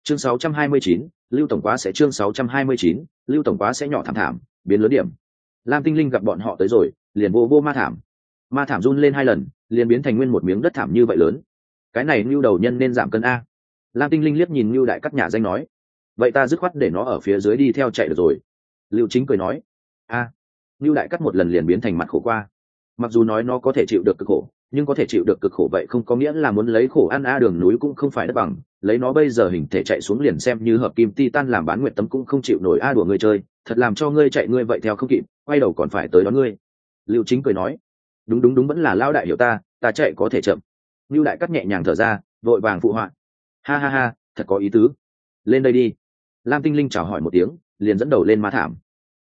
chương 629, lưu tổng quá sẽ chương 629, lưu tổng quá sẽ nhỏ thảm thảm biến lớn điểm. Lam Tinh Linh gặp bọn họ tới rồi, liền vô vô ma thảm run lên 2 lần, liền biến thành nguyên một miếng đất thảm như vậy lớn. Cái này Nưu đầu nhân nên giảm cân a. Lam Tinh Linh liếc nhìn Nưu đại cắt nhà danh nói, vậy ta dứt khoát để nó ở phía dưới đi theo chạy được rồi. Lưu Chính cười nói, a. Nưu đại cắt một lần liền biến thành mặt khổ qua. Mặc dù nói nó có thể chịu được cực khổ, nhưng có thể chịu được cực khổ vậy không có nghĩa là muốn lấy khổ ăn a. Đường núi cũng không phải đất bằng, lấy nó bây giờ hình thể chạy xuống liền xem như hợp kim titan làm bán nguyệt tấm cũng không chịu nổi a. Đùa ngươi chơi, thật làm cho ngươi chạy ngươi vậy theo không kịp, quay đầu còn phải tới đón ngươi. Lưu Chính cười nói, đúng vẫn là lao đại hiểu ta chạy có thể chậm. Nưu đại cắt nhẹ nhàng thở ra, vội vàng phụ họa, ha, thật có ý tứ. Lên đây đi. Lam Tinh Linh chào hỏi một tiếng, liền dẫn đầu lên ma thảm.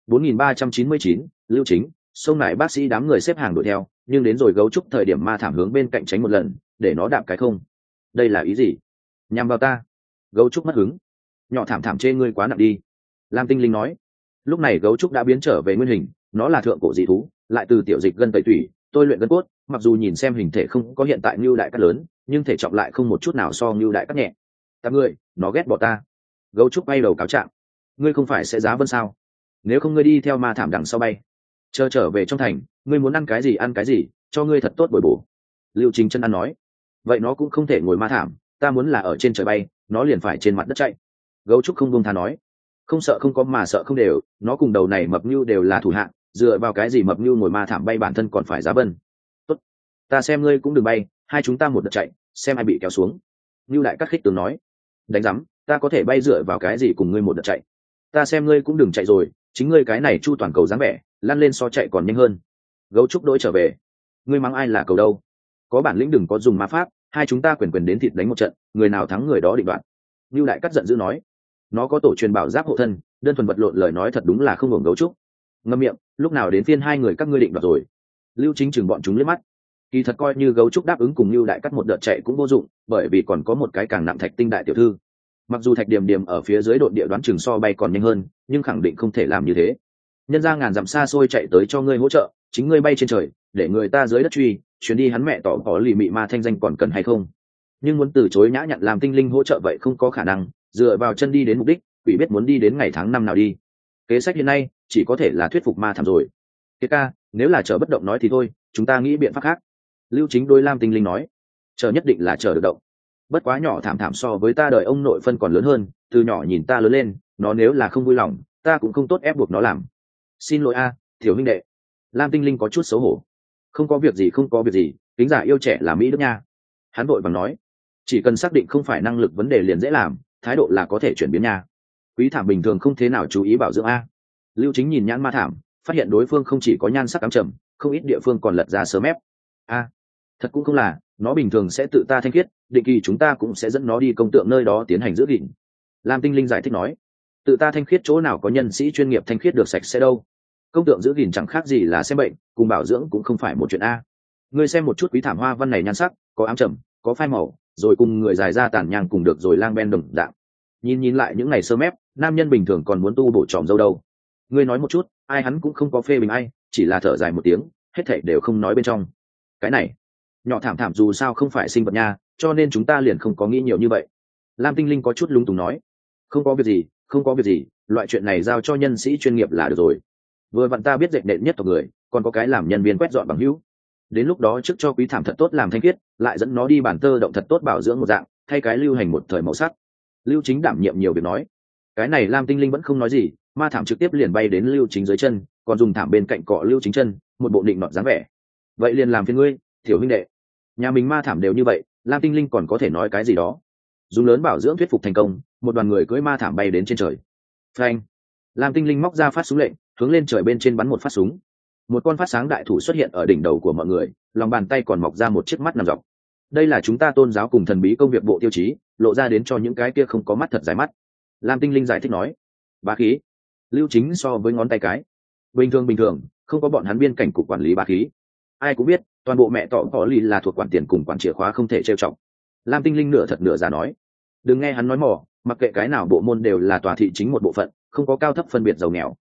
4399, Lưu Chính, xông lại bác sĩ đám người xếp hàng đuổi theo, nhưng đến rồi gấu trúc thời điểm ma thảm hướng bên cạnh tránh một lần, để nó đạp cái không. Đây là ý gì? Nhằm vào ta? Gấu trúc mất hứng. Nhỏ thảm thảm chê ngươi quá nặng đi. Lam Tinh Linh nói. Lúc này gấu trúc đã biến trở về nguyên hình, nó là thượng cổ dị thú, lại từ tiểu dịch gân tẩy tủy, tôi luyện gân cốt, mặc dù nhìn xem hình thể không có hiện tại Nưu đại cắt lớn, nhưng thể trọng lại không một chút nào so Nưu đại cắt nhẹ. Ta ngươi, nó ghét bỏ ta. Gấu trúc bay đầu cáo trạng. Ngươi không phải sẽ giá vân sao? Nếu không ngươi đi theo ma thảm đằng sau bay, chờ trở về trong thành, ngươi muốn ăn cái gì, cho ngươi thật tốt bồi bổ. Lưu Chính chân ăn nói, vậy nó cũng không thể ngồi ma thảm, ta muốn là ở trên trời bay, nó liền phải trên mặt đất chạy. Gấu trúc không buông tha nói, không sợ không có mà sợ không đều, nó cùng đầu này mập Nưu đều là thủ hạng, dựa vào cái gì mập Nưu ngồi ma thảm bay bản thân còn phải giá vân. Tốt, ta xem ngươi cũng đừng bay, hai chúng ta một đợt chạy, xem ai bị kéo xuống. Nưu đại cắt khích tướng nói, đánh rắm, ta có thể bay dựa vào cái gì cùng ngươi một đợt chạy. Ta xem ngươi cũng đừng chạy rồi, chính ngươi cái này chu toàn cầu dáng vẻ, lăn lên so chạy còn nhanh hơn. Gấu trúc đỗi trở về, ngươi mắng ai là cầu đâu? Có bản lĩnh đừng có dùng ma pháp, hai chúng ta quyền đến thịt đánh một trận, người nào thắng người đó định đoạt. Nưu đại cắt giận dữ nói, nó có tổ truyền bảo giáp hộ thân, đơn thuần vật lộn lời nói thật đúng là không hưởng gấu trúc. Ngậm miệng, lúc nào đến phiên hai người các ngươi định đoạt rồi. Lưu Chính chừng bọn chúng liếc mắt, kỳ thật coi như gấu trúc đáp ứng cùng Nưu đại cắt một đợt chạy cũng vô dụng, bởi vì còn có một cái càng nặng thạch tinh đại tiểu thư. Mặc dù thạch điểm điểm ở phía dưới độn địa đoán chừng so bay còn nhanh hơn, nhưng khẳng định không thể làm như thế. Nhân ra ngàn dặm xa xôi chạy tới cho ngươi hỗ trợ, chính ngươi bay trên trời để người ta dưới đất truy, chuyến đi hắn mẹ tỏ có lì mị ma thanh danh còn cần hay không? Nhưng muốn từ chối nhã nhặn làm Tinh Linh hỗ trợ vậy không có khả năng, dựa vào chân đi đến mục đích, quỷ biết muốn đi đến ngày tháng năm nào đi. Kế sách hiện nay chỉ có thể là thuyết phục ma thảm rồi. Kiệt ca, nếu là chờ bất động nói thì thôi, chúng ta nghĩ biện pháp khác. Lưu Chính đối Lam Tinh Linh nói, chờ nhất định là chờ được động. Bất quá nhỏ thảm thảm so với ta đời ông nội phân còn lớn hơn, từ nhỏ nhìn ta lớn lên, nó nếu là không vui lòng, ta cũng không tốt ép buộc nó làm. Xin lỗi a, tiểu huynh đệ. Lam Tinh Linh có chút xấu hổ. Không có việc gì, kính giả yêu trẻ là mỹ đức nha. Hắn vội vàng nói, chỉ cần xác định không phải năng lực vấn đề liền dễ làm, thái độ là có thể chuyển biến nha. Quý thảm bình thường không thế nào chú ý bảo dưỡng a. Lưu Chính nhìn nhãn ma thảm, phát hiện đối phương không chỉ có nhan sắc ám trầm, không ít địa phương còn lật ra sớm ép. A, thật cũng không là, nó bình thường sẽ tự ta thanh khiết, định kỳ chúng ta cũng sẽ dẫn nó đi công tượng nơi đó tiến hành giữ gìn. Lam Tinh Linh giải thích nói, tự ta thanh khiết chỗ nào có nhân sĩ chuyên nghiệp thanh khiết được sạch sẽ đâu. Công tượng giữ gìn chẳng khác gì là xem bệnh, cùng bảo dưỡng cũng không phải một chuyện a. Ngươi xem một chút quý thảm hoa văn này nhan sắc, có ám trầm, có phai màu, rồi cùng người dài ra tàn nhang cùng được rồi lang ben đồng dạng. Nhìn lại những ngày sơ mép, nam nhân bình thường còn muốn tu bổ tròm dâu đâu. Ngươi nói một chút, ai hắn cũng không có phê bình ai, chỉ là thở dài một tiếng, hết thảy đều không nói bên trong. Cái này, nhỏ thảm thảm dù sao không phải sinh vật nha, cho nên chúng ta liền không có nghĩ nhiều như vậy. Lam Tinh Linh có chút lúng túng nói, không có việc gì, loại chuyện này giao cho nhân sĩ chuyên nghiệp là được rồi. Vừa vặn ta biết dệt nện nhất tộc người, còn có cái làm nhân viên quét dọn bằng hữu. Đến lúc đó trước cho quý thảm thật tốt làm thanh khiết, lại dẫn nó đi bản tơ động thật tốt bảo dưỡng một dạng, thay cái lưu hành một thời màu sắc. Lưu Chính đảm nhiệm nhiều việc nói. Cái này Lam Tinh Linh vẫn không nói gì, ma thảm trực tiếp liền bay đến Lưu Chính dưới chân, còn dùng thảm bên cạnh cọ Lưu Chính chân, một bộ định nọt dáng vẻ. Vậy liền làm phiền ngươi, tiểu huynh đệ. Nhà mình ma thảm đều như vậy, Lam Tinh Linh còn có thể nói cái gì đó. Dùng lớn bảo dưỡng thuyết phục thành công, một đoàn người cưỡi ma thảm bay đến trên trời. Phanh! Lam Tinh Linh móc ra phát súng lệnh, hướng lên trời bên trên bắn một phát súng. Một con phát sáng đại thủ xuất hiện ở đỉnh đầu của mọi người, lòng bàn tay còn mọc ra một chiếc mắt nằm dọc. Đây là chúng ta tôn giáo cùng thần bí công việc bộ tiêu chí, lộ ra đến cho những cái kia không có mắt thật dài mắt. Lam Tinh Linh giải thích nói, bá khí. Lưu Chính so với ngón tay cái, bình thường, không có bọn hắn biên cảnh cục quản lý bá khí. Ai cũng biết, toàn bộ mẹ tọ bỏ lì là thuộc quản tiền cùng quản chìa khóa không thể trêu chọc. Lam Tinh Linh nửa thật nửa giả nói, đừng nghe hắn nói mỏ, mặc kệ cái nào bộ môn đều là tòa thị chính một bộ phận, không có cao thấp phân biệt giàu nghèo.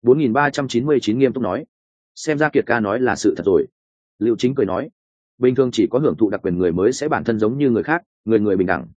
4399 nghiêm túc nói, xem ra Kiệt ca nói là sự thật rồi. Lưu Chính cười nói, bình thường chỉ có hưởng thụ đặc quyền người mới sẽ bản thân giống như người khác, người bình đẳng.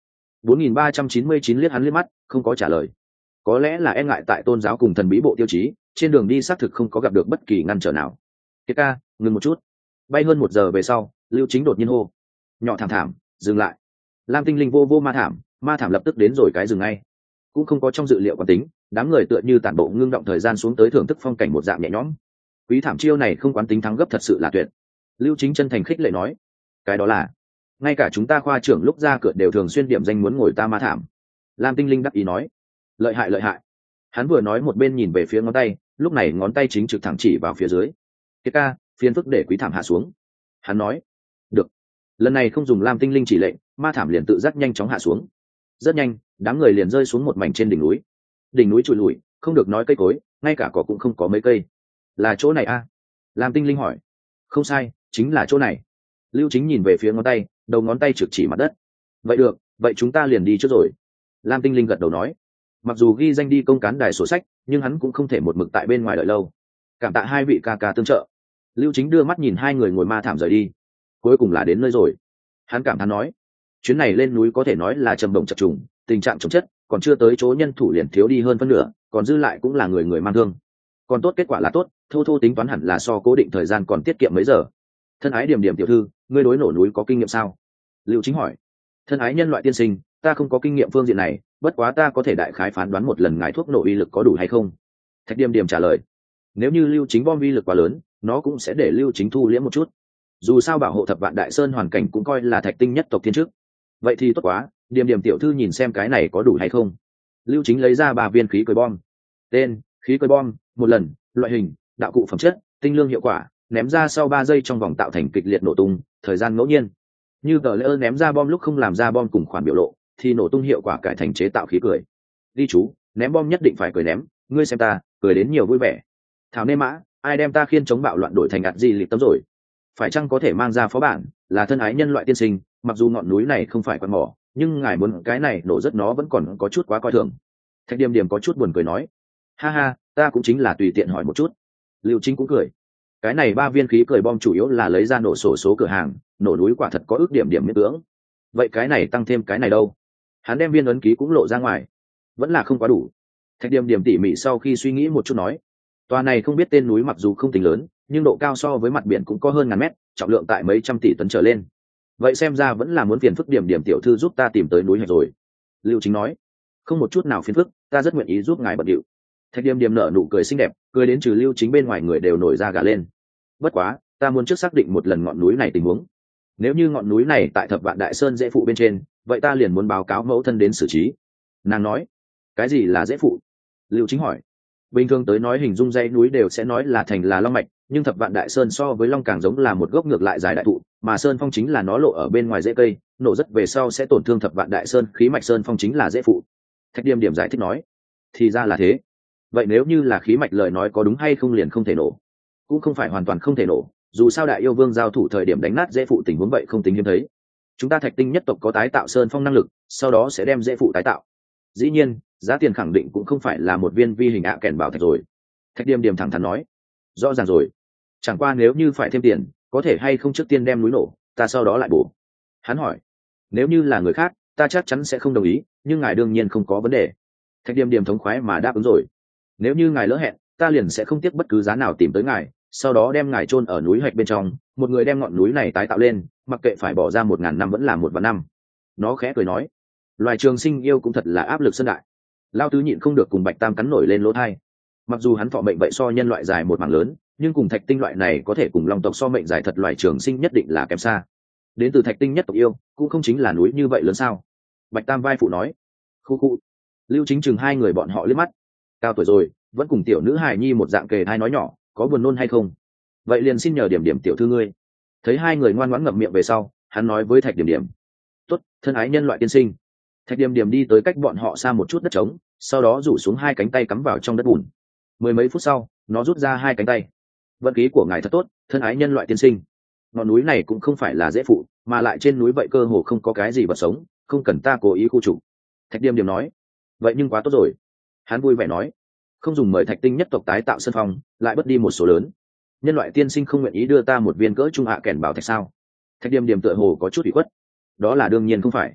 4399 liếc hắn liếc mắt, không có trả lời. Có lẽ là e ngại tại tôn giáo cùng thần bí bộ tiêu chí, trên đường đi xác thực không có gặp được bất kỳ ngăn trở nào. Kiệt ca, ngừng một chút. Bay hơn 1 giờ về sau, Lưu Chính đột nhiên hô: nhỏ thảm thảm, dừng lại. Lam Tinh Linh vô vô ma thảm lập tức đến rồi cái dừng ngay. Cũng không có trong dự liệu quán tính, đám người tựa như tản bộ ngưng động thời gian xuống tới thưởng thức phong cảnh một dạng nhẹ nhõm. Quý thảm chiêu này không quán tính thắng gấp thật sự là tuyệt. Lưu Chính chân thành khích lệ nói: cái đó là, ngay cả chúng ta khoa trưởng lúc ra cửa đều thường xuyên điểm danh muốn ngồi ta ma thảm. Lam Tinh Linh đắc ý nói: lợi hại lợi hại. Hắn vừa nói một bên nhìn về phía ngón tay, lúc này ngón tay chính trực thẳng chỉ vào phía dưới. Kiệt ca, phiền phức để quý thảm hạ xuống. Hắn nói: được. Lần này không dùng Lam Tinh Linh chỉ lệnh, ma thảm liền tự giác nhanh chóng hạ xuống. Rất nhanh, đám người liền rơi xuống một mảnh trên đỉnh núi. Đỉnh núi trụi lùi, không được nói cây cối, ngay cả cỏ cũng không có mấy cây. Là chỗ này a? Lam Tinh Linh hỏi. Không sai, chính là chỗ này. Lưu Chính nhìn về phía ngón tay, đầu ngón tay trực chỉ mặt đất. Vậy được, vậy chúng ta liền đi trước rồi. Lam Tinh Linh gật đầu nói. Mặc dù ghi danh đi công cán đài sổ sách, nhưng hắn cũng không thể một mực tại bên ngoài đợi lâu. Cảm tạ hai vị ca ca tương trợ. Lưu Chính đưa mắt nhìn hai người ngồi ma thảm rời đi. Cuối cùng là đến nơi rồi. Hắn cảm thán nói: chuyến này lên núi có thể nói là trầm động chập trùng, tình trạng chồng chất, còn chưa tới chỗ nhân thủ liền thiếu đi hơn phân nửa, còn dư lại cũng là người người mang thương. Còn tốt kết quả là tốt, thô tính toán hẳn là so cố định thời gian còn tiết kiệm mấy giờ. Thân ái Điểm Điểm tiểu thư, ngươi đối nổ núi có kinh nghiệm sao? Lưu Chính hỏi. Thân ái nhân loại tiên sinh, ta không có kinh nghiệm phương diện này, bất quá ta có thể đại khái phán đoán một lần ngài thuốc nổ uy lực có đủ hay không. Thạch Điểm Điểm trả lời. Nếu như Lưu Chính bom uy lực quá lớn, nó cũng sẽ để Lưu Chính thu liễm một chút. Dù sao bảo hộ Thập Vạn Đại Sơn hoàn cảnh cũng coi là Thạch Tinh nhất tộc thiên chức. Vậy thì tốt quá, Điểm Điểm tiểu thư nhìn xem cái này có đủ hay không. Lưu Chính lấy ra 3 viên khí cười bom. Tên: khí cười bom, một lần, loại hình: đạo cụ phẩm chất, tinh lương hiệu quả, ném ra sau 3 giây trong vòng tạo thành kịch liệt nổ tung, thời gian ngẫu nhiên. Như tờ lỡ ném ra bom lúc không làm ra bom cùng khoản biểu lộ, thì nổ tung hiệu quả cải thành chế tạo khí cười. Ghi chú: ném bom nhất định phải cười ném, ngươi xem ta, cười đến nhiều vui vẻ. Thảo nê mã, ai đem ta khiên chống bạo loạn đổi thành ạt gì lịp tấm rồi. Phải chăng có thể mang ra phó bản, là thân ái nhân loại tiên sinh, mặc dù ngọn núi này không phải quan mỏ, nhưng ngài muốn cái này nổ rất nó vẫn còn có chút quá coi thường. Thạch Điểm Điểm có chút buồn cười nói. Ha ha, ta cũng chính là tùy tiện hỏi một chút. Lưu Chính cũng cười. Cái này 3 viên khí cười bom chủ yếu là lấy ra nổ sổ số cửa hàng, nổ núi quả thật có ước điểm miễn cưỡng. Vậy cái này tăng thêm cái này đâu? Hắn đem viên ấn ký cũng lộ ra ngoài. Vẫn là không quá đủ. Thạch Điểm Điểm tỉ mỉ sau khi suy nghĩ một chút nói. Tòa này không biết tên núi mặc dù không tính lớn, nhưng độ cao so với mặt biển cũng có hơn 1000 mét, trọng lượng tại mấy trăm tỷ tấn trở lên. Vậy xem ra vẫn là muốn phiền phức Điểm Điểm tiểu thư giúp ta tìm tới núi hạch rồi. Lưu Chính nói. Không một chút nào phiền phức, ta rất nguyện ý giúp ngài bận điệu. Thạch Điểm Điểm nở nụ cười xinh đẹp, cười đến trừ Lưu Chính bên ngoài người đều nổi da gà lên. Bất quá, ta muốn trước xác định một lần ngọn núi này tình huống. Nếu như ngọn núi này tại Thập Vạn Đại Sơn dễ phụ bên trên, vậy ta liền muốn báo cáo mẫu thân đến xử trí. Nàng nói. Cái gì là dễ phụ? Lưu Chính hỏi. Bình thường tới nói hình dung dãy núi đều sẽ nói là thành là long mạch, nhưng Thập Vạn Đại Sơn so với long càng giống là một gốc ngược lại dài đại thụ, mà sơn phong chính là nó lộ ở bên ngoài rễ cây, nổ rất về sau sẽ tổn thương Thập Vạn Đại Sơn, khí mạch sơn phong chính là dễ phụ. Thạch Điểm Điểm giải thích nói. Thì ra là thế. Vậy nếu như là khí mạch lời nói có đúng hay không liền không thể nổ? Cũng không phải hoàn toàn không thể nổ, dù sao Đại Yêu Vương giao thủ thời điểm đánh nát dễ phụ tình huống vậy không tính hiếm thấy. Chúng ta Thạch Tinh nhất tộc có tái tạo sơn phong năng lực, sau đó sẽ đem dễ phụ tái tạo. Dĩ nhiên, giá tiền khẳng định cũng không phải là một viên vi hình ạ kèn bảo thạch rồi. Thạch Điểm Điểm thẳng thắn nói. Rõ ràng rồi. Chẳng qua nếu như phải thêm tiền, có thể hay không trước tiên đem núi nổ, ta sau đó lại bổ. Hắn hỏi. Nếu như là người khác, ta chắc chắn sẽ không đồng ý, nhưng ngài đương nhiên không có vấn đề. Thạch Điểm Điểm thống khoái mà đáp ứng rồi. Nếu như ngài lỡ hẹn, ta liền sẽ không tiếc bất cứ giá nào tìm tới ngài, sau đó đem ngài chôn ở núi hạch bên trong, một người đem ngọn núi này tái tạo lên, mặc kệ phải bỏ ra 1000 năm vẫn là 1 vạn năm. Nó khẽ cười nói. Loài Trường Sinh yêu cũng thật là áp lực sơn đại. Lao tứ nhịn không được cùng Bạch Tam cắn nổi lên lỗ thai. Mặc dù hắn thọ mệnh vậy so nhân loại dài một mảng lớn, nhưng cùng Thạch Tinh loại này có thể cùng long tộc so mệnh dài thật Loài Trường Sinh nhất định là kém xa. Đến từ Thạch Tinh nhất tộc yêu cũng không chính là núi như vậy lớn sao? Bạch Tam vai phụ nói. Khu khu. Lưu Chính chừng hai người bọn họ liếc mắt. Cao tuổi rồi, vẫn cùng tiểu nữ hài nhi một dạng kề thai nói nhỏ, có buồn nôn hay không? Vậy liền xin nhờ Điểm Điểm tiểu thư ngươi. Thấy hai người ngoan ngoãn ngậm miệng về sau, hắn nói với Thạch Điểm Điểm. Tốt, thân ái nhân loại tiên sinh. Thạch Điểm Điểm đi tới cách bọn họ xa một chút đất trống, sau đó rủ xuống 2 cánh tay cắm vào trong đất bùn. 10 mấy phút sau, nó rút ra 2 cánh tay. Vận khí của ngài thật tốt, thân ái nhân loại tiên sinh. Ngọn núi này cũng không phải là dễ phụ, mà lại trên núi vậy cơ hồ không có cái gì vật sống, không cần ta cố ý khu trục. Thạch Điểm Điểm nói. Vậy nhưng quá tốt rồi. Hắn vui vẻ nói. Không dùng mời Thạch Tinh nhất tộc tái tạo sân phong, lại bất đi một số lớn. Nhân loại tiên sinh không nguyện ý đưa ta một viên cỡ trung hạ kèn bảo thạch sao? Thạch Điểm Điểm tựa hồ có chút ủy khuất. Đó là đương nhiên không phải.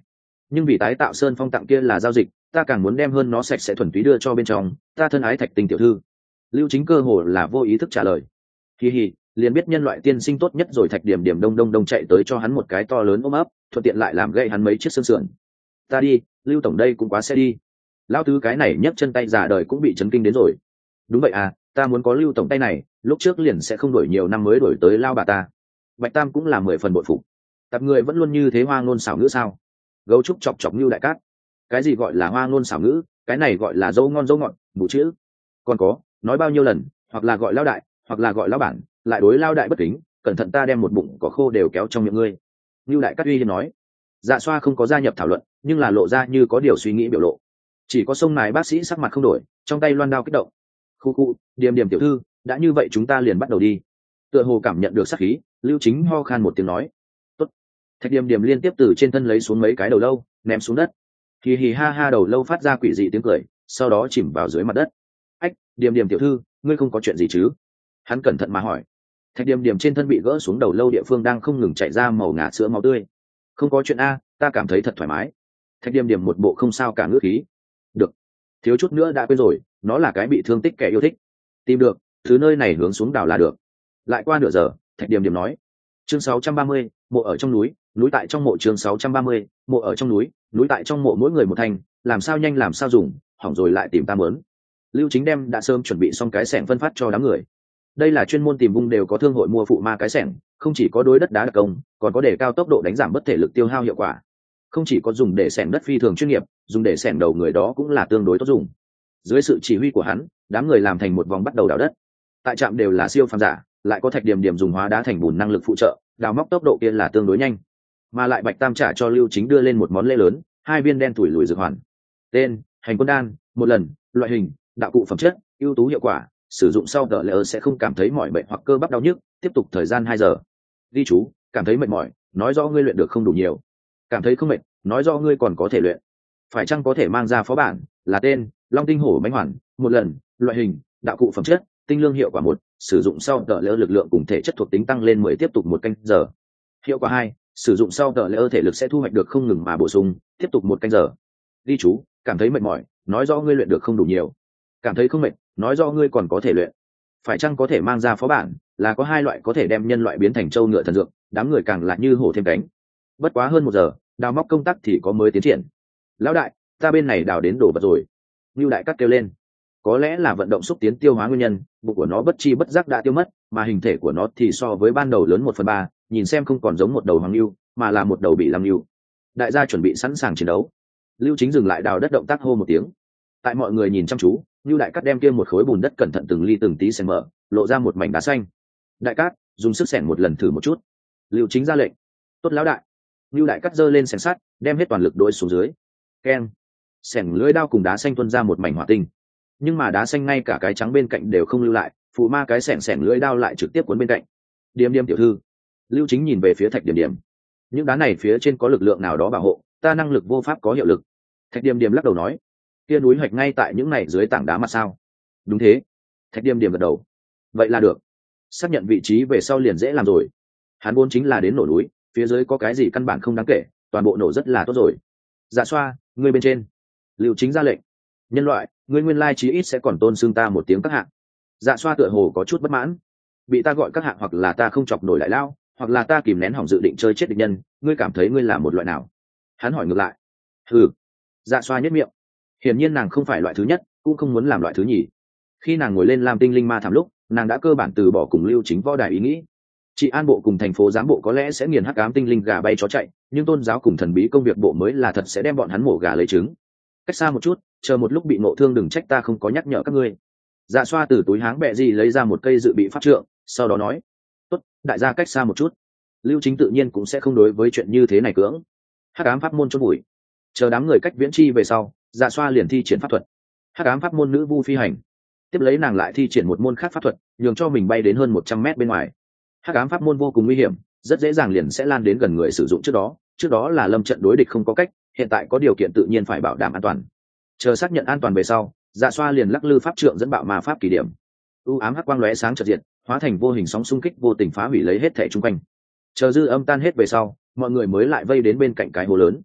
nhưng vì tái tạo sơn phong tặng kia là giao dịch, ta càng muốn đem hơn nó sạch sẽ thuần túy đưa cho bên trong ta thân ái Thạch Tình tiểu thư. Lưu Chính cơ hồ là vô ý thức trả lời. Hi hi, liền biết nhân loại tiên sinh tốt nhất rồi. Thạch Điểm Điểm đông đông đông chạy tới cho hắn một cái to lớn ôm ấp, thuận tiện lại làm gãy hắn mấy chiếc xương sườn. Ta đi, Lưu tổng đây cũng quá xe đi. Lão tứ cái này nhấc chân tay già đời cũng bị chấn kinh đến rồi. Đúng vậy à, ta muốn có Lưu tổng tay này, lúc trước liền sẽ không đổi nhiều năm mới đổi tới lao bà ta. Bạch Tam cũng là 10 phần bội phục. Tập người vẫn luôn như thế hoa ngôn xảo ngữ sao? Gấu trúc chọc chọc Lưu Đại Cát. Cái gì gọi là hoa ngôn xảo ngữ, cái này gọi là dâu ngon dâu ngọt, bù chữ. Còn có, nói bao nhiêu lần, hoặc là gọi lao đại, hoặc là gọi lao bản, lại đối lao đại bất kính, cẩn thận ta đem một bụng cỏ khô đều kéo trong miệng ngươi. Lưu Đại Cát uy hiếp nói. Dạ Xoa không có gia nhập thảo luận, nhưng là lộ ra như có điều suy nghĩ biểu lộ. Chỉ có sông này bác sĩ sắc mặt không đổi, trong tay loan đao kích động. Khu khu, Điểm Điểm tiểu thư, đã như vậy chúng ta liền bắt đầu đi. Tựa hồ cảm nhận được sát khí, Lưu Chính ho khan một tiếng nói. Tốt. Thạch Điểm Điểm liên tiếp từ trên thân lấy xuống mấy cái đầu lâu, ném xuống đất. Hì hì ha ha, đầu lâu phát ra quỷ dị tiếng cười, sau đó chìm vào dưới mặt đất. Ách, Điểm Điểm tiểu thư, ngươi không có chuyện gì chứ? Hắn cẩn thận mà hỏi. Thạch Điểm Điểm trên thân bị gỡ xuống đầu lâu địa phương đang không ngừng chảy ra màu ngà sữa máu tươi. Không có chuyện a, ta cảm thấy thật thoải mái. Thạch Điểm Điểm một bộ không sao cả ngữ khí. Được, thiếu chút nữa đã quên rồi, nó là cái bị thương tích kẻ yêu thích. Tìm được, thứ nơi này hướng xuống đảo là được. Lại qua nửa giờ, Thạch Điểm Điểm nói. Chương 630, mộ ở trong núi, núi tại trong mộ. Chương 630, mộ ở trong núi, núi tại trong mộ, mỗi người một thành, làm sao nhanh làm sao dùng, hỏng rồi lại tìm ta mớn. Lưu Chính đem đã sớm chuẩn bị xong cái xẻng phân phát cho đám người. Đây là chuyên môn tìm vùng đều có thương hội mua phụ ma cái xẻng, không chỉ có đối đất đá đặc công, còn có để cao tốc độ đánh giảm bất thể lực tiêu hao hiệu quả. Không chỉ có dùng để xẻng đất phi thường chuyên nghiệp, dùng để xẻng đầu người đó cũng là tương đối tốt dùng. Dưới sự chỉ huy của hắn, đám người làm thành một vòng bắt đầu đào đất. Tại trạm đều là siêu phàm giả, lại có Thạch Điểm Điểm dùng hóa đá thành bùn năng lực phụ trợ, đào móc tốc độ kia là tương đối nhanh. Mà lại Bạch Tam trả cho Lưu Chính đưa lên một món lễ lớn, 2 viên đen tuổi lùi dược hoàn. Tên: Hành Quân Đan, một lần, loại hình: đạo cụ phẩm chất, ưu tú hiệu quả, sử dụng sau đỡ lỡ sẽ không cảm thấy mỏi mệt hoặc cơ bắp đau nhức, tiếp tục thời gian 2 giờ. Ghi chú: cảm thấy mệt mỏi, nói rõ ngươi luyện được không đủ nhiều. Cảm thấy không mệt, nói rõ ngươi còn có thể luyện. Phải chăng có thể mang ra phó bản, là tên: Long Tinh Hổ Bánh Hoàn, một lần, loại hình: đạo cụ phẩm chất, tinh lương hiệu quả 1, sử dụng sau đỡ lỡ lực lượng cùng thể chất thuộc tính tăng lên 10 tiếp tục 1 canh giờ. Hiệu quả 2, sử dụng sau đỡ lỡ thể lực sẽ thu hoạch được không ngừng mà bổ sung, tiếp tục 1 canh giờ. Ghi chú: cảm thấy mệt mỏi, nói rõ ngươi luyện được không đủ nhiều. Cảm thấy không mệt, nói rõ ngươi còn có thể luyện. Phải chăng có thể mang ra phó bản, là có 2 loại có thể đem nhân loại biến thành trâu ngựa thần dược, đám người càng là như hổ thêm cánh. Bất quá hơn 1 giờ, đào móc công tác thì có mới tiến triển. Lão đại, ta bên này đào đến đổ vật rồi. Lưu Đại Cát kêu lên. Có lẽ là vận động xúc tiến tiêu hóa nguyên nhân, bụng của nó bất chi bất giác đã tiêu mất, mà hình thể của nó thì so với ban đầu lớn 1/3, nhìn xem không còn giống một đầu hoàng lưu, mà là một đầu bị làm lưu. Đại gia chuẩn bị sẵn sàng chiến đấu. Lưu Chính dừng lại đào đất động tác hô một tiếng. Tại mọi người nhìn chăm chú, Lưu Đại Cát đem kia một khối bùn đất cẩn thận từng ly từng tí xẻng mở, lộ ra một mảnh đá xanh. Đại Cát, dùng sức xẻng một lần thử một chút. Lưu Chính ra lệnh. Tốt lão đại. Lưu Đại Cát giơ lên xẻng sắt, đem hết toàn lực đối xuống dưới. Keng. Xẻng lưỡi đao cùng đá xanh tuôn ra một mảnh hỏa tinh. Nhưng mà đá xanh ngay cả cái trắng bên cạnh đều không lưu lại, phụ ma cái xẻng lưỡi đao lại trực tiếp cuốn bên cạnh. Điểm Điểm tiểu thư. Lưu Chính nhìn về phía Thạch Điểm Điểm. Những đá này phía trên có lực lượng nào đó bảo hộ, ta năng lực vô pháp có hiệu lực. Thạch Điểm Điểm lắc đầu nói. Kia núi hoạch ngay tại những này dưới tảng đá mà sao? Đúng thế. Thạch Điểm Điểm gật đầu. Vậy là được. Xác nhận vị trí về sau liền dễ làm rồi. Hắn vốn chính là đến nổ núi, phía dưới có cái gì căn bản không đáng kể, toàn bộ nổ rất là tốt rồi. Dạ Xoa, ngươi bên trên. Lưu Chính ra lệnh. Nhân loại, ngươi nguyên lai chí ít sẽ còn tôn xưng ta một tiếng các hạng. Dạ Xoa tựa hồ có chút bất mãn. Bị ta gọi các hạng hoặc là ta không chọc nổi lại lao, hoặc là ta kìm nén hỏng dự định chơi chết địch nhân, ngươi cảm thấy ngươi là một loại nào? Hắn hỏi ngược lại. Hừ. Dạ Xoa nhếch miệng. Hiển nhiên nàng không phải loại thứ nhất, cũng không muốn làm loại thứ nhì. Khi nàng ngồi lên làm tinh linh ma thảm lúc, nàng đã cơ bản từ bỏ cùng Lưu Chính võ đài ý nghĩ. Chị An bộ cùng thành phố giám bộ có lẽ sẽ nghiền hắc ám tinh linh gà bay chó chạy, nhưng tôn giáo cùng thần bí công việc bộ mới là thật sẽ đem bọn hắn mổ gà lấy trứng. Cách xa một chút, chờ một lúc bị ngộ thương đừng trách ta không có nhắc nhở các ngươi. Dạ Xoa từ túi háng bẹ gì lấy ra một cây dự bị pháp trượng, sau đó nói. Tốt, đại gia cách xa một chút. Lưu Chính tự nhiên cũng sẽ không đối với chuyện như thế này cưỡng. Hắc ám pháp môn chôn bụi. Chờ đám người cách viễn chi về sau, Dạ Xoa liền thi triển pháp thuật. Hắc ám pháp môn nữ vu phi hành. Tiếp lấy nàng lại thi triển một môn khác pháp thuật, nhường cho mình bay đến hơn 100 mét bên ngoài. Hắc ám pháp môn vô cùng nguy hiểm, rất dễ dàng liền sẽ lan đến gần người sử dụng trước đó là lâm trận đối địch không có cách, hiện tại có điều kiện tự nhiên phải bảo đảm an toàn. Chờ xác nhận an toàn về sau, Dạ Xoa liền lắc lư pháp trượng dẫn bạo ma pháp kỳ điểm. U ám hắc quang lóe sáng chợt diệt, hóa thành vô hình sóng xung kích vô tình phá hủy lấy hết thảy xung quanh. Chờ dư âm tan hết về sau, mọi người mới lại vây đến bên cạnh cái hồ lớn.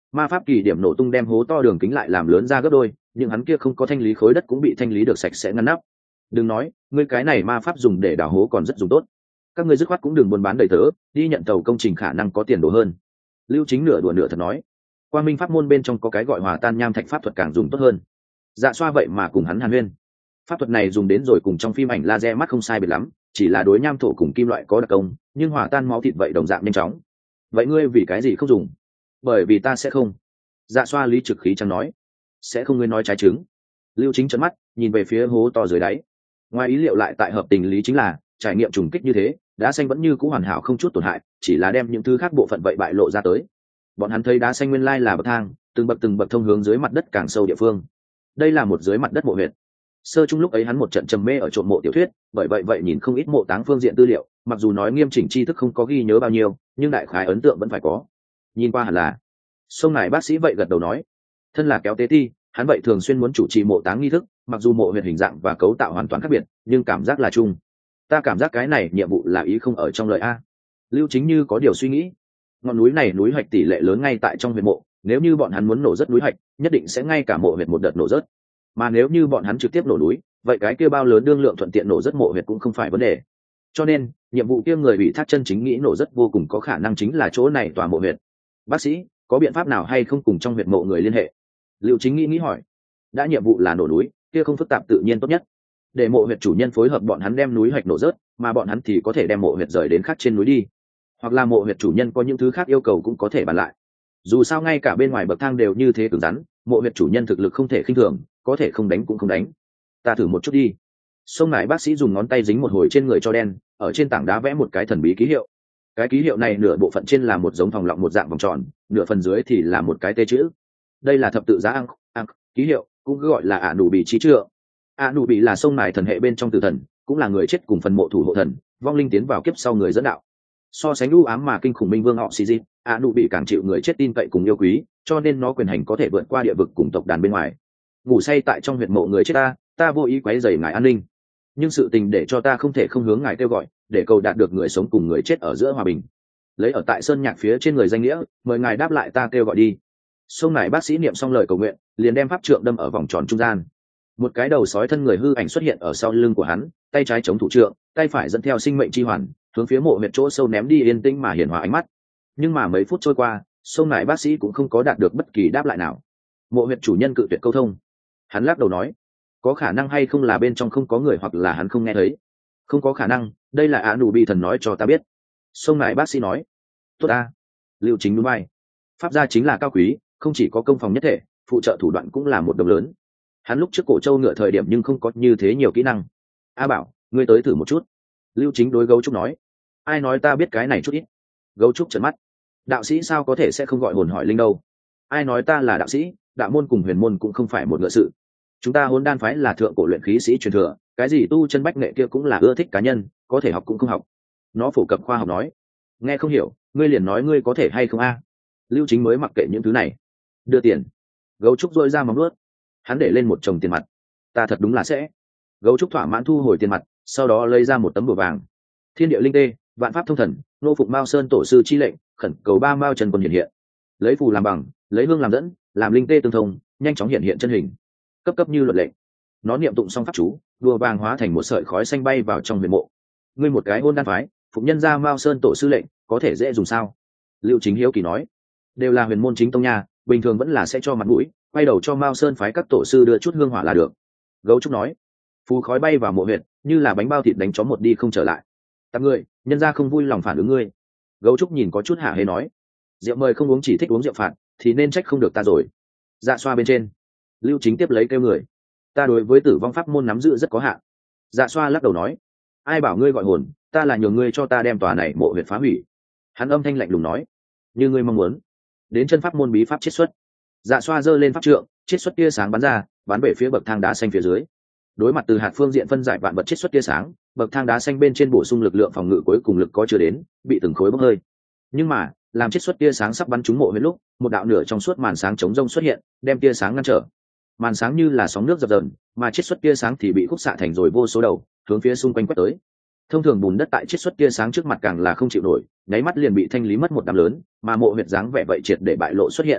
Ma pháp kỳ điểm nổ tung đem hố to đường kính lại làm lớn ra gấp đôi, nhưng hắn kia không có thanh lý khối đất cũng bị thanh lý được sạch sẽ ngăn nắp. Đừng nói, ngươi cái này ma pháp dùng để đào hố còn rất dùng tốt. Các ngươi dứt khoát cũng đừng buôn bán đầy tớ, đi nhận tàu công trình khả năng có tiền đồ hơn. Lưu Chính nửa đùa nửa thật nói. Quang Minh pháp môn bên trong có cái gọi hòa tan nham thạch pháp thuật càng dùng tốt hơn. Dạ Xoa vậy mà cùng hắn hàn huyên. Pháp thuật này dùng đến rồi cùng trong phim ảnh laser mắt không sai biệt lắm, chỉ là đối nham thổ cùng kim loại có đặc công, nhưng hòa tan máu thịt vậy đồng dạng nhanh chóng. Vậy ngươi vì cái gì không dùng? Bởi vì ta sẽ không. Dạ Xoa lý trực khí chẳng nói. Sẽ không, ngươi nói trái trứng. Lưu Chính trợn mắt nhìn về phía hố to dưới đáy. Ngoài ý liệu lại tại hợp tình lý chính là trải nghiệm trùng kích như thế, đá xanh vẫn như cũ hoàn hảo không chút tổn hại, chỉ là đem những thứ khác bộ phận vậy bại lộ ra tới. Bọn hắn thấy đá xanh nguyên lai là bậc thang, từng bậc thông hướng dưới mặt đất càng sâu địa phương. Đây là một dưới mặt đất mộ huyệt. Sơ chung lúc ấy hắn một trận trầm mê ở trộm mộ tiểu thuyết, bởi vậy nhìn không ít mộ táng phương diện tư liệu, mặc dù nói nghiêm chỉnh tri thức không có ghi nhớ bao nhiêu, nhưng đại khái ấn tượng vẫn phải có. Nhìn qua hẳn là. Sông này bác sĩ vậy gật đầu nói, thân là kéo tế ti, hắn vậy thường xuyên muốn chủ trì mộ táng nghi thức, mặc dù mộ huyệt hình dạng và cấu tạo hoàn toàn khác biệt, nhưng cảm giác là chung. Ta cảm giác cái này nhiệm vụ là ý không ở trong lời a. Lưu Chính như có điều suy nghĩ. Ngọn núi này núi hoạch tỷ lệ lớn ngay tại trong huyệt mộ, nếu như bọn hắn muốn nổ rất núi hoạch, nhất định sẽ ngay cả mộ huyệt một đợt nổ rớt. Mà nếu như bọn hắn trực tiếp nổ núi, vậy cái kia bao lớn đương lượng thuận tiện nổ rất mộ huyệt cũng không phải vấn đề. Cho nên nhiệm vụ kia người bị thác chân chính nghĩ nổ rất vô cùng có khả năng chính là chỗ này tòa mộ huyệt. Bác sĩ có biện pháp nào hay không cùng trong huyệt mộ người liên hệ? Liệu Chính nghĩ hỏi. Đã nhiệm vụ là nổ núi, kia không phức tạp tự nhiên tốt nhất. Để mộ huyệt chủ nhân phối hợp bọn hắn đem núi hoạch nổ rớt, mà bọn hắn thì có thể đem mộ huyệt rời đến khác trên núi đi. Hoặc là mộ huyệt chủ nhân có những thứ khác yêu cầu cũng có thể bàn lại. Dù sao ngay cả bên ngoài bậc thang đều như thế cứng rắn, mộ huyệt chủ nhân thực lực không thể khinh thường, có thể không đánh cũng không đánh. Ta thử một chút đi. Sông Nải bác sĩ dùng ngón tay dính một hồi trên người cho đen, ở trên tảng đá vẽ một cái thần bí ký hiệu. Cái ký hiệu này nửa bộ phận trên là một giống vòng lọng một dạng vòng tròn, nửa phần dưới thì là một cái tê chữ. Đây là thập tự giá ang ký hiệu, cũng gọi là ả nụ bị trí trượng. Ả nụ bị là sông Nải thần hệ bên trong tử thần, cũng là người chết cùng phần mộ thủ hộ thần, vong linh tiến vào kiếp sau người dẫn đạo. So sánh u ám mà kinh khủng minh vương họ xì dịp, ả nụ bị càng chịu người chết tin cậy cùng yêu quý, cho nên nó quyền hành có thể vượt qua địa vực cùng tộc đàn bên ngoài. Ngủ say tại trong huyệt mộ người chết ta vô ý quấy rầy ngài an ninh, nhưng sự tình để cho ta không thể không hướng ngài kêu gọi, để cầu đạt được người sống cùng người chết ở giữa hòa bình. Lấy ở tại sơn nhạc phía trên người danh nghĩa, mời ngài đáp lại ta kêu gọi đi. Sông Nải bác sĩ niệm xong lời cầu nguyện, liền đem pháp trượng đâm ở vòng tròn trung gian. Một cái đầu sói thân người hư ảnh xuất hiện ở sau lưng của hắn, tay trái chống thủ trượng, tay phải dẫn theo sinh mệnh chi hoàn, hướng phía mộ huyệt chỗ sâu ném đi yên tĩnh mà hiển hòa ánh mắt. Nhưng mà mấy phút trôi qua, Sông Nải bác sĩ cũng không có đạt được bất kỳ đáp lại nào. Mộ huyệt chủ nhân cự tuyệt câu thông. Hắn lắc đầu nói, có khả năng hay không là bên trong không có người hoặc là hắn không nghe thấy. Không có khả năng, đây là ả nụ bị thần nói cho ta biết. Sông Nải bác sĩ nói, tốt ta. Lưu Chính núi bay. Pháp gia chính là cao quý, không chỉ có công phòng nhất thể, phụ trợ thủ đoạn cũng là một đồng lớn. Hắn lúc trước cổ châu ngựa thời điểm nhưng không có như thế nhiều kỹ năng. A Bảo, ngươi tới thử một chút. Lưu Chính đối Gấu Trúc nói. Ai nói ta biết cái này chút ít? Gấu Trúc trợn mắt. Đạo sĩ sao có thể sẽ không gọi hồn hỏi linh đâu? Ai nói ta là đạo sĩ? Đạo môn cùng huyền môn cũng không phải một ngựa sự. Chúng ta Hỗn Đan phái là thượng cổ luyện khí sĩ truyền thừa, cái gì tu chân bách nghệ kia cũng là ưa thích cá nhân, có thể học cũng không học. Nó phổ cập khoa học nói. Nghe không hiểu, ngươi liền nói ngươi có thể hay không a? Lưu Chính mới mặc kệ những thứ này. Đưa tiền. Gấu Trúc dội ra móng nuốt. Hắn để lên một chồng tiền mặt. Ta thật đúng là sẽ. Gấu Trúc thỏa mãn thu hồi tiền mặt, sau đó lấy ra một tấm bùa vàng. Thiên địa linh tê, vạn pháp thông thần, nô phụng Mao Sơn tổ sư chi lệnh, khẩn cầu ba Mao Trần Quân hiện hiện. Lấy phù làm bằng, lấy hương làm dẫn, làm linh tê tương thông, nhanh chóng hiện hiện chân hình. Cấp như luật lệnh. Nó niệm tụng xong pháp chú, đùa vàng hóa thành một sợi khói xanh bay vào trong huyệt mộ. Ngươi một cái Hỗn Đan phái, phụng nhân ra Mao Sơn tổ sư lệnh, có thể dễ dùng sao? Lưu Chính hiếu kỳ nói. Đều là huyền môn chính tông nha, bình thường vẫn là sẽ cho mặt mũi, quay đầu cho Mao Sơn phái các tổ sư đưa chút hương hỏa là được. Gấu Trúc nói. Phù khói bay vào mộ huyệt, như là bánh bao thịt đánh chó một đi không trở lại. Tạm ngươi, nhân ra không vui lòng phản ứng ngươi. Gấu Trúc nhìn có chút hả hê nói. Rượu mời không uống chỉ thích uống rượu phạt, thì nên trách không được ta rồi. Dạ Xoa bên trên. Lưu Chính tiếp lấy kêu người. Ta đối với tử vong pháp môn nắm giữ rất có hạn. Dạ Xoa lắc đầu nói. Ai bảo ngươi gọi hồn, ta là nhường ngươi cho ta đem tòa này mộ huyệt phá hủy. Hắn âm thanh lạnh lùng nói. Như ngươi mong muốn. Đến chân pháp môn bí pháp chiết xuất. Dạ Xoa giơ lên pháp trượng, chiết xuất tia sáng bắn ra, bắn về phía bậc thang đá xanh phía dưới. Đối mặt từ hạt phương diện phân giải vạn vật chiết xuất tia sáng, bậc thang đá xanh bên trên bổ sung lực lượng phòng ngự cuối cùng lực có chưa đến, bị từng khối bốc hơi. Nhưng mà, làm chiết xuất tia sáng sắp bắn trúng mộ huyệt lúc, một đạo nửa trong suốt màn sáng chống rông xuất hiện, đem tia sáng ngăn trở. Màn sáng như là sóng nước dập dờn, mà chiết xuất tia sáng thì bị khúc xạ thành rồi vô số đầu, hướng phía xung quanh quét tới. Thông thường bùn đất tại chiết xuất tia sáng trước mặt càng là không chịu nổi, nháy mắt liền bị thanh lý mất một đám lớn, mà mộ huyệt dáng vẻ vậy triệt để bại lộ xuất hiện.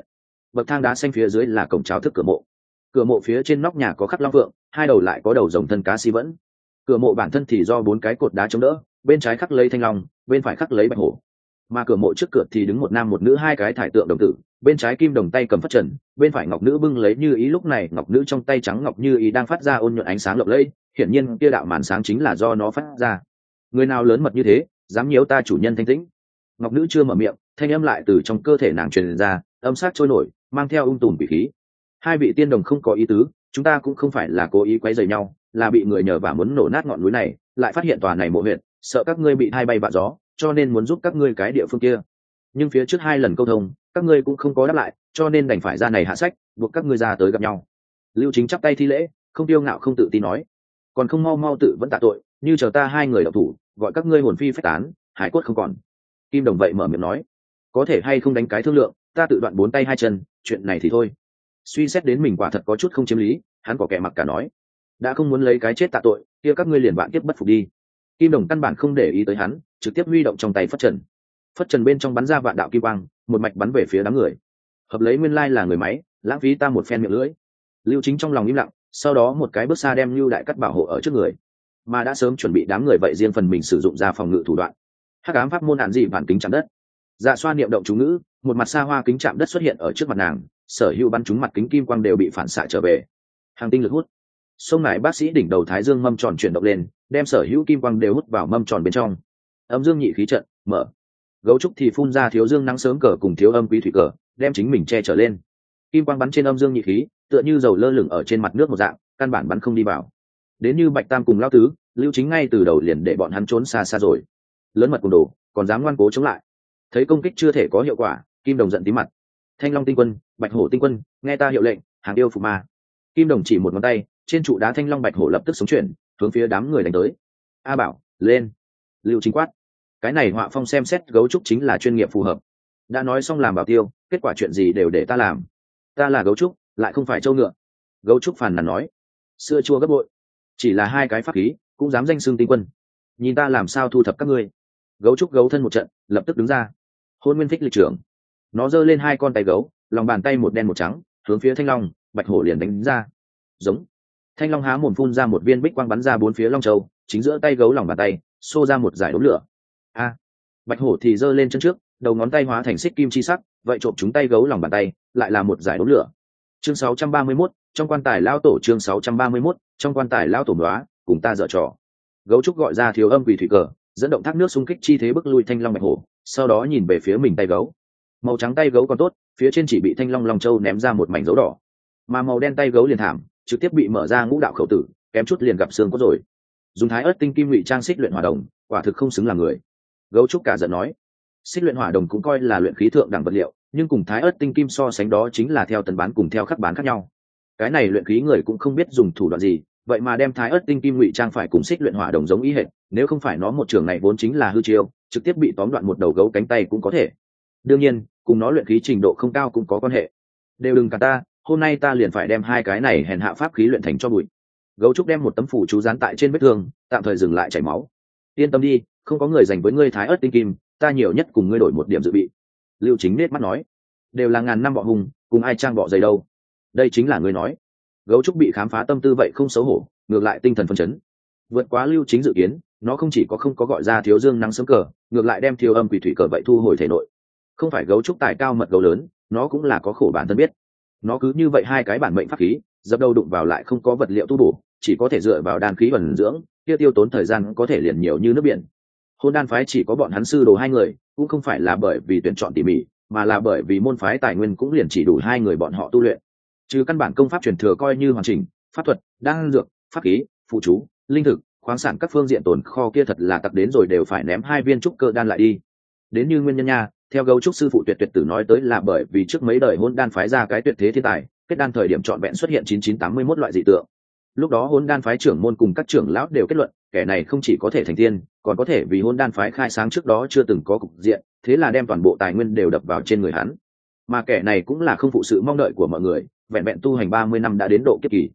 bậc thang đá xanh phía dưới là cổng cháo thức cửa mộ. Cửa mộ phía trên nóc nhà có khắc long phượng, hai đầu lại có đầu rồng thân cá si vẫn. Cửa mộ bản thân thì do 4 cái cột đá chống đỡ, bên trái khắc lấy thanh long, bên phải khắc lấy bạch hổ. Mà cửa mộ trước cửa thì đứng một nam một nữ hai cái thải tượng đồng tử, bên trái kim đồng tay cầm phất trần, bên phải ngọc nữ bưng lấy như ý. Lúc này ngọc nữ trong tay trắng ngọc như ý đang phát ra ôn nhuận ánh sáng lộng lẫy, hiển nhiên kia đạo màn sáng chính là do nó phát ra. Người nào lớn mật như thế, dám nhiễu ta chủ nhân thanh tĩnh? Ngọc nữ chưa mở miệng, thanh âm lại từ trong cơ thể nàng truyền ra, âm sắc trôi nổi, mang theo tùm quỷ khí. Hai vị tiên đồng không có ý tứ, chúng ta cũng không phải là cố ý quấy rầy nhau, là bị người nhờ và muốn nổ nát ngọn núi này, lại phát hiện tòa này mộ huyện, sợ các ngươi bị thay bay vạ gió, cho nên muốn giúp các ngươi cái địa phương kia. Nhưng phía trước 2 lần câu thông, các ngươi cũng không có đáp lại, cho nên đành phải ra này hạ sách, buộc các ngươi ra tới gặp nhau. Lưu Chính chắp tay thi lễ, không tiêu ngạo không tự tin nói, còn không mau mau tự vẫn tạ tội, như chờ ta 2 người động thủ, gọi các ngươi hồn phi phách tán, hải cốt không còn. Kim đồng vậy mở miệng nói, có thể hay không đánh cái thương lượng, ta tự đoạn 4 tay 2 chân, chuyện này thì thôi. Suy xét đến mình quả thật có chút không chiếm lý, hắn có kẻ mặc cả nói, đã không muốn lấy cái chết tạ tội, kia các ngươi liền vạn kiếp bất phục đi. Kim đồng căn bản không để ý tới hắn, trực tiếp huy động trong tay phất trần. Phất trần bên trong bắn ra vạn đạo kim quang, một mạch bắn về phía đám người. Hợp lấy nguyên lai là người máy, lãng phí ta một phen miệng lưỡi. Lưu Chính trong lòng im lặng, sau đó một cái bước xa đem Lưu Đại Cắt bảo hộ ở trước người. Mà đã sớm chuẩn bị đám người vậy riêng phần mình sử dụng ra phòng ngự thủ đoạn. Hắc ám pháp môn hạn dị bản kính chạm đất. Dạ xoa niệm động chú ngữ, một mặt xa hoa kính chạm đất xuất hiện ở trước mặt nàng, sở hữu bắn trúng mặt kính kim quang đều bị phản xạ trở về. Hàng tinh lực hút. Sông nải bác sĩ đỉnh đầu thái dương mâm tròn chuyển động lên, đem sở hữu kim quang đều hút vào mâm tròn bên trong. Âm dương nhị khí trận mở. Gấu trúc thì phun ra thiếu dương nắng sớm cờ cùng thiếu âm quý thủy cờ, đem chính mình che trở lên. Kim quang bắn trên âm dương nhị khí, tựa như dầu lơ lửng ở trên mặt nước một dạng, căn bản bắn không đi vào. Đến như Bạch Tam cùng Lão Tứ, Lưu Chính ngay từ đầu liền để bọn hắn trốn xa xa rồi. Lớn mật cùng đồ, còn dám ngoan cố chống lại. Thấy công kích chưa thể có hiệu quả, Kim Đồng giận tím mặt. Thanh Long tinh quân, Bạch Hổ tinh quân, nghe ta hiệu lệnh, hàng yêu phục ma. Kim Đồng chỉ một ngón tay, trên trụ đá Thanh Long Bạch Hổ lập tức sống chuyển, hướng phía đám người đánh tới. A Bảo, lên! Lưu Chính quát. Cái này họa phong xem xét gấu trúc chính là chuyên nghiệp phù hợp. Đã nói xong làm bảo tiêu, kết quả chuyện gì đều để ta làm. Ta là gấu trúc, lại không phải trâu ngựa. Gấu trúc phàn nàn nói. Sữa chua gấp bội. Chỉ là 2 cái pháp khí, cũng dám danh xưng tinh quân. Nhìn ta làm sao thu thập các ngươi. Gấu trúc gấu thân một trận, lập tức đứng ra. Hôn Nguyên Thích lịch trưởng. Nó giơ lên 2 con tay gấu, lòng bàn tay một đen một trắng, hướng phía Thanh Long, Bạch Hổ liền đánh ra. Giống. Thanh Long há mồm phun ra một viên bích quang bắn ra 4 phía Long Châu, chính giữa tay gấu lòng bàn tay, xô ra một dải đốm lửa. A. Bạch Hổ thì giơ lên chân trước, đầu ngón tay hóa thành xích kim chi sắc, vậy trộm chúng tay gấu lòng bàn tay, lại là một dải đốm lửa. Chương 631, trong quan tài lao tổ. Chương 631, trong quan tài lao tổ đóa, cùng ta dở trò. Gấu trúc gọi ra thiếu âm quỷ thủy cờ, dẫn động thác nước xung kích chi thế bức lui Thanh Long Bạch Hổ, sau đó nhìn về phía mình tay gấu. Màu trắng tay gấu còn tốt, phía trên chỉ bị Thanh Long Long Châu ném ra một mảnh dấu đỏ, mà màu đen tay gấu liền thảm, trực tiếp bị mở ra ngũ đạo khẩu tử, kém chút liền gặp xương cốt rồi. Dùng thái ớt tinh kim ngụy trang xích luyện hỏa đồng, quả thực không xứng là người. Gấu trúc cả giận nói, xích luyện hỏa đồng cũng coi là luyện khí thượng đẳng vật liệu, nhưng cùng thái ớt tinh kim so sánh đó chính là theo tần bán cùng theo khắc bán khác nhau. Cái này luyện khí người cũng không biết dùng thủ đoạn gì, vậy mà đem thái ớt tinh kim ngụy trang phải cùng xích luyện hỏa đồng giống ý hệt, nếu không phải nó một trường này vốn chính là hư chiêu, trực tiếp bị tóm đoạn một đầu gấu cánh tay cũng có thể. Đương nhiên, cùng nó luyện khí trình độ không cao cũng có quan hệ. Đều đừng cả ta, hôm nay ta liền phải đem 2 cái này hèn hạ pháp khí luyện thành cho bụi. Gấu trúc đem một tấm phủ chú dán tại trên vết thương, tạm thời dừng lại chảy máu. Yên tâm đi, không có người giành với ngươi thái ớt tinh kim, ta nhiều nhất cùng ngươi đổi 1 điểm dự bị. Lưu Chính nết mắt nói, đều là ngàn năm bọ hùng, cùng ai trang bọ dày đâu. Đây chính là ngươi nói. Gấu trúc bị khám phá tâm tư vậy không xấu hổ, ngược lại tinh thần phấn chấn. Vượt quá Lưu Chính dự kiến, nó không chỉ có không có gọi ra thiếu dương nắng sớm cờ, ngược lại đem thiếu âm quỷ thủy cờ vậy thu hồi thể nội. Không phải gấu trúc tài cao mật gấu lớn, nó cũng là có khổ bản thân biết. Nó cứ như vậy 2 cái bản mệnh pháp khí, dập đầu đụng vào lại không có vật liệu tu bổ, chỉ có thể dựa vào đan khí bẩn dưỡng, kia tiêu tốn thời gian có thể liền nhiều như nước biển. Hôn đan phái chỉ có bọn hắn sư đồ 2 người, cũng không phải là bởi vì tuyển chọn tỉ mỉ, mà là bởi vì môn phái tài nguyên cũng liền chỉ đủ 2 người bọn họ tu luyện. Trừ căn bản công pháp truyền thừa coi như hoàn chỉnh, pháp thuật, đan dược, pháp khí, phụ chú, linh thực, khoáng sản các phương diện tồn kho kia thật là tặc đến rồi đều phải ném 2 viên trúc cơ đan lại đi. Đến như nguyên nhân nha, theo gấu trúc sư phụ tuyệt tuyệt tử nói tới là bởi vì trước mấy đời hôn đan phái ra cái tuyệt thế thiên tài, kết đan thời điểm trọn vẹn xuất hiện 9981 loại dị tượng. Lúc đó hôn đan phái trưởng môn cùng các trưởng lão đều kết luận, kẻ này không chỉ có thể thành tiên, còn có thể vì hôn đan phái khai sáng trước đó chưa từng có cục diện, thế là đem toàn bộ tài nguyên đều đập vào trên người hắn. Mà kẻ này cũng là không phụ sự mong đợi của mọi người, vẹn vẹn tu hành 30 năm đã đến độ kiếp kỳ.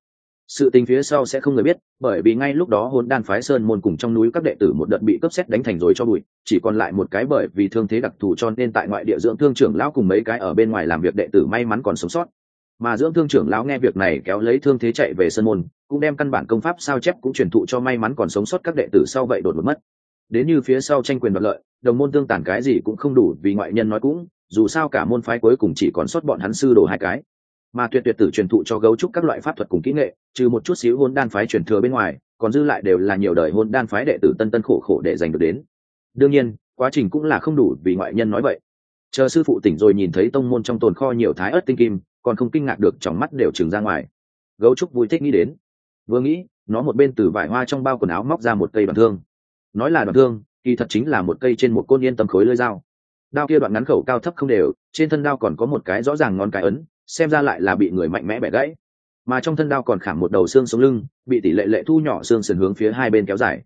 Sự tình phía sau sẽ không người biết, bởi vì ngay lúc đó hồn đan phái sơn môn cùng trong núi các đệ tử một đợt bị cướp xét đánh thành rồi cho bụi, chỉ còn lại một cái bởi vì thương thế đặc thù cho nên tại ngoại địa dưỡng thương trưởng lão cùng mấy cái ở bên ngoài làm việc đệ tử may mắn còn sống sót. Mà dưỡng thương trưởng lão nghe việc này kéo lấy thương thế chạy về sơn môn, cũng đem căn bản công pháp sao chép cũng truyền thụ cho may mắn còn sống sót các đệ tử sau vậy đột ngột mất. Đến như phía sau tranh quyền đoạt lợi, đồng môn tương tàn cái gì cũng không đủ, vì ngoại nhân nói cũng, dù sao cả môn phái cuối cùng chỉ còn sót bọn hắn sư đồ hai cái. Mà tuyệt tuyệt tử truyền thụ cho gấu trúc các loại pháp thuật cùng kỹ nghệ, trừ một chút xíu hôn đan phái truyền thừa bên ngoài, còn dư lại đều là nhiều đời hôn đan phái đệ tử tân tân khổ khổ để giành được đến. Đương nhiên, quá trình cũng là không đủ, vì ngoại nhân nói vậy. Chờ sư phụ tỉnh rồi nhìn thấy tông môn trong tồn kho nhiều thái ớt tinh kim, còn không kinh ngạc được, trong mắt đều trừng ra ngoài. Gấu trúc vui thích nghĩ đến, vừa nghĩ, nó một bên từ vải hoa trong bao quần áo móc ra một cây đoạn thương. Nói là đoạn thương, kỳ thật chính là một cây trên một côn yên tâm khối lưỡi dao. Đao kia đoạn ngắn khẩu cao thấp không đều, trên thân đao còn có một cái rõ ràng ngón cái ấn, xem ra lại là bị người mạnh mẽ bẻ gãy. Mà trong thân đao còn khảm một đầu xương sống lưng, bị tỷ lệ lệ thu nhỏ xương sườn hướng phía hai bên kéo dài.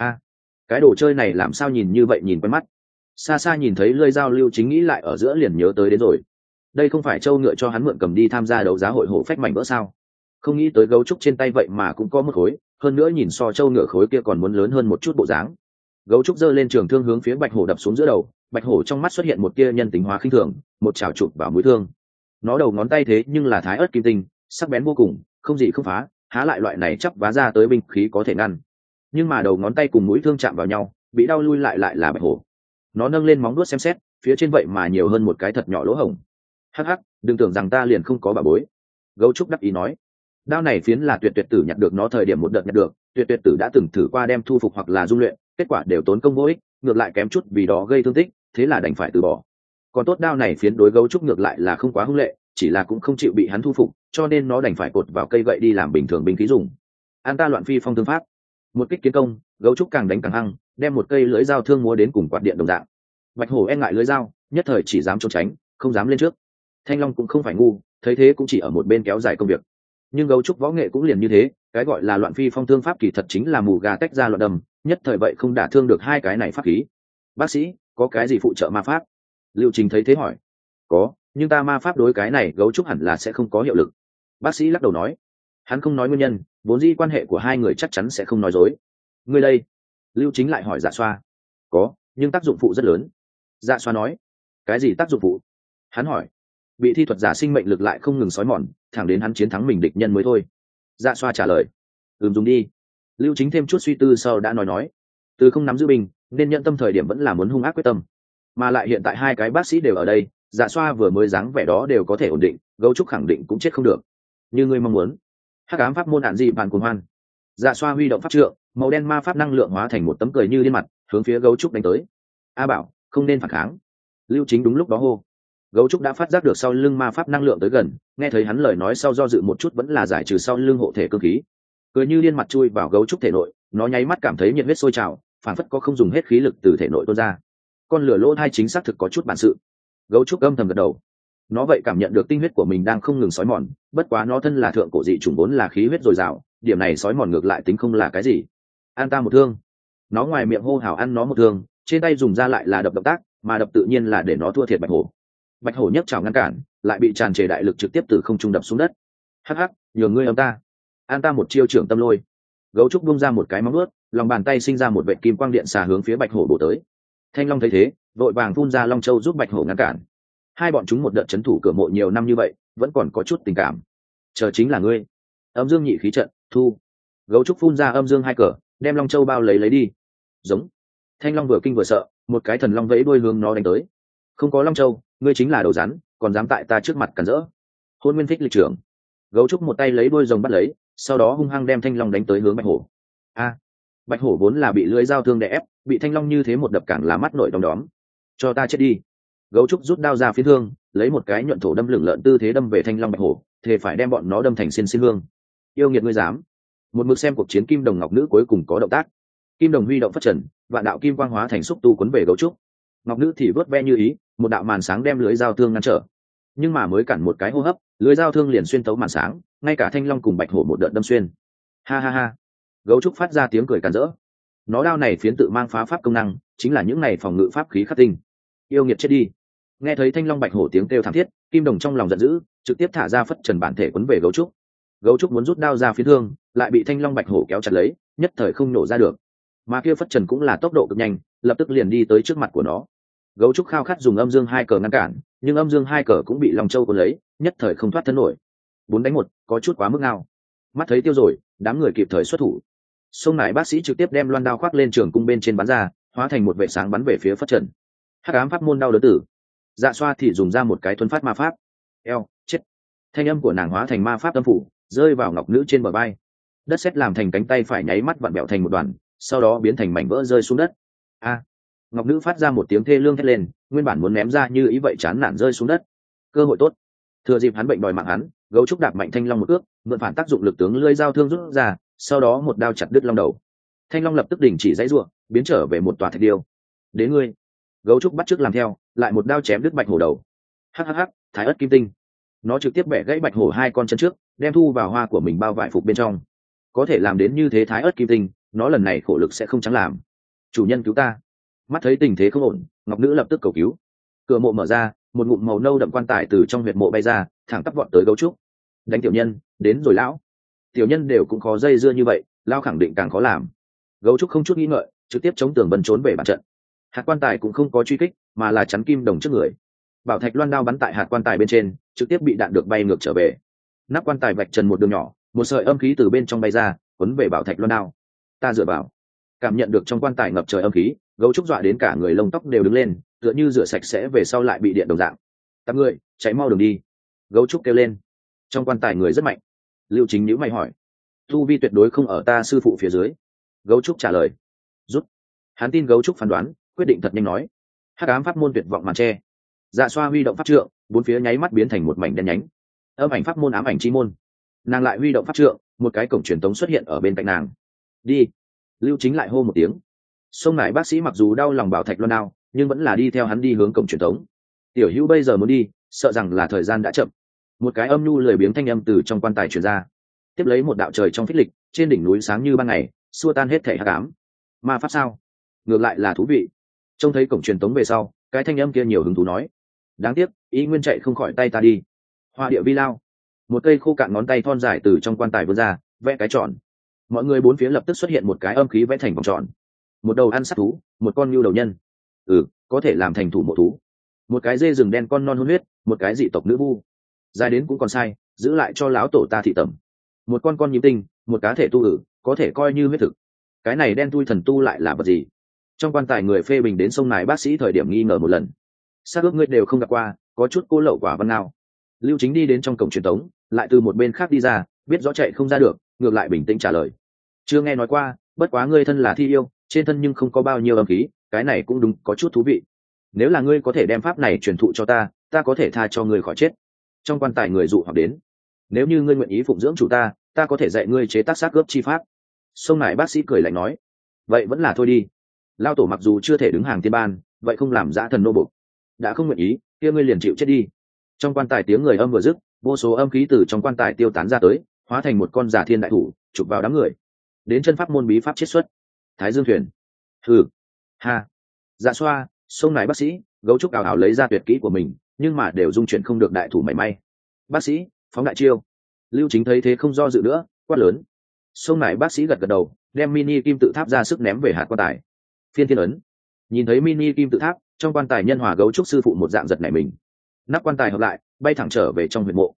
Cái đồ chơi này làm sao nhìn như vậy, nhìn quen mắt. Xa xa nhìn thấy lưỡi dao, Lưu Chính nghĩ lại ở giữa liền nhớ tới đến rồi. Đây không phải châu ngựa cho hắn mượn cầm đi tham gia đấu giá hội hổ phách mảnh vỡ sao? Không nghĩ tới gấu trúc trên tay vậy mà cũng có một khối, hơn nữa nhìn so châu ngựa khối kia còn muốn lớn hơn một chút bộ dáng. Gấu trúc giơ lên trường thương hướng phía bạch hổ đập xuống giữa đầu, bạch hổ trong mắt xuất hiện một tia nhân tính hóa khinh thường, một chảo chụp vào mũi thương. Nó đầu ngón tay thế nhưng là thái ớt kim tinh, sắc bén vô cùng, không gì không phá, há lại loại này chắp vá ra tới binh khí có thể ngăn. Nhưng mà đầu ngón tay cùng mũi thương chạm vào nhau, bị đau lui lại là bạch hổ. Nó nâng lên móng vuốt xem xét, phía trên vậy mà nhiều hơn một cái thật nhỏ lỗ hổng. Hắc hắc, đừng tưởng rằng ta liền không có bà bối. Gấu trúc đắc ý nói. Đao này phiến là tuyệt tuyệt tử nhặt được nó thời điểm một đợt nhặt được, tuyệt tuyệt tử đã từng thử qua đem thu phục hoặc là dung luyện, kết quả đều tốn công vô ích, ngược lại kém chút vì đó gây thương tích, thế là đành phải từ bỏ. Còn tốt đao này phiến đối gấu trúc ngược lại là không quá hung lệ, chỉ là cũng không chịu bị hắn thu phục, cho nên nó đành phải cột vào cây gậy đi làm bình thường binh khí dùng. An ta loạn phi phong thương pháp, một kích kiến công, gấu trúc càng đánh càng hăng, đem một cây lưỡi dao thương múa đến cùng quạt điện đồng dạng. Bạch hổ e ngại lưỡi dao, nhất thời chỉ dám trốn tránh, không dám lên trước. Thanh long cũng không phải ngu, thấy thế cũng chỉ ở một bên kéo dài công việc. Nhưng gấu trúc võ nghệ cũng liền như thế, cái gọi là loạn phi phong thương pháp kỳ thật chính là mù gà tách ra loạn đầm, nhất thời vậy không đả thương được hai cái này pháp khí. Bác sĩ, có cái gì phụ trợ ma pháp? Lưu Trình thấy thế hỏi. Có, nhưng ta ma pháp đối cái này gấu trúc hẳn là sẽ không có hiệu lực. Bác sĩ lắc đầu nói. Hắn không nói nguyên nhân, vốn dĩ quan hệ của hai người chắc chắn sẽ không nói dối. Ngươi đây? Lưu Chính lại hỏi Dạ Xoa. Có, nhưng tác dụng phụ rất lớn. Dạ Xoa nói. Cái gì tác dụng phụ? Hắn hỏi. Bị thi thuật giả sinh mệnh lực lại không ngừng xói mòn, thẳng đến hắn chiến thắng mình địch nhân mới thôi. Dạ Xoa trả lời. Dùng đi. Lưu Chính thêm chút suy tư sau đã nói. Từ không nắm giữ binh, nên nhận tâm thời điểm vẫn là muốn hung ác quyết tâm. Mà lại hiện tại hai cái bác sĩ đều ở đây, Dạ Xoa vừa mới dáng vẻ đó đều có thể ổn định, gấu trúc khẳng định cũng chết không được. Như ngươi mong muốn. Hắc ám pháp môn ạn dị bàn cuồng hoan. Dạ Xoa huy động pháp trượng, màu đen ma pháp năng lượng hóa thành một tấm cười như điên mặt, hướng phía gấu trúc đánh tới. A Bảo, không nên phản kháng. Lưu Chính đúng lúc đó hô. Gấu trúc đã phát giác được sau lưng ma pháp năng lượng tới gần, nghe thấy hắn lời nói sau do dự một chút vẫn là giải trừ sau lưng hộ thể cơ khí. Cười như điên mặt chui vào gấu trúc thể nội, nó nháy mắt cảm thấy nhiệt huyết sôi trào, phản phất có không dùng hết khí lực từ thể nội tuôn ra. Con lửa lỗ thai chính xác thực có chút bản sự. Gấu trúc âm thầm gật đầu. Nó vậy cảm nhận được tinh huyết của mình đang không ngừng xói mòn, bất quá nó thân là thượng cổ dị chủng vốn là khí huyết dồi dào, điểm này xói mòn ngược lại tính không là cái gì. An ta một thương. Nó ngoài miệng hô hào ăn nó một thương, trên tay dùng ra lại là đập động tác, mà đập tự nhiên là để nó thua thiệt bạch hổ. Bạch hổ nhấc chảo ngăn cản, lại bị tràn trề đại lực trực tiếp từ không trung đập xuống đất. Hắc hắc, nhường ngươi âm ta. An ta một chiêu trưởng tâm lôi. Gấu trúc bung ra một cái móng vuốt, lòng bàn tay sinh ra một vệt kim quang điện xà hướng phía bạch hổ bổ tới. Thanh long thấy thế, vội vàng phun ra long châu giúp bạch hổ ngăn cản. Hai bọn chúng một đợt chấn thủ cửa mộ nhiều năm như vậy, vẫn còn có chút tình cảm. Chờ chính là ngươi. Âm dương nhị khí trận, thu. Gấu trúc phun ra âm dương hai cờ, đem long châu bao lấy đi. Giống. Thanh long vừa kinh vừa sợ, một cái thần long vẫy đuôi hướng nó đánh tới. Không có long châu, ngươi chính là đầu rắn, còn dám tại ta trước mặt cản rỡ. Hôn nguyên thích lịch trưởng. Gấu trúc một tay lấy đuôi rồng bắt lấy, sau đó hung hăng đem thanh long đánh tới hướng bạch hổ. Bạch hổ vốn là bị lưỡi dao thương đè ép, bị thanh long như thế một đập càng là mắt nổi đom đóm. Cho ta chết đi. Gấu trúc rút đao ra phía thương, lấy một cái nhuận thổ đâm lửng lợn tư thế đâm về thanh long bạch hổ, thề phải đem bọn nó đâm thành xiên xiên hương. Yêu nghiệt ngươi dám. Một mực xem cuộc chiến kim đồng ngọc nữ cuối cùng có động tác. Kim đồng huy động phát trần, vạn đạo kim quang hóa thành xúc tu cuốn về gấu trúc. Ngọc nữ thì vớt ve như ý, một đạo màn sáng đem lưới dao thương ngăn trở. Nhưng mà mới cản một cái hô hấp, lưới dao thương liền xuyên tấu màn sáng, ngay cả thanh long cùng bạch hổ một đợt đâm xuyên. Ha ha ha. Gấu trúc phát ra tiếng cười càn rỡ. Nó đao này phiến tự mang phá pháp công năng, chính là những này phòng ngự pháp khí khắc tinh. Yêu nghiệt chết đi. Nghe thấy thanh long bạch hổ tiếng kêu thảm thiết, kim đồng trong lòng giận dữ, trực tiếp thả ra phất trần bản thể quấn về gấu trúc. Gấu trúc muốn rút đao ra phía thương, lại bị thanh long bạch hổ kéo chặt lấy, nhất thời không nổ ra được. Mà kia phất trần cũng là tốc độ cực nhanh, lập tức liền đi tới trước mặt của nó. Gấu trúc khao khát dùng âm dương hai cờ ngăn cản, nhưng âm dương hai cờ cũng bị long châu cuốn lấy, nhất thời không thoát thân nổi. 4-1, có chút quá mức ngao. Mắt thấy tiêu rồi, đám người kịp thời xuất thủ. Sông nải bác sĩ trực tiếp đem loan đao khoác lên trường cung bên trên bắn ra, hóa thành một vệ sáng bắn về phía phất trần. Hắc ám pháp môn đau đớn tử. Dạ xoa thì dùng ra một cái thuấn phát ma pháp. Eo, chết. Thanh âm của nàng hóa thành ma pháp tâm phủ, rơi vào ngọc nữ trên bờ vai. Đất sét làm thành cánh tay phải nháy mắt vặn bẹo thành một đoàn, sau đó biến thành mảnh vỡ rơi xuống đất. A! Ngọc nữ phát ra một tiếng thê lương thét lên, nguyên bản muốn ném ra như ý vậy chán nản rơi xuống đất. Cơ hội tốt. Thừa dịp hắn bệnh đòi mạng hắn, gấu trúc đạp mạnh thanh long một ước, mượn phản tác dụng lực tướng lưỡi dao thương rút ra, sau đó một đao chặt đứt long đầu. Thanh long lập tức đình chỉ dãy rủa, biến trở về một tòa thạch điêu. Đến ngươi. Gấu trúc bắt chước làm theo, lại một đao chém đứt bạch hổ đầu. Hắc hắc hắc, thái ớt kim tinh. Nó trực tiếp bẻ gãy bạch hổ hai con chân trước, đem thu vào hoa của mình bao vải phục bên trong. Có thể làm đến như thế thái ớt kim tinh, nó lần này khổ lực sẽ không trắng làm. Chủ nhân cứu ta. Mắt thấy tình thế không ổn, ngọc nữ lập tức cầu cứu. Cửa mộ mở ra, một ngụm màu nâu đậm quan tài từ trong huyệt mộ bay ra, thẳng tắp vọt tới gấu trúc. Đánh tiểu nhân, đến rồi lão. Tiểu nhân đều cũng khó dây dưa như vậy, lao khẳng định càng khó làm. Gấu trúc không chút nghĩ ngợi, trực tiếp chống tường bần trốn về bàn trận. Hạt quan tài cũng không có truy kích, mà là chắn kim đồng trước người. Bảo thạch loan đao bắn tại hạt quan tài bên trên, trực tiếp bị đạn được bay ngược trở về. Nắp quan tài vạch trần một đường nhỏ, một sợi âm khí từ bên trong bay ra, cuốn về bảo thạch loan đao. Ta dựa vào, cảm nhận được trong quan tài ngập trời âm khí, gấu trúc dọa đến cả người lông tóc đều đứng lên, tựa như rửa sạch sẽ về sau lại bị điện đồng dạng. Tạm người, cháy mau đường đi. Gấu trúc kêu lên. Trong quan tài người rất mạnh. Lưu Chính nhíu mày hỏi. Tu vi tuyệt đối không ở ta sư phụ phía dưới. Gấu trúc trả lời. Rút. Hắn tin gấu trúc phán đoán, quyết định thật nhanh nói. Hắc ám pháp môn tuyệt vọng màn tre. Dạ xoa huy động pháp trượng, bốn phía nháy mắt biến thành một mảnh đen nhánh. Âm ảnh pháp môn ám ảnh chi môn. Nàng lại huy động pháp trượng, một cái cổng truyền tống xuất hiện ở bên cạnh nàng. Đi. Lưu Chính lại hô một tiếng. Sông nải bác sĩ mặc dù đau lòng bảo thạch loan đao, nhưng vẫn là đi theo hắn đi hướng cổng truyền tống. Tiểu Hữu bây giờ muốn đi, sợ rằng là thời gian đã chậm. Một cái âm nhu lười biếng thanh âm từ trong quan tài truyền ra. Tiếp lấy một đạo trời trong phích lịch, trên đỉnh núi sáng như ban ngày, xua tan hết thể hắc ám. Ma pháp sao? Ngược lại là thú vị. Trông thấy cổng truyền tống về sau, cái thanh âm kia nhiều hứng thú nói. Đáng tiếc, ý nguyên chạy không khỏi tay ta đi. Hoa địa vi lao. Một cây khô cạn ngón tay thon dài từ trong quan tài vươn ra, vẽ cái tròn. Mọi người bốn phía lập tức xuất hiện một cái âm khí vẽ thành vòng tròn. Một đầu ăn sát thú, một con nhu đầu nhân. Có thể làm thành thủ mộ thú. Một cái dê rừng đen con non hôn huyết, một cái dị tộc nữ vu. Dài đến cũng còn sai, giữ lại cho lão tổ ta thị tẩm. Một con nhím tinh, một cá thể tu ử, có thể coi như huyết thực. Cái này đen tui thần tu lại là vật gì? Trong quan tài người phê bình đến sông này bác sĩ thời điểm nghi ngờ một lần. Xác ướp ngươi đều không gặp qua, có chút cô lậu quả văn nào. Lưu Chính đi đến trong cổng truyền tống, lại từ một bên khác đi ra, biết rõ chạy không ra được, ngược lại bình tĩnh trả lời. Chưa nghe nói qua, bất quá ngươi thân là thi yêu, trên thân nhưng không có bao nhiêu âm khí, cái này cũng đúng, có chút thú vị. Nếu là ngươi có thể đem pháp này truyền thụ cho ta, ta có thể tha cho ngươi khỏi chết. Trong quan tài người dụ hoặc đến. Nếu như ngươi nguyện ý phụng dưỡng chủ ta, ta có thể dạy ngươi chế tác xác cướp chi pháp. Sông này bác sĩ cười lạnh nói. Vậy vẫn là thôi đi. Lao tổ mặc dù chưa thể đứng hàng tiên ban, vậy không làm dã thần nô bộc. Đã không nguyện ý, kia ngươi liền chịu chết đi. Trong quan tài tiếng người âm vừa dứt, vô số âm khí từ trong quan tài tiêu tán ra tới, hóa thành một con giả thiên đại thủ, chụp vào đám người. Đến chân pháp môn bí pháp chiết xuất. Thái Dương thuyền. Hừ. Ha. Dạ xoa, sông này bác sĩ, gấu trúc ảo ảo lấy ra tuyệt kỹ của mình, nhưng mà đều dung chuyển không được đại thủ mảy may. Bác sĩ, phóng đại chiêu. Lưu Chính thấy thế không do dự nữa, quát lớn. Sông này bác sĩ gật gật đầu, đem mini kim tự tháp ra sức ném về hạt quan tài. Phiên thiên ấn. Nhìn thấy mini kim tự tháp, trong quan tài nhân hòa gấu trúc sư phụ một dạng giật nảy mình. Nắp quan tài hợp lại, bay thẳng trở về trong huyệt mộ.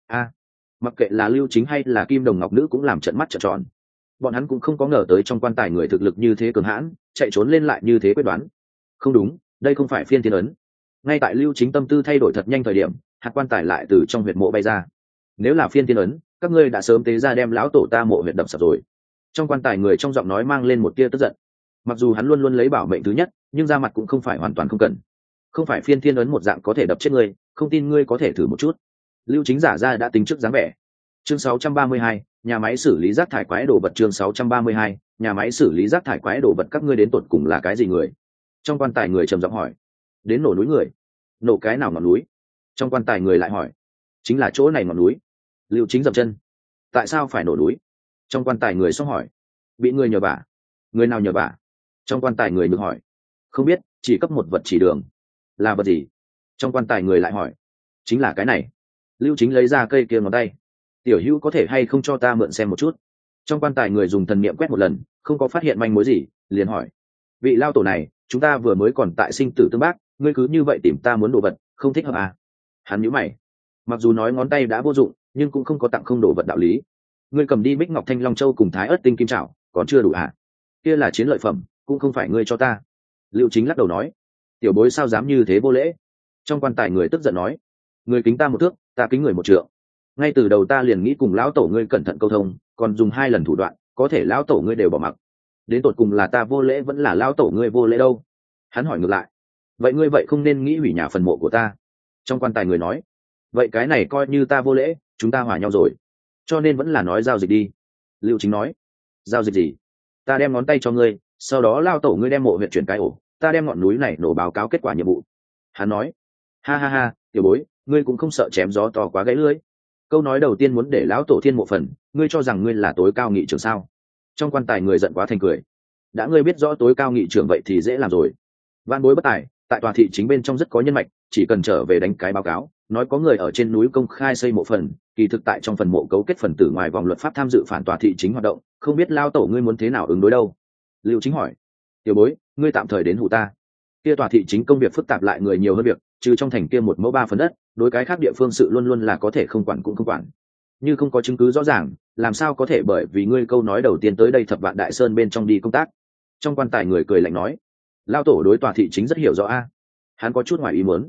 Mặc kệ là Lưu Chính hay là Kim Đồng Ngọc Nữ cũng làm trợn mắt trợn tròn. Bọn hắn cũng không có ngờ tới trong quan tài người thực lực như thế cường hãn, chạy trốn lên lại như thế quyết đoán. Không đúng, đây không phải phiên thiên ấn. Ngay tại Lưu Chính tâm tư thay đổi thật nhanh thời điểm, hạt quan tài lại từ trong huyệt mộ bay ra. Nếu là phiên thiên ấn, các ngươi đã sớm tế ra đem lão tổ ta mộ huyệt đập sập rồi. Trong quan tài người trong giọng nói mang lên một tia tức giận. Mặc dù hắn luôn luôn lấy bảo mệnh thứ nhất, nhưng ra mặt cũng không phải hoàn toàn không cần. Không phải phiên thiên ấn một dạng có thể đập chết ngươi, không tin ngươi có thể thử một chút. Lưu Chính giả ra đã tính trước dáng vẻ. Chương 632, nhà máy xử lý rác thải quái đồ vật. Chương 632, nhà máy xử lý rác thải quái đồ vật. Các ngươi đến tột cùng là cái gì người? Trong quan tài người trầm giọng hỏi. Đến nổ núi người. Nổ cái nào ngọn núi? Trong quan tài người lại hỏi. Chính là chỗ này ngọn núi. Lưu Chính dậm chân. Tại sao phải nổ núi? Trong quan tài người xong hỏi. Bị người nhờ vả. Người nào nhờ vả? Trong quan tài người được hỏi. Không biết, chỉ cấp một vật chỉ đường. Là vật gì? Trong quan tài người lại hỏi. Chính là cái này. Lưu Chính lấy ra cây kia ngón tay. tiểu hữu có thể hay không cho ta mượn xem một chút? Trong quan tài người dùng thần niệm quét một lần, không có phát hiện manh mối gì, liền hỏi: vị lao tổ này, chúng ta vừa mới còn tại sinh tử tương bác, ngươi cứ như vậy tìm ta muốn đồ vật, không thích hợp à? Hắn nhíu mày, mặc dù nói ngón tay đã vô dụng, nhưng cũng không có tặng không đồ vật đạo lý. Ngươi cầm đi Bích Ngọc Thanh Long Châu cùng Thái Ức Tinh Kim Trảo, còn chưa đủ à? Kia là chiến lợi phẩm, cũng không phải ngươi cho ta. Lưu Chính lắc đầu nói: tiểu bối sao dám như thế vô lễ? Trong quan tài người tức giận nói: người kính ta một thước, ta kính người một trượng. Ngay từ đầu ta liền nghĩ cùng lão tổ ngươi cẩn thận câu thông, còn dùng 2 lần thủ đoạn, có thể lão tổ ngươi đều bỏ mặc. Đến tột cùng là ta vô lễ vẫn là lão tổ ngươi vô lễ đâu? Hắn hỏi ngược lại: vậy ngươi vậy không nên nghĩ hủy nhà phần mộ của ta? Trong quan tài người nói: vậy cái này coi như ta vô lễ, chúng ta hòa nhau rồi, cho nên vẫn là nói giao dịch đi. Lưu Chính nói: giao dịch gì? Ta đem ngón tay cho ngươi, sau đó lao tổ ngươi đem mộ huyện chuyển cái ổ, ta đem ngọn núi này nổ báo cáo kết quả nhiệm vụ. Hắn nói: ha ha ha, tiểu bối, ngươi cũng không sợ chém gió to quá gãy lưỡi. Câu nói đầu tiên muốn để lão tổ thiên mộ phần, ngươi cho rằng ngươi là tối cao nghị trưởng sao? Trong quan tài người giận quá thành cười: đã ngươi biết rõ tối cao nghị trưởng vậy thì dễ làm rồi. Van bối bất tài, tại tòa thị chính bên trong rất có nhân mạch, chỉ cần trở về đánh cái báo cáo, nói có người ở trên núi công khai xây mộ phần, kỳ thực tại trong phần mộ cấu kết phần tử ngoài vòng luật pháp tham dự phản tòa thị chính hoạt động, không biết lao tổ ngươi muốn thế nào ứng đối đâu? Lưu Chính hỏi: tiểu bối, ngươi tạm thời đến hủ ta. Kia tòa thị chính công việc phức tạp lại người nhiều hơn việc, trừ trong thành kia 1 mẫu 3 phần đất, đối cái khác địa phương sự luôn luôn là có thể không quản cũng không quản. Như không có chứng cứ rõ ràng, làm sao có thể bởi vì ngươi câu nói đầu tiên tới đây Thập Vạn Đại Sơn bên trong đi công tác? Trong quan tài người cười lạnh nói: lao tổ đối tòa thị chính rất hiểu rõ a. Hắn có chút ngoài ý muốn: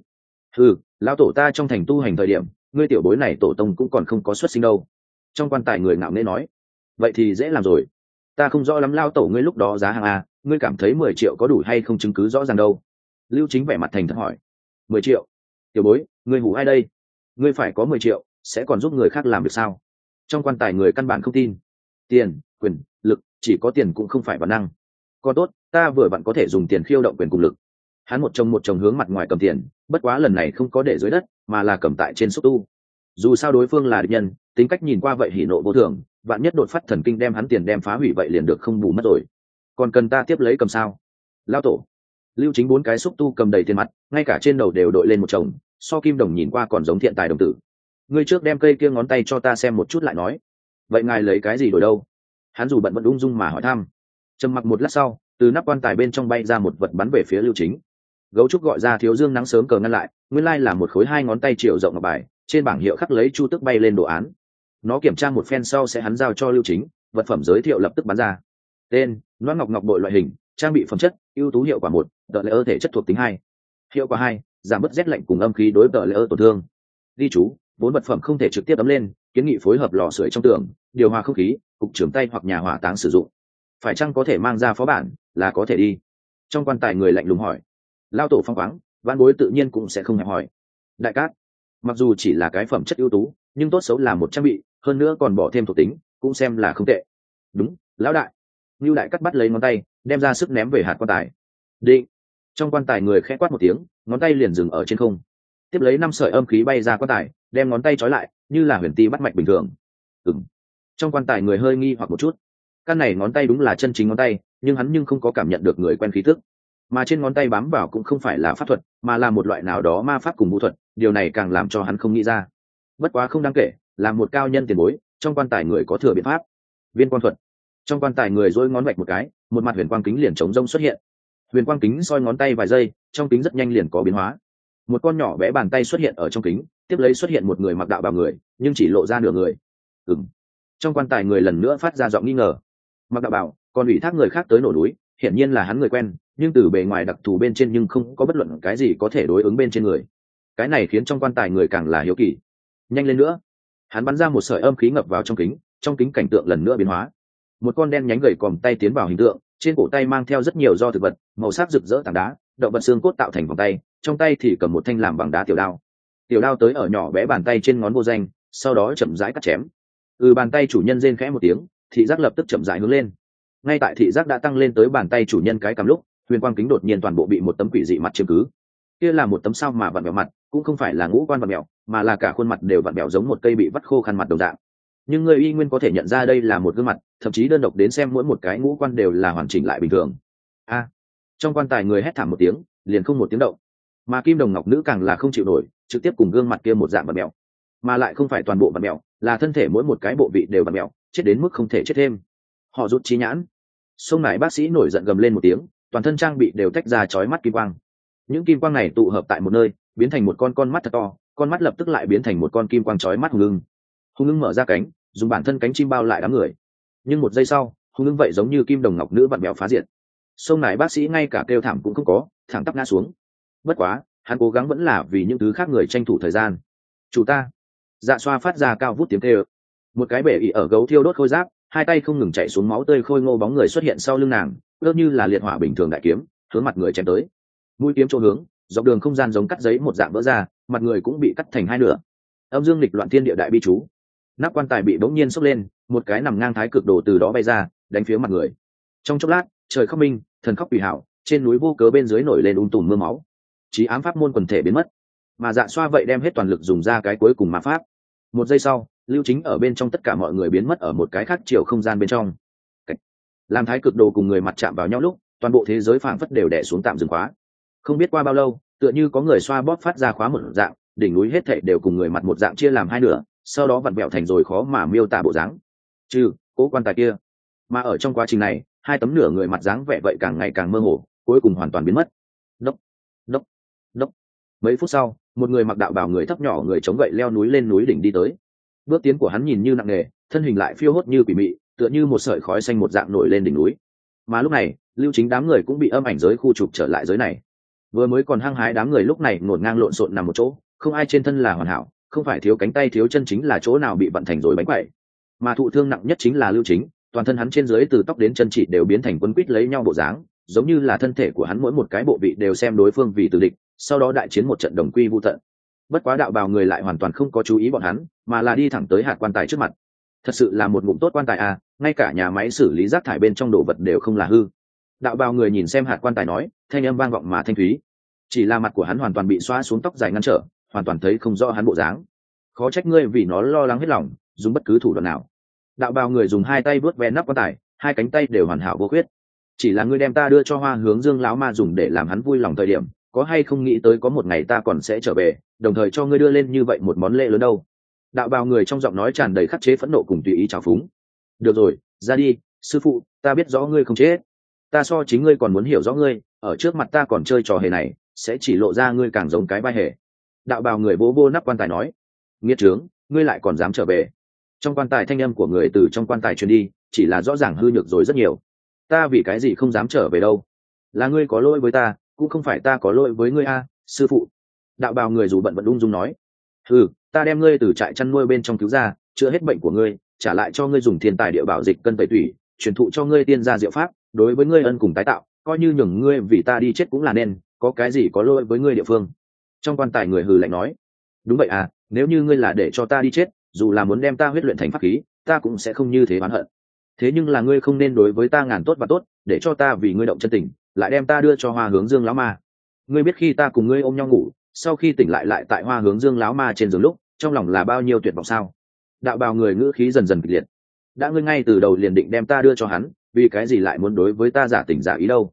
lao tổ ta trong thành tu hành thời điểm, ngươi tiểu bối này tổ tông cũng còn không có xuất sinh đâu. Trong quan tài người ngạo nghễ nói: vậy thì dễ làm rồi. Ta không rõ lắm lao tổ ngươi lúc đó giá hàng a, ngươi cảm thấy 10 triệu có đủ hay không, chứng cứ rõ ràng đâu? Lưu Chính vẻ mặt thành thật hỏi: 10 triệu? Tiểu bối, ngươi hủ ai đây? Ngươi phải có 10 triệu sẽ còn giúp người khác làm được sao? Trong quan tài người căn bản không tin. Tiền, quyền, lực, chỉ có tiền cũng không phải bản năng. Còn tốt, ta vừa vặn có thể dùng tiền khiêu động quyền cùng lực. Hắn một chồng hướng mặt ngoài cầm tiền, bất quá lần này không có để dưới đất, mà là cầm tại trên xúc tu. Dù sao đối phương là địch nhân, tính cách nhìn qua vậy hỉ nộ vô thường, vạn nhất đột phát thần kinh đem hắn tiền đem phá hủy vậy liền được không bù mất rồi. Còn cần ta tiếp lấy cầm sao? Lao tổ. Lưu Chính 4 cái xúc tu cầm đầy tiền mặt, ngay cả trên đầu đều đội lên một chồng, so kim đồng nhìn qua còn giống thiện tài đồng tử. Ngươi trước đem cây kia ngón tay cho ta xem một chút lại nói. Vậy ngài lấy cái gì đổi đâu? Hắn dù bận vẫn ung dung mà hỏi thăm. Trầm mặc một lát sau, từ nắp quan tài bên trong bay ra một vật bắn về phía Lưu Chính. Gấu trúc gọi ra Thiếu Dương nắng sớm cờ ngăn lại, nguyên lai là một khối 2 ngón tay chiều rộng ngọc bài, trên bảng hiệu khắc lấy Chu Tức bay lên đồ án. Nó kiểm tra một phen sau sẽ hắn giao cho Lưu Chính, vật phẩm giới thiệu lập tức bắn ra. Tên: Loan ngọc ngọc bội loại hình, trang bị phẩm chất: ưu tú hiệu quả 1, tợ lệ thể chất thuộc tính 2. Hiệu quả 2, giảm bớt rét lạnh cùng âm khí đối tợ lệ tổn thương. Ghi chú: 4 vật phẩm không thể trực tiếp ấm lên, kiến nghị phối hợp lò sưởi trong tường, điều hòa không khí, cục trưởng tay hoặc nhà hỏa táng sử dụng. Phải chăng có thể mang ra phó bản? Là có thể đi. Trong quan tài người lạnh lùng hỏi. Lao tổ phong khoáng, văn bối tự nhiên cũng sẽ không hẹp hỏi. Đại cát, mặc dù chỉ là cái phẩm chất ưu tú, nhưng tốt xấu là một trang bị, hơn nữa còn bỏ thêm thuộc tính, cũng xem là không tệ. Đúng, lão đại. Lưu Đại Cát bắt lấy ngón tay, đem ra sức ném về hạt quan tài. Định. Trong quan tài người khẽ quát một tiếng, ngón tay liền dừng ở trên không. Tiếp lấy 5 sợi âm khí bay ra quan tài, đem ngón tay trói lại, như là huyền ti bắt mạch bình thường. Trong quan tài người hơi nghi hoặc một chút. Căn này ngón tay đúng là chân chính ngón tay, nhưng hắn không có cảm nhận được người quen khí tức. Mà trên ngón tay bám vào cũng không phải là pháp thuật, mà là một loại nào đó ma pháp cùng vũ thuật, điều này càng làm cho hắn không nghĩ ra. Bất quá không đáng kể, là một cao nhân tiền bối, trong quan tài người có thừa biện pháp. Viên quang thuật. Trong quan tài người dỗi ngón vạch một cái, một mặt huyền quang kính liền chống rông xuất hiện. Huyền quang kính soi ngón tay vài giây, trong kính rất nhanh liền có biến hóa. Một con nhỏ bé bàn tay xuất hiện ở trong kính, tiếp lấy xuất hiện một người mặc đạo bào người, nhưng chỉ lộ ra nửa người. Trong quan tài người lần nữa phát ra giọng nghi ngờ. Mặc đạo bào, còn ủy thác người khác tới nổ núi, hiển nhiên là hắn người quen, nhưng từ bề ngoài đặc thù bên trên nhưng không có bất luận cái gì có thể đối ứng bên trên người. Cái này khiến trong quan tài người càng là hiếu kỳ. Nhanh lên nữa. Hắn bắn ra một sợi âm khí ngập vào trong kính cảnh tượng lần nữa biến hóa. Một con đen nhánh gầy còm tay tiến vào hình tượng, trên cổ tay mang theo rất nhiều do thực vật, màu sắc rực rỡ tảng đá, động vật xương cốt tạo thành vòng tay, trong tay thì cầm một thanh làm bằng đá tiểu đao. Tiểu đao tới ở nhỏ bé bàn tay trên ngón vô danh, sau đó chậm rãi cắt chém. Bàn tay chủ nhân rên khẽ một tiếng, thị giác lập tức chậm rãi hướng lên. Ngay tại thị giác đã tăng lên tới bàn tay chủ nhân cái cằm lúc, huyền quang kính đột nhiên toàn bộ bị một tấm quỷ dị mặt chiếm cứ. Kia là một tấm sao mà vặn vẹo mặt, cũng không phải là ngũ quan vặn vẹo, mà là cả khuôn mặt đều vặn vẹo giống một cây bị vắt khô khăn mặt đồng dạng. Nhưng người y nguyên có thể nhận ra đây là một gương mặt, thậm chí đơn độc đến xem mỗi một cái ngũ quan đều là hoàn chỉnh lại bình thường. Trong quan tài người hét thảm một tiếng, liền không một tiếng động. Mà kim đồng ngọc nữ càng là không chịu nổi, trực tiếp cùng gương mặt kia một dạng vặn vẹo. mà lại không phải toàn bộ vặn mẹo, là thân thể mỗi một cái bộ vị đều vặn mẹo, chết đến mức không thể chết thêm. Họ rút trí nhãn. Sông nải bác sĩ nổi giận gầm lên một tiếng, toàn thân trang bị đều tách ra chói mắt kim quang. Những kim quang này tụ hợp tại một nơi, biến thành một con mắt thật to, con mắt lập tức lại biến thành một con kim quang chói mắt hùng ưng. Hùng ưng mở ra cánh, dùng bản thân cánh chim bao lại đám người. Nhưng một giây sau, hùng ưng vậy giống như kim đồng ngọc nữ vặn mẹo phá diệt. Sông nải bác sĩ ngay cả kêu thảm cũng không có, thẳng tắp ngã xuống. Bất quá, hắn cố gắng vẫn là vì những thứ khác người tranh thủ thời gian. Chủ ta. Dạ xoa phát ra cao vút tiếng kêu. Một cái bể ỉ ở gấu thiêu đốt khôi giáp, hai tay không ngừng chạy xuống máu tươi khôi ngô bóng người xuất hiện sau lưng nàng, ước như là liệt hỏa bình thường đại kiếm, hướng mặt người chém tới. Mũi kiếm chỗ hướng, dọc đường không gian giống cắt giấy một dạng vỡ ra, mặt người cũng bị cắt thành hai nửa. Âm dương nghịch loạn thiên địa đại bi chú. Nắp quan tài bị bỗng nhiên sốc lên, một cái nằm ngang thái cực đồ từ đó bay ra, đánh phía mặt người. Trong chốc lát, trời khóc minh, thần khóc quỷ hảo, trên núi vô cớ bên dưới nổi lên tùm mưa máu. Chí ám pháp môn quần thể biến mất, mà Dạ xoa vậy đem hết toàn lực dùng ra cái cuối cùng ma pháp. Một giây sau, Lưu Chính ở bên trong tất cả mọi người biến mất ở một cái khác chiều không gian bên trong. Làm thái cực đồ cùng người mặt chạm vào nhau lúc, toàn bộ thế giới phảng phất đều đè xuống tạm dừng khóa. Không biết qua bao lâu, tựa như có người xoa bóp phát ra khóa một dạng, đỉnh núi hết thảy đều cùng người mặt một dạng chia làm hai nửa, sau đó vặn vẹo thành rồi khó mà miêu tả bộ dáng. Trừ cố quan tài kia, mà ở trong quá trình này, hai tấm nửa người mặt dáng vẻ vậy càng ngày càng mơ hồ, cuối cùng hoàn toàn biến mất. Đốc, đốc, đốc. Mấy phút sau, một người mặc đạo bào người thấp nhỏ người chống gậy leo núi lên núi đỉnh đi tới. Bước tiến của hắn nhìn như nặng nề, thân hình lại phiêu hốt như quỷ mị, tựa như một sợi khói xanh một dạng nổi lên đỉnh núi. Mà lúc này, Lưu Chính đám người cũng bị âm ảnh giới khu trục trở lại giới này. Vừa mới còn hăng hái đám người lúc này ngổn ngang lộn xộn nằm một chỗ, không ai trên thân là hoàn hảo, không phải thiếu cánh tay thiếu chân chính là chỗ nào bị vặn thành rồi bánh quẩy. Mà thụ thương nặng nhất chính là Lưu Chính, toàn thân hắn trên dưới từ tóc đến chân chỉ đều biến thành quấn quít lấy nhau bộ dáng, giống như là thân thể của hắn mỗi một cái bộ vị đều xem đối phương vì tử địch, sau đó đại chiến một trận đồng quy vu tận. Bất quá đạo bào người lại hoàn toàn không có chú ý bọn hắn, mà là đi thẳng tới hạt quan tài trước mặt. Thật sự là một ngụm tốt quan tài à, ngay cả nhà máy xử lý rác thải bên trong đồ vật đều không là hư. Đạo bào người nhìn xem hạt quan tài nói, thanh âm vang vọng mà thanh thúy. Chỉ là mặt của hắn hoàn toàn bị xóa xuống tóc dài ngăn trở, hoàn toàn thấy không rõ hắn bộ dáng. Khó trách ngươi vì nó lo lắng hết lòng, dùng bất cứ thủ đoạn nào. Đạo bào người dùng hai tay vuốt ve nắp quan tài, hai cánh tay đều hoàn hảo vô khuyết. Chỉ là ngươi đem ta đưa cho Hoa Hướng Dương lão ma dùng để làm hắn vui lòng thời điểm, có hay không nghĩ tới có một ngày ta còn sẽ trở về, đồng thời cho ngươi đưa lên như vậy một món lễ lớn đâu. Đạo bào người trong giọng nói tràn đầy khắc chế phẫn nộ cùng tùy ý trào phúng. Được rồi, ra đi, sư phụ, ta biết rõ ngươi không chết. Ta so chính ngươi còn muốn hiểu rõ ngươi, ở trước mặt ta còn chơi trò hề này, sẽ chỉ lộ ra ngươi càng giống cái vai hề. Đạo bào người vỗ vô nắp quan tài nói, nghiệt trướng, ngươi lại còn dám trở về. Trong quan tài thanh âm của người từ trong quan tài truyền đi, chỉ là rõ ràng hư nhược rồi rất nhiều. Ta vì cái gì không dám trở về đâu? Là ngươi có lỗi với ta, cũng không phải ta có lỗi với ngươi a, sư phụ. Đạo bào người dù bận vẫn ung dung nói, ta đem ngươi từ trại chăn nuôi bên trong cứu ra, chữa hết bệnh của ngươi, trả lại cho ngươi dùng thiên tài địa bảo dịch cân tẩy tủy, truyền thụ cho ngươi tiên gia diệu pháp, đối với ngươi ân cùng tái tạo, coi như nhường ngươi vì ta đi chết cũng là nên, có cái gì có lỗi với ngươi địa phương. Trong quan tài người hừ lạnh nói, đúng vậy à, nếu như ngươi là để cho ta đi chết, dù là muốn đem ta huyết luyện thành pháp khí, ta cũng sẽ không như thế oán hận. Thế nhưng là ngươi không nên đối với ta ngàn tốt và tốt, để cho ta vì ngươi động chân tình, lại đem ta đưa cho Hoa Hướng Dương lão ma. Ngươi biết khi ta cùng ngươi ôm nhau ngủ, sau khi tỉnh lại tại Hoa Hướng Dương lão ma trên giường lúc, trong lòng là bao nhiêu tuyệt vọng sao? Đạo bào người ngữ khí dần dần kịch liệt. Đã ngươi ngay từ đầu liền định đem ta đưa cho hắn, vì cái gì lại muốn đối với ta giả tình giả ý đâu?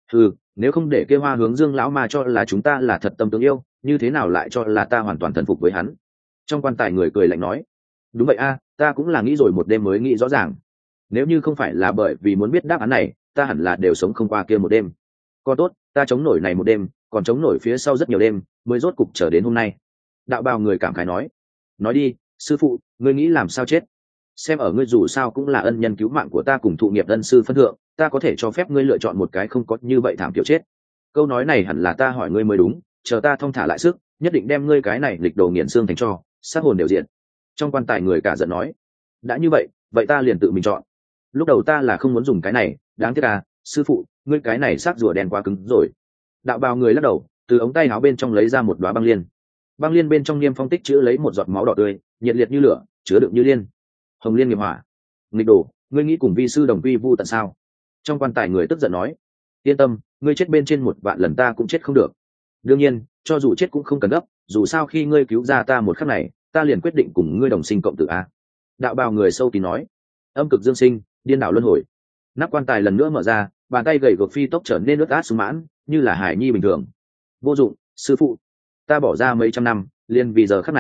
Nếu không để kêu Hoa Hướng Dương lão ma cho là chúng ta là thật tâm tương yêu, như thế nào lại cho là ta hoàn toàn thần phục với hắn? Trong quan tài người cười lạnh nói, đúng vậy a, ta cũng là nghĩ rồi một đêm mới nghĩ rõ ràng. Nếu như không phải là bởi vì muốn biết đáp án này, ta hẳn là đều sống không qua kia một đêm. Còn tốt, ta chống nổi này một đêm, còn chống nổi phía sau rất nhiều đêm, mới rốt cục trở đến hôm nay. Đạo bào người cảm khái nói đi, sư phụ, ngươi nghĩ làm sao chết? Xem ở ngươi dù sao cũng là ân nhân cứu mạng của ta cùng thụ nghiệp ân sư phân thượng, ta có thể cho phép ngươi lựa chọn một cái không có như vậy thảm kiểu chết. Câu nói này hẳn là ta hỏi ngươi mới đúng, chờ ta thong thả lại sức, nhất định đem ngươi cái này lịch đồ nghiền xương thành tro, sát hồn đều diện. Trong quan tài người cả giận nói, đã như vậy ta liền tự mình chọn. Lúc đầu ta là không muốn dùng cái này, đáng tiếc à, sư phụ, ngươi cái này xác rùa đen quá cứng rồi. Đạo bào người lắc đầu, từ ống tay áo bên trong lấy ra một đóa băng liên. Băng liên bên trong niêm phong tích chữ lấy một giọt máu đỏ tươi, nhiệt liệt như lửa, chứa đựng như liên. Hồng liên nghiệp hỏa. Nghịch đồ, ngươi nghĩ cùng vi sư đồng quy vu tận sao? Trong quan tài người tức giận nói, yên tâm, ngươi chết bên trên một vạn lần ta cũng chết không được. Đương nhiên, cho dù chết cũng không cần gấp, dù sao khi ngươi cứu ra ta một khắc này, ta liền quyết định cùng ngươi đồng sinh cộng tử a. Đạo bào người sâu kín nói, âm cực dương sinh, điên đảo luân hồi. Nắp quan tài lần nữa mở ra, bàn tay gầy gộc phi tốc trở nên ướt át sung mãn, như là hải nhi bình thường. Vô dụng, sư phụ, ta bỏ ra mấy trăm năm, liền vì giờ khắc này,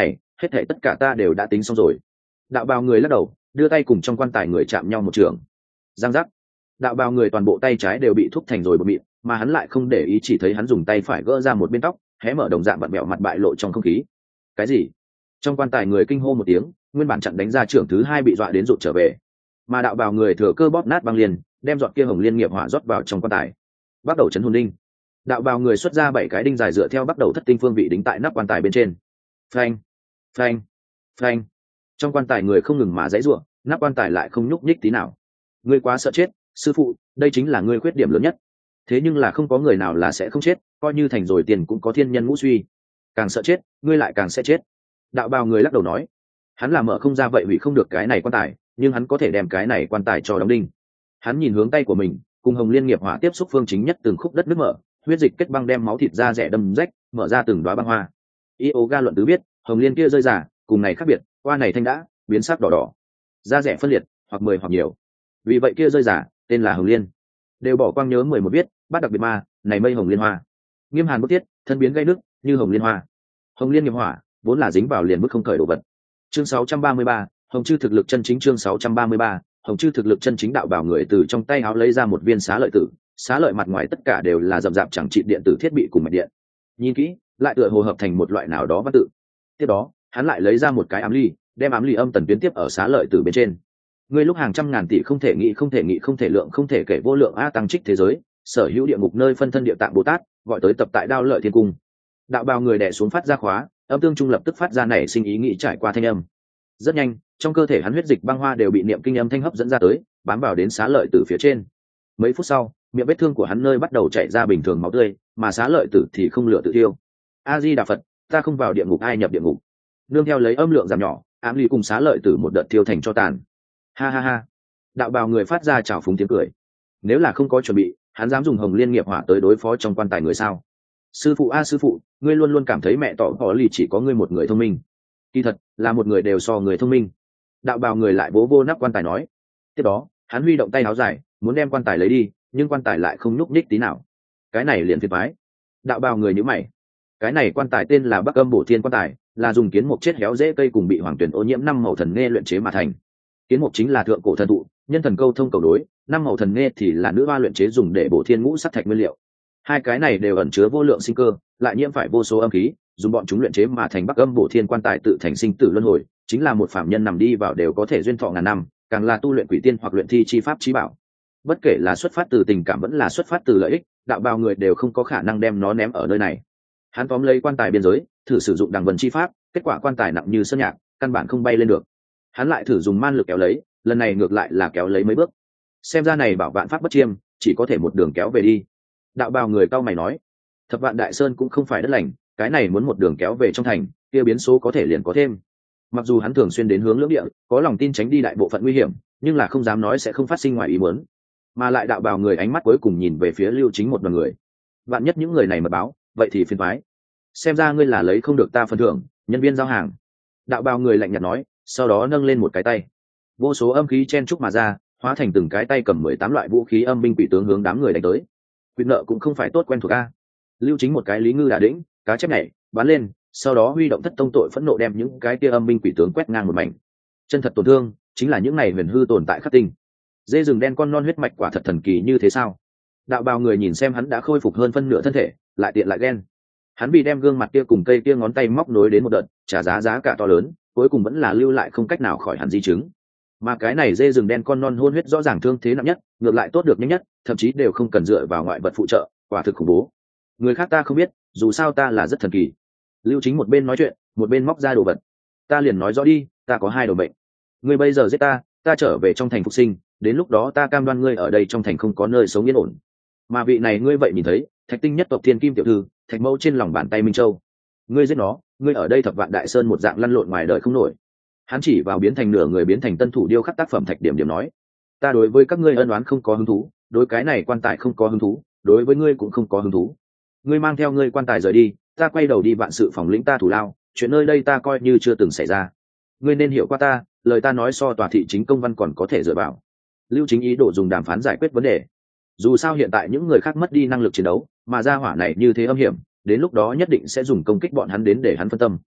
hết thảy tất cả ta đều đã tính xong rồi. Đạo bào người lắc đầu, đưa tay cùng trong quan tài người chạm nhau một trường. Giang giác. Đạo bào người toàn bộ tay trái đều bị thúc thành rồi bột mịn, mà hắn lại không để ý, chỉ thấy hắn dùng tay phải gỡ ra một bên tóc, hé mở đồng dạng vặn bẹo mặt bại lộ trong không khí. Cái gì? Trong quan tài người kinh hô một tiếng, nguyên bản chặn đánh ra trưởng thứ hai bị dọa đến rụt trở về, mà đạo bào người thừa cơ bóp nát băng liền, đem giọt kia hồng liên nghiệp hỏa rót vào trong quan tài. Bắt đầu chấn hồn đinh. Đạo bào người xuất ra 7 cái đinh dài dựa theo bắt đầu thất tinh phương vị đính tại nắp quan tài bên trên. Phanh, phanh, phanh. Trong quan tài người không ngừng mà giãy giụa, nắp quan tài lại không nhúc nhích tí nào. Ngươi quá sợ chết, sư phụ, đây chính là ngươi khuyết điểm lớn nhất. Thế nhưng là không có người nào là sẽ không chết, coi như thành rồi tiền cũng có thiên nhân ngũ suy. Càng sợ chết, ngươi lại càng sẽ chết. Đạo bào người lắc đầu nói, hắn là mở không ra vậy hủy không được cái này quan tài, nhưng hắn có thể đem cái này quan tài cho đóng đinh. Hắn nhìn hướng tay của mình, cùng hồng liên nghiệp hỏa tiếp xúc phương chính nhất từng khúc đất nứt mở, huyết dịch kết băng đem máu thịt da rẻ đâm rách, mở ra từng đóa băng hoa. Yoga luận tứ biết, hồng liên kia rơi rả, cùng này khác biệt, qua này thanh đã biến sắc đỏ đỏ, da rẻ phân liệt, hoặc 10 hoặc nhiều. Vì vậy kia rơi rả, tên là hồng liên. Đều bỏ quang nhớ 11 biết, bắt đặc biệt ma, này mây hồng liên hoa. Nghiêm hàn bức tiết, thân biến gây nước, như hồng liên hoa. Hồng liên nghiệp hỏa, vốn là dính vào liền mức không khởi đồ vật. Chương 633, Hồng Chư thực lực chân chính. Chương 633, Hồng Chư thực lực chân chính. Đạo bảo người từ trong tay áo lấy ra một viên xá lợi tử, xá lợi mặt ngoài tất cả đều là rậm rạp chẳng trị điện tử thiết bị cùng mạch điện. Nhìn kỹ, lại tựa hồ hợp thành một loại nào đó văn tự. Tiếp đó, hắn lại lấy ra một cái ám ly, đem ám ly âm tần tuyến tiếp ở xá lợi tử bên trên. Ngươi lúc hàng trăm ngàn tỷ không thể nghĩ, không thể lượng, không thể kể vô lượng a tăng trích thế giới, sở hữu địa ngục nơi phân thân địa tạng Bồ Tát, gọi tới tập tại Đao Lợi Thiên Cung. Đạo bào người đè xuống phát ra khóa, âm tương trung lập tức phát ra nảy sinh ý nghĩ trải qua thanh âm. Rất nhanh, trong cơ thể hắn huyết dịch băng hoa đều bị niệm kinh âm thanh hấp dẫn ra tới, bám vào đến xá lợi tử phía trên. Mấy phút sau, miệng vết thương của hắn nơi bắt đầu chảy ra bình thường máu tươi, mà xá lợi tử thì không lửa tự thiêu. A Di Đà Phật, ta không vào địa ngục ai nhập địa ngục. Nương theo lấy âm lượng giảm nhỏ, ám ly cùng xá lợi tử một đợt thiêu thành cho tàn. Ha ha ha. Đạo bào người phát ra trào phúng tiếng cười. Nếu là không có chuẩn bị, hắn dám dùng hồng liên nghiệp hỏa tới đối phó trong quan tài người sao? Sư phụ a sư phụ, ngươi luôn luôn cảm thấy mẹ tỏ họ lì chỉ có ngươi một người thông minh. Kỳ thật là một người đều so người thông minh. Đạo bào người lại vỗ vô nắp quan tài nói. Tiếp đó hắn huy động tay áo dài muốn đem quan tài lấy đi, nhưng quan tài lại không nhúc nhích tí nào. Cái này liền phiền toái. Đạo bào người nhíu mày. Cái này quan tài tên là Bắc Âm Bổ Thiên quan tài, là dùng kiến mục chết héo rễ cây cùng bị hoàng tuyển ô nhiễm 5 màu thần nghe luyện chế mà thành. Kiến mục chính là thượng cổ thần thụ, nhân thần câu thông cầu đối, 5 màu thần nghe thì là nữ hoa luyện chế dùng để bổ thiên ngũ sắc thạch nguyên liệu. Hai cái này đều ẩn chứa vô lượng sinh cơ, lại nhiễm phải vô số âm khí, dùng bọn chúng luyện chế mà thành Bắc Âm Bổ Thiên quan tài tự thành sinh tử luân hồi, chính là một phàm nhân nằm đi vào đều có thể duyên thọ ngàn năm, càng là tu luyện quỷ tiên hoặc luyện thi chi pháp chí bảo. Bất kể là xuất phát từ tình cảm vẫn là xuất phát từ lợi ích, đạo bào người đều không có khả năng đem nó ném ở nơi này. Hắn tóm lấy quan tài biên giới, thử sử dụng đằng vân chi pháp, kết quả quan tài nặng như sơn nhạc, căn bản không bay lên được. Hắn lại thử dùng man lực kéo lấy, lần này ngược lại là kéo lấy mấy bước. Xem ra này bảo vạn pháp bất chiêm, chỉ có thể một đường kéo về đi. Đạo bào người cau mày nói, Thập Vạn Đại Sơn cũng không phải đất lành, cái này muốn một đường kéo về trong thành, kia biến số có thể liền có thêm. Mặc dù hắn thường xuyên đến hướng lưỡng địa, có lòng tin tránh đi đại bộ phận nguy hiểm, nhưng là không dám nói sẽ không phát sinh ngoài ý muốn. Mà lại đạo bào người ánh mắt cuối cùng nhìn về phía Lưu Chính một đoàn người. Vạn nhất những người này mà báo, vậy thì phiền toái. Xem ra ngươi là lấy không được ta phần thưởng, nhân viên giao hàng. Đạo bào người lạnh nhạt nói, sau đó nâng lên một cái tay. Vô số âm khí chen trúc mà ra, hóa thành từng cái tay cầm 18 loại vũ khí âm binh quỷ tướng hướng đám người đánh tới. Quyền nợ cũng không phải tốt quen thuộc a. Lưu Chính một cái lý ngư đả đĩnh, cá chép nhảy, bắn lên, sau đó huy động thất tông tội phẫn nộ đem những cái kia âm binh quỷ tướng quét ngang một mảnh. Chân thật tổn thương, chính là những này huyền hư tồn tại khắc tinh. Dê rừng đen con non huyết mạch quả thật thần kỳ như thế sao? Đạo bào người nhìn xem hắn đã khôi phục hơn phân nửa thân thể, lại tiện lại ghen. Hắn bị đem gương mặt kia cùng cây kia ngón tay móc nối đến một đợt, trả giá cả to lớn, cuối cùng vẫn là lưu lại không cách nào khỏi hẳn di chứng. Mà cái này dê rừng đen con non hôn huyết rõ ràng thương thế nặng nhất, ngược lại tốt được nhanh nhất, thậm chí đều không cần dựa vào ngoại vật phụ trợ, quả thực khủng bố. Người khác ta không biết, dù sao ta là rất thần kỳ. Lưu Chính một bên nói chuyện, một bên móc ra đồ vật. Ta liền nói rõ đi, ta có 2 đồ bệnh. Ngươi bây giờ giết ta trở về trong thành phục sinh, đến lúc đó ta cam đoan ngươi ở đây trong thành không có nơi sống yên ổn. Mà vị này ngươi vậy nhìn thấy, Thạch Tinh nhất tộc Thiên Kim tiểu thư, Thạch Mẫu trên lòng bàn tay Minh Châu. Ngươi giết nó, ngươi ở đây Thập Vạn Đại Sơn một dạng lăn lộn ngoài đời không nổi. Hắn chỉ vào biến thành nửa người biến thành tân thủ điêu khắc tác phẩm Thạch Điểm Điểm nói, ta đối với các ngươi ân oán không có hứng thú, đối cái này quan tài không có hứng thú, đối với ngươi cũng không có hứng thú. Ngươi mang theo ngươi quan tài rời đi, ta quay đầu đi vạn sự phòng lĩnh ta thủ lao, chuyện nơi đây ta coi như chưa từng xảy ra. Ngươi nên hiểu qua ta, lời ta nói so tòa thị chính công văn còn có thể dựa vào. Lưu Chính ý đồ dùng đàm phán giải quyết vấn đề. Dù sao hiện tại những người khác mất đi năng lực chiến đấu, mà gia hỏa này như thế âm hiểm, đến lúc đó nhất định sẽ dùng công kích bọn hắn đến để hắn phân tâm.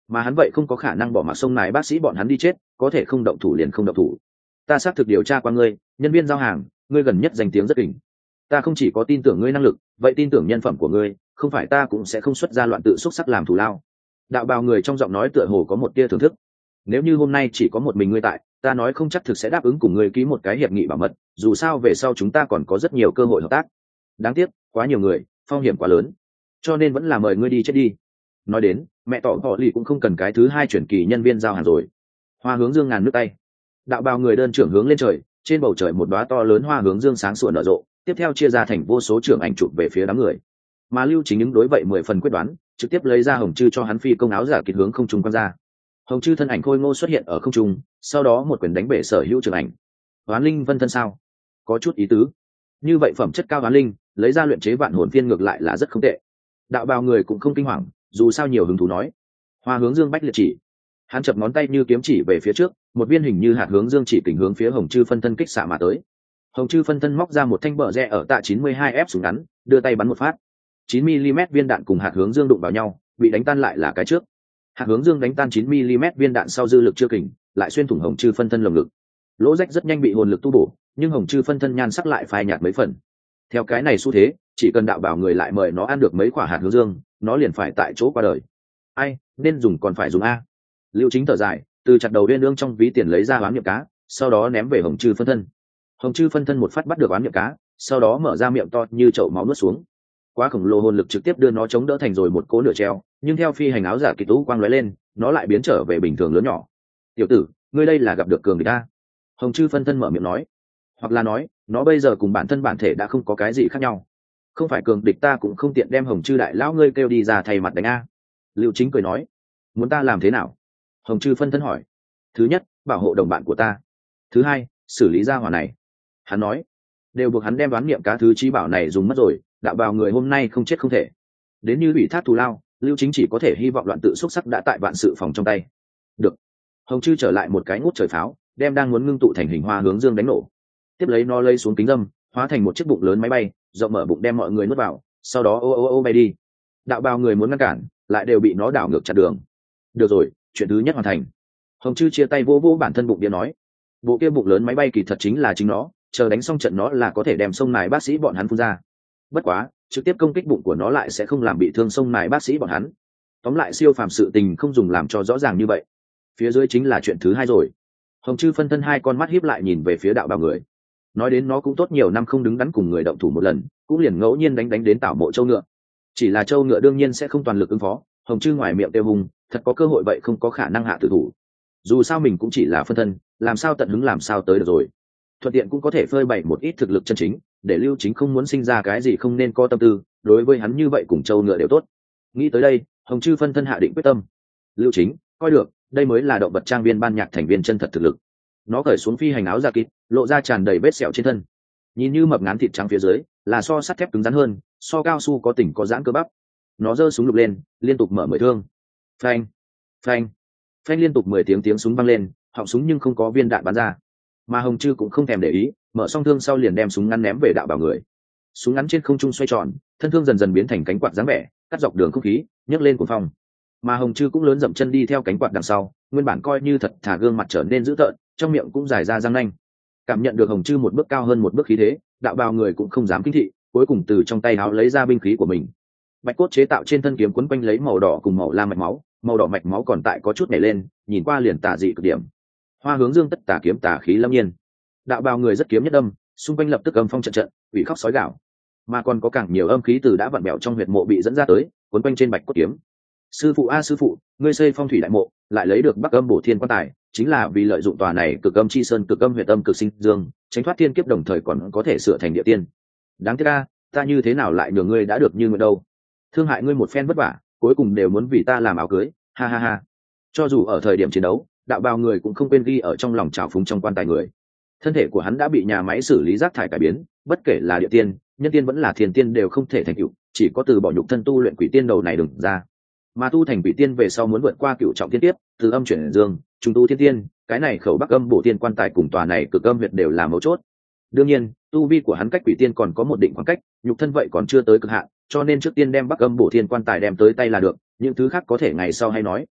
mà hắn vậy không có khả năng bỏ mặc sông này bác sĩ bọn hắn đi chết, có thể không động thủ liền không động thủ. Ta xác thực điều tra qua ngươi, nhân viên giao hàng, ngươi gần nhất danh tiếng rất đỉnh. Ta không chỉ có tin tưởng ngươi năng lực, vậy tin tưởng nhân phẩm của ngươi, không phải ta cũng sẽ không xuất ra loạn tự xúc sắc làm thù lao. Đạo bào người trong giọng nói tựa hồ có một tia thưởng thức. Nếu như hôm nay chỉ có một mình ngươi tại, ta nói không chắc thực sẽ đáp ứng cùng ngươi ký một cái hiệp nghị bảo mật, dù sao về sau chúng ta còn có rất nhiều cơ hội hợp tác. Đáng tiếc, quá nhiều người, phong hiểm quá lớn, cho nên vẫn là mời ngươi đi chết đi. Nói đến, mẹ tỏ họ lì cũng không cần cái thứ hai chuyển kỳ nhân viên giao hàng rồi. Hoa hướng dương ngàn nước tay. Đạo bào người đơn trưởng hướng lên trời, trên bầu trời một đóa to lớn hoa hướng dương sáng sủa nở rộ, tiếp theo chia ra thành vô số trưởng ảnh chụp về phía đám người. Mà Lưu Chính ứng đối vậy 10 phần quyết đoán, trực tiếp lấy ra hồng chư cho hắn phi công áo giả kịt hướng không trung quăng ra. Hồng chư thân ảnh khôi ngô xuất hiện ở không trung, sau đó một quyền đánh bể sở hữu trưởng ảnh. Hoán linh vân thân sao? Có chút ý tứ. Như vậy phẩm chất cao hoán linh, lấy ra luyện chế vạn hồn viên ngược lại là rất không tệ. Đạo bào người cũng không kinh hoàng, dù sao nhiều hứng thú nói. Hoa hướng dương bách liệt chỉ, hắn chập ngón tay như kiếm chỉ về phía trước, một viên hình như hạt hướng dương chỉ kình hướng phía hồng chư phân thân kích xạ mà tới. Hồng chư phân thân móc ra một thanh bờ rẽ ở tạ 92F súng ngắn, đưa tay bắn một phát. 9mm viên đạn cùng hạt hướng dương đụng vào nhau, bị đánh tan lại là cái trước. Hạt hướng dương đánh tan 9mm viên đạn sau dư lực chưa kình, lại xuyên thủng hồng chư phân thân lồng ngực. Lỗ rách rất nhanh bị hồn lực tu bổ, nhưng hồng chư phân thân nhan sắc lại phai nhạt mấy phần. Theo cái này xu thế, chỉ cần đạo bảo người lại mời nó ăn được mấy quả hạt hướng dương, nó liền phải tại chỗ qua đời. Ai, nên dùng còn phải dùng a. Lưu Chính thở dài, từ chặt đầu uyên ương trong ví tiền lấy ra oán niệm cá, sau đó ném về hồng chư phân thân. Hồng chư phân thân một phát bắt được oán niệm cá, sau đó mở ra miệng to như chậu máu nuốt xuống. Quá khổng lồ hồn lực trực tiếp đưa nó chống đỡ thành rồi một cỗ nửa treo, nhưng theo phi hành áo giả kỳ tú quang lóe lên, nó lại biến trở về bình thường lớn nhỏ. Tiểu tử, ngươi đây là gặp được cường địch ta. Hồng chư phân thân mở miệng nói, hoặc là nói, nó bây giờ cùng bản thân bản thể đã không có cái gì khác nhau. Không phải cường địch ta cũng không tiện đem hồng chư đại lão ngươi kêu đi ra thay mặt đánh a. Lưu Chính cười nói, muốn ta làm thế nào? Hồng chư phân thân hỏi. Thứ nhất, bảo hộ đồng bạn của ta. Thứ hai, xử lý gia hỏa này. Hắn nói, đều buộc hắn đem đoán niệm cá thứ trí bảo này dùng mất rồi, đạo bào người hôm nay không chết không thể. Đến như ủy thác thù lao, Lưu Chính chỉ có thể hy vọng loạn tự xúc sắc đã tại vạn sự phòng trong tay. Được. Hồng chư trở lại một cái ngút trời pháo, đem đang muốn ngưng tụ thành hình hoa hướng dương đánh nổ. Tiếp lấy nó lấy xuống kính dâm, hóa thành một chiếc bụng lớn máy bay, rộng mở bụng đem mọi người nuốt vào, sau đó ô bay đi. Đạo bào người muốn ngăn cản, lại đều bị nó đảo ngược chặn đường. Được rồi, chuyện thứ nhất hoàn thành. Hồng chư chia tay vô bản thân bụng điện nói, bộ kia bụng lớn máy bay kỳ thật chính là chính nó, chờ đánh xong trận nó là có thể đem sông nài bác sĩ bọn hắn phun ra. Bất quá, trực tiếp công kích bụng của nó lại sẽ không làm bị thương sông nài bác sĩ bọn hắn. Tóm lại siêu phàm sự tình không dùng làm cho rõ ràng như vậy. Phía dưới chính là chuyện thứ hai rồi. Hồng chư phân thân hai con mắt híp lại nhìn về phía đạo bào người. Nói đến nó cũng tốt nhiều năm không đứng đắn cùng người động thủ một lần, cũng liền ngẫu nhiên đánh đến tảo mộ châu ngựa. Chỉ là châu ngựa đương nhiên sẽ không toàn lực ứng phó, hồng chư ngoài miệng tiêu hùng, thật có cơ hội vậy không có khả năng hạ tử thủ. Dù sao mình cũng chỉ là phân thân, làm sao tận hứng làm sao tới được rồi. Thuận tiện cũng có thể phơi bày một ít thực lực chân chính, để Lưu Chính không muốn sinh ra cái gì không nên có tâm tư, đối với hắn như vậy cùng châu ngựa đều tốt. Nghĩ tới đây, hồng chư phân thân hạ định quyết tâm. Lưu Chính, coi được, đây mới là động vật trang viên ban nhạc thành viên chân thật thực lực. Nó cởi xuống phi hành áo da kít, lộ ra tràn đầy vết sẹo trên thân, nhìn như mập ngán thịt trắng phía dưới là so sắt thép cứng rắn hơn, so cao su có tỉnh có giãn cơ bắp. Nó giơ súng lục lên, liên tục mở 10 thương. Phanh, phanh, phanh, liên tục 10 tiếng súng vang lên, họng súng nhưng không có viên đạn bắn ra. Mà hồng chư cũng không thèm để ý, mở xong thương sau liền đem súng ngắn ném về đạo bào người. Súng ngắn trên không trung xoay tròn, thân thương dần dần biến thành cánh quạt dáng vẻ, cắt dọc đường không khí, nhấc lên cuồng phong. Mà hồng chư cũng lớn dậm chân đi theo cánh quạt đằng sau, nguyên bản coi như thật thả gương mặt trở nên dữ tợn, trong miệng cũng dài ra răng nanh. Cảm nhận được hồng chư một bước cao hơn một bước khí thế, đạo bào người cũng không dám kinh thị, cuối cùng từ trong tay áo lấy ra binh khí của mình. Bạch cốt chế tạo trên thân kiếm quấn quanh lấy màu đỏ cùng màu lam mạch máu, màu đỏ mạch máu còn tại có chút nảy lên, nhìn qua liền tà dị cực điểm. Hoa hướng dương tất tà kiếm tà khí lâm nhiên. Đạo bào người rất kiếm nhất đâm, xung quanh lập tức âm phong trận trận, ủy khóc sói gạo. Mà còn có càng nhiều âm khí từ đã vặn bẹo trong huyệt mộ bị dẫn ra tới, quấn quanh trên bạch cốt kiếm. Sư phụ a sư phụ, ngươi xây phong thủy đại mộ, lại lấy được Bắc Âm Bổ Thiên quan tài, chính là vì lợi dụng tòa này cực âm chi sơn, cực âm huyệt âm cực sinh dương, tránh thoát thiên kiếp đồng thời còn có thể sửa thành địa tiên. Đáng tiếc ta như thế nào lại nhường ngươi đã được như nguyện đâu? Thương hại ngươi một phen vất vả, cuối cùng đều muốn vì ta làm áo cưới, ha ha ha. Cho dù ở thời điểm chiến đấu, đạo bào người cũng không quên ghi ở trong lòng trào phúng trong quan tài người. Thân thể của hắn đã bị nhà máy xử lý rác thải cải biến, bất kể là địa tiên, nhân tiên vẫn là thiên tiên đều không thể thành tựu, chỉ có từ bỏ nhục thân tu luyện quỷ tiên đầu này đừng ra. Mà tu thành quỷ tiên về sau muốn vượt qua cựu trọng thiên tiếp, từ âm chuyển dương, trùng tu thiên tiên, cái này khẩu Bắc Âm Bổ Tiên quan tài cùng tòa này cực âm huyệt đều là mấu chốt. Đương nhiên, tu vi của hắn cách quỷ tiên còn có một định khoảng cách, nhục thân vậy còn chưa tới cực hạn, cho nên trước tiên đem Bắc Âm Bổ Thiên quan tài đem tới tay là được, những thứ khác có thể ngày sau hay nói.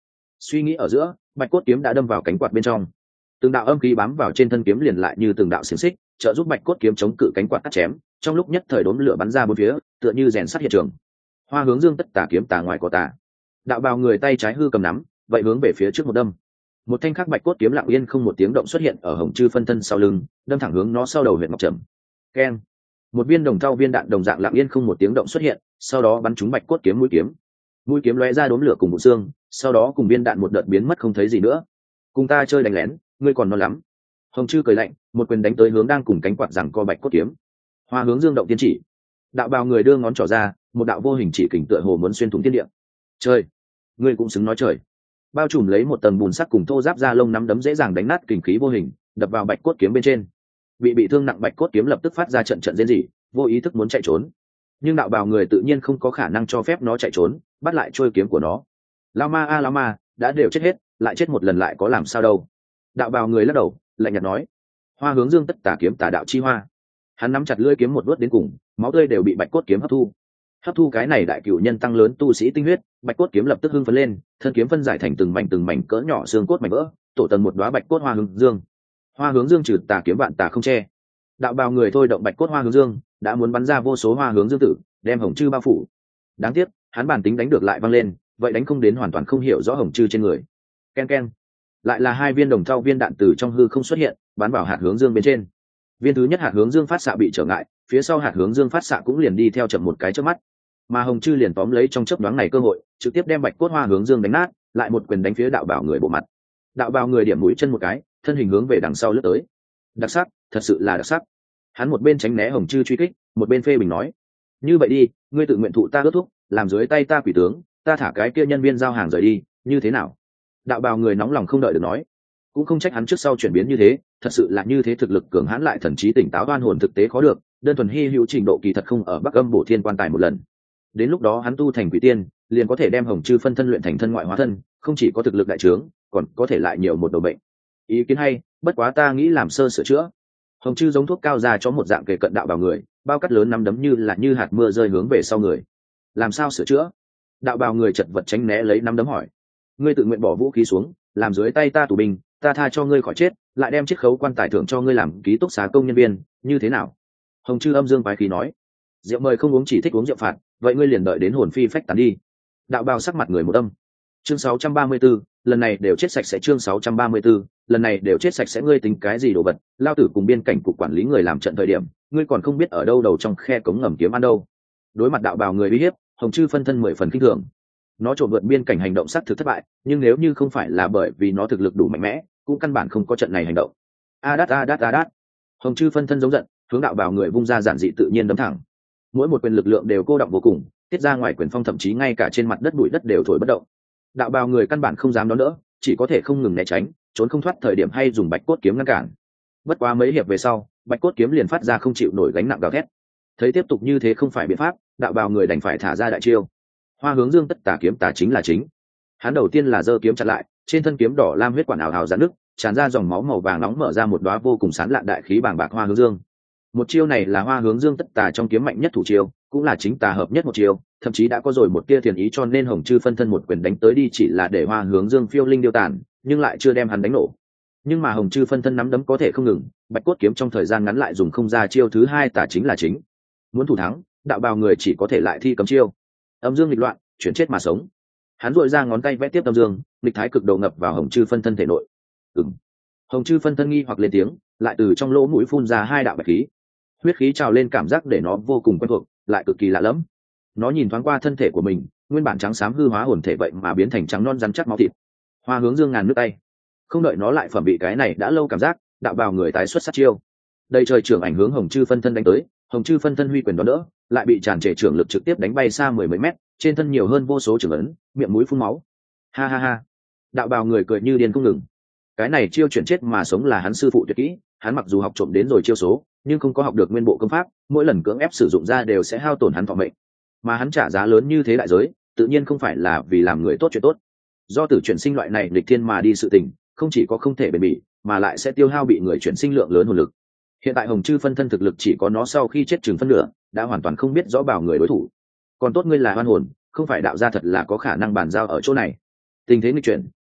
Suy nghĩ ở giữa, bạch cốt kiếm đã đâm vào cánh quạt bên trong. Từng đạo âm khí bám vào trên thân kiếm liền lại như từng đạo xiềng xích, trợ giúp bạch cốt kiếm chống cự cánh quạt cắt chém. Trong lúc nhất thời đốm lửa bắn ra bốn phía, tựa như rèn sắt hiện trường. Hoa hướng dương tất tà kiếm tà ngoài có tà. Đạo bào người tay trái hư cầm nắm, vậy hướng về phía trước một đâm. Một thanh khắc bạch cốt kiếm lặng yên không một tiếng động xuất hiện ở Hồng Chư phân thân sau lưng, đâm thẳng hướng nó sau đầu huyện ngọc trầm. Keng! Một viên đồng thau viên đạn đồng dạng lặng yên không một tiếng động xuất hiện, sau đó bắn trúng bạch cốt kiếm mũi kiếm. Mũi kiếm lóe ra đốm lửa cùng bộ xương, sau đó cùng viên đạn một đợt biến mất không thấy gì nữa. Cùng ta chơi đánh lén, ngươi còn non lắm. Hồng Chư cười lạnh, một quyền đánh tới hướng đang cùng cánh quạt rằng co bạch cốt kiếm. Hoa hướng dương động tiên chỉ. Đạo bào người đưa ngón trỏ ra, một đạo vô hình chỉ kình tựa hồ muốn xuyên thủng thiên địa. Trời, ngươi cũng xứng nói trời. Bao trùm lấy một tầng bùn sắc cùng thô giáp da lông nắm đấm dễ dàng đánh nát kình khí vô hình, đập vào bạch cốt kiếm bên trên. Bị thương nặng bạch cốt kiếm lập tức phát ra trận trận rên rỉ, vô ý thức muốn chạy trốn. Nhưng đạo bào người tự nhiên không có khả năng cho phép nó chạy trốn, bắt lại trôi kiếm của nó. Lao ma a lao ma, đã đều chết hết, lại chết một lần lại có làm sao đâu. Đạo bào người lắc đầu, lạnh nhạt nói. Hoa hướng dương tất tà kiếm tà đạo chi hoa. Hắn nắm chặt lưỡi kiếm một đuốt đến cùng, máu tươi đều bị bạch cốt kiếm hấp thu cái này đại cửu nhân tăng lớn tu sĩ tinh huyết. Bạch cốt kiếm lập tức hưng phấn lên, thân kiếm phân giải thành từng mảnh cỡ nhỏ xương cốt mảnh vỡ, tổ tần một đóa bạch cốt hoa hướng dương. Hoa hướng dương trừ tà kiếm vạn tà không che. Đạo bào người thôi động bạch cốt hoa hướng dương, đã muốn bắn ra vô số hoa hướng dương tử, đem Hồng Chư bao phủ. Đáng tiếc, hắn bản tính đánh được lại văng lên, vậy đánh không đến, hoàn toàn không hiểu rõ Hồng Chư trên người. Ken ken, lại là hai viên đồng thau viên đạn từ trong hư không xuất hiện, bắn vào hạt hướng dương bên trên. Viên thứ nhất hạt hướng dương phát xạ bị trở ngại, phía sau hạt hướng dương phát xạ cũng liền đi theo chậm một cái chớp mắt. Mà Hồng Chư liền tóm lấy trong chớp nhoáng này cơ hội, trực tiếp đem bạch cốt hoa hướng dương đánh nát, lại một quyền đánh phía đạo bào người bộ mặt. Đạo bào người điểm mũi chân một cái, thân hình hướng về đằng sau lướt tới. Đặc sắc, thật sự là đặc sắc. Hắn một bên tránh né Hồng Chư truy kích, một bên phê bình nói: như vậy đi, ngươi tự nguyện thụ ta ước thúc, làm dưới tay ta quỷ tướng, ta thả cái kia nhân viên giao hàng rời đi, như thế nào? Đạo bào người nóng lòng không đợi được nói. Cũng không trách hắn trước sau chuyển biến như thế, thật sự là như thế, thực lực cường hãn lại thần trí tỉnh táo, oan hồn thực tế khó được, đơn thuần hy hữu trình độ kỳ thật không ở Bắc Âm Bổ Thiên quan tài một lần. Đến lúc đó hắn tu thành quỷ tiên, liền có thể đem Hồng Chư phân thân luyện thành thân ngoại hóa thân, không chỉ có thực lực đại trướng, còn có thể lại nhiều một đầu bệnh. Ý kiến hay, bất quá ta nghĩ làm sơ sửa chữa. Hồng Chư giống thuốc cao ra cho một dạng kề cận đạo bào người, bao cắt lớn nắm đấm như hạt mưa rơi hướng về sau người. Làm sao sửa chữa? Đạo bào người chật vật tránh né lấy nắm đấm hỏi. Ngươi tự nguyện bỏ vũ khí xuống, làm dưới tay ta tù binh, ta tha cho ngươi khỏi chết, lại đem chiết khấu quan tài thưởng cho ngươi làm ký túc xá công nhân viên, như thế nào? Hồng Chư âm dương quái khí nói. Rượu mời không uống, chỉ thích uống rượu phạt, vậy ngươi liền đợi đến hồn phi phách tán đi. Đạo bào sắc mặt người một âm. Chương 634, lần này đều chết sạch sẽ. Chương 634, lần này đều chết sạch sẽ. Ngươi tính cái gì đồ vật? Lao tử cùng biên cảnh cục quản lý người làm trận thời điểm, ngươi còn không biết ở đâu đầu trong khe cống ngầm kiếm ăn đâu. Đối mặt đạo bào người uy hiếp, Hồng Chư phân thân 10 phần kinh thường. Nó trộm vượt biên cảnh hành động xác thực thất bại, nhưng nếu như không phải là bởi vì nó thực lực đủ mạnh mẽ, cũng căn bản không có trận này hành động. A đát. Hồng Chư phân thân giống giận, hướng đạo bào người vung ra giản dị tự nhiên đấm thẳng. Mỗi một quyền lực lượng đều cô động vô cùng, tiết ra ngoài quyền phong, thậm chí ngay cả trên mặt đất bụi đất đều thổi bất động. Đạo bào người căn bản không dám đón đỡ, chỉ có thể không ngừng né tránh, trốn không thoát thời điểm hay dùng bạch cốt kiếm ngăn cản. Bất quá mấy hiệp về sau, bạch cốt kiếm liền phát ra không chịu nổi gánh nặng gào thét. Thấy tiếp tục như thế không phải biện pháp, đạo bào người đành phải thả ra đại chiêu. Hoa hướng dương tất tà kiếm tà chính là chính. Hắn đầu tiên là giơ kiếm chặn lại, trên thân kiếm đỏ lam huyết quản ảo ảo giãn nứt, tràn ra dòng máu màu vàng nóng, mở ra một đóa vô cùng sán lạn đại khí bàng bạc hoa hướng dương. Một chiêu này là hoa hướng dương tất tà trong kiếm mạnh nhất thủ chiêu, cũng là chính tà hợp nhất một chiêu, thậm chí đã có rồi một tia thiền ý, cho nên Hồng Chư phân thân một quyền đánh tới đi chỉ là để hoa hướng dương phiêu linh điêu tàn, nhưng lại chưa đem hắn đánh nổ. Nhưng mà Hồng Chư phân thân nắm đấm có thể không ngừng, bạch cốt kiếm trong thời gian ngắn lại dùng không ra chiêu thứ hai, tà chính là chính. Muốn thủ thắng, đạo bào người chỉ có thể lại thi cấm chiêu. Âm dương nghịch loạn, chuyển chết mà sống. Hắn duỗi ra ngón tay vẽ tiếp âm dương, nghịch thái cực độ ngập vào Hồng Chư phân thân thể nội. Hồng Chư phân thân nghi hoặc lên tiếng, lại từ trong lỗ mũi phun ra hai đạo bạch khí. Huyết khí trào lên, cảm giác để nó vô cùng quen thuộc, lại cực kỳ lạ lẫm. Nó nhìn thoáng qua thân thể của mình, nguyên bản trắng xám hư hóa hồn thể vậy mà biến thành trắng non rắn chắc máu thịt. Hoa hướng dương ngàn nước tay, không đợi nó lại phẩm bị cái này đã lâu cảm giác, đạo bào người tái xuất sát chiêu. Đây trời trưởng ảnh hướng Hồng Chư phân thân đánh tới, Hồng Chư phân thân huy quyền đón đỡ, lại bị tràn trề trưởng lực trực tiếp đánh bay xa mười mấy mét, trên thân nhiều hơn vô số trưởng ấn, miệng mũi phun máu. Ha ha ha. Đạo bào người cười như điên không ngừng. Cái này chiêu chuyển chết mà sống là hắn sư phụ tuyệt kỹ, hắn mặc dù học trộm đến rồi chiêu số, nhưng không có học được nguyên bộ công pháp, mỗi lần cưỡng ép sử dụng ra đều sẽ hao tổn hắn thọ mệnh. Mà hắn trả giá lớn như thế đại giới, tự nhiên không phải là vì làm người tốt chuyện tốt. Do tử chuyển sinh loại này lịch thiên mà đi sự tình, không chỉ có không thể bền bỉ, mà lại sẽ tiêu hao bị người chuyển sinh lượng lớn hồn lực. Hiện tại Hồng Chư phân thân thực lực chỉ có nó sau khi chết chừng phân nửa, đã hoàn toàn không biết rõ bảo người đối thủ. Còn tốt ngươi là oan hồn, không phải đạo gia, thật là có khả năng bàn giao ở chỗ này. Tình thế nghịch chuyển,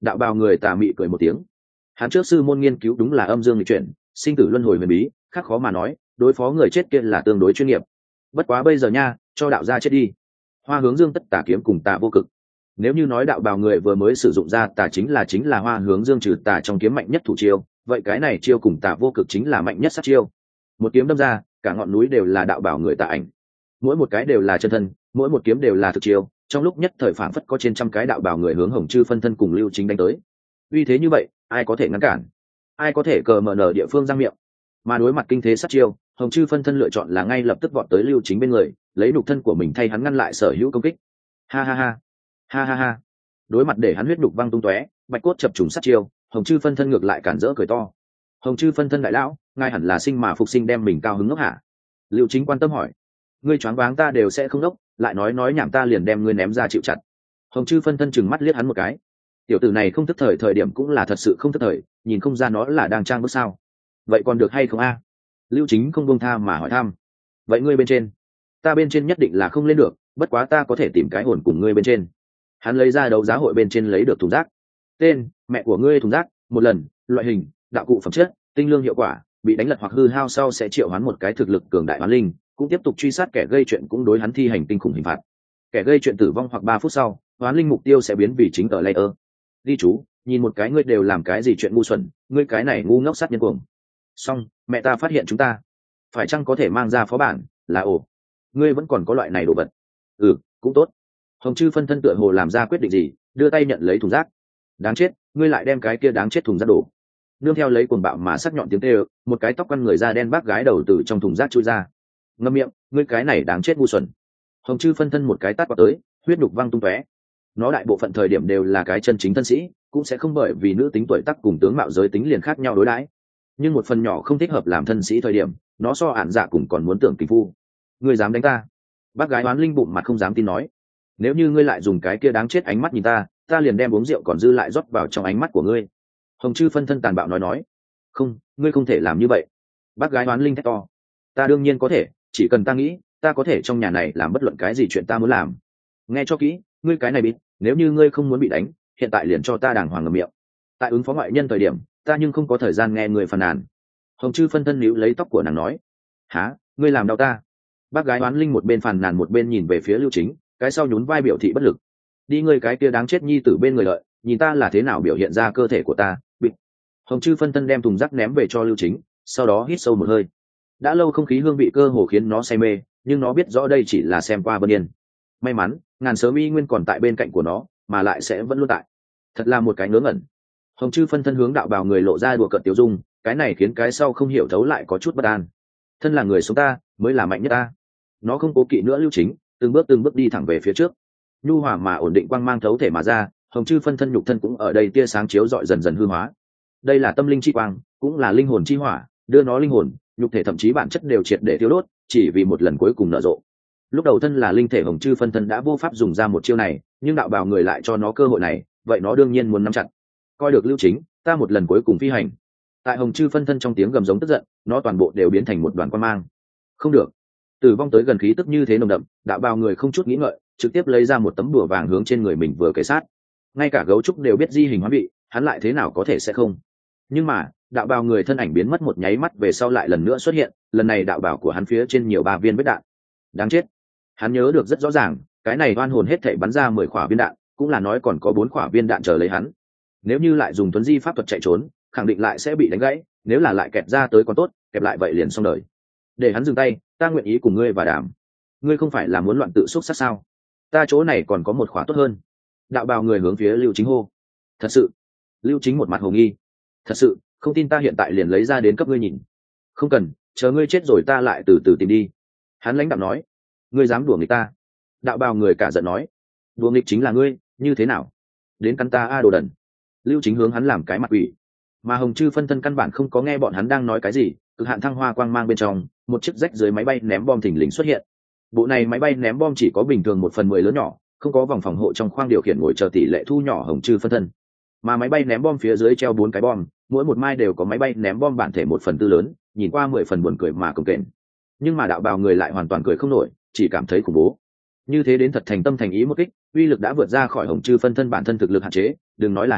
Đạo bào người tà mị cười một tiếng. Hắn trước sư môn nghiên cứu đúng là âm dương lịch chuyển, sinh tử luân hồi huyền bí, khác khó mà nói, đối phó người chết kia là tương đối chuyên nghiệp. Bất quá bây giờ nha, cho đạo gia chết đi. Hoa Hướng Dương tất tà kiếm cùng tà vô cực. Nếu như nói đạo bào người vừa mới sử dụng ra tà chính là Hoa Hướng Dương trừ tà trong kiếm mạnh nhất thủ chiêu, vậy cái này chiêu cùng tà vô cực chính là mạnh nhất sát chiêu. Một kiếm đâm ra, cả ngọn núi đều là đạo bào người tà ảnh. Mỗi một cái đều là chân thân, mỗi một kiếm đều là thực chiêu, trong lúc nhất thời phảng phất có trên trăm cái đạo bào người hướng Hồng Chư phân thân cùng Lưu Chính đánh tới. Uy thế như vậy, ai có thể ngăn cản? Ai có thể cờ mở nở địa phương giang miệng? Mà đối mặt kinh thế sát chiêu, Hồng Chư phân thân lựa chọn là ngay lập tức vọt tới Lưu Chính bên người, lấy nhục thân của mình thay hắn ngăn lại sở hữu công kích. Ha ha ha, ha ha ha. Đối mặt để hắn huyết nhục văng tung tóe, bạch cốt chập trùng sát chiêu, Hồng Chư phân thân ngược lại cản rỡ cười to. Hồng Chư phân thân đại lão, ngài hẳn là sinh mà phục sinh đem mình cao hứng ngốc hả? Lưu Chính quan tâm hỏi. Ngươi choáng váng ta đều sẽ không đốc, lại nói nhảm ta liền đem ngươi ném ra chịu chặt. Hồng Chư phân thân chừng mắt liếc hắn một cái. Tiểu tử này không thức thời điểm cũng là thật sự không thức thời, nhìn không ra nó là đang trang bức sao? Vậy còn được hay không a? Lưu Chính không buông tha mà hỏi thăm. Vậy ngươi bên trên? Ta bên trên nhất định là không lên được, bất quá ta có thể tìm cái hồn cùng ngươi bên trên. Hắn lấy ra đấu giá hội bên trên lấy được thùng rác. Tên: mẹ của ngươi thùng rác, một lần, loại hình: đạo cụ phẩm chất, tinh lương hiệu quả, bị đánh lật hoặc hư hao sau sẽ triệu hoán một cái thực lực cường đại hoán linh, cũng tiếp tục truy sát kẻ gây chuyện cũng đối hắn thi hành kinh khủng hình phạt. Kẻ gây chuyện tử vong hoặc 3 phút sau, hoán linh mục tiêu sẽ biến vì chính tờ layer. Ghi chú: nhìn một cái ngươi đều làm cái gì chuyện ngu xuẩn, ngươi cái này ngu ngốc sát nhân cuồng. Xong, mẹ ta phát hiện chúng ta. Phải chăng có thể mang ra phó bản, là ồ. Ngươi vẫn còn có loại này đồ vật. Ừ, cũng tốt. Hồng Chư phân thân tựa hồ làm ra quyết định gì, đưa tay nhận lấy thùng rác. Đáng chết, ngươi lại đem cái kia đáng chết thùng rác đổ. Nương theo lấy cuồng bạo mà sắc nhọn tiếng kêu, một cái tóc quăn người da đen bác gái đầu từ trong thùng rác chui ra. Ngậm miệng, ngươi cái này đáng chết ngu xuẩn. Hồng Chư phân thân một cái tát qua tới, huyết đục văng tung tóe. Nó đại bộ phận thời điểm đều là cái chân chính thân sĩ, cũng sẽ không bởi vì nữ tính tuổi tác cùng tướng mạo giới tính liền khác nhau đối đãi. Nhưng một phần nhỏ không thích hợp làm thân sĩ thời điểm, nó so ản dạ cùng còn muốn tưởng kình phu. Ngươi dám đánh ta? Bác gái oán linh bụng mặt không dám tin nói. Nếu như ngươi lại dùng cái kia đáng chết ánh mắt nhìn ta, ta liền đem uống rượu còn dư lại rót vào trong ánh mắt của ngươi. Hồng Chư phân thân tàn bạo nói. Không, ngươi không thể làm như vậy. Bác gái oán linh thét to. Ta đương nhiên có thể, chỉ cần ta nghĩ, ta có thể trong nhà này làm bất luận cái gì chuyện ta muốn làm. Nghe cho kỹ, ngươi cái này bịt, nếu như ngươi không muốn bị đánh, hiện tại liền cho ta đàng hoàng ngậm miệng. Tại ứng phó ngoại nhân thời điểm, ta nhưng không có thời gian nghe người phàn nàn. Hồng Chư phân thân níu lấy tóc của nàng nói. Hả, ngươi làm đau ta? Bác gái oán linh một bên phàn nàn một bên nhìn về phía Lưu Chính, cái sau nhún vai biểu thị bất lực. Đi ngươi cái kia đáng chết nhi tử bên người lợi, nhìn ta là thế nào biểu hiện ra cơ thể của ta. Bịt. Hồng Chư phân thân đem thùng rác ném về cho Lưu Chính, sau đó hít sâu một hơi. Đã lâu không khí hương vị cơ hồ khiến nó say mê, nhưng nó biết rõ đây chỉ là xem qua vân yên. May mắn, ngàn sớm y nguyên còn tại bên cạnh của nó, mà lại sẽ vẫn luôn tại. Thật là một cái ngớ ngẩn. Hồng Chư phân thân hướng đạo bào người lộ ra đùa cợt tiêu dung, cái này khiến cái sau không hiểu thấu lại có chút bất an. Thân là người sống ta, mới là mạnh nhất ta. Nó không cố kỵ nữa Lưu Chính, từng bước đi thẳng về phía trước. Nhu hòa mà ổn định quang mang thấu thể mà ra, Hồng Chư phân thân nhục thân cũng ở đây tia sáng chiếu rọi dần dần hư hóa. Đây là tâm linh chi quang, cũng là linh hồn chi hỏa, đưa nó linh hồn, nhục thể thậm chí bản chất đều triệt để tiêu đốt, chỉ vì một lần cuối cùng nở rộ. Lúc đầu thân là linh thể Hồng Chư phân thân đã vô pháp dùng ra một chiêu này, nhưng đạo bào người lại cho nó cơ hội này, vậy nó đương nhiên muốn nắm chặt. Coi được Lưu Chính, ta một lần cuối cùng phi hành. Tại Hồng Chư phân thân trong tiếng gầm giống tức giận, nó toàn bộ đều biến thành một đoàn quang mang. Không được, tử vong tới gần khí tức như thế nồng đậm, đạo bào người không chút nghĩ ngợi, trực tiếp lấy ra một tấm đùa vàng hướng trên người mình vừa kề sát. Ngay cả gấu trúc đều biết di hình hóa vị, hắn lại thế nào có thể sẽ không? Nhưng mà, đạo bào người thân ảnh biến mất một nháy mắt về sau lại lần nữa xuất hiện, lần này đạo bào của hắn phía trên nhiều 3 viên vết đạn. Đáng chết. Hắn nhớ được rất rõ ràng, cái này oan hồn hết thảy bắn ra 10 quả viên đạn, cũng là nói còn có 4 quả viên đạn chờ lấy hắn. Nếu như lại dùng tuấn di pháp thuật chạy trốn, khẳng định lại sẽ bị đánh gãy, nếu là lại kẹp ra tới còn tốt, kẹp lại vậy liền xong đời. Để hắn dừng tay, ta nguyện ý cùng ngươi và đàm. Ngươi không phải là muốn loạn tự xúc sát sao? Ta chỗ này còn có một khóa tốt hơn. Đạo bào người hướng phía Lưu Chính hô. Thật sự? Lưu Chính một mặt hồ nghi. Thật sự, không tin ta hiện tại liền lấy ra đến cấp ngươi nhìn. Không cần, chờ ngươi chết rồi ta lại từ từ tìm đi. Hắn lãnh đạm nói. Ngươi dám đùa nghịch ta? Đạo bào người cả giận nói. Đùa nghịch chính là ngươi, như thế nào? Đến cắn ta đồ đần. Lưu Chính hướng hắn làm cái mặt quỷ. Mà Hồng Chư phân thân căn bản không có nghe bọn hắn đang nói cái gì, cực hạn thăng hoa quang mang bên trong, một chiếc rách dưới máy bay ném bom thình lình xuất hiện. Bộ này máy bay ném bom chỉ có bình thường 1/10 lớn nhỏ, không có vòng phòng hộ trong khoang điều khiển ngồi chờ tỷ lệ thu nhỏ Hồng Chư phân thân. Mà máy bay ném bom phía dưới treo 4 cái bom, mỗi một mai đều có máy bay ném bom bản thể 1/4 lớn, nhìn qua 10 phần buồn cười mà cồng kềnh. Nhưng mà đạo bào người lại hoàn toàn cười không nổi, chỉ cảm thấy khủng bố. Như thế đến thật thành tâm thành ý một kích, uy lực đã vượt ra khỏi Hồng Chư phân thân bản thân thực lực hạn chế, đừng nói là hắn,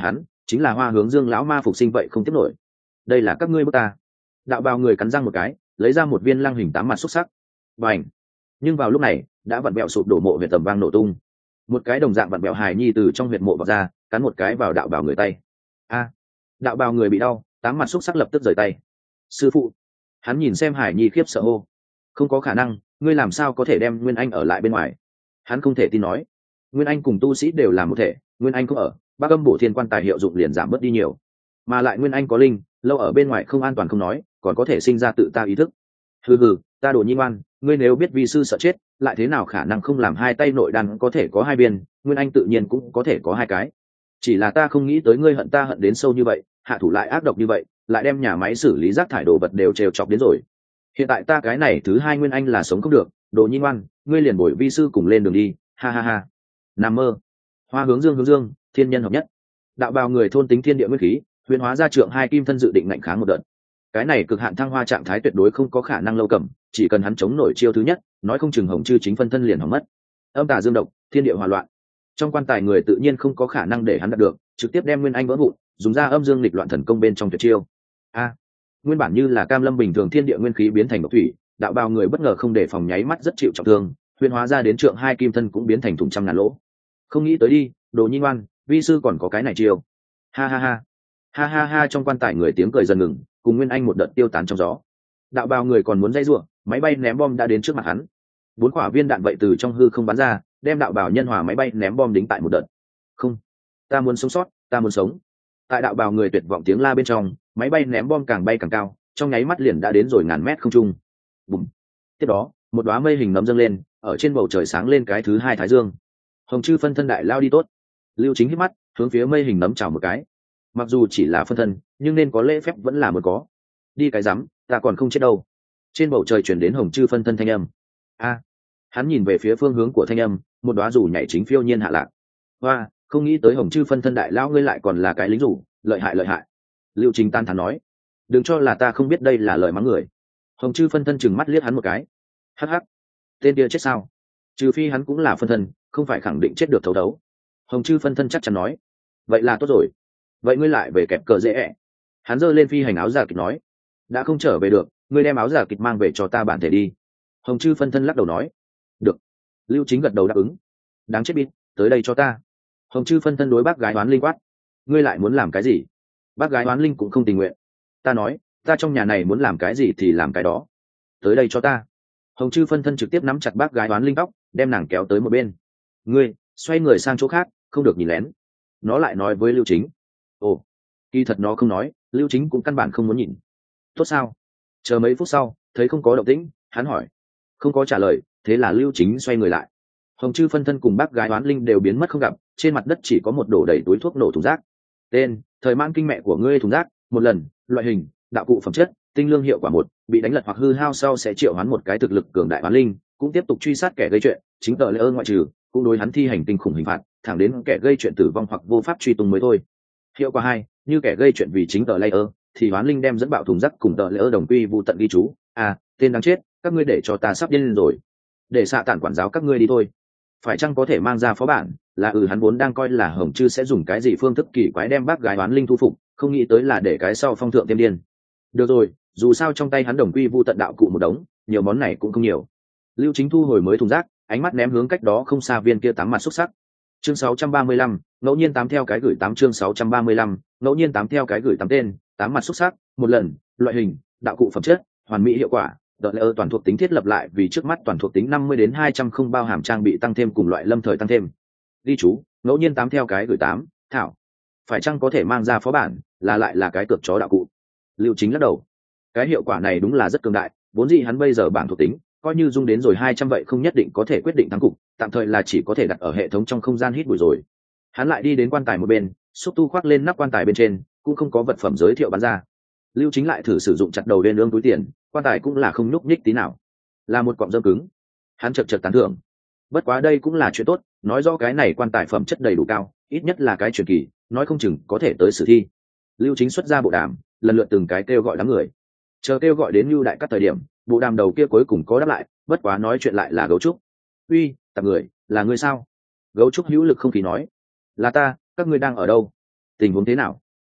chính là Hoa Hướng Dương lão ma phục sinh vậy không tiếp nổi. Đây là các ngươi bức ta. Đạo bào người cắn răng một cái, lấy ra một viên lăng hình tám mặt xúc sắc. Bành! Nhưng vào lúc này, đã vặn bẹo sụp đổ mộ huyệt tầm vang nổ tung. Một cái đồng dạng vặn bẹo hài nhi từ trong huyệt mộ vọt ra, cắn một cái vào đạo bào người tay. A! Đạo bào người bị đau, tám mặt xúc sắc lập tức rời tay. Sư phụ! Hắn nhìn xem hài nhi khiếp sợ hô. Không có khả năng, ngươi làm sao có thể đem Nguyên Anh ở lại bên ngoài? Hắn không thể tin nói. Nguyên Anh cùng tu sĩ đều là một thể, Nguyên Anh không ở, Bác Âm Bổ Thiên quan tài hiệu dụng liền giảm bớt đi nhiều. Mà lại Nguyên Anh có linh, lâu ở bên ngoài không an toàn không nói, còn có thể sinh ra tự ta ý thức. Hừ hừ, ta Đồ Nhi ngoan, ngươi nếu biết vi sư sợ chết, lại thế nào khả năng không làm hai tay nội đan có thể có hai viên, Nguyên Anh tự nhiên cũng có thể có hai cái. Chỉ là ta không nghĩ tới ngươi hận ta hận đến sâu như vậy, hạ thủ lại ác độc như vậy, lại đem nhà máy xử lý rác thải đồ vật đều trêu chọc đến rồi. Hiện tại ta cái này thứ hai Nguyên Anh là sống không được, Đồ Nhi ngoan, ngươi liền bồi vi sư cùng lên đường đi, ha ha ha. Nằm mơ. Hoa hướng dương, thiên nhân hợp nhất. Đạo bào người thôn tính thiên địa nguyên khí, huyền hóa ra trượng hai kim thân dự định ngạnh kháng một đợt. Cái này cực hạn thăng hoa trạng thái tuyệt đối không có khả năng lâu cầm, chỉ cần hắn chống nổi chiêu thứ nhất, nói không chừng hồng chư chính phân thân liền hỏng mất. Âm tà dương độc, thiên địa hòa loạn. Trong quan tài người tự nhiên không có khả năng để hắn đạt được, trực tiếp đem Nguyên Anh vỡ vụn, dùng ra âm dương nghịch loạn thần công bên trong tuyệt chiêu. A! Nguyên bản như là cam lâm bình thường thiên địa nguyên khí biến thành độc thủy, đạo bào người bất ngờ không để phòng nháy mắt rất chịu trọng thương, huyền hóa ra đến trượng hai kim thân cũng biến thành thùng trăm ngàn lỗ. Không nghĩ tới đi, Đồ Nhi ngoan, vi sư còn có cái này chiêu. Ha ha ha. Ha ha ha, trong quan tài người tiếng cười dần ngừng, cùng Nguyên Anh một đợt tiêu tán trong gió. Đạo bào người còn muốn dây rủa, máy bay ném bom đã đến trước mặt hắn. 4 quả viên đạn vậy từ trong hư không bắn ra, đem đạo bào nhân hòa máy bay ném bom đính tại một đợt. Không, ta muốn sống sót, ta muốn sống. Tại đạo bào người tuyệt vọng tiếng la bên trong, máy bay ném bom càng bay càng cao, trong nháy mắt liền đã đến rồi ngàn mét không trung. Bùm. Tiếp đó, một đóa mây hình nấm dâng lên, ở trên bầu trời sáng lên cái thứ hai thái dương. Hồng chư phân thân đại lao đi tốt. Lưu Chính hít mắt, hướng phía mây hình nấm chào một cái. Mặc dù chỉ là phân thân, nhưng nên có lễ phép vẫn là muốn có. Đi cái rắm, ta còn không chết đâu. Trên bầu trời chuyển đến hồng chư phân thân thanh âm. A. Hắn nhìn về phía phương hướng của thanh âm, một đóa rủ nhảy chính phiêu nhiên hạ lạc. Hoa, không nghĩ tới hồng chư phân thân đại lao ngươi lại còn là cái lính rủ, lợi hại lợi hại. Lưu Chính tan thán nói. Đừng cho là ta không biết đây là lời mắng người. Hồng chư phân thân chừng mắt liếc hắn một cái. Hắc hắc. Tên kia chết sao? Trừ phi hắn cũng là phân thân, không phải khẳng định chết được thấu đấu. Hồng chư phân thân chắc chắn nói. Vậy là tốt rồi. Vậy ngươi lại về kẹp cờ dễ ẹ. Hắn giơ lên phi hành áo giả kịch nói. Đã không trở về được, ngươi đem áo giả kịch mang về cho ta bản thể đi. Hồng chư phân thân lắc đầu nói. Được. Lưu Chính gật đầu đáp ứng. Đáng chết bít, tới đây cho ta. Hồng chư phân thân đối bác gái oán linh quát. Ngươi lại muốn làm cái gì? Bác gái oán linh cũng không tình nguyện. Ta nói, ta trong nhà này muốn làm cái gì thì làm cái đó. Tới đây cho ta. Hồng chư phân thân trực tiếp nắm chặt bác gái oán linh tóc, đem nàng kéo tới một bên. Ngươi, xoay người sang chỗ khác, không được nhìn lén. Nó lại nói với Lưu Chính. Ồ, kỳ thật nó không nói, Lưu Chính cũng căn bản không muốn nhìn. Tốt sao? Chờ mấy phút sau, thấy không có động tĩnh, hắn hỏi. Không có trả lời, thế là Lưu Chính xoay người lại. Hồng chư phân thân cùng bác gái oán linh đều biến mất không gặp, trên mặt đất chỉ có một đổ đầy túi thuốc nổ thùng rác. Tên: thời mãn kinh mẹ của ngươi thùng rác, một lần, loại hình: đạo cụ phẩm chất, tinh lương hiệu quả một, bị đánh lật hoặc hư hao sau sẽ triệu hoán một cái thực lực cường đại oán linh, cũng tiếp tục truy sát kẻ gây chuyện, chính tờ lễ ơn ngoại trừ, cũng đối hắn thi hành kinh khủng hình phạt, thẳng đến kẻ gây chuyện tử vong hoặc vô pháp truy tung mới thôi. Hiệu quả 2, như kẻ gây chuyện vì chính tờ layer, thì oán linh đem dẫn bạo thùng rác cùng tờ layer đồng quy vu tận ghi chú. À, tên đáng chết, các ngươi để cho ta sắp điên lên rồi. Để xạ tản quản giáo các ngươi đi thôi. Phải chăng có thể mang ra phó bản? Là hắn vốn đang coi là Hồng Chư sẽ dùng cái gì phương thức kỳ quái đem bác gái oán linh thu phục, không nghĩ tới là để cái sau phong thượng thêm điên. Được rồi, dù sao trong tay hắn đồng quy vu tận đạo cụ một đống, nhiều món này cũng không nhiều. Lưu Chính thu hồi mới thùng rác, ánh mắt ném hướng cách đó không xa viên kia tám mặt xúc sắc. Chương 635, ngẫu nhiên tám theo cái gửi 8 chương 635, ngẫu nhiên tám theo cái gửi 8 tên, tám mặt xúc sắc, một lần, loại hình, đạo cụ phẩm chất, hoàn mỹ hiệu quả, đợt lệ toàn thuộc tính thiết lập lại vì trước mắt toàn thuộc tính 50 đến 200 không bao hàm trang bị tăng thêm cùng loại lâm thời tăng thêm. Ghi chú, ngẫu nhiên tám theo cái gửi 8, thảo. Phải chăng có thể mang ra phó bản, là lại là cái cược chó đạo cụ. Lưu Chính lắc đầu. Cái hiệu quả này đúng là rất cường đại, vốn dĩ hắn bây giờ bảng thuộc tính, coi như dung đến rồi 200 vậy không nhất định có thể quyết định thắng cục, tạm thời là chỉ có thể đặt ở hệ thống trong không gian hít bụi rồi. Hắn lại đi đến quan tài một bên, xúc tu khoác lên nắp quan tài bên trên, cũng không có vật phẩm giới thiệu bán ra. Lưu Chính lại thử sử dụng chặt đầu lên lương túi tiền, quan tài cũng là không nhúc nhích tí nào, là một cọng rơm cứng. Hắn chợt tán thưởng. Bất quá đây cũng là chuyện tốt, nói rõ cái này quan tài phẩm chất đầy đủ cao, ít nhất là cái truyền kỳ, nói không chừng có thể tới sử thi. Lưu Chính xuất ra bộ đàm, lần lượt từng cái kêu gọi đám người. Chờ kêu gọi đến Lưu Đại các thời điểm, bộ đàm đầu kia cuối cùng có đáp lại, bất quá nói chuyện lại là Gấu Trúc. Uy, tạp người, là người sao? Gấu Trúc hữu lực không khí nói. Là ta, các ngươi đang ở đâu? Tình huống thế nào?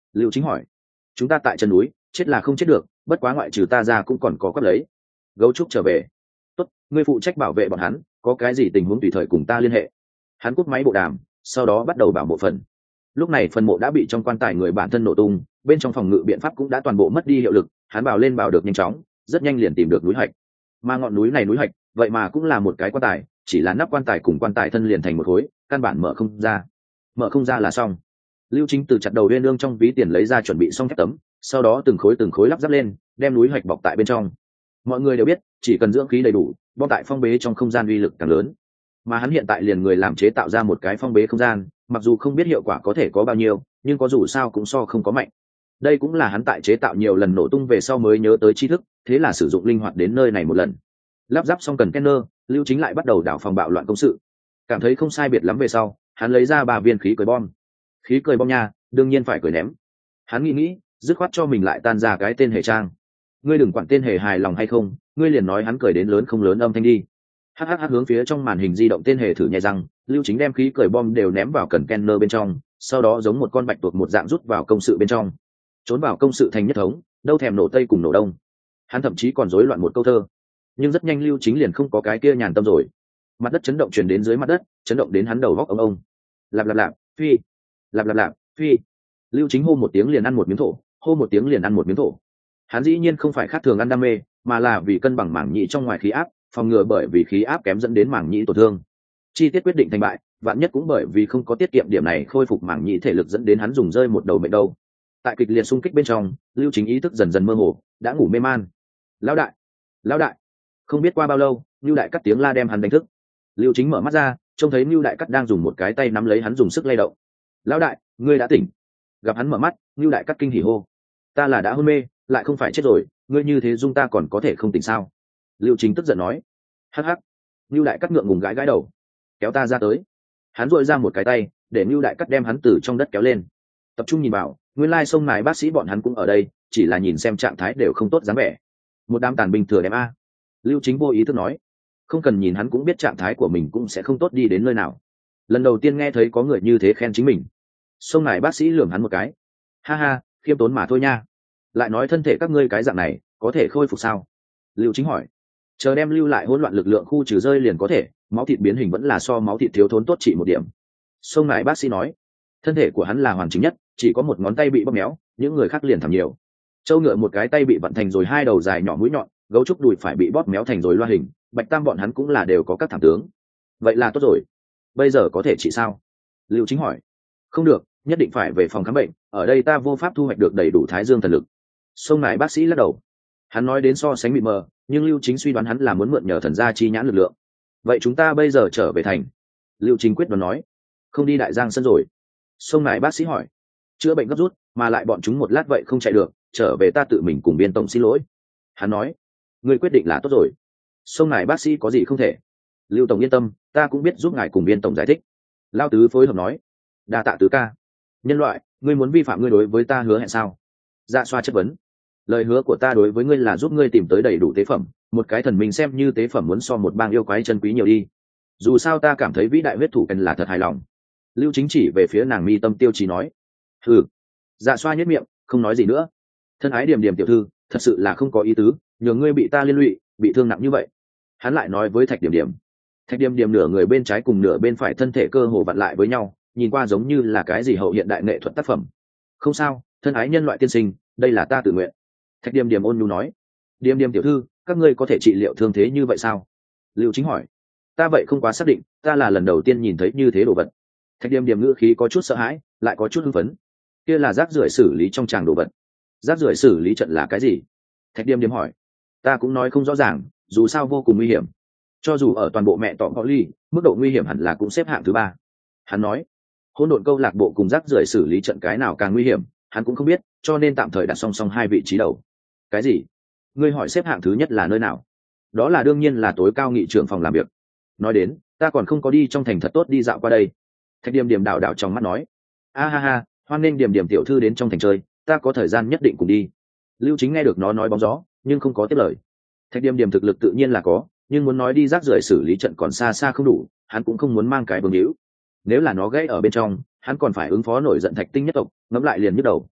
Lưu Chính hỏi. Chúng ta tại chân núi, chết là không chết được, bất quá ngoại trừ ta ra cũng còn có quắp lấy. Gấu trúc trở về. Tốt, ngươi phụ trách bảo vệ bọn hắn, có cái gì tình huống tùy thời cùng ta liên hệ. Hắn cúp máy bộ đàm, sau đó bắt đầu bảo mộ phần. Lúc này phần mộ đã bị trong quan tài người bản thân nổ tung, bên trong phòng ngự biện pháp cũng đã toàn bộ mất đi hiệu lực. Hắn bảo lên bảo được nhanh chóng, rất nhanh liền tìm được núi hạch. Mà ngọn núi này núi hạch, vậy mà cũng là một cái quan tài, chỉ là nắp quan tài cùng quan tài thân liền thành một khối, căn bản mở không ra. Mở không ra là xong. Lưu Chính từ chặt đầu uyên ương trong ví tiền lấy ra chuẩn bị xong thép tấm, sau đó từng khối lắp ráp lên, đem núi hạch bọc tại bên trong. Mọi người đều biết, chỉ cần dưỡng khí đầy đủ, bom tại phong bế trong không gian uy lực càng lớn. Mà hắn hiện tại liền người làm chế tạo ra một cái phong bế không gian, mặc dù không biết hiệu quả có thể có bao nhiêu, nhưng có dù sao cũng so không có mạnh. Đây cũng là hắn tại chế tạo nhiều lần nổ tung về sau mới nhớ tới tri thức, thế là sử dụng linh hoạt đến nơi này một lần. Lắp ráp xong cần container, Lưu Chính lại bắt đầu đảo phòng bạo loạn công sự. Cảm thấy không sai biệt lắm về sau, hắn lấy ra 3 viên khí cười bom. Khí cười bom nha, đương nhiên phải cười ném. Hắn nghĩ, dứt khoát cho mình lại tan ra cái tên hề trang. Ngươi đừng quản tên hề hài lòng hay không, ngươi liền nói hắn cười đến lớn không lớn âm thanh đi. Hắc hướng phía trong màn hình di động tên hề thử nhẹ răng, Lưu Chính đem khí cười bom đều ném vào cần container bên trong, sau đó giống một con bạch tuộc một dạng rút vào công sự bên trong. Trốn vào công sự thành nhất thống, đâu thèm nổ tây cùng nổ đông. Hắn thậm chí còn rối loạn một câu thơ. Nhưng rất nhanh Lưu Chính liền không có cái kia nhàn tâm rồi. Mặt đất chấn động truyền đến dưới mặt đất, chấn động đến hắn đầu góc ông. Lạp lạp lạp, phi. Lạp lạp lạp, phi. Lưu Chính hô một tiếng liền ăn một miếng thổ, hô một tiếng liền ăn một miếng thổ. Hắn dĩ nhiên không phải khác thường ăn đam mê, mà là vì cân bằng mảng nhĩ trong ngoài khí áp, phòng ngừa bởi vì khí áp kém dẫn đến mảng nhĩ tổn thương. Chi tiết quyết định thành bại, vạn nhất cũng bởi vì không có tiết kiệm điểm này khôi phục mảng nhĩ thể lực dẫn đến hắn dùng rơi một đầu mệnh đâu. Tại kịch liệt xung kích bên trong, Lưu Chính ý thức dần dần mơ hồ, đã ngủ mê man. Lão đại, lão đại. Không biết qua bao lâu, Lưu Đại Cắt tiếng la đem hắn đánh thức. Lưu Chính mở mắt ra, trông thấy Lưu Đại Cắt đang dùng một cái tay nắm lấy hắn dùng sức lay động. Lão đại, ngươi đã tỉnh. Gặp hắn mở mắt, Lưu Đại Cắt kinh hỉ hô. Ta là đã hôn mê, lại không phải chết rồi, ngươi như thế dung ta còn có thể không tỉnh sao? Lưu Chính tức giận nói. Hắc hắc. Lưu Đại Cắt ngượng ngùng gãi gãi đầu. Kéo ta ra tới. Hắn duỗi ra một cái tay, để Lưu Đại Cắt đem hắn từ trong đất kéo lên. Tập trung nhìn vào, nguyên lai sông này bác sĩ bọn hắn cũng ở đây, chỉ là nhìn xem trạng thái đều không tốt dáng vẻ. Một đám tàn binh thừa đem a. Lưu Chính vô ý thức nói. Không cần nhìn hắn cũng biết trạng thái của mình cũng sẽ không tốt đi đến nơi nào. Lần đầu tiên nghe thấy có người như thế khen chính mình. Sông này bác sĩ lườm hắn một cái. Ha ha, khiêm tốn mà thôi nha. Lại nói thân thể các ngươi cái dạng này có thể khôi phục sao? Lưu Chính hỏi. Chờ đem lưu lại hỗn loạn lực lượng khu trừ rơi liền có thể, máu thịt biến hình vẫn là so máu thịt thiếu thốn tốt trị một điểm. Sông này bác sĩ nói. Thân thể của hắn là hoàn chỉnh nhất, chỉ có một ngón tay bị bóp méo, những người khác liền thảm nhiều. Châu Ngựa một cái tay bị vặn thành rồi 2 đầu dài nhỏ mũi nhọn, Gấu Trúc đùi phải bị bóp méo thành rồi loa hình, Bạch Tam bọn hắn cũng là đều có các thảm tướng. Vậy là tốt rồi. Bây giờ có thể trị sao? Lưu Chính hỏi. Không được, nhất định phải về phòng khám bệnh, ở đây ta vô pháp thu hoạch được đầy đủ Thái Dương thần lực. Sông này bác sĩ lắc đầu. Hắn nói đến so sánh mịt mờ, nhưng Lưu Chính suy đoán hắn là muốn mượn nhờ thần gia chi nhãn lực lượng. Vậy chúng ta bây giờ trở về thành. Lưu Chính quyết đoán nói. Không đi Đại Giang sân rồi. Sông này bác sĩ hỏi. Chữa bệnh gấp rút, mà lại bọn chúng một lát vậy không chạy được, trở về ta tự mình cùng biên tổng xin lỗi. Hắn nói. Người quyết định là tốt rồi. Sông này bác sĩ có gì không thể. Lưu tổng yên tâm, ta cũng biết giúp ngài cùng biên tổng giải thích. Lao tứ phối hợp nói. Đa tạ tứ ca. Nhân loại, ngươi muốn vi phạm ngươi đối với ta hứa hẹn sao? Dạ xoa chất vấn. Lời hứa của ta đối với ngươi là giúp ngươi tìm tới đầy đủ tế phẩm, một cái thần mình xem như tế phẩm muốn so một bang yêu quái chân quý nhiều đi. Dù sao ta cảm thấy vĩ đại huyết thủ cần là thật hài lòng. Lưu Chính chỉ về phía nàng mi tâm tiêu chí nói. Ừ. Dạ xoa nhất miệng, không nói gì nữa. Thân ái Điềm Điềm tiểu thư, thật sự là không có ý tứ, nhờ ngươi bị ta liên lụy, bị thương nặng như vậy. Hắn lại nói với Thạch Điềm Điềm. Thạch Điềm Điềm nửa người bên trái cùng nửa bên phải thân thể cơ hồ vặn lại với nhau, nhìn qua giống như là cái gì hậu hiện đại nghệ thuật tác phẩm. Không sao, thân ái nhân loại tiên sinh, đây là ta tự nguyện. Thạch Điềm Điềm ôn nhu nói. Điềm Điềm tiểu thư, các ngươi có thể trị liệu thương thế như vậy sao? Lưu Chính hỏi. Ta vậy không quá xác định, ta là lần đầu tiên nhìn thấy như thế đồ vật. Thạch Điềm Điềm ngữ khí có chút sợ hãi, lại có chút hưng phấn. Kia là rác rưởi xử lý trong tràng đồ vật. Rác rưởi xử lý trận là cái gì? Thạch Điềm Điềm hỏi. Ta cũng nói không rõ ràng, dù sao vô cùng nguy hiểm. Cho dù ở toàn bộ mẹ tọm có ly, mức độ nguy hiểm hẳn là cũng xếp hạng thứ 3. Hắn nói. Hỗn độn câu lạc bộ cùng rác rưởi xử lý trận cái nào càng nguy hiểm, hắn cũng không biết, cho nên tạm thời đặt song song 2 vị trí đầu. Cái gì? Ngươi hỏi xếp hạng thứ nhất là nơi nào? Đó là đương nhiên là tối cao nghị trưởng phòng làm việc. Nói đến, ta còn không có đi trong thành thật tốt đi dạo qua đây. Thạch Điềm Điềm đảo đảo trong mắt nói. A ha ha, hoan nghênh Điềm Điềm tiểu thư đến trong thành chơi, ta có thời gian nhất định cùng đi. Lưu Chính nghe được nó nói bóng gió, nhưng không có tiếp lời. Thạch Điềm Điềm thực lực tự nhiên là có, nhưng muốn nói đi rác rưởi xử lý trận còn xa xa không đủ, hắn cũng không muốn mang cái bướng hữu. Nếu là nó gãy ở bên trong, hắn còn phải ứng phó nổi giận Thạch Tinh nhất tộc, ngẫm lại liền nhức đầu.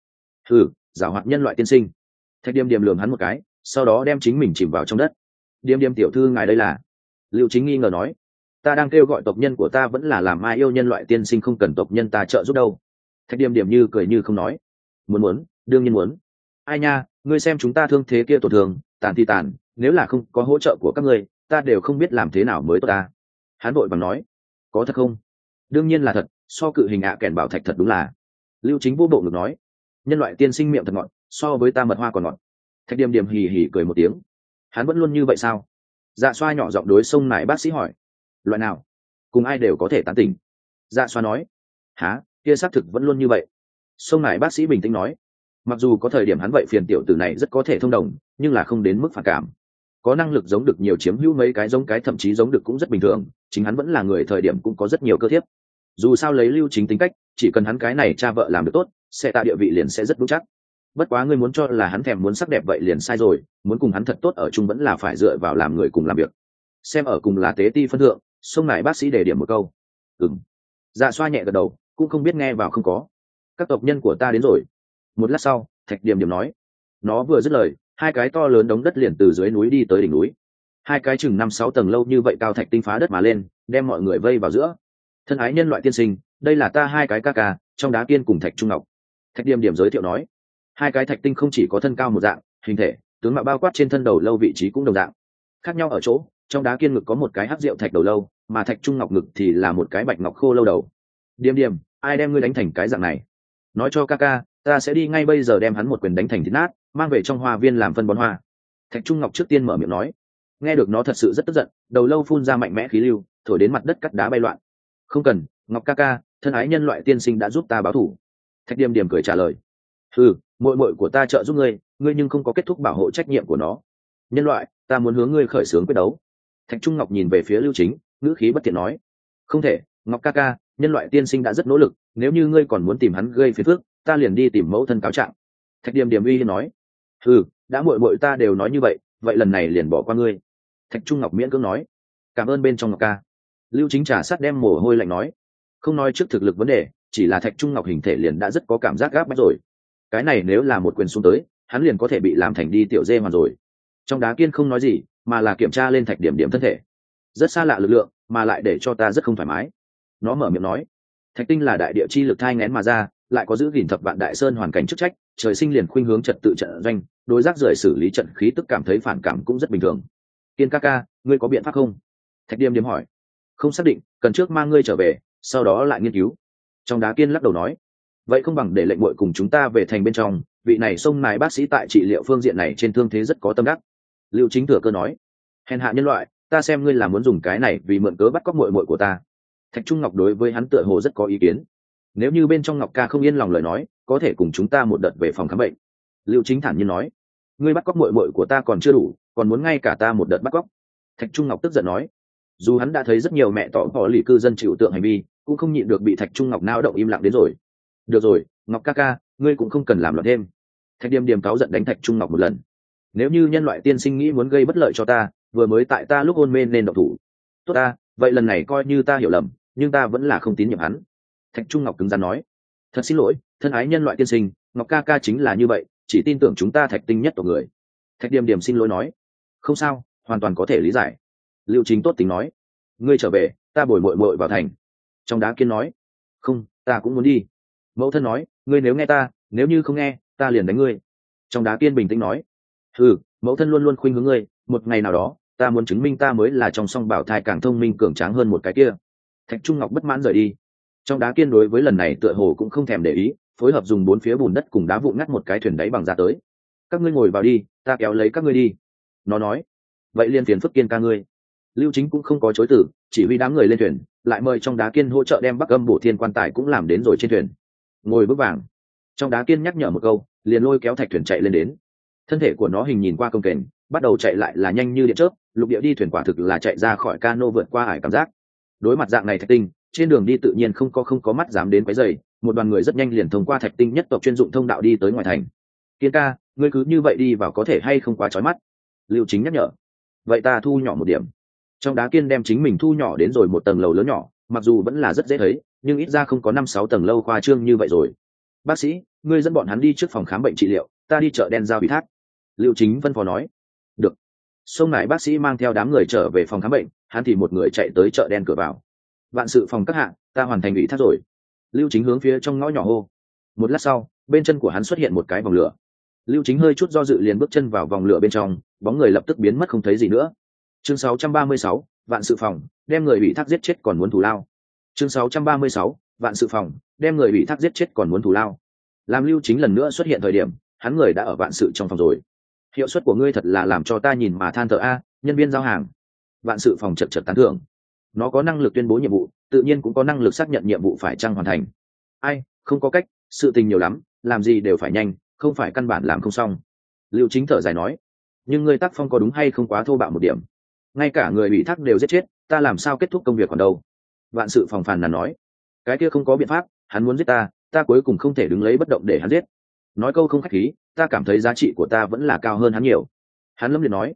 giảo hoạt nhân loại tiên sinh. Thạch Điềm Điềm lườm hắn một cái, sau đó đem chính mình chìm vào trong đất. Điềm Điềm tiểu thư, ngài đây là? Lưu Chính nghi ngờ nói. Ta đang kêu gọi tộc nhân của ta vẫn là làm ai yêu nhân loại tiên sinh, không cần tộc nhân ta trợ giúp đâu. Thạch Điềm Điềm như cười như không nói. Muốn, đương nhiên muốn. Ai nha, ngươi xem chúng ta thương thế kia tổn thương, tàn thì tàn, nếu là không có hỗ trợ của các ngươi, ta đều không biết làm thế nào mới tốt ta. Hắn vội bằng nói. Có thật không? Đương nhiên là thật, so cự hình kèn bảo thạch thật đúng là. Lưu Chính vô bộ ngực nói. Nhân loại tiên sinh miệng thật ngọt, so với ta mật hoa còn ngọt. Thạch Điềm Điềm hì hì cười một tiếng. Hắn vẫn luôn như vậy sao? Dạ Xoa nhỏ giọng đối Sông Nải bác sĩ hỏi. Loại nào? Cùng ai đều có thể tán tỉnh. Dạ Xoa nói. Hả, kia xác thực vẫn luôn như vậy. Sông Nải bác sĩ bình tĩnh nói. Mặc dù có thời điểm hắn vậy phiền tiểu tử này rất có thể thông đồng, nhưng là không đến mức phản cảm. Có năng lực giống được nhiều chiếm hữu mấy cái giống cái, thậm chí giống được cũng rất bình thường. Chính hắn vẫn là người thời điểm cũng có rất nhiều cơ thiếp. Dù sao lấy Lưu Chính tính cách, chỉ cần hắn cái này cha vợ làm được tốt, sẽ tạo địa vị liền sẽ rất vững chắc. Bất quá ngươi muốn cho là hắn thèm muốn sắc đẹp vậy liền sai rồi, muốn cùng hắn thật tốt ở chung vẫn là phải dựa vào làm người cùng làm việc. Xem ở cùng là tế ti phân thượng, Sông Nải bác sĩ đề điểm một câu. Dạ Xoa nhẹ gật đầu, cũng không biết nghe vào không có. Các tộc nhân của ta đến rồi. Một lát sau, Thạch Điềm Điềm nói. Nó vừa dứt lời, hai cái to lớn đống đất liền từ dưới núi đi tới đỉnh núi. Hai cái chừng 5-6 tầng lâu như vậy cao thạch tinh phá đất mà lên, đem mọi người vây vào giữa. Thân ái nhân loại tiên sinh, đây là ta hai cái ca ca, trong đá kiên cùng Thạch Trung Ngọc. Thạch Điềm Điềm giới thiệu nói. Hai cái thạch tinh không chỉ có thân cao một dạng, hình thể, tướng mạo bao quát trên thân đầu lâu vị trí cũng đồng dạng. Khác nhau ở chỗ, trong đá kiên ngực có một cái hắc rượu thạch đầu lâu, mà Thạch Trung Ngọc ngực thì là một cái bạch ngọc khô lâu đầu. Điềm Điềm, ai đem ngươi đánh thành cái dạng này? Nói cho ca ca, ta sẽ đi ngay bây giờ đem hắn một quyền đánh thành thịt nát, mang về trong hoa viên làm phân bón hoa. Thạch Trung Ngọc trước tiên mở miệng nói. Nghe được nó thật sự rất tức giận, đầu lâu phun ra mạnh mẽ khí lưu, thổi đến mặt đất cắt đá bay loạn. Không cần, Ngọc ca ca, thân ái nhân loại tiên sinh đã giúp ta báo thù. Thạch Điềm Điềm cười trả lời. Muội muội của ta trợ giúp ngươi, ngươi nhưng không có kết thúc bảo hộ trách nhiệm của nó. Nhân loại, ta muốn hướng ngươi khởi xướng quyết đấu. Thạch Trung Ngọc nhìn về phía Lưu Chính, ngữ khí bất thiện nói. Không thể, Ngọc ca ca, nhân loại tiên sinh đã rất nỗ lực, nếu như ngươi còn muốn tìm hắn gây phiền phức, ta liền đi tìm mẫu thân cáo trạng. Thạch Điềm Điềm uy hiếp nói. Đã muội muội ta đều nói như vậy, vậy lần này liền bỏ qua ngươi. Thạch Trung Ngọc miễn cưỡng nói. Cảm ơn bên trong Ngọc ca. Lưu Chính trà sát đem mồ hôi lạnh nói. Không nói trước thực lực vấn đề, chỉ là Thạch Trung Ngọc hình thể liền đã rất có cảm giác gáp bách rồi. Cái này nếu là một quyền xuống tới, hắn liền có thể bị làm thành đi tiểu dê hoàn rồi. Trong đá kiên không nói gì, mà là kiểm tra lên Thạch Điềm Điềm thân thể. Rất xa lạ lực lượng, mà lại để cho ta rất không thoải mái. Nó mở miệng nói. Thạch tinh là đại địa chi lực thai nghén mà ra, lại có giữ gìn thập vạn đại sơn hoàn cảnh chức trách, trời sinh liền khuynh hướng trật tự trận doanh, đối giác rời xử lý trận khí tức cảm thấy phản cảm cũng rất bình thường. Kiên ca ca, ngươi có biện pháp không? Thạch Điềm Điềm hỏi. Không xác định, cần trước mang ngươi trở về, sau đó lại nghiên cứu. Trong đá kiên lắc đầu nói. Vậy không bằng để lệnh muội cùng chúng ta về thành bên trong, vị này Sông Nải bác sĩ tại trị liệu phương diện này trên thương thế rất có tâm đắc. Lưu Chính thừa cơ nói. Hèn hạ nhân loại, ta xem ngươi là muốn dùng cái này vì mượn cớ bắt cóc muội muội của ta. Thạch Trung Ngọc đối với hắn tựa hồ rất có ý kiến. Nếu như bên trong Ngọc ca không yên lòng lời nói, có thể cùng chúng ta một đợt về phòng khám bệnh. Lưu Chính thản nhiên nói. Ngươi bắt cóc muội muội của ta còn chưa đủ, còn muốn ngay cả ta một đợt bắt cóc. Thạch Trung Ngọc tức giận nói. Dù hắn đã thấy rất nhiều mẹ tỏ bỏ lì cư dân chịu tượng hành vi, cũng không nhịn được bị Thạch Trung Ngọc nao động im lặng đến rồi. Được rồi, Ngọc ca ca, ngươi cũng không cần làm loạn thêm. Thạch Điềm Điềm cáu giận đánh Thạch Trung Ngọc một lần. Nếu như nhân loại tiên sinh nghĩ muốn gây bất lợi cho ta, vừa mới tại ta lúc hôn mê nên động thủ. Tốt ta, vậy lần này coi như ta hiểu lầm, nhưng ta vẫn là không tín nhiệm hắn. Thạch Trung Ngọc cứng rắn nói. Thật xin lỗi, thân ái nhân loại tiên sinh, Ngọc ca ca chính là như vậy, chỉ tin tưởng chúng ta Thạch tinh nhất tộc người. Thạch Điềm Điềm xin lỗi nói. Không sao, hoàn toàn có thể lý giải. Lưu Chính tốt tính nói. Ngươi trở về, ta bồi muội muội vào thành. Trong đá kiên nói. Không, ta cũng muốn đi. Mẫu thân nói, ngươi nếu nghe ta, nếu như không nghe, ta liền đánh ngươi. Trong đá kiên bình tĩnh nói. Mẫu thân luôn luôn khuynh hướng ngươi, một ngày nào đó, ta muốn chứng minh ta mới là trong song bảo thai càng thông minh cường tráng hơn một cái kia. Thạch Trung Ngọc bất mãn rời đi. Trong đá kiên đối với lần này tựa hồ cũng không thèm để ý, phối hợp dùng 4 phía bùn đất cùng đá vụn ngắt một cái thuyền đáy bằng ra tới. Các ngươi ngồi vào đi, ta kéo lấy các ngươi đi. Nó nói. Vậy liên phiền phức Kiên ca ngươi. Lưu Chính cũng không có chối từ, chỉ huy đám người lên thuyền, lại mời trong đá kiên hỗ trợ đem Bắc Âm Bổ Thiên quan tài cũng làm đến rồi trên thuyền. Ngồi bước vàng. Trong đá kiên nhắc nhở một câu, liền lôi kéo thạch thuyền chạy lên đến. Thân thể của nó hình nhìn qua công kềnh, bắt đầu chạy lại là nhanh như điện chớp, lục địa đi thuyền quả thực là chạy ra khỏi cano vượt qua ải cảm giác. Đối mặt dạng này thạch tinh, trên đường đi tự nhiên không có mắt dám đến quấy rầy, một đoàn người rất nhanh liền thông qua thạch tinh nhất tộc chuyên dụng thông đạo đi tới ngoài thành. Kiên ca, ngươi cứ như vậy đi vào có thể hay không quá chói mắt? Lưu Chính nhắc nhở. Vậy ta thu nhỏ một điểm. Trong đá kiên đem chính mình thu nhỏ đến rồi một tầng lầu lớn nhỏ, mặc dù vẫn là rất dễ thấy, nhưng ít ra không có 5-6 tầng lâu khoa trương như vậy rồi. Bác sĩ, ngươi dẫn bọn hắn đi trước phòng khám bệnh trị liệu, ta đi chợ đen giao ủy thác. Lưu Chính phân phó nói. Được. Sông nải bác sĩ mang theo đám người trở về phòng khám bệnh, hắn thì một người chạy tới chợ đen cửa vào. Vạn sự phòng các hạng, ta hoàn thành ủy thác rồi. Lưu Chính hướng phía trong ngõ nhỏ hô. Một lát sau, bên chân của hắn xuất hiện một cái vòng lửa. Lưu Chính hơi chút do dự liền bước chân vào vòng lửa bên trong, bóng người lập tức biến mất không thấy gì nữa. Chương 636, vạn sự phòng, đem người ủy thác giết chết còn muốn thù lao. Chương 636, vạn sự phòng, đem người ủy thác giết chết còn muốn thù lao. Làm Lưu Chính lần nữa xuất hiện thời điểm, hắn người đã ở vạn sự trong phòng rồi. Hiệu suất của ngươi thật là làm cho ta nhìn mà than thở a, nhân viên giao hàng. Vạn sự phòng chật chật tán thưởng. Nó có năng lực tuyên bố nhiệm vụ, tự nhiên cũng có năng lực xác nhận nhiệm vụ phải chăng hoàn thành. Ai, không có cách, sự tình nhiều lắm, làm gì đều phải nhanh, không phải căn bản làm không xong. Lưu Chính thở dài nói. Nhưng ngươi tác phong có đúng hay không quá thô bạo một điểm? Ngay cả người ủy thác đều giết chết, ta làm sao kết thúc công việc còn đâu? Vạn sự phòng phàn nàn nói. Cái kia không có biện pháp, hắn muốn giết ta, ta cuối cùng không thể đứng lấy bất động để hắn giết. Nói câu không khách khí, ta cảm thấy giá trị của ta vẫn là cao hơn hắn nhiều. Hắn lâm liệt nói.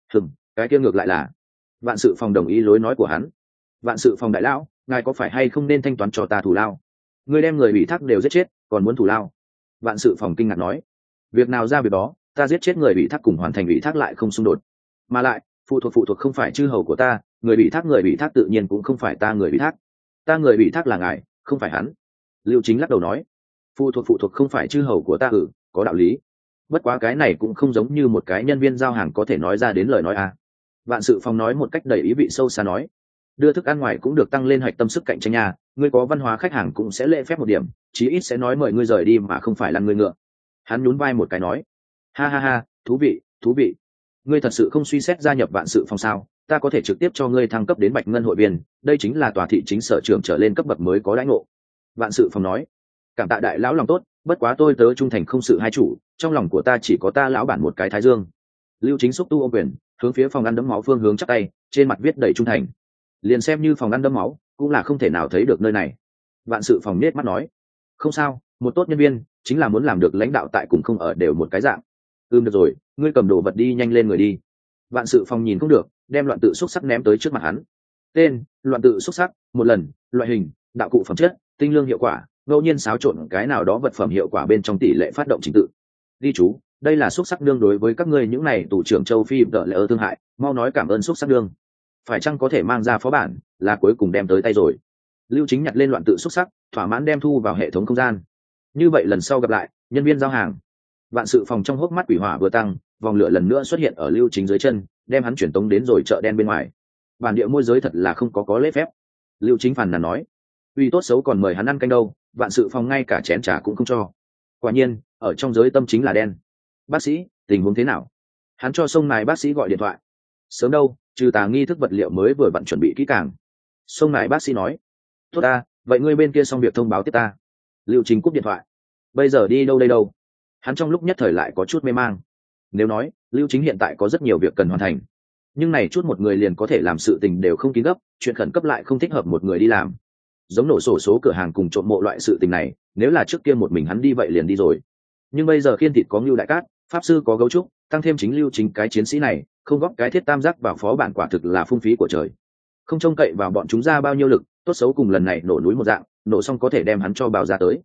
Cái kia ngược lại là. Vạn sự phòng đồng ý lối nói của hắn. Vạn sự phòng đại lão, ngài có phải hay không nên thanh toán cho ta thù lao? Ngươi đem người ủy thác đều giết chết, còn muốn thù lao? Vạn sự phòng kinh ngạc nói. Việc nào ra việc đó, ta giết chết người ủy thác cùng hoàn thành ủy thác lại không xung đột. Mà lại, phụ thuộc không phải chư hầu của ta, người ủy thác tự nhiên cũng không phải ta người ủy thác. Ta người ủy thác là ngài, không phải hắn. Lưu Chính lắc đầu nói. Phụ thuộc không phải chư hầu của ta, có đạo lý. Bất quá cái này cũng không giống như một cái nhân viên giao hàng có thể nói ra đến lời nói a. Vạn sự phòng nói một cách đầy ý vị sâu xa nói. Đưa thức ăn ngoài cũng được tăng lên hạch tâm sức cạnh tranh nhà, ngươi có văn hóa khách hàng cũng sẽ lễ phép một điểm, chí ít sẽ nói mời ngươi rời đi mà không phải lăn ngươi ngựa. Hắn nhún vai một cái nói. Ha ha ha, thú vị. Ngươi thật sự không suy xét gia nhập vạn sự phòng sao? Ta có thể trực tiếp cho ngươi thăng cấp đến bạch ngân hội viên, đây chính là tòa thị chính sở trưởng trở lên cấp bậc mới có đãi ngộ. Vạn sự phòng nói. Cảm tạ đại lão lòng tốt, bất quá tôi tớ trung thành không sự hai chủ, trong lòng của ta chỉ có ta lão bản một cái thái dương. Lưu Chính xúc tu ôm quyền, hướng phía phòng ăn đấm máu phương hướng chắp tay, trên mặt viết đầy trung thành. Liền xem như phòng ăn đấm máu, cũng là không thể nào thấy được nơi này. Vạn sự phòng nết mắt nói. Không sao, một tốt nhân viên chính là muốn làm được lãnh đạo tại cùng không ở đều một cái dạng. Được rồi, ngươi cầm đồ vật đi nhanh lên người đi. Vạn sự phòng nhìn không được, đem loạn tự xúc sắc ném tới trước mặt hắn. Tên: loạn tự xúc sắc, một lần, loại hình: đạo cụ phẩm chất, tinh lương hiệu quả, ngẫu nhiên xáo trộn cái nào đó vật phẩm hiệu quả bên trong tỷ lệ phát động trình tự. Ghi chú: đây là xúc sắc đương đối với các ngươi những này tù trưởng châu Phi đỡ lỡ thương hại, mau nói cảm ơn xúc sắc đương. Phải chăng có thể mang ra phó bản, là cuối cùng đem tới tay rồi. Lưu Chính nhặt lên loạn tự xúc sắc, thỏa mãn đem thu vào hệ thống không gian. Như vậy lần sau gặp lại, nhân viên giao hàng. Vạn sự phòng trong hốc mắt quỷ hỏa vừa tăng, vòng lửa lần nữa xuất hiện ở Lưu Chính dưới chân, đem hắn chuyển tống đến rồi chợ đen bên ngoài. Bản địa môi giới thật là không có lễ phép. Lưu Chính phàn nàn nói. Uy tốt xấu còn mời hắn ăn canh đâu, vạn sự phòng ngay cả chén trà cũng không cho. Quả nhiên, ở trong giới tâm chính là đen. Bác sĩ, tình huống thế nào? Hắn cho sông này bác sĩ gọi điện thoại. Sớm đâu, trừ tà nghi thức vật liệu mới vừa vặn chuẩn bị kỹ càng. Sông này bác sĩ nói. Tốt ta, vậy ngươi bên kia xong việc thông báo tiếp ta. Lưu Chính cúp điện thoại. Bây giờ đi đâu đây đâu? Hắn trong lúc nhất thời lại có chút mê mang. Nếu nói Lưu Chính hiện tại có rất nhiều việc cần hoàn thành, nhưng này chút một người liền có thể làm sự tình đều không kín gấp, chuyện khẩn cấp lại không thích hợp một người đi làm. Giống nổ sổ số cửa hàng cùng trộm mộ loại sự tình này, nếu là trước kia một mình hắn đi vậy liền đi rồi. Nhưng bây giờ khiên thịt có Ngưu Đại Cát, pháp sư có Gấu Trúc, tăng thêm chính Lưu Chính cái chiến sĩ này, không góp cái thiết tam giác vào phó bản quả thực là phung phí của trời. Không trông cậy vào bọn chúng ra bao nhiêu lực, tốt xấu cùng lần này nổ núi một dạng, nổ xong có thể đem hắn cho bào ra tới.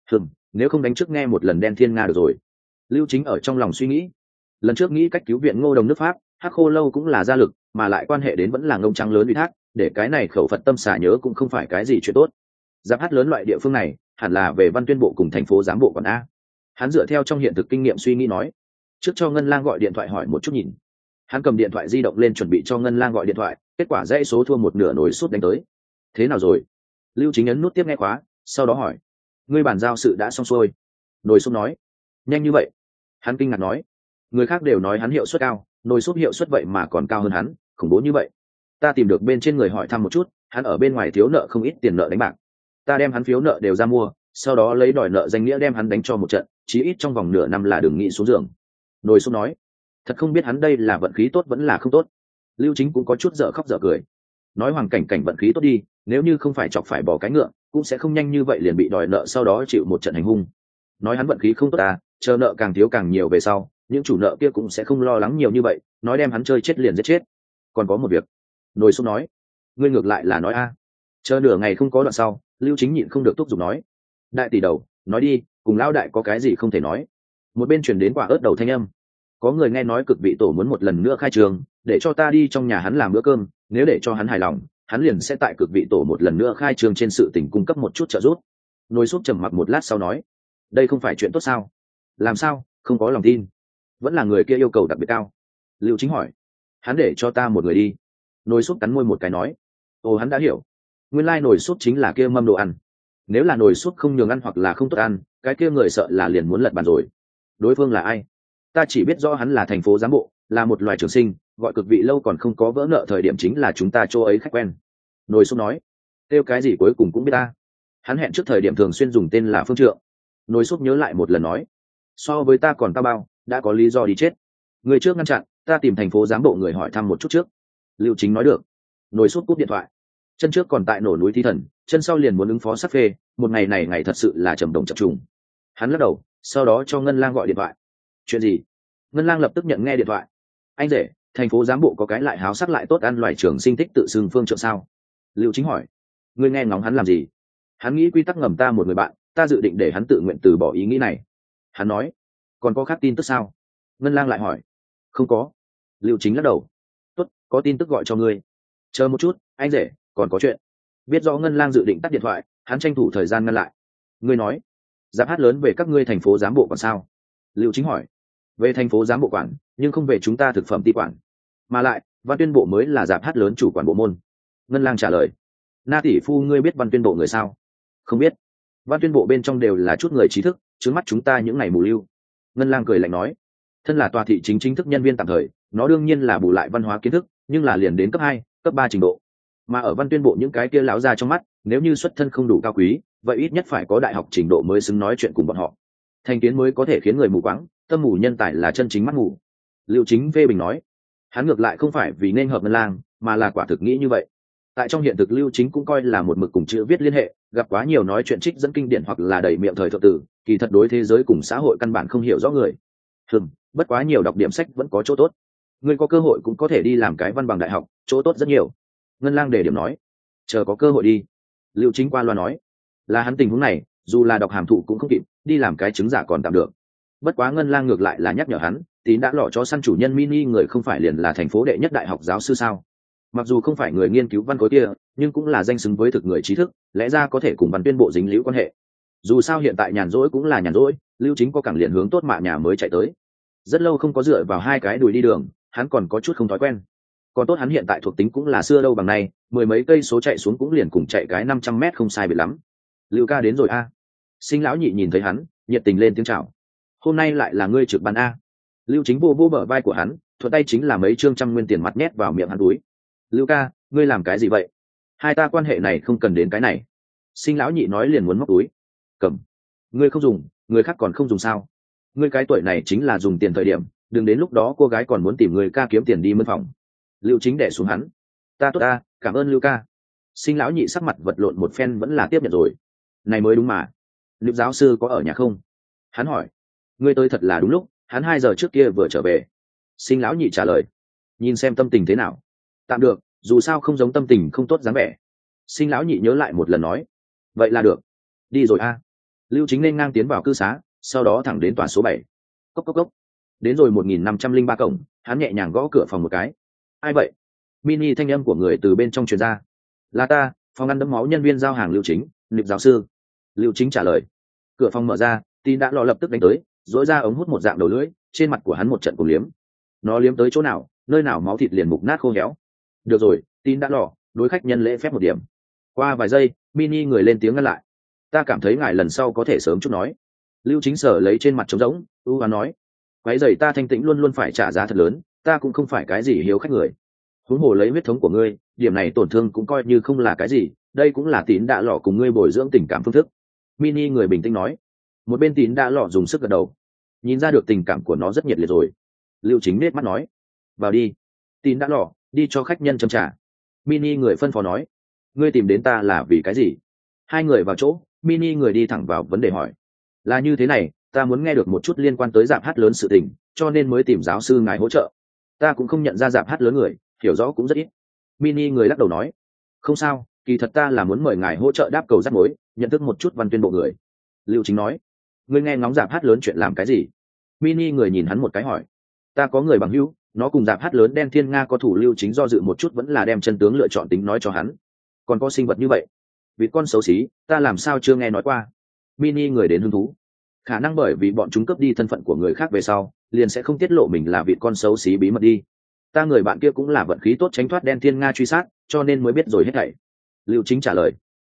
Nếu không đánh trước nghe một lần đen thiên nga được rồi. Lưu Chính ở trong lòng suy nghĩ. Lần trước nghĩ cách cứu viện Ngô Đồng nước Pháp, Hắc Khô Lâu cũng là gia lực, mà lại quan hệ đến vẫn là ngông trắng lớn ủy thác, để cái này khẩu Phật tâm xả nhớ cũng không phải cái gì chuyện tốt. Giáp hát lớn loại địa phương này, hẳn là về Văn Tuyên bộ cùng thành phố giám bộ quản a. Hắn dựa theo trong hiện thực kinh nghiệm suy nghĩ nói, trước cho Ngân Lang gọi điện thoại hỏi một chút nhìn. Hắn cầm điện thoại di động lên chuẩn bị cho Ngân Lang gọi điện thoại, kết quả dãy số thua một nửa nổi sút đánh tới. Thế nào rồi? Lưu Chính ấn nút tiếp nghe khóa, sau đó hỏi. Ngươi bàn giao sự đã xong xuôi. Nồi súp nói. Nhanh như vậy? Hắn kinh ngạc nói. Người khác đều nói hắn hiệu suất cao, nồi súp hiệu suất vậy mà còn cao hơn hắn, khủng bố như vậy. Ta tìm được bên trên người hỏi thăm một chút, hắn ở bên ngoài thiếu nợ không ít tiền nợ đánh bạc. Ta đem hắn phiếu nợ đều ra mua, sau đó lấy đòi nợ danh nghĩa đem hắn đánh cho một trận, chí ít trong vòng nửa năm là đừng nghĩ xuống giường. Nồi súp nói. Thật không biết hắn đây là vận khí tốt vẫn là không tốt. Lưu Chính cũng có chút dở khóc dở cười. Nói Hoàng Cảnh vận khí tốt đi, nếu như không phải chọc phải bỏ cái ngựa, cũng sẽ không nhanh như vậy liền bị đòi nợ sau đó chịu một trận hành hung. Nói hắn vận khí không tốt à, chờ nợ càng thiếu càng nhiều về sau, những chủ nợ kia cũng sẽ không lo lắng nhiều như vậy, nói đem hắn chơi chết liền giết chết. Còn có một việc. Nồi Súp nói. Ngươi ngược lại là nói a. Chờ nửa ngày không có đoạn sau, Lưu Chính nhịn không được thúc giục nói. Đại tỷ đầu, nói đi, cùng lão đại có cái gì không thể nói. Một bên truyền đến quả ớt đầu thanh âm, có người nghe nói cực vị tổ muốn một lần nữa khai trường, để cho ta đi trong nhà hắn làm bữa cơm, nếu để cho hắn hài lòng, hắn liền sẽ tại cực vị tổ một lần nữa khai trường trên sự tình cung cấp một chút trợ giúp. Nồi súp trầm mặc một lát sau nói, đây không phải chuyện tốt sao? Làm sao không có lòng tin? Vẫn là người kia yêu cầu đặc biệt cao. Lưu Chính hỏi, hắn để cho ta một người đi. Nồi súp cắn môi một cái nói, ồ, hắn đã hiểu. Nguyên lai nồi súp chính là kia mâm đồ ăn. Nếu là nồi súp không nhường ăn hoặc là không tốt ăn, cái kia người sợ là liền muốn lật bàn rồi. Đối phương là ai? Ta chỉ biết rõ hắn là thành phố giám bộ, là một loài trường sinh, gọi cực vị lâu còn không có vỡ nợ thời điểm chính là chúng ta chỗ ấy khách quen. Nồi súp nói, kêu cái gì cuối cùng cũng biết ta. Hắn hẹn trước thời điểm thường xuyên dùng tên là Phương Trượng. Nồi súp nhớ lại một lần nói, so với ta còn tao bao, đã có lý do đi chết. Người trước ngăn chặn, ta tìm thành phố giám bộ người hỏi thăm một chút trước. Lưu Chính nói được. Nồi súp cúp điện thoại. Chân trước còn tại nổ núi thi thần, chân sau liền muốn ứng phó sắc phê, một ngày này ngày thật sự là trầm đồng chập trùng. Hắn lắc đầu, sau đó cho Ngân Lang gọi điện thoại. Chuyện gì? Ngân Lang lập tức nhận nghe điện thoại. Anh rể, thành phố giám bộ có cái lại háo sắc lại tốt ăn loài trường sinh thích tự xưng Phương Trượng sao? Lưu Chính hỏi. Ngươi nghe ngóng hắn làm gì? Hắn nghĩ quy tắc ngầm ta một người bạn, ta dự định để hắn tự nguyện từ bỏ ý nghĩ này. Hắn nói. Còn có khác tin tức sao? Ngân Lang lại hỏi. Không có. Lưu Chính lắc đầu. Tốt, có tin tức gọi cho ngươi. Chờ một chút, anh rể, còn có chuyện. Biết rõ Ngân Lang dự định tắt điện thoại, hắn tranh thủ thời gian ngăn lại. Ngươi nói, giáp hát lớn về các ngươi thành phố giám bộ còn sao? Lưu Chính hỏi. Về thành phố giám bộ quản, nhưng không về chúng ta thực phẩm ti quản. Mà lại, Văn Tuyên bộ mới là giáp hát lớn chủ quản bộ môn. Ngân Lang trả lời. Na tỷ phu, ngươi biết Văn Tuyên bộ người sao? Không biết. Văn Tuyên bộ bên trong đều là chút người trí thức, trước mắt chúng ta những ngày mù lưu. Ngân Lang cười lạnh nói. Thân là tòa thị chính chính thức nhân viên tạm thời, nó đương nhiên là bù lại văn hóa kiến thức, nhưng là liền đến cấp 2, cấp 3 trình độ. Mà ở Văn Tuyên bộ những cái kia lão ra trong mắt, nếu như xuất thân không đủ cao quý, vậy ít nhất phải có đại học trình độ mới xứng nói chuyện cùng bọn họ. Thành kiến mới có thể khiến người mù quáng, tâm mù nhân tài là chân chính mắt mù. Lưu Chính phê bình nói. Hắn ngược lại không phải vì nên hợp Ngân Lang, mà là quả thực nghĩ như vậy. Tại trong hiện thực Lưu Chính cũng coi là một mực cùng chữ viết liên hệ, gặp quá nhiều nói chuyện trích dẫn kinh điển hoặc là đầy miệng thời thượng tử, kỳ thật đối thế giới cùng xã hội căn bản không hiểu rõ người. Bất quá nhiều đọc điểm sách vẫn có chỗ tốt. Ngươi có cơ hội cũng có thể đi làm cái văn bằng đại học, chỗ tốt rất nhiều. Ngân Lang để điểm nói. Chờ có cơ hội đi. Lưu Chính qua loa nói. Là hắn tình huống này, dù là đọc hàm thụ cũng không kịp, đi làm cái chứng giả còn tạm được. Bất quá Ngân Lang ngược lại là nhắc nhở hắn, tín đã lọ cho săn chủ nhân mini người không phải liền là thành phố đệ nhất đại học giáo sư sao? Mặc dù không phải người nghiên cứu văn khối kia, nhưng cũng là danh xứng với thực người trí thức, lẽ ra có thể cùng Văn Tuyên bộ dính liễu quan hệ. Dù sao hiện tại nhàn rỗi cũng là nhàn rỗi, Lưu Chính có cẳng liền hướng tốt mạ nhà mới chạy tới. Rất lâu không có dựa vào hai cái đùi đi đường, hắn còn có chút không thói quen. Còn tốt hắn hiện tại thuộc tính cũng là xưa đâu bằng nay, mười mấy cây số chạy xuống cũng liền cùng chạy cái 500 mét không sai biệt lắm. Lưu ca đến rồi a. Sinh lão nhị nhìn thấy hắn, nhiệt tình lên tiếng chào. Hôm nay lại là ngươi trực ban a. Lưu Chính vô vô bờ vai của hắn, thuận tay chính là mấy trương trăm nguyên tiền mặt nhét vào miệng hắn túi. Lưu ca, ngươi làm cái gì vậy? Hai ta quan hệ này không cần đến cái này. Sinh lão nhị nói liền muốn móc túi. Cầm. Ngươi không dùng, người khác còn không dùng sao? Ngươi cái tuổi này chính là dùng tiền thời điểm, đừng đến lúc đó cô gái còn muốn tìm người ca kiếm tiền đi mân phòng. Lưu Chính đẻ xuống hắn. Ta tốt ta, cảm ơn Lưu ca. Sinh lão nhị sắc mặt vật lộn một phen vẫn là tiếp nhận rồi. Này mới đúng mà. Lưu giáo sư có ở nhà không? Hắn hỏi. Ngươi tới thật là đúng lúc, hắn 2 giờ trước kia vừa trở về. Sinh lão nhị trả lời. Nhìn xem tâm tình thế nào. Tạm được, dù sao không giống tâm tình không tốt dáng vẻ. Sinh lão nhị nhớ lại một lần nói. Vậy là được. Đi rồi a. Lưu Chính nên ngang tiến vào cư xá, sau đó thẳng đến tòa số 7. Cốc cốc cốc. Đến rồi 1503 cổng, hắn nhẹ nhàng gõ cửa phòng một cái. Ai vậy? Mini thanh âm của người từ bên trong truyền ra. Là ta, phòng ăn đẫm máu nhân viên giao hàng Lưu Chính, Niệm giáo sư. Lưu Chính trả lời. Cửa phòng mở ra, tin đã lọ lập tức đánh tới, dỗi ra ống hút một dạng đầu lưỡi, trên mặt của hắn một trận cùng liếm. Nó liếm tới chỗ nào, nơi nào máu thịt liền mục nát khô héo. Được rồi, tin đã lọ, đối khách nhân lễ phép một điểm. Qua vài giây, Mini người lên tiếng ngăn lại. Ta cảm thấy ngài lần sau có thể sớm chút nói. Lưu Chính sở lấy trên mặt trống rỗng, ưu hoán nói. Quái giày ta thanh tĩnh luôn luôn phải trả giá thật lớn, ta cũng không phải cái gì hiếu khách người. Huống hồ lấy huyết thống của ngươi, điểm này tổn thương cũng coi như không là cái gì, đây cũng là tín đã lọ cùng ngươi bồi dưỡng tình cảm phương thức. Mini người bình tĩnh nói. Một bên tín đã lọ dùng sức gật đầu. Nhìn ra được tình cảm của nó rất nhiệt liệt rồi. Lưu Chính nết mắt nói. Vào đi. Tín đã lọ, đi cho khách nhân châm trà. Mini người phân phó nói. Ngươi tìm đến ta là vì cái gì? Hai người vào chỗ, Mini người đi thẳng vào vấn đề hỏi. Là như thế này, ta muốn nghe được một chút liên quan tới rạp hát lớn sự tình, cho nên mới tìm giáo sư ngài hỗ trợ. Ta cũng không nhận ra rạp hát lớn người, hiểu rõ cũng rất ít. Mini người lắc đầu nói. Không sao, kỳ thật ta là muốn mời ngài hỗ trợ đáp cầu rắc mối, nhận thức một chút Văn Tuyên bộ người. Lưu Chính nói. Ngươi nghe ngóng dạp hát lớn chuyện làm cái gì? Mini người nhìn hắn một cái hỏi. Ta có người bằng hữu, nó cùng dạp hát lớn đen thiên nga có thủ Lưu Chính do dự một chút vẫn là đem chân tướng lựa chọn tính nói cho hắn. Còn có sinh vật như vậy, vịt con xấu xí, ta làm sao chưa nghe nói qua? Mini người đến hứng thú. Khả năng bởi vì bọn chúng cướp đi thân phận của người khác về sau, liền sẽ không tiết lộ mình là vịt con xấu xí bí mật đi. Ta người bạn kia cũng là vận khí tốt tránh thoát đen thiên nga truy sát, cho nên mới biết rồi hết thảy. Lưu Chính trả lời.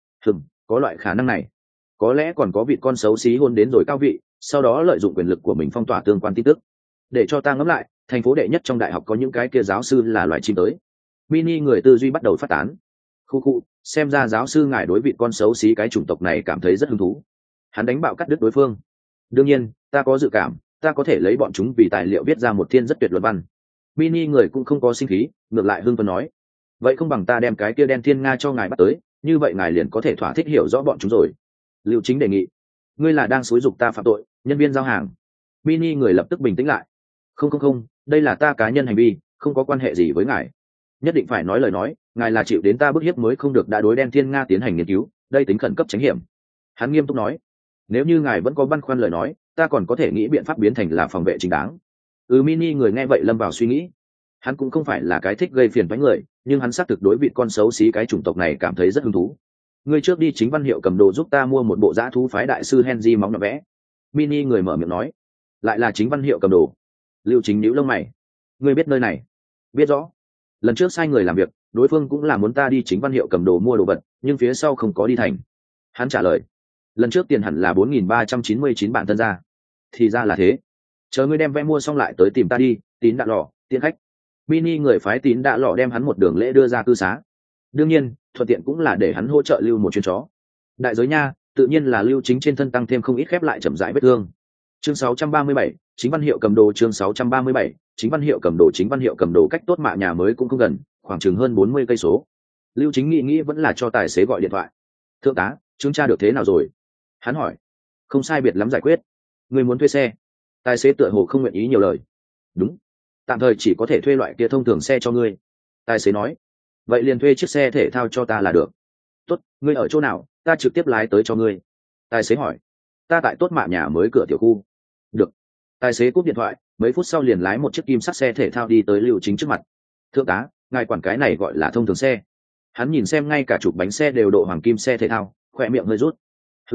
Có loại khả năng này. Có lẽ còn có vịt con xấu xí hôn đến rồi cao vị, sau đó lợi dụng quyền lực của mình phong tỏa tương quan tin tức. Để cho ta ngẫm lại, thành phố đệ nhất trong đại học có những cái kia giáo sư là loài chim tới. Mini người tư duy bắt đầu phát tán. Khu, xem ra giáo sư ngài đối vịt con xấu xí cái chủng tộc này cảm thấy rất hứng thú. Hắn đánh bạo cắt đứt đối phương. Đương nhiên, ta có dự cảm, ta có thể lấy bọn chúng vì tài liệu viết ra một thiên rất tuyệt luận văn. Mini người cũng không có sinh khí, ngược lại hưng phấn nói. Vậy không bằng ta đem cái kia đen thiên nga cho ngài bắt tới, như vậy ngài liền có thể thỏa thích hiểu rõ bọn chúng rồi. Lưu Chính đề nghị. Ngươi là đang xúi giục ta phạm tội, nhân viên giao hàng. Mini người lập tức bình tĩnh lại. Không, đây là ta cá nhân hành vi, không có quan hệ gì với ngài. Nhất định phải nói lời nói, ngài là chịu đến ta bức hiếp mới không được đã đối đen thiên nga tiến hành nghiên cứu, đây tính khẩn cấp tránh hiểm. Hắn nghiêm túc nói. Nếu như ngài vẫn có băn khoăn lời nói, ta còn có thể nghĩ biện pháp biến thành là phòng vệ chính đáng. Mini người nghe vậy lâm vào suy nghĩ. Hắn cũng không phải là cái thích gây phiền với người, nhưng hắn xác thực đối vị con xấu xí cái chủng tộc này cảm thấy rất hứng thú. Ngươi trước đi Chính Văn Hiệu cầm đồ giúp ta mua một bộ dã thú phái đại sư Henry móng nhọn vẽ. Mini người mở miệng nói. Lại là Chính Văn Hiệu cầm đồ. Lưu Chính nhíu lông mày. Ngươi biết nơi này? Biết rõ. Lần trước sai người làm việc, đối phương cũng là muốn ta đi Chính Văn Hiệu cầm đồ mua đồ vật, nhưng phía sau không có đi thành. Hắn trả lời. Lần trước tiền hẳn là 4.399 bản thân ra. Thì ra là thế. Chờ ngươi đem vẽ mua xong lại tới tìm ta đi, Tín Đạ Lọ, tiễn khách. Mini người phái Tín Đạ Lọ đem hắn một đường lễ đưa ra cư xá. Đương nhiên, thuận tiện cũng là để hắn hỗ trợ lưu một chuyến chó. Đại giới nha, tự nhiên là Lưu Chính trên thân tăng thêm không ít khép lại chậm rãi vết thương. Chương 637, Chính Văn Hiệu cầm đồ. Chương 637, Chính Văn Hiệu cầm đồ. Chính Văn Hiệu cầm đồ cách tốt mạ nhà mới cũng không gần, khoảng chừng hơn 40 cây số. Lưu Chính nghĩ vẫn là cho tài xế gọi điện thoại. Thượng tá, chứng tra được thế nào rồi? Hắn hỏi. Không sai biệt lắm giải quyết. Người muốn thuê xe? Tài xế tựa hồ không nguyện ý nhiều lời. Đúng, tạm thời chỉ có thể thuê loại kia thông thường xe cho ngươi. Tài xế nói. Vậy liền thuê chiếc xe thể thao cho ta là được. Tốt, ngươi ở chỗ nào, ta trực tiếp lái tới cho ngươi. Tài xế hỏi. Ta tại tốt mạ nhà mới cửa tiểu khu. Được. Tài xế cúp điện thoại, mấy phút sau liền lái một chiếc kim sắc xe thể thao đi tới Lưu Chính trước mặt. Thượng tá, ngài quản cái này gọi là thông thường xe. Hắn nhìn xem ngay cả chụp bánh xe đều độ hoàng kim xe thể thao, khỏe miệng hơi rút.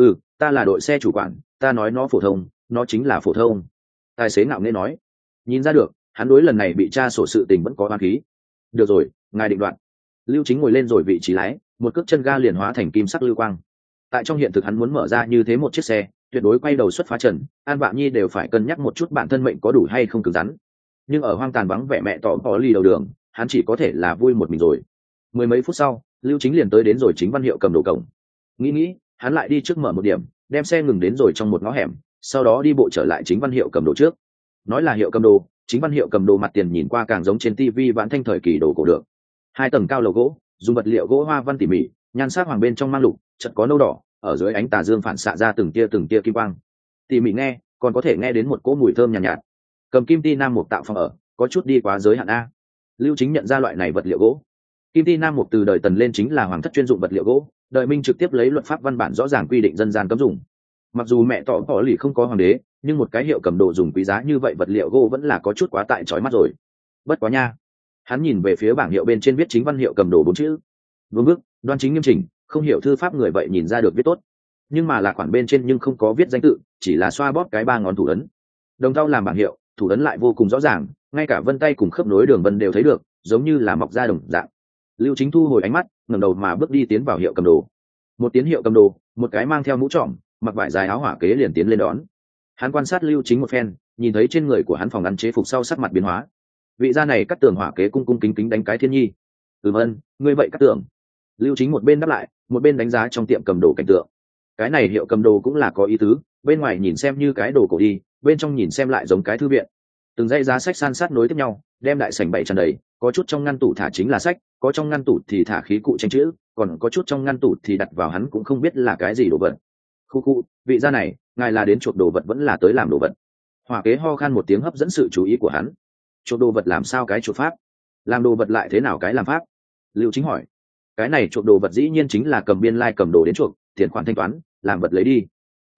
Ta là đội xe chủ quản, ta nói nó phổ thông, nó chính là phổ thông. Tài xế ngạo nghễ nói. Nhìn ra được, hắn đối lần này bị tra sổ sự tình vẫn có oán khí. Được rồi, ngài định đoạt. Lưu Chính ngồi lên rồi vị trí lái, một cước chân ga liền hóa thành kim sắc lưu quang. Tại trong hiện thực hắn muốn mở ra như thế một chiếc xe, tuyệt đối quay đầu xuất phá trần, An Vạ Nhi đều phải cân nhắc một chút bản thân mệnh có đủ hay không cứng rắn. Nhưng ở hoang tàn vắng vẻ mẹ tỏ có ly đầu đường, hắn chỉ có thể là vui một mình rồi. Mười mấy phút sau, Lưu Chính liền tới đến rồi Chính Văn Hiệu cầm đồ cổng. Nghĩ, hắn lại đi trước mở một điểm, đem xe ngừng đến rồi trong một ngõ hẻm, sau đó đi bộ trở lại Chính Văn Hiệu cầm đồ trước. Nói là hiệu cầm đồ, Chính Văn Hiệu cầm đồ mặt tiền nhìn qua càng giống trên tivi vãn thanh thời kỳ đồ cổ được. 2 tầng cao lầu gỗ, dùng vật liệu gỗ hoa văn tỉ mỉ, nhan sắc hoàng bên trong mang lục, chợt có nâu đỏ, ở dưới ánh tà dương phản xạ ra từng tia kim quang. Tỉ mỉ nghe, còn có thể nghe đến một cỗ mùi thơm nhàn nhạt. Cầm kim ti nam mục tạo phòng ở, có chút đi quá giới hạn a. Lưu Chính nhận ra loại này vật liệu gỗ. Kim ti nam mục từ đời Tần lên chính là hoàng thất chuyên dụng vật liệu gỗ, đời Minh trực tiếp lấy luật pháp văn bản rõ ràng quy định dân gian cấm dùng. Mặc dù mẹ tỏ bỏ lì không có hoàng đế, nhưng một cái hiệu cầm đồ dùng quý giá như vậy vật liệu gỗ vẫn là có chút quá tại chói mắt rồi. Bất quá nha. Hắn nhìn về phía bảng hiệu bên trên viết Chính Văn Hiệu cầm đồ 4 chữ. Vương bức, đoan chính nghiêm chỉnh, không hiểu thư pháp người vậy nhìn ra được viết tốt. Nhưng mà là khoản bên trên nhưng không có viết danh tự, chỉ là xoa bóp cái 3 ngón thủ ấn. Đồng thau làm bảng hiệu, thủ ấn lại vô cùng rõ ràng, ngay cả vân tay cùng khớp nối đường vân đều thấy được, giống như là mọc ra đồng dạng. Lưu Chính thu hồi ánh mắt, ngẩng đầu mà bước đi tiến vào hiệu cầm đồ. Một tiến hiệu cầm đồ, một cái mang theo mũ trọm, mặc vải dài áo hỏa kế liền tiến lên đón. Hắn quan sát Lưu Chính một phen, nhìn thấy trên người của hắn phòng ăn chế phục sau sắc mặt biến hóa. Vị gia này cắt tường hỏa kế cung cung kính kính đánh cái thiên nhi. Ân, ngươi vậy cắt tường. Lưu Chính một bên đáp lại, một bên đánh giá trong tiệm cầm đồ cảnh tượng. Cái này hiệu cầm đồ cũng là có ý tứ, bên ngoài nhìn xem như cái đồ cổ đi, bên trong nhìn xem lại giống cái thư viện. Từng dãy giá sách san sát nối tiếp nhau, đem đại sảnh bày tràn đầy, có chút trong ngăn tủ thả chính là sách, có trong ngăn tủ thì thả khí cụ tranh chữ, còn có chút trong ngăn tủ thì đặt vào hắn cũng không biết là cái gì đồ vật. Khu, vị gia này, ngài là đến chuộc đồ vật vẫn là tới làm đồ vật? Hỏa kế ho khan một tiếng hấp dẫn sự chú ý của hắn. Chuộc đồ vật làm sao cái chuộc pháp? Làm đồ vật lại thế nào cái làm pháp? Lưu Chính hỏi. Cái này chuộc đồ vật dĩ nhiên chính là cầm biên lai cầm đồ đến chuộc, tiền khoản thanh toán, làm vật lấy đi.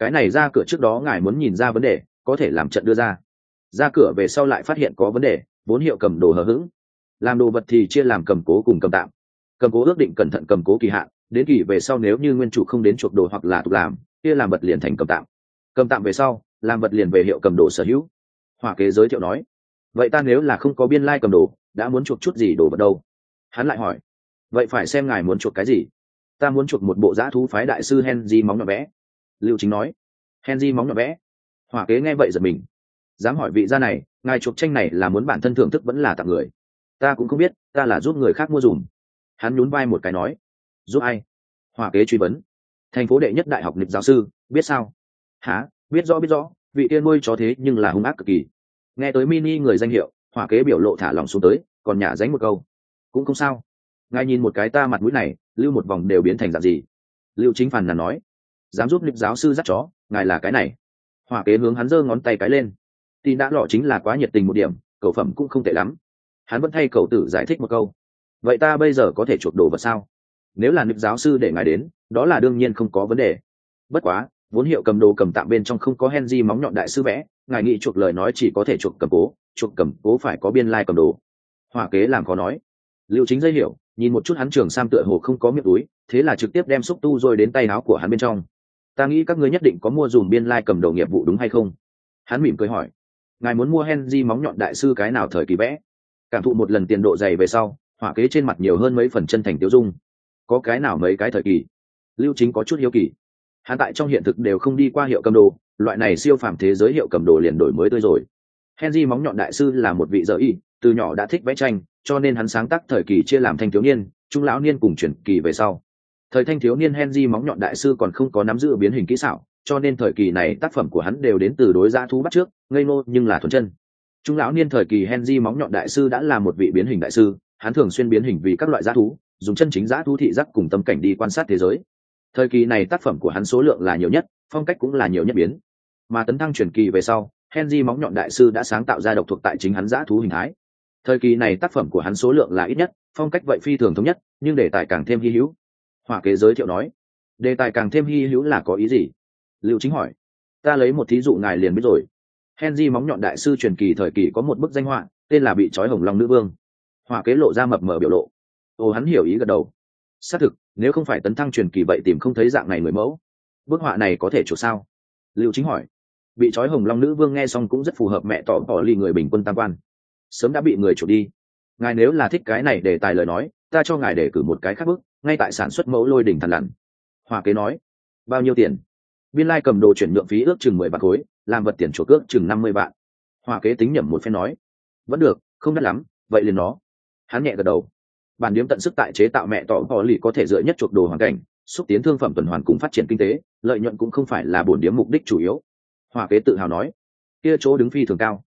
cái này ra cửa trước đó ngài muốn nhìn ra vấn đề có thể làm trận đưa ra, ra cửa về sau lại phát hiện có vấn đề vốn hiệu cầm đồ hờ hững. Làm đồ vật thì chia làm cầm cố cùng cầm tạm. Cầm cố ước định cẩn thận cầm cố kỳ hạn, đến kỳ về sau nếu như nguyên chủ không đến chuộc đồ hoặc là tục làm, kia làm vật liền thành cầm tạm. Cầm tạm về sau làm vật liền về hiệu cầm đồ sở hữu. Hỏa kế giới thiệu nói, vậy ta nếu là không có biên lai cầm đồ đã muốn chuộc chút gì đồ vật đâu? Hắn lại hỏi, vậy phải xem ngài muốn chuộc cái gì. Ta muốn chuộc một bộ dã thú phái đại sư Henry móng nhọn vẽ. Lưu Chính nói, Henry móng nhọn vẽ. Hỏa kế nghe vậy giật mình, dám hỏi vị gia này, ngài chuộc tranh này là muốn bản thân thưởng thức vẫn là tặng người? Ta cũng không biết, ta là giúp người khác mua dùm. Hắn nhún vai một cái nói, giúp ai? Hỏa kế truy vấn, thành phố đệ nhất đại học nịp giáo sư, biết sao? Hả? Biết rõ, vị kia nuôi chó thế nhưng là hung ác cực kỳ. Nghe tới mini người danh hiệu, Hỏa kế biểu lộ thả lòng xuống tới, còn nhả dánh một câu, cũng không sao. Ngài nhìn một cái ta mặt mũi này, lưu một vòng đều biến thành dạng gì? Lưu Chính phàn nàn nói, dám giúp nịp giáo sư dắt chó, ngài là cái này. Hỏa kế hướng hắn giơ ngón tay cái lên, tin đã lọ chính là quá nhiệt tình một điểm, cậu phẩm cũng không tệ lắm. Hắn vẫn thay cậu tử giải thích một câu, vậy ta bây giờ có thể chuộc đồ vật sao? Nếu là nịp giáo sư để ngài đến, đó là đương nhiên không có vấn đề. Bất quá vốn hiệu cầm đồ cầm tạm bên trong không có Henry móng nhọn đại sư vẽ, ngài nghĩ chuộc lời nói chỉ có thể chuộc cầm cố phải có biên lai cầm đồ. Hỏa kế làm khó nói. Lưu Chính dây hiểu, nhìn một chút hắn trường sam tựa hồ không có miệng túi, thế là trực tiếp đem xúc tu rồi đến tay áo của hắn bên trong. Ta nghĩ các ngươi nhất định có mua dùm biên lai cầm đồ nghiệp vụ đúng hay không? Hắn mỉm cười hỏi, ngài muốn mua Henry móng nhọn đại sư cái nào thời kỳ vẽ? Cảm thụ một lần tiền độ dày về sau, Hỏa kế trên mặt nhiều hơn mấy phần chân thành tiêu dung. Có cái nào mấy cái thời kỳ? Lưu Chính có chút hiếu kỳ. Hắn tại trong hiện thực đều không đi qua hiệu cầm đồ, loại này siêu phàm thế giới hiệu cầm đồ liền đổi mới tươi rồi. Henry móng nhọn đại sư là một vị giờ y, từ nhỏ đã thích vẽ tranh, cho nên hắn sáng tác thời kỳ chia làm thanh thiếu niên, trung lão niên cùng chuyển kỳ về sau. Thời thanh thiếu niên Henry móng nhọn đại sư còn không có nắm giữ biến hình kỹ xảo, cho nên thời kỳ này tác phẩm của hắn đều đến từ đối dã thú bắt trước, ngây ngô nhưng là thuần chân. Trung lão niên thời kỳ Henry móng nhọn đại sư đã là một vị biến hình đại sư, hắn thường xuyên biến hình vì các loại dã thú, dùng chân chính dã thú thị giác cùng tâm cảnh đi quan sát thế giới. Thời kỳ này tác phẩm của hắn số lượng là nhiều nhất, phong cách cũng là nhiều nhất biến. Mà tấn thăng chuyển kỳ về sau, Henry móng nhọn đại sư đã sáng tạo ra độc thuộc tại chính hắn dã thú hình thái. Thời kỳ này tác phẩm của hắn số lượng là ít nhất, phong cách vậy phi thường thống nhất, nhưng đề tài càng thêm hy hữu. Hỏa kế giới thiệu nói, đề tài càng thêm hy hữu là có ý gì? Lưu Chính hỏi. Ta lấy một thí dụ ngài liền biết rồi. Henry móng nhọn đại sư truyền kỳ thời kỳ có một bức danh họa, tên là Bị trói hồng long nữ vương. Hỏa kế lộ ra mập mờ biểu lộ. Ồ, hắn hiểu ý gật đầu. Xác thực, nếu không phải tấn thăng truyền kỳ vậy tìm không thấy dạng này người mẫu. Bức họa này có thể chủ sao? Lưu Chính hỏi. Bị trói hồng long nữ vương nghe xong cũng rất phù hợp mẹ tỏ bỏ ly người bình quân tam quan. Sớm đã bị người chủ đi. Ngài nếu là thích cái này đề tài lời nói, ta cho ngài đề cử một cái khác bức, ngay tại sản xuất mẫu lôi đỉnh thần lằn. Hỏa kế nói. Bao nhiêu tiền? Biên lai cầm đồ chuyển nhượng phí ước chừng 10 vạn khối, làm vật tiền chuộc ước chừng 50 vạn. Hỏa kế tính nhẩm một phen nói. Vẫn được, không đắt lắm, vậy liền nó. Hắn nhẹ gật đầu. Bản điếm tận sức tại chế tạo mẹ tỏ bỏ lì có thể dựa nhất chuộc đồ hoàn cảnh, xúc tiến thương phẩm tuần hoàn cùng phát triển kinh tế, lợi nhuận cũng không phải là bổn điếm mục đích chủ yếu. Hỏa kế tự hào nói. Kia chỗ đứng phi thường cao.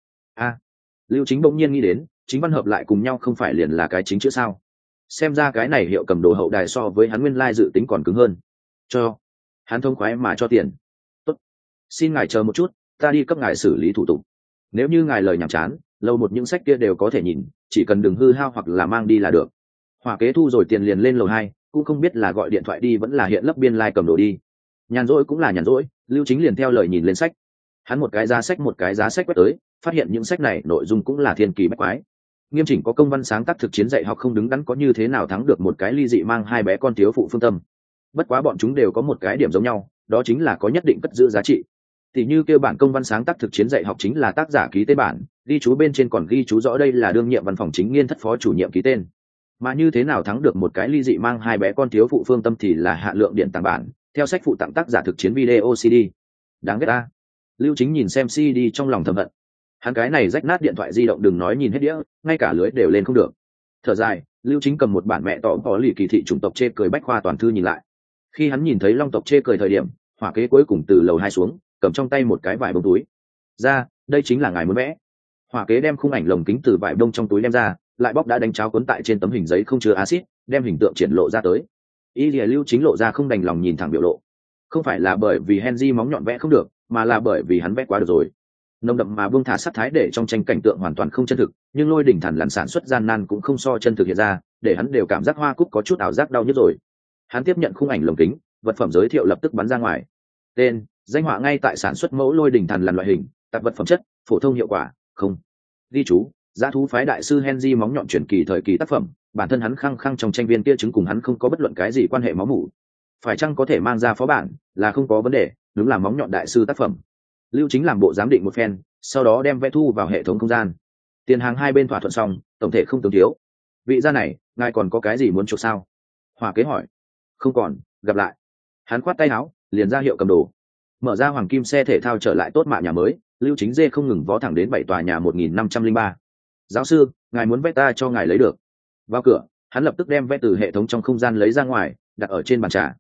Lưu Chính bỗng nhiên nghĩ đến, chính văn hợp lại cùng nhau không phải liền là cái chính chữ sao? Xem ra cái này hiệu cầm đồ hậu đài so với hắn nguyên lai dự tính còn cứng hơn. Cho. Hắn thông khoái mà cho tiền. Tốt. Xin ngài chờ một chút, ta đi cấp ngài xử lý thủ tục. Nếu như ngài lời nhảm chán, lâu một những sách kia đều có thể nhìn, chỉ cần đừng hư hao hoặc là mang đi là được. Hỏa kế thu rồi tiền liền lên lầu 2, cũng không biết là gọi điện thoại đi vẫn là hiện lấp biên lai cầm đồ đi. Nhàn rỗi cũng là nhàn rỗi, Lưu Chính liền theo lời nhìn lên sách. Hắn một cái giá sách quét tới, phát hiện những sách này nội dung cũng là thiên kỳ bách quái. Nghiêm chỉnh có công văn sáng tác thực chiến dạy học không đứng đắn có như thế nào thắng được một cái ly dị mang 2 bé con thiếu phụ phương tâm. Bất quá bọn chúng đều có một cái điểm giống nhau, đó chính là có nhất định cất giữ giá trị. Thì như kêu bản công văn sáng tác thực chiến dạy học chính là tác giả ký tên bản, ghi chú bên trên còn ghi chú rõ đây là đương nhiệm văn phòng chính nghiên thất phó chủ nhiệm ký tên. Mà như thế nào thắng được một cái ly dị mang 2 bé con thiếu phụ phương tâm thì là hạ lượng điện tàng bản, theo sách phụ tặng tác giả thực chiến video CD. Đáng ghét ta. Lưu Chính nhìn xem CD trong lòng thầm hận. Hắn cái này rách nát điện thoại di động đừng nói nhìn hết đĩa, ngay cả lưới đều lên không được. Thở dài, Lưu Chính cầm một bản mẹ tỏ có lì kỳ thị chủng tộc chê cười bách khoa toàn thư nhìn lại. Khi hắn nhìn thấy long tộc chê cười thời điểm, Hỏa kế cuối cùng từ lầu 2 xuống, cầm trong tay một cái vải bông túi. Ra, đây chính là ngài muốn vẽ. Hỏa kế đem khung ảnh lồng kính từ vải bông trong túi đem ra, lại bóc đã đánh cháo cuốn tại trên tấm hình giấy không chứa axit, đem hình tượng triển lộ ra tới. Ý lìa Lưu Chính lộ ra không đành lòng nhìn thẳng biểu lộ. Không phải là bởi vì Henry móng nhọn vẽ không được, mà là bởi vì hắn vẽ quá được rồi. Nồng đậm mà buông thả sát thái để trong tranh cảnh tượng hoàn toàn không chân thực, nhưng lôi đỉnh thần lằn sản xuất gian nan cũng không so chân thực hiện ra, để hắn đều cảm giác hoa cúc có chút ảo giác đau nhức rồi. Hắn tiếp nhận khung ảnh lồng kính, vật phẩm giới thiệu lập tức bắn ra ngoài. Tên: Danh họa ngay tại sản xuất mẫu lôi đỉnh thần lằn loại hình, tạp vật phẩm chất, phổ thông hiệu quả, không. Ghi chú, dã thú phái đại sư Henry móng nhọn truyền kỳ thời kỳ tác phẩm, bản thân hắn khăng khăng trong tranh viên kia chứng cùng hắn không có bất luận cái gì quan hệ máu mủ. Phải chăng có thể mang ra phó bản, là không có vấn đề, đúng là móng nhọn đại sư tác phẩm. Lưu Chính làm bộ giám định một phen, sau đó đem vẽ thu vào hệ thống không gian. Tiền hàng hai bên thỏa thuận xong, tổng thể không tương thiếu. Vị gia này, ngài còn có cái gì muốn chuộc sao? Hỏa Kế hỏi. Không còn, gặp lại. Hắn khoát tay áo, liền ra hiệu cầm đồ. Mở ra hoàng kim xe thể thao trở lại tốt mạ nhà mới, Lưu Chính dê không ngừng vó thẳng đến 7 tòa nhà 1503. Giáo sư, ngài muốn vẽ ta cho ngài lấy được. Vào cửa, hắn lập tức đem vẽ từ hệ thống trong không gian lấy ra ngoài, đặt ở trên bàn trà.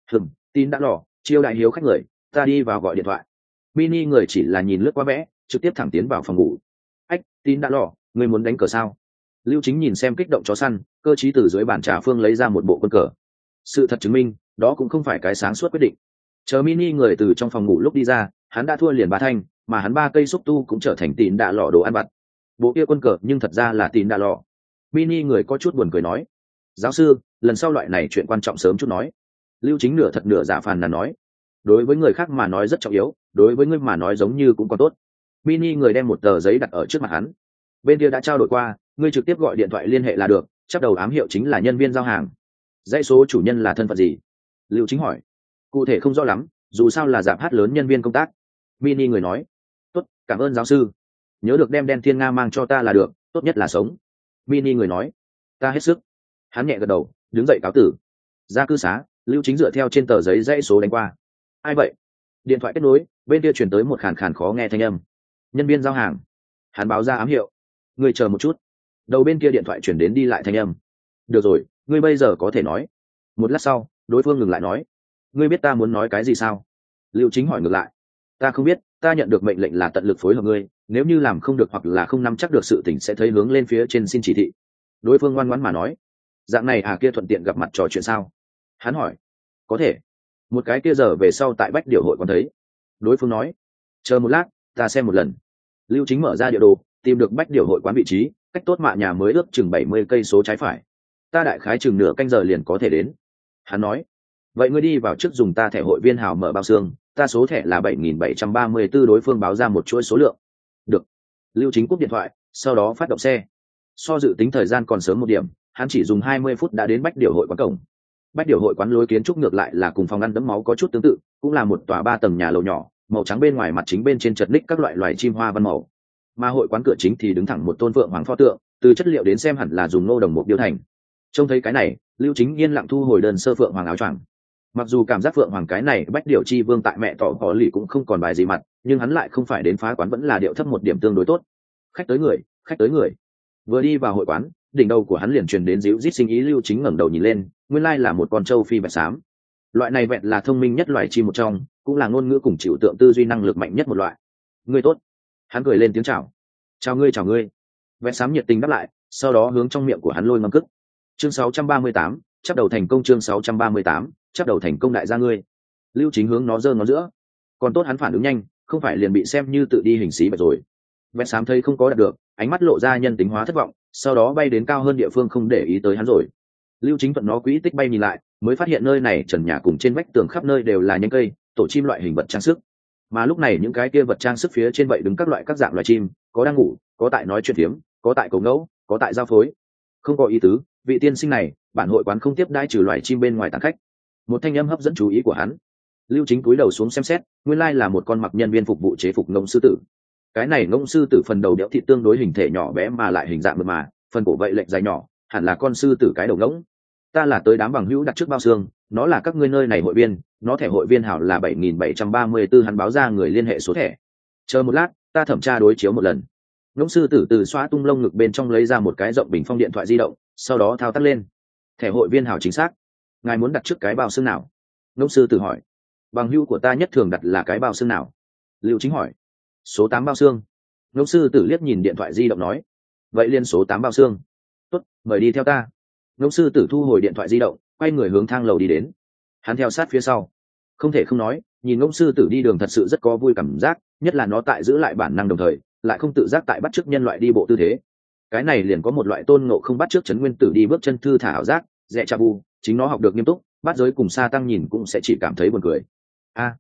Tin đã lò, chiêu đại hiếu khách người, ta đi vào gọi điện thoại. Mini người chỉ là nhìn lướt qua vẽ, trực tiếp thẳng tiến vào phòng ngủ. Ách, tin đã lò, người muốn đánh cờ sao? Lưu Chính nhìn xem kích động chó săn, cơ trí từ dưới bàn trà phương lấy ra một bộ quân cờ. Sự thật chứng minh, đó cũng không phải cái sáng suốt quyết định. Chờ Mini người từ trong phòng ngủ lúc đi ra, hắn đã thua liền 3 thanh, mà hắn 3 cây xúc tu cũng trở thành tín đạ lọ đồ ăn vặt. Bộ kia quân cờ nhưng thật ra là tín đạ lọ. Mini người có chút buồn cười nói. Giáo sư, lần sau loại này chuyện quan trọng sớm chút nói. Lưu Chính nửa thật nửa giả phàn nàn nói. Đối với người khác mà nói rất trọng yếu, đối với ngươi mà nói giống như cũng còn tốt. Mini người đem một tờ giấy đặt ở trước mặt hắn. Bên kia đã trao đổi qua, ngươi trực tiếp gọi điện thoại liên hệ là được, chắc đầu ám hiệu chính là nhân viên giao hàng. Dãy số chủ nhân là thân phận gì? Lưu Chính hỏi. Cụ thể không rõ lắm, dù sao là giảm hát lớn nhân viên công tác. Mini người nói. Tốt, cảm ơn giáo sư. Nhớ được đem đen thiên nga mang cho ta là được, tốt nhất là sống. Mini người nói. Ta hết sức. Hắn nhẹ gật đầu, đứng dậy cáo tử. Ra cư xá, Lưu Chính dựa theo trên tờ giấy dãy số đánh qua. Ai vậy? Điện thoại kết nối, bên kia chuyển tới một khàn khàn khó nghe thanh âm. Nhân viên giao hàng. Hắn báo ra ám hiệu. Ngươi chờ một chút. Đầu bên kia điện thoại chuyển đến đi lại thanh âm. Được rồi, ngươi bây giờ có thể nói. Một lát sau, đối phương ngừng lại nói. Ngươi biết ta muốn nói cái gì sao? Lưu Chính hỏi ngược lại. Ta không biết, ta nhận được mệnh lệnh là tận lực phối hợp ngươi, nếu như làm không được hoặc là không nắm chắc được sự tình sẽ thấy hướng lên phía trên xin chỉ thị. Đối phương ngoan ngoãn mà nói. Dạng này kia thuận tiện gặp mặt trò chuyện sao? Hắn hỏi. Có thể. Một cái kia giờ về sau tại Bách Điều hội còn thấy. Đối phương nói. Chờ một lát, ta xem một lần. Lưu Chính mở ra địa đồ, tìm được Bách Điều hội quán vị trí, cách tốt mạ nhà mới ước chừng 70 cây số trái phải. Ta đại khái chừng nửa canh giờ liền có thể đến. Hắn nói. Vậy ngươi đi vào trước dùng ta thẻ hội viên hào mở bao xương, ta số thẻ là 7734. Đối phương báo ra một chuỗi số lượng. Được. Lưu Chính cúp điện thoại, sau đó phát động xe. So dự tính thời gian còn sớm một điểm, hắn chỉ dùng 20 phút đã đến Bách Điều hội quán cổng. Bách Điều hội quán lối kiến trúc ngược lại là cùng phòng ăn đẫm máu có chút tương tự, cũng là một tòa 3 tầng nhà lầu nhỏ, màu trắng bên ngoài mặt chính bên trên chật ních các loại loài chim hoa văn màu. Mà hội quán cửa chính thì đứng thẳng một tôn phượng hoàng pho tượng, từ chất liệu đến xem hẳn là dùng nô đồng mục điêu thành. Trông thấy cái này, Lưu Chính yên lặng thu hồi đơn sơ phượng hoàng áo choàng. Mặc dù cảm giác phượng hoàng cái này Bách Điều chi vương tại mẹ tỏ có lì cũng không còn bài gì mặt, nhưng hắn lại không phải đến phá quán vẫn là điệu thấp một điểm tương đối tốt. Khách tới người, khách tới người. Vừa đi vào hội quán, đỉnh đầu của hắn liền truyền đến díu rít sinh ý. Lưu Chính ngẩng đầu nhìn lên, nguyên lai là một con trâu phi bạch xám. Loại này vẹn là thông minh nhất loài chim một trong, cũng là ngôn ngữ cùng chịu tượng tư duy năng lực mạnh nhất một loại. Ngươi tốt. Hắn cười lên tiếng chào. Chào ngươi, chào ngươi. Vẹn xám nhiệt tình đáp lại, sau đó hướng trong miệng của hắn lôi ngâm cức. Chương 638, chắp đầu thành công. Chương 638, chắp đầu thành công đại gia ngươi. Lưu Chính hướng nó giơ ngón giữa. Còn tốt hắn phản ứng nhanh, không phải liền bị xem như tự đi hình xí bạch rồi. Vẹn xám thấy không có đạt được, ánh mắt lộ ra nhân tính hóa thất vọng, sau đó bay đến cao hơn địa phương không để ý tới hắn rồi. Lưu Chính thuận nó quỹ tích bay nhìn lại, mới phát hiện nơi này trần nhà cùng trên vách tường khắp nơi đều là nhánh cây, tổ chim loại hình vật trang sức. Mà lúc này những cái kia vật trang sức phía trên vậy đứng các loại các dạng loài chim, có đang ngủ, có tại nói chuyện phiếm, có tại cầu ngẫu, có tại giao phối. Không có ý tứ, vị tiên sinh này, bản hội quán không tiếp đãi trừ loài chim bên ngoài tán khách. Một thanh âm hấp dẫn chú ý của hắn. Lưu Chính cúi đầu xuống xem xét, nguyên lai là một con mặc nhân viên phục vụ chế phục ngỗng sư tử. Cái này ngỗng sư tử phần đầu đẽo thịt tương đối hình thể nhỏ bé mà lại hình dạng mượt mà, phần cổ vậy lệch dài nhỏ, hẳn là con sư tử cái đầu ngỗng. Ta là tới đám bằng hữu đặt trước bao xương, nó là các ngươi nơi này hội viên, nó thẻ hội viên hảo là 7734. Hắn báo ra người liên hệ số thẻ. Chờ một lát, ta thẩm tra đối chiếu một lần. Ngỗng sư tử từ xóa tung lông ngực bên trong lấy ra một cái rộng bình phong điện thoại di động, sau đó thao tác lên. Thẻ hội viên hảo chính xác. Ngài muốn đặt trước cái bao xương nào? Ngỗng sư tử hỏi. Bằng hữu của ta nhất thường đặt là cái bao xương nào? Lưu Chính hỏi. Số 8 bao xương. Ngỗng sư tử liếc nhìn điện thoại di động nói. Vậy liên số 8 bao xương. Tốt, mời đi theo ta. Ngỗng sư tử thu hồi điện thoại di động, quay người hướng thang lầu đi đến. Hắn theo sát phía sau. Không thể không nói, nhìn ngỗng sư tử đi đường thật sự rất có vui cảm giác, nhất là nó tại giữ lại bản năng đồng thời lại không tự giác tại bắt chước nhân loại đi bộ tư thế. Cái này liền có một loại tôn ngộ không bắt chước Trấn Nguyên Tử đi bước chân thư thả ảo giác, dẹ cha bu, chính nó học được nghiêm túc, bắt giới cùng sa tăng nhìn cũng sẽ chỉ cảm thấy buồn cười.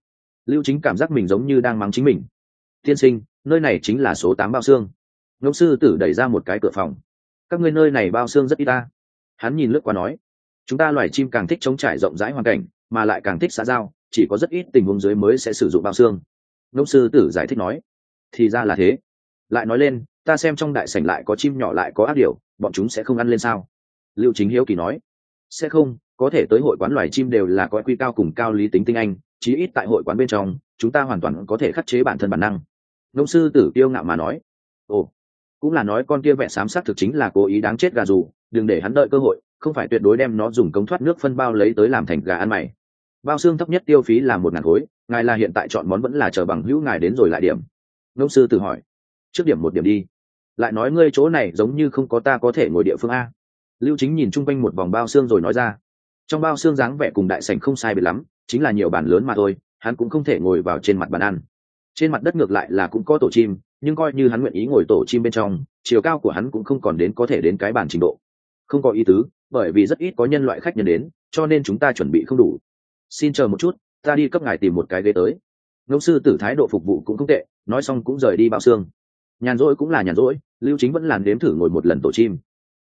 Lưu Chính cảm giác mình giống như đang mắng chính mình. Tiên sinh, nơi này chính là số 8 bao xương. Ngỗng sư tử đẩy ra một cái cửa phòng. Các ngươi nơi này bao xương rất ít ta. Hắn nhìn lướt qua nói, chúng ta loài chim càng thích trống trải rộng rãi hoàn cảnh, mà lại càng thích xã giao, chỉ có rất ít tình huống dưới mới sẽ sử dụng bao xương. Ngỗng sư tử giải thích nói, thì ra là thế. Lại nói lên, ta xem trong đại sảnh lại có chim nhỏ lại có ác điều, bọn chúng sẽ không ăn lên sao? Lưu Chính hiếu kỳ nói, sẽ không, có thể tới hội quán loài chim đều là có quy cao cùng cao lý tính tinh anh, chí ít tại hội quán bên trong, chúng ta hoàn toàn có thể khắc chế bản thân bản năng. Ngỗng sư tử kiêu ngạo mà nói, ồ, cũng là nói con kia vẹn xám xác thực chính là cố ý đáng chết gà rủ, đừng để hắn đợi cơ hội, không phải tuyệt đối đem nó dùng cống thoát nước phân bao lấy tới làm thành gà ăn mày. Bao xương thấp nhất tiêu phí là 1.000 khối, ngài là hiện tại chọn món vẫn là chờ bằng hữu ngài đến rồi lại điểm. Ngỗng sư tử hỏi, trước điểm một điểm đi. Lại nói ngươi chỗ này giống như không có ta có thể ngồi địa phương a. Lưu Chính nhìn chung quanh một vòng bao xương rồi nói ra, trong bao xương dáng vẻ cùng đại sảnh không sai biệt lắm, chính là nhiều bàn lớn mà thôi, hắn cũng không thể ngồi vào trên mặt bàn ăn. Trên mặt đất ngược lại là cũng có tổ chim, nhưng coi như hắn nguyện ý ngồi tổ chim bên trong, chiều cao của hắn cũng không còn đến có thể đến cái bàn trình độ. Không có ý tứ, bởi vì rất ít có nhân loại khách nhân đến, cho nên chúng ta chuẩn bị không đủ. Xin chờ một chút, ta đi cấp ngài tìm một cái ghế tới. Ngỗng sư tử thái độ phục vụ cũng không tệ, nói xong cũng rời đi bao xương. Nhàn rỗi cũng là nhàn rỗi, Lưu Chính vẫn làm đếm thử ngồi một lần tổ chim.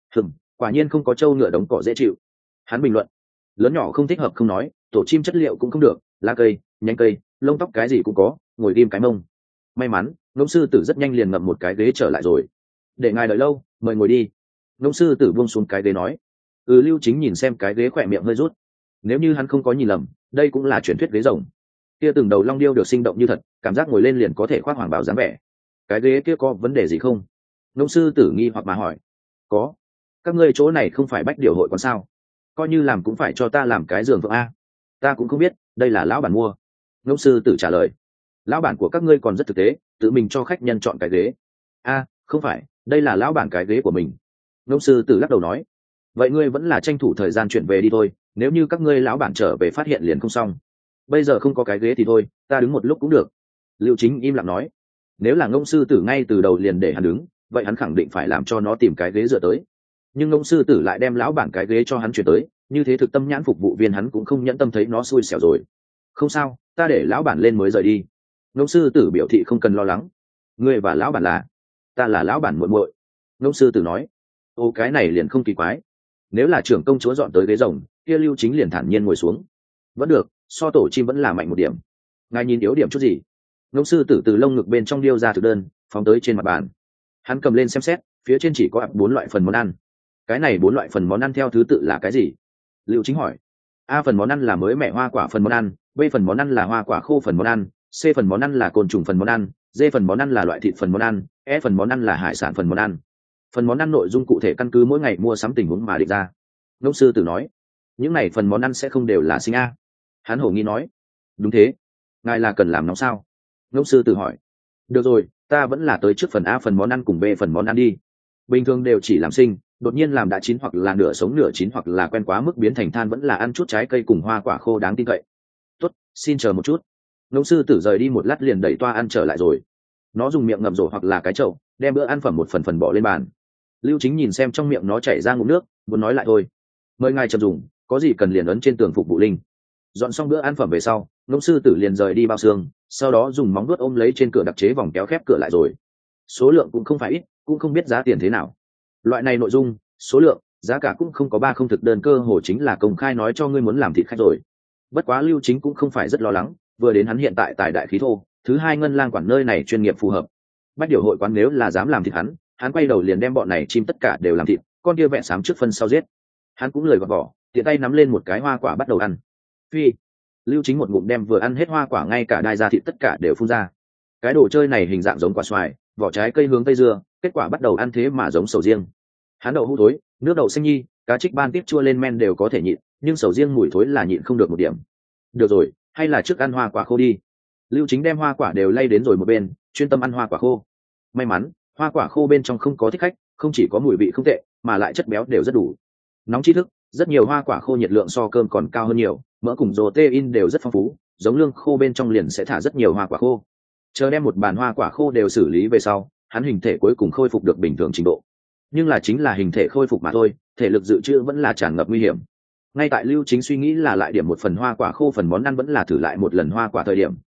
Quả nhiên không có trâu ngựa đống cỏ dễ chịu. Hắn bình luận, lớn nhỏ không thích hợp không nói, tổ chim chất liệu cũng không được, lá cây, nhánh cây, lông tóc cái gì cũng có, ngồi ghim cái mông. May mắn, Ngỗng sư tử rất nhanh liền ngậm một cái ghế trở lại rồi. Để ngài đợi lâu, mời ngồi đi. Ngỗng sư tử buông xuống cái ghế nói. Lưu Chính nhìn xem cái ghế khỏe miệng hơi rút. Nếu như hắn không có nhìn lầm, đây cũng là truyền thuyết ghế rồng. Kia từng đầu long điêu được sinh động như thật, cảm giác ngồi lên liền có thể khoác hoàng bào dáng vẻ. Cái ghế kia có vấn đề gì không? Ngỗng sư tử nghi hoặc mà hỏi. Có. Các ngươi chỗ này không phải bách điều hội còn sao? Coi như làm cũng phải cho ta làm cái giường vượng a. Ta cũng không biết, đây là lão bản mua. Ngỗng sư tử trả lời. Lão bản của các ngươi còn rất thực tế, tự mình cho khách nhân chọn cái ghế. Không phải, đây là lão bản cái ghế của mình. Ngỗng sư tử lắc đầu nói. Vậy ngươi vẫn là tranh thủ thời gian chuyển về đi thôi, nếu như các ngươi lão bản trở về phát hiện liền không xong. Bây giờ không có cái ghế thì thôi, ta đứng một lúc cũng được. Lưu Chính im lặng nói. Nếu là Ngỗng sư tử ngay từ đầu liền để hắn đứng, vậy hắn khẳng định phải làm cho nó tìm cái ghế dựa tới. Nhưng Ngỗng sư tử lại đem lão bản cái ghế cho hắn chuyển tới, như thế thực tâm nhãn phục vụ viên hắn cũng không nhẫn tâm thấy nó xui xẻo rồi. Không sao, ta để lão bản lên mới rời đi. Ngỗng sư tử biểu thị không cần lo lắng. Ngươi và lão bản là? Ta là lão bản muội muội. Ngỗng sư tử nói. Ô, cái này liền không kỳ quái. Nếu là trưởng công chúa dọn tới ghế rồng, kia Lưu Chính liền thản nhiên ngồi xuống. Vẫn được, so tổ chim vẫn là mạnh một điểm. Ngài nhìn yếu điểm chút gì? Ngỗng sư tử từ lông ngực bên trong điêu ra thực đơn, phóng tới trên mặt bàn. Hắn cầm lên xem xét, phía trên chỉ có 4 loại phần món ăn. Cái này 4 loại phần món ăn theo thứ tự là cái gì? Lưu Chính hỏi. A phần món ăn là mới mẻ hoa quả phần món ăn, B phần món ăn là hoa quả khô phần món ăn, C phần món ăn là côn trùng phần món ăn, D phần món ăn là loại thịt phần món ăn, E phần món ăn là hải sản phần món ăn. Phần món ăn nội dung cụ thể căn cứ mỗi ngày mua sắm tình huống mà định ra. Ngỗng sư tử nói. Những này phần món ăn sẽ không đều là sinh A. Hắn hổ nghi nói. Đúng thế. Ngài là cần làm nóng sao? Ngỗng sư tử hỏi. Được rồi, ta vẫn là tới trước phần A phần món ăn cùng B phần món ăn đi. Bình thường đều chỉ làm sinh, đột nhiên làm đã chín hoặc là nửa sống nửa chín hoặc là quen quá mức biến thành than vẫn là ăn chút trái cây cùng hoa quả khô đáng tin cậy. Tốt, xin chờ một chút. Ngỗng sư tử rời đi một lát liền đẩy toa ăn trở lại rồi. Nó dùng miệng ngậm rổ hoặc là cái chậu, đem bữa ăn phẩm một phần phần bỏ lên bàn. Lưu Chính nhìn xem trong miệng nó chảy ra ngụm nước, muốn nói lại thôi. Mời ngài chậm dùng, có gì cần liền ấn trên tường phục vụ linh. Dọn xong bữa ăn phẩm về sau, Ngỗng sư tử liền rời đi bao xương, sau đó dùng móng vuốt ôm lấy trên cửa đặc chế vòng kéo khép cửa lại rồi. Số lượng cũng không phải ít, cũng không biết giá tiền thế nào. Loại này nội dung, số lượng, giá cả cũng không có ba không thực đơn, cơ hồ chính là công khai nói cho ngươi muốn làm thịt khách rồi. Bất quá Lưu Chính cũng không phải rất lo lắng, vừa đến hắn hiện tại tài đại khí thô, thứ hai ngân lang quản nơi này chuyên nghiệp phù hợp. Bách điều hội quán nếu là dám làm thịt hắn quay đầu liền đem bọn này chim tất cả đều làm thịt, con kia vẹn xám trước phân sau giết. Hắn cũng lười gọt vỏ, tiện tay nắm lên một cái hoa quả bắt đầu ăn. Phi. Lưu Chính một ngụm đem vừa ăn hết hoa quả ngay cả đai ra thịt tất cả đều phun ra. Cái đồ chơi này hình dạng giống quả xoài, vỏ trái cây hướng tây dưa, kết quả bắt đầu ăn thế mà giống sầu riêng. Hắn đậu hũ thối, nước đậu xanh nhi, cá trích ban tiếp chua lên men đều có thể nhịn, nhưng sầu riêng mùi thối là nhịn không được một điểm. Được rồi, hay là trước ăn hoa quả khô đi. Lưu Chính đem hoa quả đều lay đến rồi một bên, chuyên tâm ăn hoa quả khô. May mắn, hoa quả khô bên trong không có thích khách, không chỉ có mùi vị không tệ, mà lại chất béo đều rất đủ. Nóng tri thức, rất nhiều hoa quả khô nhiệt lượng so cơm còn cao hơn nhiều, mỡ cùng protein đều rất phong phú, giống lương khô bên trong liền sẽ thả rất nhiều hoa quả khô. Chờ đem một bàn hoa quả khô đều xử lý về sau, hắn hình thể cuối cùng khôi phục được bình thường trình độ. Nhưng là chính là hình thể khôi phục mà thôi, thể lực dự trữ vẫn là tràn ngập nguy hiểm. Ngay tại Lưu Chính suy nghĩ là lại điểm một phần hoa quả khô phần món ăn vẫn là thử lại một lần hoa quả thời điểm,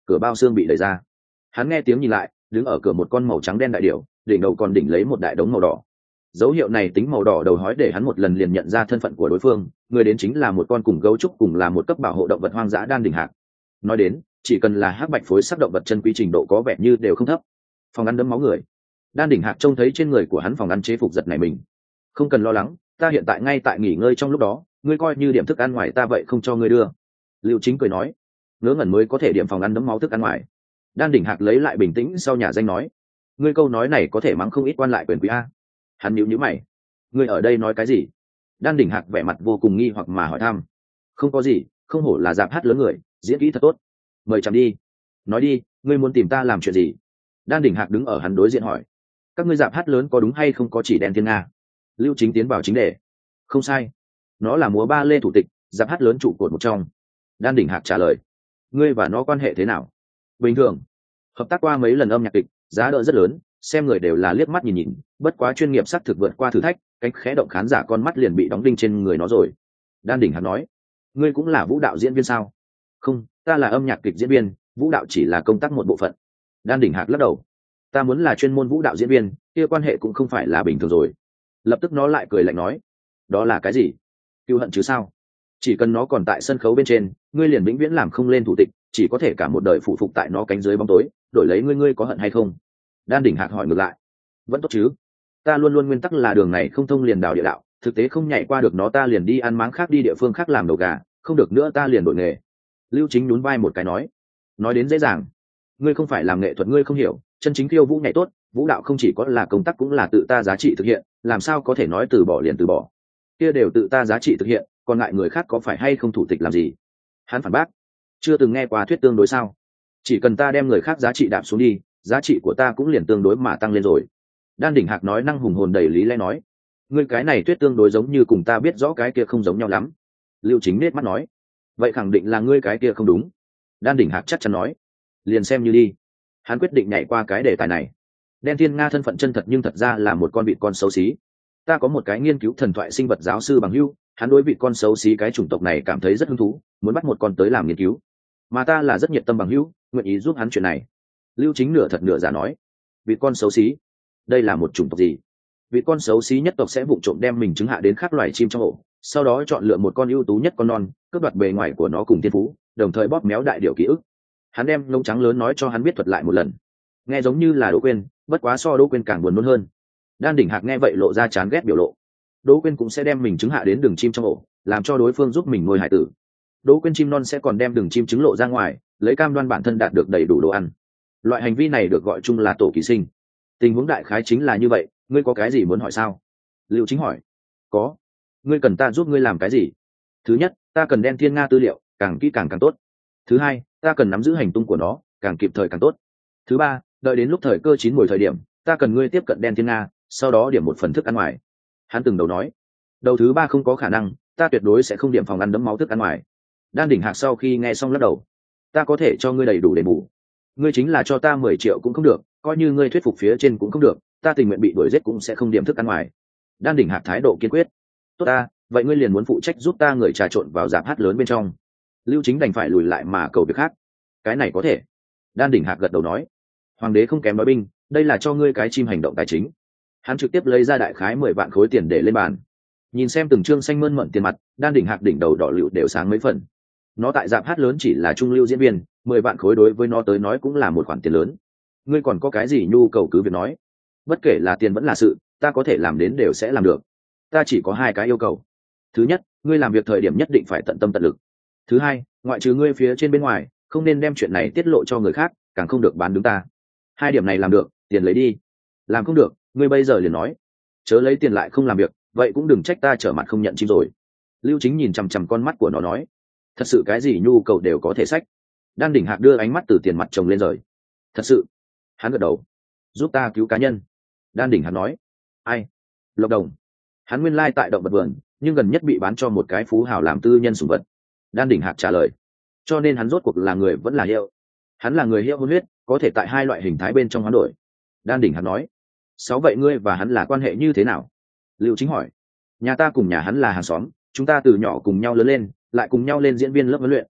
cửa bao xương bị đẩy ra. Hắn nghe tiếng nhìn lại, đứng ở cửa một con màu trắng đen đại điểu, đỉnh đầu còn đỉnh lấy một đại đống màu đỏ. Dấu hiệu này tính màu đỏ đầu hói để hắn một lần liền nhận ra thân phận của đối phương, người đến chính là một con cùng gấu trúc cùng là một cấp bảo hộ động vật hoang dã Đan Đình Hạc. Nói đến, chỉ cần là hắc bạch phối sắc động vật chân quý trình độ có vẻ như đều không thấp. Phòng ăn đấm máu người. Đan Đình Hạc trông thấy trên người của hắn phòng ăn chế phục giật này mình. Không cần lo lắng, ta hiện tại ngay tại nghỉ ngơi trong lúc đó, ngươi coi như điểm thức ăn ngoài ta vậy không cho ngươi đưa. Lưu Chính cười nói, ngớ ngẩn mới có thể điểm phòng ăn đấm máu thức ăn ngoài. Đan Đình Hạc lấy lại bình tĩnh sau nhà danh nói, ngươi câu nói này có thể mắng không ít quan lại quyền quý a. Hắn nhíu nhíu mày, ngươi ở đây nói cái gì? Đan Đình Hạc vẻ mặt vô cùng nghi hoặc mà hỏi thăm. Không có gì, không hổ là dạp hát lớn người, diễn kỹ thật tốt. Mời chằm đi. Nói đi, ngươi muốn tìm ta làm chuyện gì? Đan Đình Hạc đứng ở hắn đối diện hỏi, các ngươi dạp hát lớn có đúng hay không có chỉ đèn thiên nga? Lưu Chính tiến vào chính đề. Không sai, nó là múa ba lê thủ tịch, dạp hát lớn trụ cột một trong. Đan Đình Hạc trả lời, ngươi và nó quan hệ thế nào? Bình thường, hợp tác qua mấy lần âm nhạc kịch, giá đỡ rất lớn, xem người đều là liếc mắt nhìn nhìn, bất quá chuyên nghiệp xác thực vượt qua thử thách, cánh khẽ động khán giả con mắt liền bị đóng đinh trên người nó rồi. Đan Đình Hạc nói, ngươi cũng là vũ đạo diễn viên sao? Không, ta là âm nhạc kịch diễn viên, vũ đạo chỉ là công tác một bộ phận. Đan Đình Hạc lắc đầu, ta muốn là chuyên môn vũ đạo diễn viên, kia quan hệ cũng không phải là bình thường rồi. Lập tức nó lại cười lạnh nói, đó là cái gì? Cựu hận chứ sao? Chỉ cần nó còn tại sân khấu bên trên, ngươi liền vĩnh viễn làm không lên thủ tịch, chỉ có thể cả một đời phụ phục tại nó cánh dưới bóng tối, đổi lấy ngươi có hận hay không? Đan Đình Hạc hỏi ngược lại, vẫn tốt chứ? Ta luôn luôn nguyên tắc là đường này không thông liền đào địa đạo, thực tế không nhảy qua được nó ta liền đi ăn máng khác, đi địa phương khác làm đầu gà, không được nữa ta liền đổi nghề. Lưu Chính nhún vai một cái nói đến dễ dàng, ngươi không phải làm nghệ thuật ngươi không hiểu, chân chính khiêu vũ nhảy tốt, vũ đạo không chỉ có là công tác cũng là tự ta giá trị thực hiện, làm sao có thể nói từ bỏ liền từ bỏ? Kia đều tự ta giá trị thực hiện, còn ngại người khác có phải hay không thủ tịch làm gì? Hắn phản bác, chưa từng nghe qua thuyết tương đối sao? Chỉ cần ta đem người khác giá trị đạp xuống đi, giá trị của ta cũng liền tương đối mà tăng lên rồi. Đan Đình Hạc nói năng hùng hồn đầy lý lẽ nói, ngươi cái này thuyết tương đối giống như cùng ta biết rõ cái kia không giống nhau lắm. Lưu Chính nết mắt nói, vậy khẳng định là ngươi cái kia không đúng. Đan Đình Hạc chắc chắn nói, liền xem như đi. Hắn quyết định nhảy qua cái đề tài này. Đen Thiên Nga thân phận chân thật nhưng thật ra là một con vịt con xấu xí. Ta có một cái nghiên cứu thần thoại sinh vật giáo sư bằng hữu, hắn đối vịt con xấu xí cái chủng tộc này cảm thấy rất hứng thú, muốn bắt một con tới làm nghiên cứu. Mà ta là rất nhiệt tâm bằng hữu, nguyện ý giúp hắn chuyện này. Lưu Chính nửa thật nửa giả nói, vịt con xấu xí, đây là một chủng tộc gì? Vịt con xấu xí nhất tộc sẽ vụng trộm đem mình trứng hạ đến các loài chim trong ổ, sau đó chọn lựa một con ưu tú nhất con non, cướp đoạt bề ngoài của nó cùng thiên phú, đồng thời bóp méo đại điểu ký ức. Hắn đem lông trắng lớn nói cho hắn biết thuật lại một lần, nghe giống như là Đỗ Quyên, bất quá so Đỗ Quyên càng buồn nôn hơn. Đan Đình Hạc nghe vậy lộ ra chán ghét biểu lộ. Đỗ Quyên cũng sẽ đem mình trứng hạ đến đường chim trong ổ, làm cho đối phương giúp mình nuôi hải tử. Đỗ Quyên chim non sẽ còn đem đường chim trứng lộ ra ngoài, lấy cam đoan bản thân đạt được đầy đủ đồ ăn. Loại hành vi này được gọi chung là tổ ký sinh. Tình huống đại khái chính là như vậy, ngươi có cái gì muốn hỏi sao? Lưu Chính hỏi. Có. Ngươi cần ta giúp ngươi làm cái gì? Thứ nhất, ta cần Đen Thiên Nga tư liệu, càng kỹ càng tốt. Thứ hai, ta cần nắm giữ hành tung của nó, càng kịp thời càng tốt. Thứ ba, đợi đến lúc thời cơ chín mùi thời điểm, ta cần ngươi tiếp cận Đen Thiên Nga, sau đó điểm một phần thức ăn ngoài. Hắn từng đầu nói, đầu thứ ba không có khả năng, ta tuyệt đối sẽ không điểm phòng ăn đấm máu thức ăn ngoài. Đan Đình Hạc sau khi nghe xong lắc đầu, ta có thể cho ngươi đầy đủ đền bù. Ngươi chính là cho ta 10 triệu cũng không được, coi như ngươi thuyết phục phía trên cũng không được, ta tình nguyện bị đuổi giết cũng sẽ không điểm thức ăn ngoài. Đan Đình Hạc thái độ kiên quyết. Tốt ta, vậy ngươi liền muốn phụ trách giúp ta người trà trộn vào dạp hát lớn bên trong. Lưu Chính đành phải lùi lại mà cầu việc khác. Cái này có thể. Đan Đình Hạc gật đầu nói, hoàng đế không kém nói binh, đây là cho ngươi cái chim hành động tài chính. Hắn trực tiếp lấy ra đại khái 10 vạn khối tiền để lên bàn. Nhìn xem từng trương xanh mơn mởn tiền mặt, Đan Đình Hạc đỉnh đầu đỏ lựu đều sáng mấy phần. Nó tại dạp hát lớn chỉ là trung lưu diễn viên, 10 vạn khối đối với nó tới nói cũng là một khoản tiền lớn. Ngươi còn có cái gì nhu cầu cứ việc nói, bất kể là tiền vẫn là sự, ta có thể làm đến đều sẽ làm được. Ta chỉ có 2 cái yêu cầu. Thứ nhất, ngươi làm việc thời điểm nhất định phải tận tâm tận lực. Thứ hai, ngoại trừ ngươi phía trên bên ngoài, không nên đem chuyện này tiết lộ cho người khác, càng không được bán đứng ta. 2 điểm này làm được, tiền lấy đi. Làm không được, ngươi bây giờ liền nói, chớ lấy tiền lại không làm việc, vậy cũng đừng trách ta trở mặt không nhận chim rồi. Lưu Chính nhìn chằm chằm con mắt của nó nói, thật sự cái gì nhu cầu đều có thể sách. Đan Đình Hạc đưa ánh mắt từ tiền mặt chồng lên rời. Thật sự. Hắn gật đầu. Giúp ta cứu cá nhân. Đan Đình Hạc nói. Ai? Lộc Đồng. Hắn nguyên lai tại động vật vườn, nhưng gần nhất bị bán cho một cái phú hào làm tư nhân sủng vật. Đan Đình Hạc trả lời. Cho nên hắn rốt cuộc là người vẫn là hiệu. Hắn là người hiệu hôn huyết, có thể tại 2 loại hình thái bên trong hoán đổi. Đan Đình Hạc nói. Vậy ngươi và hắn là quan hệ như thế nào? Lưu Chính hỏi. Nhà ta cùng nhà hắn là hàng xóm, chúng ta từ nhỏ cùng nhau lớn lên, lại cùng nhau lên diễn viên lớp huấn luyện.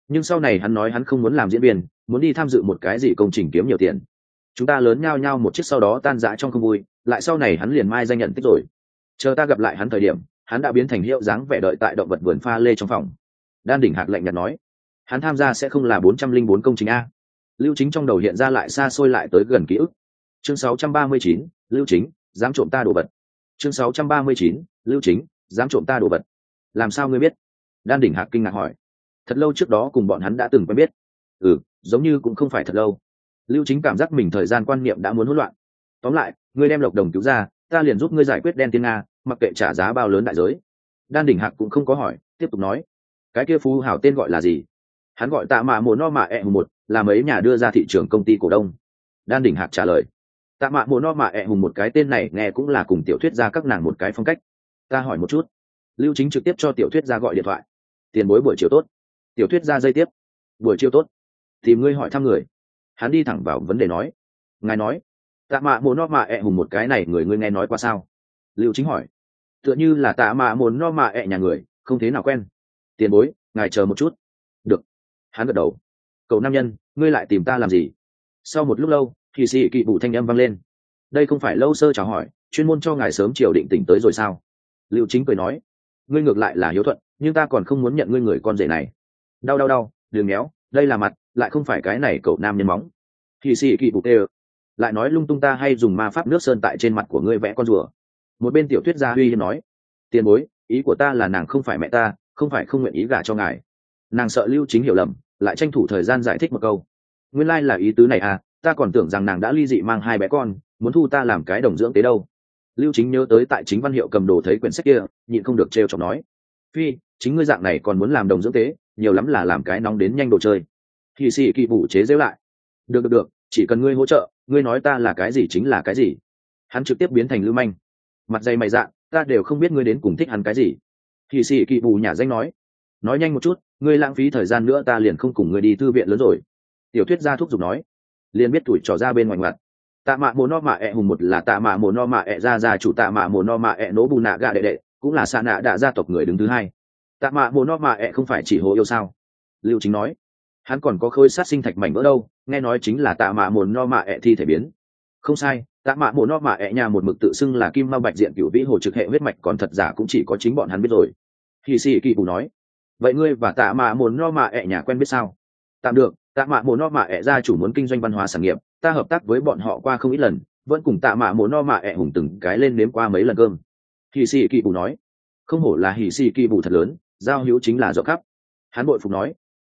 nhưng sau này hắn nói hắn không muốn làm diễn viên, muốn đi tham dự một cái gì công trình kiếm nhiều tiền. Chúng ta lớn nhao nhao một chiếc sau đó tan rã trong không vui, lại sau này hắn liền mai danh nhận tích rồi. Chờ ta gặp lại hắn thời điểm, hắn đã biến thành hiệu dáng vẻ đợi tại động vật vườn pha lê trong phòng. Đan Đỉnh Hạc lạnh nhạt nói, hắn tham gia sẽ không là 404 công trình a. Lưu Chính trong đầu hiện ra lại xa xôi lại tới gần ký ức. Chương 639, Lưu Chính dám trộm ta đồ vật. Chương 639, Lưu Chính dám trộm ta đồ vật. Làm sao ngươi biết? Đan Đỉnh Hạc kinh ngạc hỏi. Thật lâu trước đó cùng bọn hắn đã từng quen biết. Giống như cũng không phải thật lâu. Lưu Chính cảm giác mình thời gian quan niệm đã muốn hỗn loạn. Tóm lại, ngươi đem Lộc Đồng cứu ra, ta liền giúp ngươi giải quyết đen tiên nga, mặc kệ trả giá bao lớn đại giới. Đan Đỉnh Hạc cũng không có hỏi, tiếp tục nói, cái kia phú hảo tên gọi là gì? Hắn gọi Tạ Mạ Mồ No Mạ ẹ hùng một, là mấy nhà đưa ra thị trường công ty cổ đông. Đan Đỉnh Hạc trả lời. Tạ Mạ Mồ No Mạ ẹ hùng một cái tên này nghe cũng là cùng tiểu thuyết gia các nàng một cái phong cách. Ta hỏi một chút. Lưu Chính trực tiếp cho tiểu thuyết gia gọi điện thoại. Tiền bối buổi chiều tốt. Tiểu thuyết gia dây tiếp. Buổi chiều tốt. Tìm ngươi hỏi thăm người. Hắn đi thẳng vào vấn đề nói. Ngài nói, Tạ Mạ Mồ No Mạ ẹ hùng một cái này người ngươi nghe nói qua sao? Lưu Chính hỏi. Tựa như là Tạ Mạ Mồ No Mạ ẹ nhà người, không thế nào quen. Tiền bối, ngài chờ một chút. Được. Hắn gật đầu. Cậu nam nhân, ngươi lại tìm ta làm gì? Sau một lúc lâu, thì sĩ kỵ bụ thanh âm vang lên. Đây không phải lâu sơ chào hỏi, chuyên môn cho ngài sớm chiều định tỉnh tới rồi sao? Lưu Chính cười nói. Ngươi ngược lại là hiếu thuận, nhưng ta còn không muốn nhận ngươi người con rể này. Đau, đừng méo, đây là mặt, lại không phải cái này cậu nam nhân móng. Thì sĩ kỵ bụ tê lại nói lung tung, ta hay dùng ma pháp nước sơn tại trên mặt của ngươi vẽ con rùa. Một bên tiểu thuyết gia uy hiếp nói. Tiền bối, ý của ta là nàng không phải mẹ ta, không phải không nguyện ý gả cho ngài. Nàng sợ Lưu Chính hiểu lầm, lại tranh thủ thời gian giải thích một câu. Nguyên lai là ý tứ này à, ta còn tưởng rằng nàng đã ly dị mang 2 bé con, muốn thu ta làm cái đồng dưỡng tế đâu. Lưu Chính nhớ tới tại Chính Văn Hiệu cầm đồ thấy quyển sách kia, nhịn không được trêu chọc nói. Phi, chính ngươi dạng này còn muốn làm đồng dưỡng tế, nhiều lắm là làm cái nóng đến nhanh đồ chơi. Thì sĩ kỵ bù chế giễu lại. Được, chỉ cần ngươi hỗ trợ, ngươi nói ta là cái gì chính là cái gì. Hắn trực tiếp biến thành lưu manh. Mặt dày mày dạ, ta đều không biết ngươi đến cùng thích hắn cái gì. Thì sĩ kỵ bù nhả danh nói nhanh một chút, ngươi lãng phí thời gian nữa ta liền không cùng ngươi đi thư viện lớn rồi. Tiểu thuyết gia thúc giục nói. Liền biết tuổi trò ra bên ngoài mặt. Tạ Mạ Mồ No Mạ ẹ hùng một là Tạ Mạ Mồ No Mạ ẹ gia chủ Tạ Mạ Mồ No Mạ ẹ nỗ bù nạ gạ đệ đệ, cũng là Sa Nạ Đạ gia tộc người đứng thứ 2. Tạ Mạ Mồ No Mạ ẹ không phải chỉ hồ yêu sao? Lưu Chính nói. Hắn còn có khối sát sinh thạch mảnh vỡ đâu, nghe nói chính là Tạ Mạ Mồ No Mạ ẹ thi thể biến. Không sai, Tạ Mạ Mồ No Mạ ẹ nhà một mực tự xưng là Kim Ma Bạch Diện Cửu Vĩ Hồ trực hệ huyết mạch, còn thật giả cũng chỉ có chính bọn hắn biết rồi. Thì sĩ kỳ bù nói. Vậy ngươi và Tạ Mạ Mồ No Mạ ẹ nhà quen biết sao? Tạm được, Tạ Mạ Mồ No Mạ ẹ gia chủ muốn kinh doanh văn hóa sản nghiệp, ta hợp tác với bọn họ qua không ít lần, vẫn cùng Tạ Mạ Mồ No Mạ ẹ hùng từng cái lên nếm qua mấy lần cơm. Hỉ sĩ kỳ bù nói. Không hổ là hỉ sĩ kỳ bù thật lớn, giao hữu chính là rộng khắp. Hắn bội phục nói.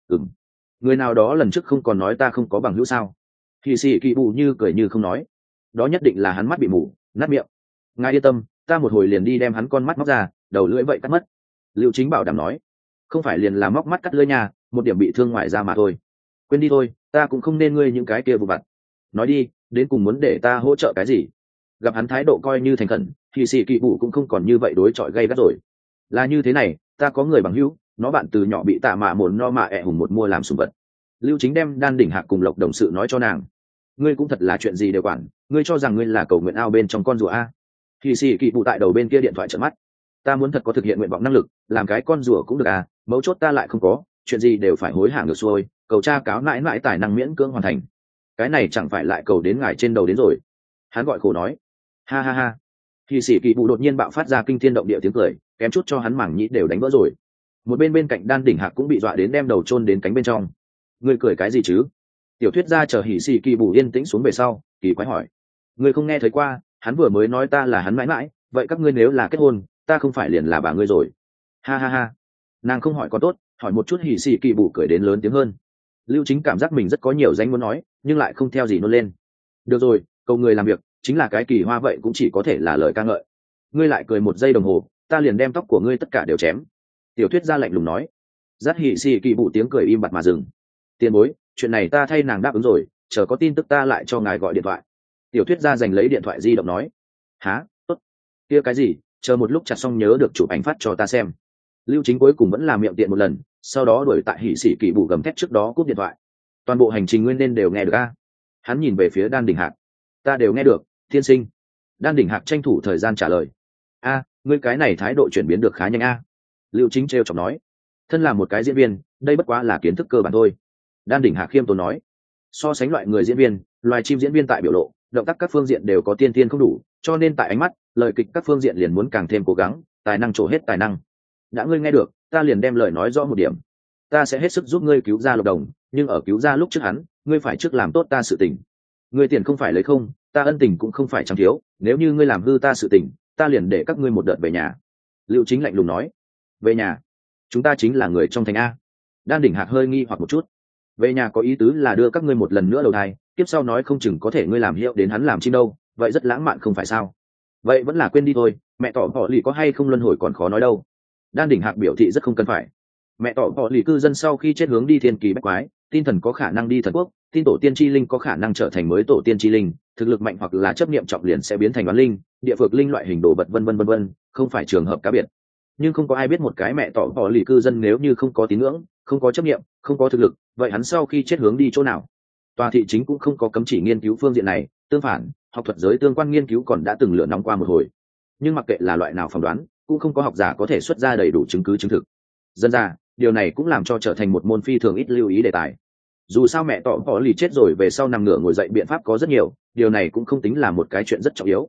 Người nào đó lần trước không còn nói ta không có bằng hữu sao? Hỉ sĩ kỳ bù như cười như không nói. Đó nhất định là hắn mắt bị mù, nát miệng. Ngài yên tâm, ta một hồi liền đi đem hắn con mắt móc ra, đầu lưỡi vậy cắt mất. Lưu Chính bảo đảm nói. Không phải liền là móc mắt cắt lưỡi nhà, một điểm bị thương ngoài ra mà thôi. Quên đi thôi, ta cũng không nên ngươi những cái kia vụ vặt. Nói đi, đến cùng muốn để ta hỗ trợ cái gì? Gặp hắn thái độ coi như thành khẩn, thì sĩ kỵ bù cũng không còn như vậy đối chọi gay gắt rồi. Là như thế này, ta có người bằng hữu, nó bạn từ nhỏ bị Tạ Mạ Mồ No Mạ ẹ hùng một mua làm sủng vật. Lưu Chính đem Đan Đỉnh Hạc cùng Lộc Đồng sự nói cho nàng. Ngươi cũng thật là chuyện gì đều quản, ngươi cho rằng ngươi là cầu nguyện ao bên trong con rùa a? Thì sĩ kỵ bù tại đầu bên kia điện thoại trợn mắt. Ta muốn thật có thực hiện nguyện vọng năng lực, làm cái con rùa cũng được à, mấu chốt ta lại không có, chuyện gì đều phải hối hả ngược xuôi, cầu tra cáo mãi mãi tài năng miễn cưỡng hoàn thành. Cái này chẳng phải lại cầu đến ngài trên đầu đến rồi. Hắn gọi khổ nói. Ha. Thì sĩ kỳ bù đột nhiên bạo phát ra kinh thiên động địa tiếng cười, kém chút cho hắn mảng nhĩ đều đánh vỡ rồi. Một bên cạnh Đan Đỉnh Hạc cũng bị dọa đến đem đầu chôn đến cánh bên trong. Ngươi cười cái gì chứ? Tiểu thuyết gia chờ hỉ sĩ kỳ bù yên tĩnh xuống về sau, kỳ quái hỏi. Ngươi không nghe thấy qua, hắn vừa mới nói ta là hắn mãi mãi, vậy các ngươi nếu là kết hôn, ta không phải liền là bà ngươi rồi. Ha. Nàng không hỏi có tốt, hỏi một chút hỉ sĩ kỳ bù cười đến lớn tiếng hơn. Lưu Chính cảm giác mình rất có nhiều danh muốn nói, nhưng lại không theo gì nôn lên. Được rồi, cầu người làm việc chính là cái kỳ hoa, vậy cũng chỉ có thể là lời ca ngợi. Ngươi lại cười 1 giây đồng hồ, ta liền đem tóc của ngươi tất cả đều chém. Tiểu thuyết gia lạnh lùng nói. Dắt hỉ sĩ kỳ bù tiếng cười im bặt mà dừng. Tiền bối, chuyện này ta thay nàng đáp ứng rồi, chờ có tin tức ta lại cho ngài gọi điện thoại. Tiểu thuyết gia giành lấy điện thoại di động nói. Há, tốt. Kia cái gì, chờ một lúc chặt xong nhớ được chụp ảnh phát cho ta xem. Lưu Chính cuối cùng vẫn làm miệng tiện một lần, sau đó đuổi tại hỉ sĩ kỳ bù gầm thét trước đó cúp điện thoại. Toàn bộ hành trình nguyên nên đều nghe được a? Hắn nhìn về phía Đan Đỉnh Hạc. Ta đều nghe được, tiên sinh. Đan Đỉnh Hạc tranh thủ thời gian trả lời. Ngươi cái này thái độ chuyển biến được khá nhanh a. Lưu Chính trêu chọc nói. thân là một cái diễn viên, đây bất quá là kiến thức cơ bản thôi. Đan Đỉnh Hạc khiêm tốn nói. So sánh loại người diễn viên, loài chim diễn viên tại biểu lộ, động tác các phương diện đều có tiên tiên không đủ, cho nên tại ánh mắt, lời kịch các phương diện liền muốn càng thêm cố gắng, tài năng trổ hết tài năng. Đã ngươi nghe được, ta liền đem lời nói rõ một điểm. Ta sẽ hết sức giúp ngươi cứu ra Lộc Đồng, nhưng ở cứu ra lúc trước hắn, ngươi phải trước làm tốt ta sự tình. Ngươi tiền không phải lấy không, ta ân tình cũng không phải chẳng thiếu, nếu như ngươi làm hư ta sự tình, ta liền để các ngươi một đợt về nhà. Lưu Chính lạnh lùng nói. Về nhà? Chúng ta chính là người trong thành a. Đan Đỉnh Hạc hơi nghi hoặc một chút. Về nhà có ý tứ là đưa các ngươi một lần nữa đầu thai, tiếp sau nói không chừng có thể ngươi làm hiệu đến hắn làm chim đâu, vậy rất lãng mạn không phải sao? Vậy vẫn là quên đi thôi, mẹ tỏ bỏ lì có hay không luân hồi còn khó nói đâu. Đan Đỉnh Hạc biểu thị rất không cần phải. Mẹ tỏ bỏ lì cư dân sau khi chết hướng đi thiên kỳ bách quái, tin thần có khả năng đi thần quốc, tin tổ tiên chi linh có khả năng trở thành mới tổ tiên chi linh, thực lực mạnh hoặc là chấp niệm trọng liền sẽ biến thành đoán linh, địa phược linh loại hình đồ vật vân vân vân vân, không phải trường hợp cá biệt. Nhưng không có ai biết một cái mẹ tỏ bỏ lì cư dân nếu như không có tín ngưỡng, không có chấp niệm, không có thực lực, vậy hắn sau khi chết hướng đi chỗ nào? Tòa thị chính cũng không có cấm chỉ nghiên cứu phương diện này, tương phản, học thuật giới tương quan nghiên cứu còn đã từng lửa nóng qua một hồi. Nhưng mặc kệ là loại nào phỏng đoán, cũng không có học giả có thể xuất ra đầy đủ chứng cứ chứng thực. Dân ra, điều này cũng làm cho trở thành một môn phi thường ít lưu ý đề tài. Dù sao mẹ tỏ bỏ lì chết rồi về sau nằm ngửa ngồi dậy biện pháp có rất nhiều, điều này cũng không tính là một cái chuyện rất trọng yếu.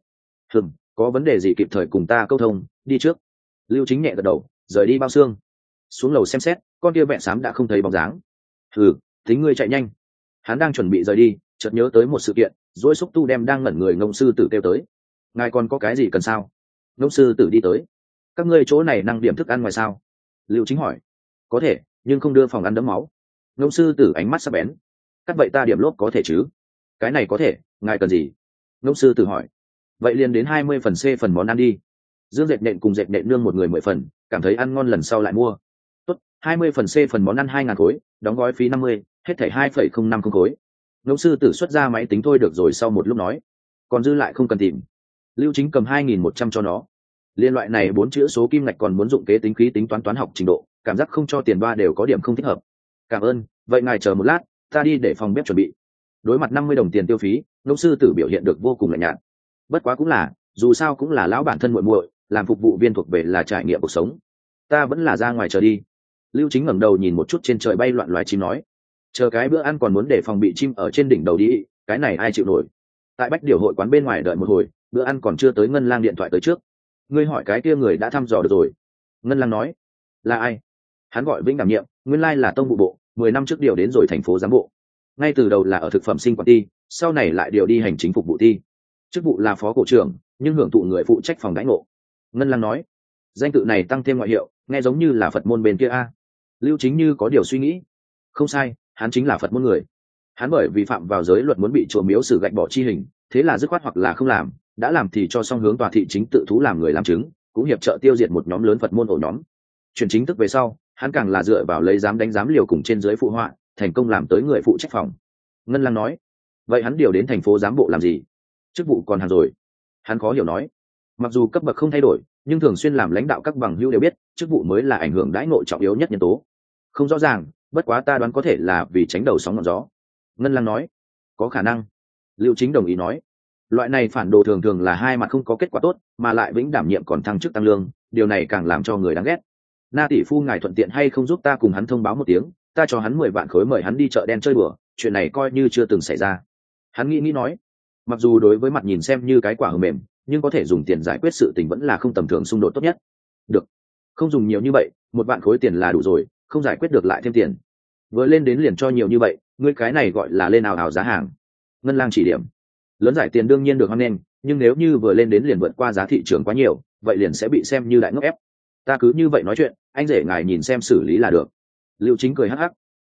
Có vấn đề gì kịp thời cùng ta câu thông, đi trước. Lưu Chính nhẹ gật đầu, rời đi bao xương. Xuống lầu xem xét, con kia vẹn xám đã không thấy bóng dáng. Tính ngươi chạy nhanh. Hắn đang chuẩn bị rời đi, chợt nhớ tới một sự kiện, duỗi xúc tu đem đang ngẩn người ngông sư tử kêu tới. Ngài còn có cái gì cần sao? Ngông sư tử đi tới. Các ngươi chỗ này năng điểm thức ăn ngoài sao? Lưu Chính hỏi. Có thể, nhưng không đưa phòng ăn đẫm máu. Ngông sư tử ánh mắt sắc bén. Cắt vậy ta điểm lốp có thể chứ? Cái này có thể, ngài cần gì? Ngông sư tử hỏi. Vậy liền đến 20 phần C phần món ăn đi. Dương Dệt Nện cùng Dệt Nện nương một người 10 phần, cảm thấy ăn ngon lần sau lại mua. Tốt, 20 phần C phần món ăn 2.000 khối, đóng gói phí 50, hết thảy 2,050 khối. Ngông sư tử xuất ra máy tính thôi được rồi sau một lúc nói. Còn dư lại không cần tìm. Lưu Chính cầm 2.100 cho nó. Liên loại này 4 chữ số kim ngạch còn muốn dụng kế tính khí tính toán toán học trình độ, cảm giác không cho tiền ba đều có điểm không thích hợp. Cảm ơn, vậy ngài chờ một lát, ta đi để phòng bếp chuẩn bị. Đối mặt 50 đồng tiền tiêu phí, Ngông sư tử biểu hiện được vô cùng lạnh nhạt. Bất quá cũng là, dù sao cũng là lão bản thân muội muội, làm phục vụ viên thuộc về là trải nghiệm cuộc sống. Ta vẫn là ra ngoài chờ đi. Lưu Chính ngẩng đầu nhìn một chút trên trời bay loạn loài chim nói, chờ cái bữa ăn còn muốn để phòng bị chim ở trên đỉnh đầu đi, cái này ai chịu nổi. Tại Bách Điều hội quán bên ngoài đợi một hồi, bữa ăn còn chưa tới, Ngân Lang điện thoại tới trước. Ngươi hỏi cái kia người đã thăm dò được rồi. Ngân Lang nói. Là ai? Hắn gọi Vĩnh đảm nhiệm, nguyên lai là tông vụ bộ, 10 năm trước điều đến rồi thành phố giám bộ. Ngay từ đầu là ở thực phẩm sinh quản ty, sau này lại điều đi hành chính phục vụ ty. Chức vụ là phó cổ trưởng, nhưng hưởng thụ người phụ trách phòng đãi ngộ. Ngân Lang nói. Danh tự này tăng thêm ngoại hiệu, nghe giống như là Phật môn bên kia a. Lưu Chính như có điều suy nghĩ. Không sai, hắn chính là Phật môn người. Hắn bởi vì phạm vào giới luật muốn bị chùa miếu xử gạch bỏ chi hình, thế là dứt khoát hoặc là không làm, đã làm thì cho song hướng tòa thị chính tự thú làm người làm chứng, cũng hiệp trợ tiêu diệt một nhóm lớn Phật môn ổ nhóm. Chuyển chính thức về sau, hắn càng là dựa vào lấy dám đánh dám liều cùng trên dưới phụ họa, thành công làm tới người phụ trách phòng. Ngân Lang nói. Vậy hắn điều đến thành phố giám bộ làm gì? Chức vụ còn hàng rồi. Hắn khó hiểu nói. Mặc dù cấp bậc không thay đổi, nhưng thường xuyên làm lãnh đạo các bằng hữu đều biết, chức vụ mới là ảnh hưởng đãi ngộ trọng yếu nhất nhân tố. Không rõ ràng, bất quá ta đoán có thể là vì tránh đầu sóng ngọn gió. Ngân Lang nói. Có khả năng. Lưu Chính đồng ý nói. Loại này phản đồ thường thường là hai mặt không có kết quả tốt, mà lại Vĩnh đảm nhiệm còn thăng chức tăng lương, điều này càng làm cho người đáng ghét. Na tỷ phu ngài thuận tiện hay không giúp ta cùng hắn thông báo một tiếng, ta cho hắn 10 vạn khối mời hắn đi chợ đen chơi bừa, chuyện này coi như chưa từng xảy ra. Hắn nghĩ nói, mặc dù đối với mặt nhìn xem như cái quả hờ mềm, nhưng có thể dùng tiền giải quyết sự tình vẫn là không tầm thường xung đột tốt nhất. Được, không dùng nhiều như vậy, 1 vạn khối tiền là đủ rồi, không giải quyết được lại thêm tiền. Vừa lên đến liền cho nhiều như vậy, ngươi cái này gọi là lên ảo giá hàng. Ngân Lang chỉ điểm. Lớn giải tiền đương nhiên được hoan nghênh, nhưng nếu như vừa lên đến liền vượt qua giá thị trường quá nhiều, vậy liền sẽ bị xem như đại ngốc ép. Ta cứ như vậy nói chuyện, anh rể ngài nhìn xem xử lý là được. Lưu Chính cười hắc hắc.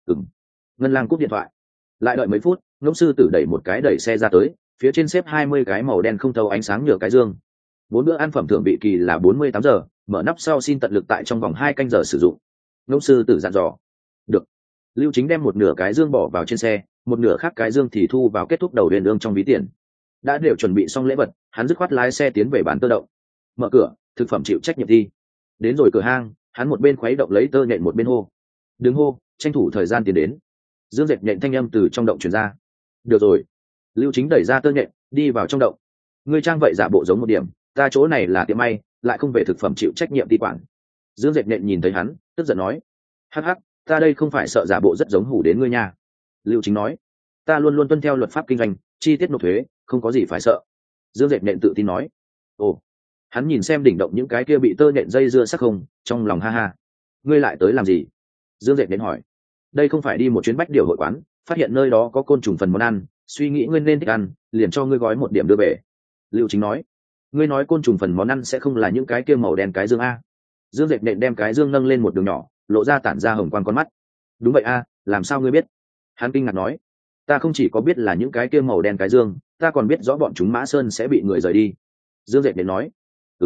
Ngân Lang cúp điện thoại. Lại đợi mấy phút, Ngỗng sư tử đẩy một cái đẩy xe ra tới, phía trên xếp 20 cái màu đen không thấu ánh sáng nhựa cái dương. 4 bữa ăn phẩm thưởng vị kỳ là 48 giờ, mở nắp sau xin tận lực tại trong vòng 2 canh giờ sử dụng. Ngỗng sư tử dặn dò. Được. Lưu Chính đem một nửa cái dương bỏ vào trên xe, một nửa khác cái dương thì thu vào kết thúc đầu huyền ương trong ví tiền. Đã đều chuẩn bị xong lễ vật, hắn dứt khoát lái xe tiến về bán tơ động. Mở cửa, thực phẩm chịu trách nhiệm thi. Đến rồi cửa hang, hắn một bên khuấy động lấy tơ nhện một bên hô. Đứng hô, tranh thủ thời gian tiến đến. Dương Dệt Nhện thanh âm từ trong động truyền ra. Được rồi. Lưu Chính đẩy ra tơ nhện, đi vào trong động. Ngươi trang vậy giả bộ giống một điểm, ta chỗ này là tiệm may, lại không về thực phẩm chịu trách nhiệm ti quản. Dương Dệt Nhện nhìn thấy hắn, tức giận nói. hắc hắc, ta đây không phải sợ giả bộ rất giống hủ đến ngươi nha. Lưu Chính nói, ta luôn luôn tuân theo luật pháp kinh doanh, chi tiết nộp thuế, không có gì phải sợ. Dương Dệt Nện tự tin nói. Ồ, hắn nhìn xem đỉnh động những cái kia bị tơ nhện dây dưa sắc không, trong lòng ha ha. Ngươi lại tới làm gì? Dương Dệt Nện hỏi. Đây không phải đi một chuyến bách điều hội quán, phát hiện nơi đó có côn trùng phần món ăn, suy nghĩ ngươi nên thích ăn, liền cho ngươi gói một điểm đưa về. Lưu Chính nói. Ngươi nói côn trùng phần món ăn sẽ không là những cái kia màu đen cái dương a? Dương Dệt Nện đem cái dương nâng lên một đường nhỏ, lộ ra tản ra hồng quang con mắt. Đúng vậy a, làm sao ngươi biết? Hắn kinh ngạc nói. Ta không chỉ có biết là những cái kia màu đen cái dương, ta còn biết rõ bọn chúng Mã Sơn sẽ bị người rời đi. Dương Dệt Nện nói.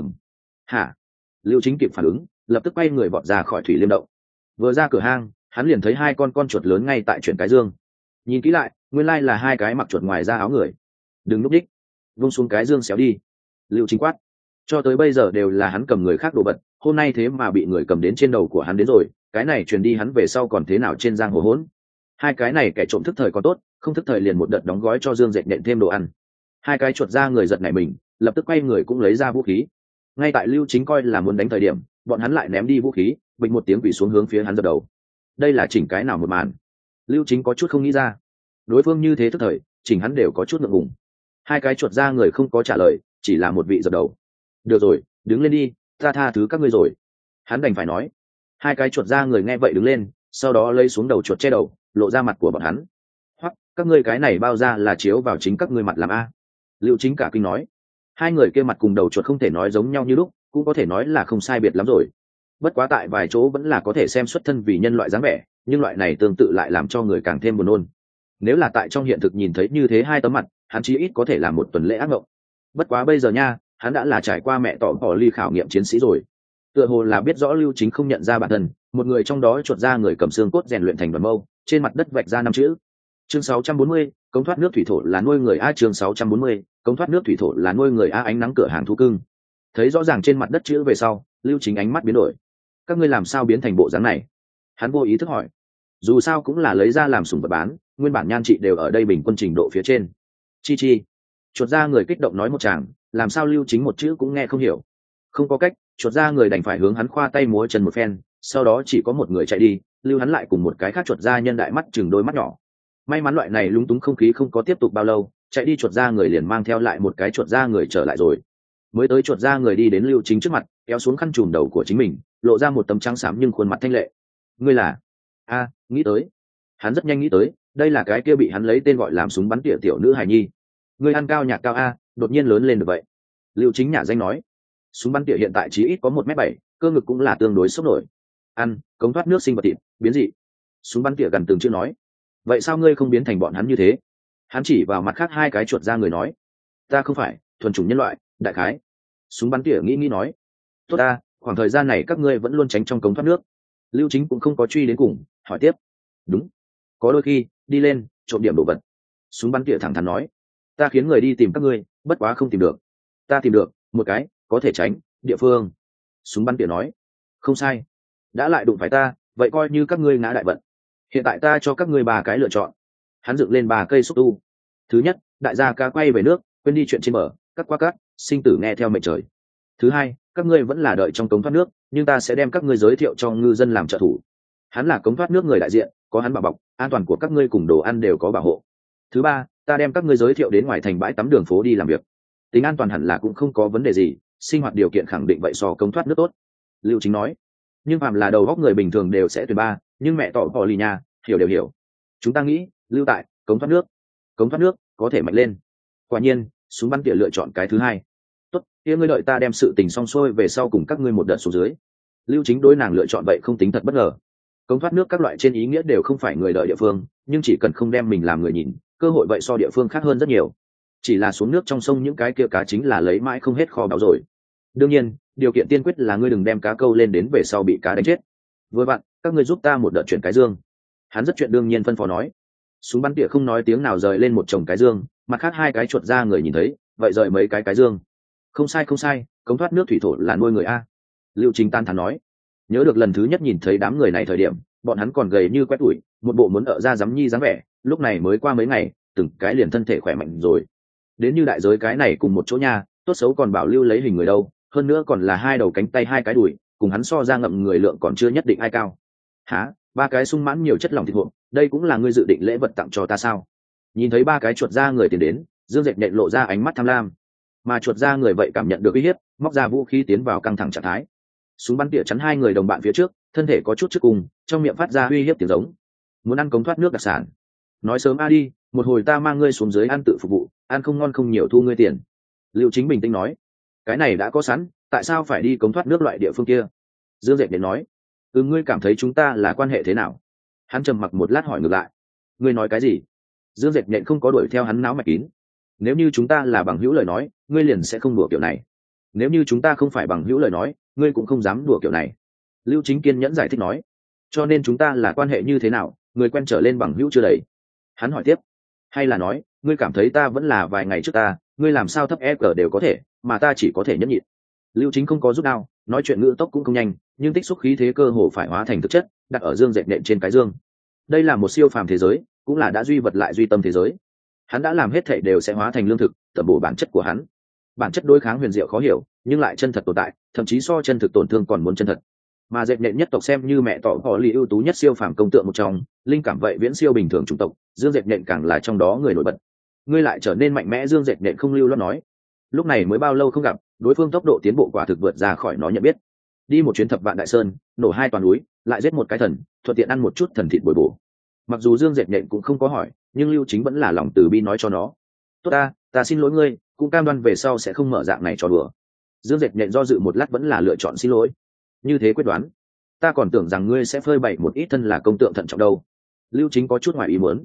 Hả? Lưu Chính kịp phản ứng, lập tức quay người vọt ra khỏi thủy liêm động. Vừa ra cửa hang, hắn liền thấy hai con chuột lớn ngay tại chuyển cái dương. Nhìn kỹ lại, nguyên lai là hai cái mặc chuột ngoài da áo người. Đừng núp đích, vung xuống cái dương xéo đi. Lưu Chính quát. Cho tới bây giờ đều là hắn cầm người khác đồ vật, hôm nay thế mà bị người cầm đến trên đầu của hắn đến rồi, cái này truyền đi hắn về sau còn thế nào trên giang hồ hỗn. Hai cái này kẻ trộm thức thời có tốt, không thức thời liền một đợt đóng gói cho Dương Dệt Nện thêm đồ ăn. Hai cái chuột ra người giật nảy mình, lập tức quay người cũng lấy ra vũ khí. Ngay tại Lưu Chính coi là muốn đánh thời điểm, bọn hắn lại ném đi vũ khí, bịch một tiếng quỷ xuống hướng phía hắn dập đầu. Đây là chỉnh cái nào một màn? Lưu Chính có chút không nghĩ ra. Đối phương như thế thức thời, chỉnh hắn đều có chút ngượng ngùng. Hai cái chuột ra người không có trả lời, chỉ là một vị dập đầu. Được rồi, đứng lên đi, ta tha thứ các ngươi rồi. Hắn đành phải nói. Hai cái chuột ra người nghe vậy đứng lên, sau đó lấy xuống đầu chuột che đầu, lộ ra mặt của bọn hắn. Hoặc các ngươi cái này bao ra là chiếu vào chính các ngươi mặt làm a? Lưu Chính cả kinh nói. Hai người kia mặt cùng đầu chuột không thể nói giống nhau như lúc, cũng có thể nói là không sai biệt lắm rồi. Bất quá tại vài chỗ vẫn là có thể xem xuất thân vì nhân loại dáng vẻ, nhưng loại này tương tự lại làm cho người càng thêm buồn nôn. Nếu là tại trong hiện thực nhìn thấy như thế hai tấm mặt, hắn chí ít có thể làm một tuần lễ ác mộng. Bất quá bây giờ nha, hắn đã là trải qua mẹ tỏ bỏ ly khảo nghiệm chiến sĩ rồi. Tựa hồ là biết rõ Lưu Chính không nhận ra bản thân, một người trong đó chuột ra người cầm xương cốt rèn luyện thành đoàn mâu, trên mặt đất vạch ra 5 chữ. Chương 640, cống thoát nước thủy thổ là nuôi người a. Chương 640, cống thoát nước thủy thổ là nuôi người a. Ánh nắng cửa hàng thú cưng. Thấy rõ ràng trên mặt đất chữ về sau, Lưu Chính ánh mắt biến đổi. Các ngươi làm sao biến thành bộ dáng này? Hắn vô ý thức hỏi. Dù sao cũng là lấy ra làm sủng vật bán, nguyên bản nhan trị đều ở đây bình quân trình độ phía trên. Chi chi. Chuột ra người kích động nói một tràng, làm sao Lưu Chính một chữ cũng nghe không hiểu. Không có cách, chuột ra người đành phải hướng hắn khoa tay múa chân một phen, sau đó chỉ có một người chạy đi, lưu hắn lại cùng một cái khác chuột ra nhân đại mắt chừng đôi mắt nhỏ. May mắn loại này lúng túng không khí không có tiếp tục bao lâu, chạy đi chuột ra người liền mang theo lại một cái chuột ra người trở lại rồi. Mới tới chuột ra người đi đến Lưu Chính trước mặt, kéo xuống khăn trùm đầu của chính mình, lộ ra một tấm trắng xám nhưng khuôn mặt thanh lệ. Ngươi là? A, nghĩ tới. Hắn rất nhanh nghĩ tới, đây là cái kia bị hắn lấy tên gọi làm súng bắn tỉa tiểu nữ hài nhi. Ngươi ăn cao nhạc cao a, đột nhiên lớn lên được vậy. Lưu Chính nhả danh nói. Súng bắn tỉa hiện tại chí ít có 1m7, cơ ngực cũng là tương đối sốc nổi. Ăn cống thoát nước sinh vật thịt, biến dị. Súng bắn tỉa gần từng chữ nói. Vậy sao ngươi không biến thành bọn hắn như thế? Hắn chỉ vào mặt khác hai cái chuột ra người nói. Ta không phải thuần chủng nhân loại, đại khái. Súng bắn tỉa nghĩ nói. Tốt ta, khoảng thời gian này các ngươi vẫn luôn tránh trong cống thoát nước. Lưu Chính cũng không có truy đến cùng, hỏi tiếp. Đúng, có đôi khi đi lên trộm điểm đồ vật. Súng bắn tỉa thẳng thắn nói. Ta khiến người đi tìm các ngươi, bất quá không tìm được. Ta tìm được một cái có thể tránh địa phương. Súng bắn tỉa nói. Không sai, đã lại đụng phải ta, vậy coi như các ngươi ngã đại vận. Hiện tại ta cho các ngươi 3 cái lựa chọn. Hắn dựng lên 3 cây xúc tu. Thứ nhất, đại gia cá quay về nước, quên đi chuyện trên bờ, cắt qua cắt, sinh tử nghe theo mệnh trời. Thứ hai, các ngươi vẫn là đợi trong cống thoát nước, nhưng ta sẽ đem các ngươi giới thiệu cho ngư dân làm trợ thủ. Hắn là cống thoát nước người đại diện, có hắn bảo bọc, an toàn của các ngươi cùng đồ ăn đều có bảo hộ. Thứ ba, ta đem các ngươi giới thiệu đến ngoài thành bãi tắm đường phố đi làm việc. Tính an toàn hẳn là cũng không có vấn đề gì, sinh hoạt điều kiện khẳng định vậy so cống thoát nước tốt. Lưu Chính nói. Nhưng phàm là đầu góc người bình thường đều sẽ tuyển 3, nhưng mẹ tỏ bỏ lì nha, hiểu đều hiểu. Chúng ta nghĩ, lưu tại cống thoát nước. Cống thoát nước có thể mạnh lên. Quả nhiên, súng bắn tỉa lựa chọn cái thứ hai. Tốt, kia ngươi đợi ta đem sự tình xong xuôi về sau cùng các ngươi một đợt xuống dưới. Lưu Chính đối nàng lựa chọn vậy không tính thật bất ngờ. Cống thoát nước các loại trên ý nghĩa đều không phải người đợi địa phương, nhưng chỉ cần không đem mình làm người nhìn, cơ hội vậy so địa phương khác hơn rất nhiều. Chỉ là xuống nước trong sông những cái kia cá chính là lấy mãi không hết kho báu rồi. Đương nhiên, điều kiện tiên quyết là ngươi đừng đem cá câu lên đến về sau bị cá đánh chết. Vừa vặn, các ngươi giúp ta một đợt chuyển cái dương. Hắn rất chuyện đương nhiên phân phó nói. Súng bắn tỉa không nói tiếng nào rời lên một chồng cái dương, mặt khác 2 cái chuột ra người nhìn thấy, vậy rời mấy cái dương. Không sai không sai, cống thoát nước thủy thổ là nuôi người a. Lưu Chính tan thán nói. Nhớ được lần thứ nhất nhìn thấy đám người này thời điểm, bọn hắn còn gầy như quét ủi, một bộ muốn ở ra dám nhi dáng vẻ, lúc này mới qua mấy ngày, từng cái liền thân thể khỏe mạnh rồi. Đến như đại giới cái này cùng một chỗ nha, tốt xấu còn bảo lưu lấy hình người đâu, hơn nữa còn là 2 đầu cánh tay 2 cái đùi, cùng hắn so ra ngậm người lượng còn chưa nhất định ai cao. Hả? Ba cái sung mãn nhiều chất lỏng thịt hộp, đây cũng là ngươi dự định lễ vật tặng cho ta sao? Nhìn thấy ba cái chuột da người tiến đến, Dương Dệt Nện lộ ra ánh mắt tham lam, mà chuột da người vậy cảm nhận được uy hiếp, móc ra vũ khí tiến vào căng thẳng trạng thái. Súng bắn tỉa chắn hai người đồng bạn phía trước, thân thể có chút trước cùng, trong miệng phát ra uy hiếp tiếng giống. Muốn ăn cống thoát nước đặc sản, nói sớm a đi, một hồi ta mang ngươi xuống dưới ăn tự phục vụ, ăn không ngon không nhiều thu ngươi tiền. Lưu Chính bình tĩnh nói, cái này đã có sẵn, tại sao phải đi cống thoát nước loại địa phương kia? Dương Dệt Nện nói, ngươi cảm thấy chúng ta là quan hệ thế nào? Hắn trầm mặc một lát hỏi ngược lại, ngươi nói cái gì? Dương Dệt Nện không có đuổi theo hắn não mạch kín. Nếu như chúng ta là bằng hữu lời nói, ngươi liền sẽ không đùa kiểu này. Nếu như chúng ta không phải bằng hữu lời nói, ngươi cũng không dám đùa kiểu này. Lưu Chính kiên nhẫn giải thích nói, cho nên chúng ta là quan hệ như thế nào, người quen trở lên bằng hữu chưa đầy. Hắn hỏi tiếp, hay là nói ngươi cảm thấy ta vẫn là vài ngày trước ta, ngươi làm sao thấp EQ đều có thể, mà ta chỉ có thể nhẫn nhịn. Lưu Chính không có rút đao, nói chuyện ngữ tốc cũng không nhanh, nhưng tích xúc khí thế cơ hồ phải hóa thành thực chất, đặt ở Dương Dệt Nện trên cái dương. Đây là một siêu phàm thế giới, cũng là đã duy vật lại duy tâm thế giới. Hắn đã làm hết thảy đều sẽ hóa thành lương thực, tẩm bổ bản chất của hắn. Bản chất đối kháng huyền diệu khó hiểu, nhưng lại chân thật tồn tại, thậm chí so chân thực tổn thương còn muốn chân thật. Mà Dệt Nện nhất tộc xem như mẹ tỏ họ lì ưu tú nhất siêu phàm công tượng một trong, linh cảm vậy viễn siêu bình thường chủng tộc, Dương Dệt Nện càng là trong đó người nổi bật. Ngươi lại trở nên mạnh mẽ. Dương Dệt Nện không lưu loát nói, lúc này mới bao lâu không gặp, đối phương tốc độ tiến bộ quả thực vượt ra khỏi nó nhận biết. Đi một chuyến thập vạn đại sơn, nổ hai toàn núi, lại giết một cái thần, thuận tiện ăn một chút thần thịt bồi bổ. Mặc dù Dương Dệt Nện cũng không có hỏi, nhưng Lưu Chính vẫn là lòng từ bi nói cho nó, tốt ta xin lỗi ngươi, cũng cam đoan về sau sẽ không mở dạng này cho đùa. Dương Dệt Nện do dự một lát vẫn là lựa chọn xin lỗi. Như thế quyết đoán, ta còn tưởng rằng ngươi sẽ phơi bày một ít thân là công tượng thận trọng đâu. Lưu Chính có chút ngoài ý muốn.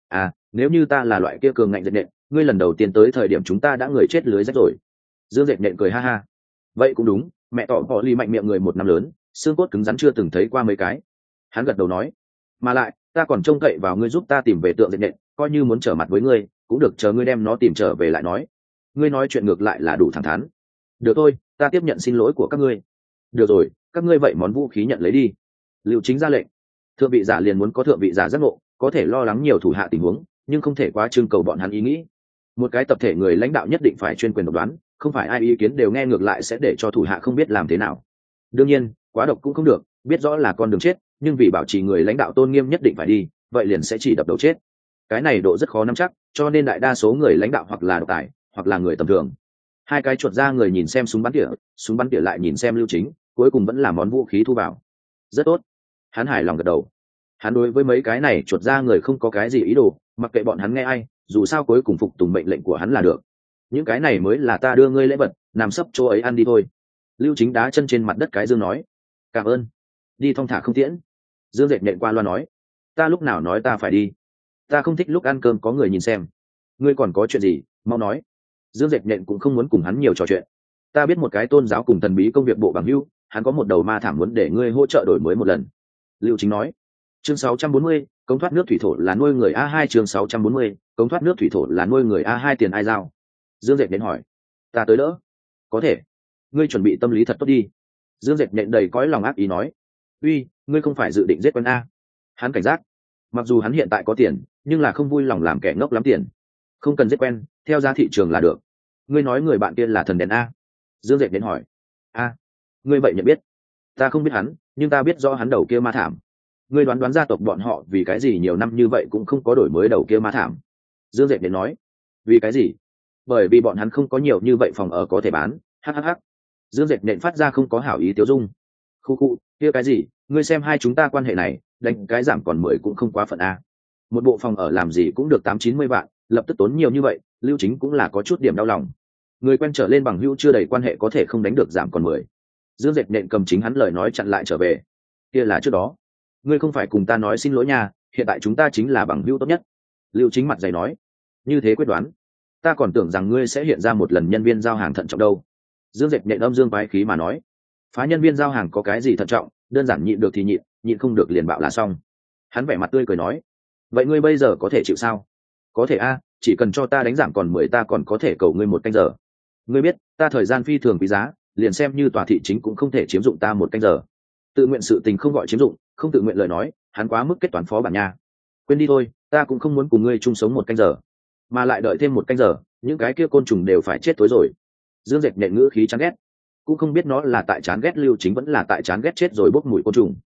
Nếu như ta là loại kia cường ngạnh Dệt Nện, ngươi lần đầu tiên tới thời điểm chúng ta đã người chết lưới rách rồi. Dương Dệt Nện cười ha ha, vậy cũng đúng, mẹ tỏ họ ly mạnh miệng người một năm lớn, xương cốt cứng rắn chưa từng thấy qua mấy cái. Hắn gật đầu nói, mà lại ta còn trông cậy vào ngươi giúp ta tìm về tượng Dệt Nện, coi như muốn trở mặt với ngươi cũng được, chờ ngươi đem nó tìm trở về lại nói. Ngươi nói chuyện ngược lại là đủ thẳng thắn. Được thôi, ta tiếp nhận xin lỗi của các ngươi. Được rồi, các ngươi vậy món vũ khí nhận lấy đi. Lưu Chính ra lệnh. Thượng vị giả liền muốn có thượng vị giả giác ngộ, có thể lo lắng nhiều thủ hạ tình huống, nhưng không thể quá trưng cầu bọn hắn ý nghĩ. Một cái tập thể người lãnh đạo nhất định phải chuyên quyền độc đoán, không phải ai ý kiến đều nghe, ngược lại sẽ để cho thủ hạ không biết làm thế nào. Đương nhiên quá độc cũng không được, biết rõ là con đường chết, nhưng vì bảo trì người lãnh đạo tôn nghiêm nhất định phải đi, vậy liền sẽ chỉ đập đầu chết. Cái này độ rất khó nắm chắc, cho nên đại đa số người lãnh đạo hoặc là độc tài, hoặc là người tầm thường. Hai cái chuột ra người nhìn xem súng bắn tỉa lại nhìn xem Lưu Chính, cuối cùng vẫn là món vũ khí thu vào. Rất tốt. Hắn hài lòng gật đầu. Hắn đối với mấy cái này chuột ra người không có cái gì ý đồ, mặc kệ bọn hắn nghe ai, dù sao cuối cùng phục tùng mệnh lệnh của hắn là được. Những cái này mới là ta đưa ngươi lễ vật, nằm sấp chỗ ấy ăn đi thôi. Lưu Chính đá chân trên mặt đất cái dương nói, cảm ơn. Đi thong thả không tiễn. Dương Dệt Nện qua loa nói, ta lúc nào nói ta phải đi? Ta không thích lúc ăn cơm có người nhìn xem. Ngươi còn có chuyện gì, mau nói. Dương Dệt Nện cũng không muốn cùng hắn nhiều trò chuyện. Ta biết một cái tôn giáo cùng thần bí công việc bộ bằng hữu, hắn có một đầu ma thảm muốn để ngươi hỗ trợ đổi mới một lần. Lưu Chính nói. Chương 640, cống thoát nước thủy thổ là nuôi người A2. Chương 640, cống thoát nước thủy thổ là nuôi người A2, tiền ai giao? Dương Dệt Nện hỏi. Ta tới đỡ. Có thể. Ngươi chuẩn bị tâm lý thật tốt đi. Dương Dệt Nện đầy cõi lòng ác ý nói. Uy, ngươi không phải dự định giết quân A? Hắn cảnh giác. Mặc dù hắn hiện tại có tiền, nhưng là không vui lòng làm kẻ ngốc lắm tiền. Không cần giết quen, theo giá thị trường là được. Ngươi nói người bạn kia là thần đèn A? Dương Dệt Nện hỏi. Ngươi vậy nhận biết? Ta không biết hắn, nhưng ta biết rõ hắn đầu kia ma thảm. Ngươi đoán gia tộc bọn họ vì cái gì nhiều năm như vậy cũng không có đổi mới đầu kia ma thảm? Dương Dệt Nện nói. Vì cái gì? Bởi vì bọn hắn không có nhiều như vậy phòng ở có thể bán. Hhh. Dương Dệt Nện phát ra không có hảo ý tiêu dung. Khu kia cái gì, ngươi xem hai chúng ta quan hệ này, đánh cái giảm còn 10 cũng không quá phận A. Một bộ phòng ở làm gì cũng được 80-90 vạn, lập tức tốn nhiều như vậy. Lưu Chính cũng là có chút điểm đau lòng. Người quen trở lên bằng hữu chưa đầy quan hệ có thể không đánh được giảm còn 10. Dương Dệt Nện cầm chính hắn lời nói chặn lại trở về. Kia là trước đó. Ngươi không phải cùng ta nói xin lỗi nha, hiện tại chúng ta chính là bằng hữu tốt nhất. Lưu Chính mặt dày nói. Như thế quyết đoán, ta còn tưởng rằng ngươi sẽ hiện ra một lần nhân viên giao hàng thận trọng đâu. Dương Dệt Nện âm dương quái khí mà nói. Phá nhân viên giao hàng có cái gì thận trọng, đơn giản nhịn được thì nhịn không được liền bạo là xong. Hắn vẻ mặt tươi cười nói. Vậy ngươi bây giờ có thể chịu sao? Có thể a, chỉ cần cho ta đánh giảm còn 10 ta còn có thể cầu ngươi 1 canh giờ. Ngươi biết ta thời gian phi thường quý giá, liền xem như tòa thị chính cũng không thể chiếm dụng ta 1 canh giờ. Tự nguyện sự tình không gọi chiếm dụng, không tự nguyện lời nói hắn quá mức kết toán phó bản nha. Quên đi thôi, ta cũng không muốn cùng ngươi chung sống 1 canh giờ, mà lại đợi thêm 1 canh giờ những cái kia côn trùng đều phải chết tối rồi. Dương Dệt Nện ngữ khí chán ghét, cũng không biết nó là tại chán ghét Lưu Chính vẫn là tại chán ghét chết rồi bốc mùi côn trùng.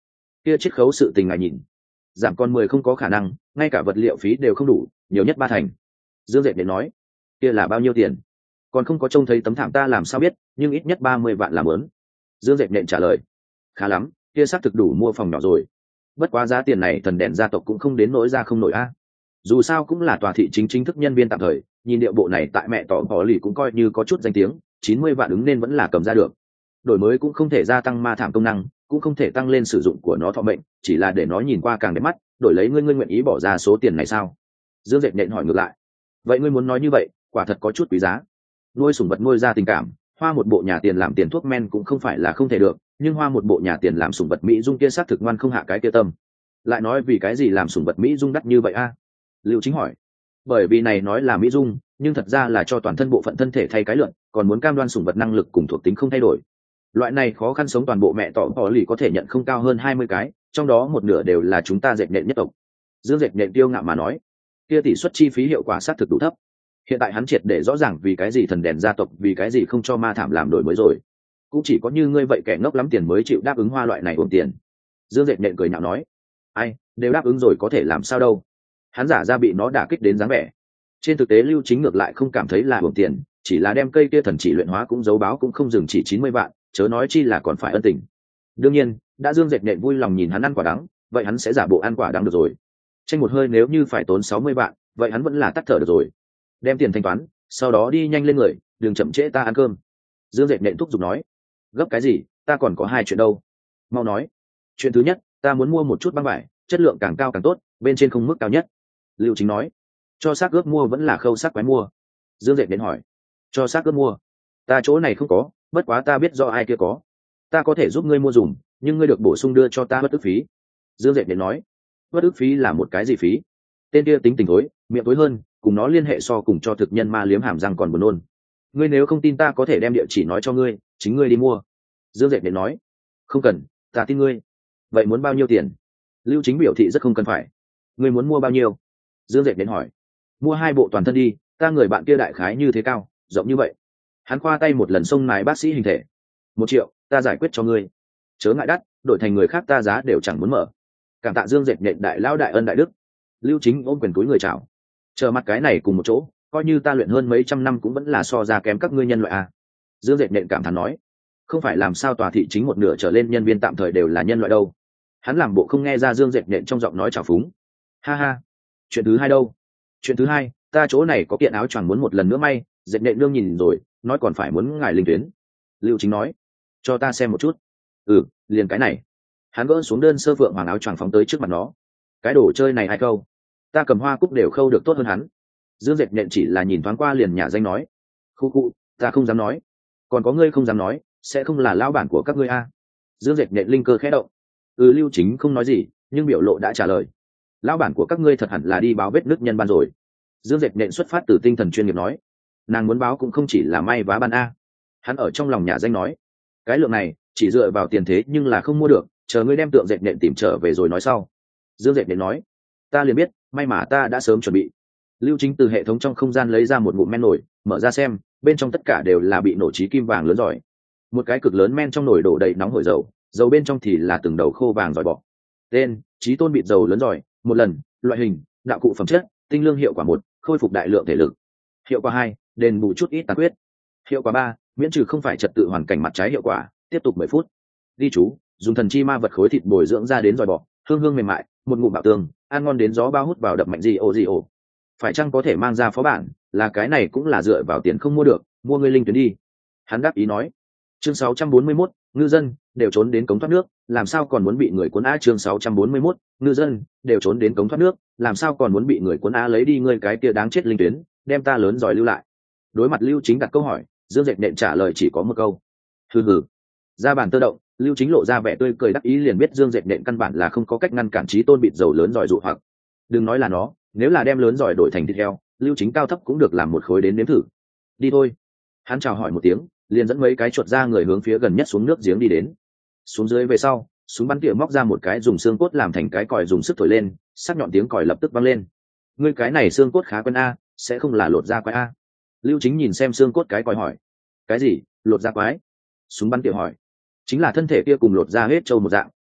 kia chiết khấu sự tình ngài nhìn, giảm còn 10 không có khả năng, ngay cả vật liệu phí đều không đủ, nhiều nhất 3 thành. Dương Dệt Nhện nói, kia là bao nhiêu tiền? Còn không có trông thấy tấm thảm ta làm sao biết, nhưng ít nhất 30 vạn là muốn. Dương Dệt Nhện trả lời, khá lắm, kia xác thực đủ mua phòng nhỏ rồi. Bất quá giá tiền này thần đèn gia tộc cũng không đến nỗi ra không nổi a. Dù sao cũng là tòa thị chính thức nhân viên tạm thời, nhìn điệu bộ này tại mẹ tỏ bỏ lì cũng coi như có chút danh tiếng, 90 vạn ứng nên vẫn là cầm ra được. Đổi mới cũng không thể gia tăng ma thảm công năng, cũng không thể tăng lên sử dụng của nó thọ mệnh, chỉ là để nó nhìn qua càng đẹp mắt, đổi lấy ngươi nguyện ý bỏ ra số tiền này sao? Dương Dệt Nhện hỏi ngược lại. Vậy ngươi muốn nói như vậy, quả thật có chút quý giá. Nuôi sủng vật nuôi ra tình cảm, hoa một bộ nhà tiền làm tiền thuốc men cũng không phải là không thể được, nhưng hoa một bộ nhà tiền làm sủng vật mỹ dung kia xác thực ngoan không hạ cái kia tâm. Lại nói vì cái gì làm sủng vật mỹ dung đắt như vậy a? Lưu Chính hỏi. Bởi vì này nói là mỹ dung, nhưng thật ra là cho toàn thân bộ phận thân thể thay cái lượn, còn muốn cam đoan sủng vật năng lực cùng thuộc tính không thay đổi. Loại này khó khăn sống toàn bộ mẹ tỏ bỏ lì có thể nhận không cao hơn 20 cái, trong đó một nửa đều là chúng ta Dệt Nhện nhất tộc. Dương Dệt Nhện tiêu ngạo mà nói, kia tỷ suất chi phí hiệu quả xác thực đủ thấp. Hiện tại hắn triệt để rõ ràng vì cái gì thần đèn gia tộc vì cái gì không cho ma thảm làm đổi mới rồi. Cũng chỉ có như ngươi vậy kẻ ngốc lắm tiền mới chịu đáp ứng hoa loại này uổng tiền. Dương Dệt Nhện cười nhạo nói, ai đều đáp ứng rồi có thể làm sao đâu. Hắn giả ra bị nó đả kích đến dáng vẻ. Trên thực tế Lưu Chính ngược lại không cảm thấy là uổng tiền, chỉ là đem cây kia thần chỉ luyện hóa cũng dấu báo cũng không dừng chỉ 90 vạn, chớ nói chi là còn phải ân tình. Đương nhiên đã Dương Dệt Nhện vui lòng nhìn hắn ăn quả đắng, vậy hắn sẽ giả bộ ăn quả đắng được rồi. Tranh một hơi nếu như phải tốn 60 vạn, vậy hắn vẫn là tắt thở được rồi. Đem tiền thanh toán, sau đó đi nhanh lên người, đừng chậm trễ ta ăn cơm. Dương Dệt Nhện thúc giục nói. Gấp cái gì, ta còn có 2 chuyện đâu. Mau nói. Chuyện thứ nhất, ta muốn mua một chút băng vải, chất lượng càng cao càng tốt, bên trên không mức cao nhất. Lưu Chính nói. Cho xác ướp mua vẫn là khâu xác quái mua? Dương Dệt Nhện hỏi. Cho xác ướp mua. Ta chỗ này không có, bất quá ta biết do ai kia có. Ta có thể giúp ngươi mua dùng, nhưng ngươi được bổ sung đưa cho ta bất ức phí. Dương Dệt Nhện nói. Bất ức phí là một cái gì phí? Tên kia tính tình thối, miệng thối hơn, cùng nó liên hệ so cùng cho thực nhân ma liếm hàm răng còn buồn nôn. Ngươi nếu không tin ta có thể đem địa chỉ nói cho ngươi, chính ngươi đi mua. Dương Dệt Nhện nói. Không cần, ta tin ngươi. Vậy muốn bao nhiêu tiền? Lưu Chính biểu thị rất không cần phải. Ngươi muốn mua bao nhiêu? Dương Dệt Nhện hỏi. Mua 2 bộ toàn thân đi, ta người bạn kia đại khái như thế cao, rộng như vậy. Hắn khoa tay một lần xông nài bác sĩ hình thể. 1 triệu, ta giải quyết cho ngươi. Chớ ngại đắt, đổi thành người khác ta giá đều chẳng muốn mở. Cảm tạ Dương Dệt Nhện đại lão đại ân đại đức. Lưu Chính ôm quyền túi người chào. Chờ mặt cái này cùng một chỗ, coi như ta luyện hơn mấy trăm năm cũng vẫn là so ra kém các ngươi nhân loại à? Dương Dệt Nhện cảm thán nói. Không phải làm sao tòa thị chính một nửa trở lên nhân viên tạm thời đều là nhân loại đâu. Hắn làm bộ không nghe ra Dương Dệt Nhện trong giọng nói trào phúng. Ha ha. Chuyện thứ hai đâu? Chuyện thứ hai, ta chỗ này có kiện áo choàng muốn một lần nữa may. Dệt Nhện nương nhìn rồi, nói còn phải muốn ngài linh tuyến. Lưu Chính nói. Cho ta xem một chút. Liền cái này. Hắn gỡ xuống đơn sơ phượng hoàng áo choàng phóng tới trước mặt nó. Cái đồ chơi này ai khâu? Ta cầm hoa cúc đều khâu được tốt hơn hắn. Dương Dệt Nhện chỉ là nhìn thoáng qua liền nhả danh nói. Khu, ta không dám nói. Còn có ngươi không dám nói, sẽ không là lão bản của các ngươi a? Dương Dệt Nhện linh cơ khẽ động. Lưu Chính không nói gì, nhưng biểu lộ đã trả lời. Lão bản của các ngươi thật hẳn là đi báo vết nứt nhân ban rồi. Dương Dệt Nhện xuất phát từ tinh thần chuyên nghiệp nói. Nàng muốn báo cũng không chỉ là may vá ban a. Hắn ở trong lòng nhả danh nói. Cái lượng này chỉ dựa vào tiền thế nhưng là không mua được, chờ ngươi đem tượng Dệt Nhện tìm trở về rồi nói sau. Dương Dệt Nhện nói. Ta liền biết, may mà ta đã sớm chuẩn bị. Lưu Chính từ hệ thống trong không gian lấy ra một ngụm men nổi, mở ra xem, bên trong tất cả đều là bị nổ trí kim vàng lớn giỏi. Một cái cực lớn men trong nồi đổ đầy nóng hổi dầu, dầu bên trong thì là từng đầu khô vàng giỏi bọ. Tên: Chí tôn bịt dầu lớn giỏi, một lần, loại hình: đạo cụ phẩm chất, tinh lương hiệu quả 1, khôi phục đại lượng thể lực. Hiệu quả 2, đền bù chút ít tàn huyết. Hiệu quả 3, miễn trừ không phải trật tự hoàn cảnh mặt trái hiệu quả, tiếp tục 10 phút. Ghi chú: dùng thần chi ma vật khối thịt bồi dưỡng ra đến giỏi bọ, hương hương mềm mại, một ngụm bạo tương, ăn ngon đến gió bao hút vào đập mạnh gì ồ. Phải chăng có thể mang ra phó bản, là cái này cũng là dựa vào tiền không mua được, mua ngươi linh tuyến đi. Hắn đáp ý nói. Chương 641, ngư dân đều trốn đến cống thoát nước, làm sao còn muốn bị người cuốn á? Chương 641, ngư dân đều trốn đến cống thoát nước, làm sao còn muốn bị người cuốn á? Lấy đi ngươi cái kia đáng chết linh tuyến, đem ta lớn giỏi lưu lại. Đối mặt Lưu Chính đặt câu hỏi, Dương Dệt Nhện trả lời chỉ có một câu. Hừ. Ra bàn tơ động, Lưu Chính lộ ra vẻ tươi cười đắc ý liền biết Dương Dệt Nhện căn bản là không có cách ngăn cản Chí tôn bịt dầu lớn giỏi dụ hoặc. Đừng nói là nó, nếu là đem lớn giỏi đổi thành thịt heo, Lưu Chính cao thấp cũng được làm một khối đến nếm thử. Đi thôi. Hắn chào hỏi một tiếng, liền dẫn mấy cái chuột ra người hướng phía gần nhất xuống nước giếng đi đến. Xuống dưới về sau, súng bắn tỉa móc ra một cái dùng xương cốt làm thành cái còi dùng sức thổi lên, sắc nhọn tiếng còi lập tức vang lên. Ngươi cái này xương cốt khá quen a, sẽ không là lột da quái a? Lưu Chính nhìn xem xương cốt cái còi hỏi. Cái gì? Lột da quái? Súng bắn tỉa hỏi. Chính là thân thể kia cùng lột da hết trâu một dạng,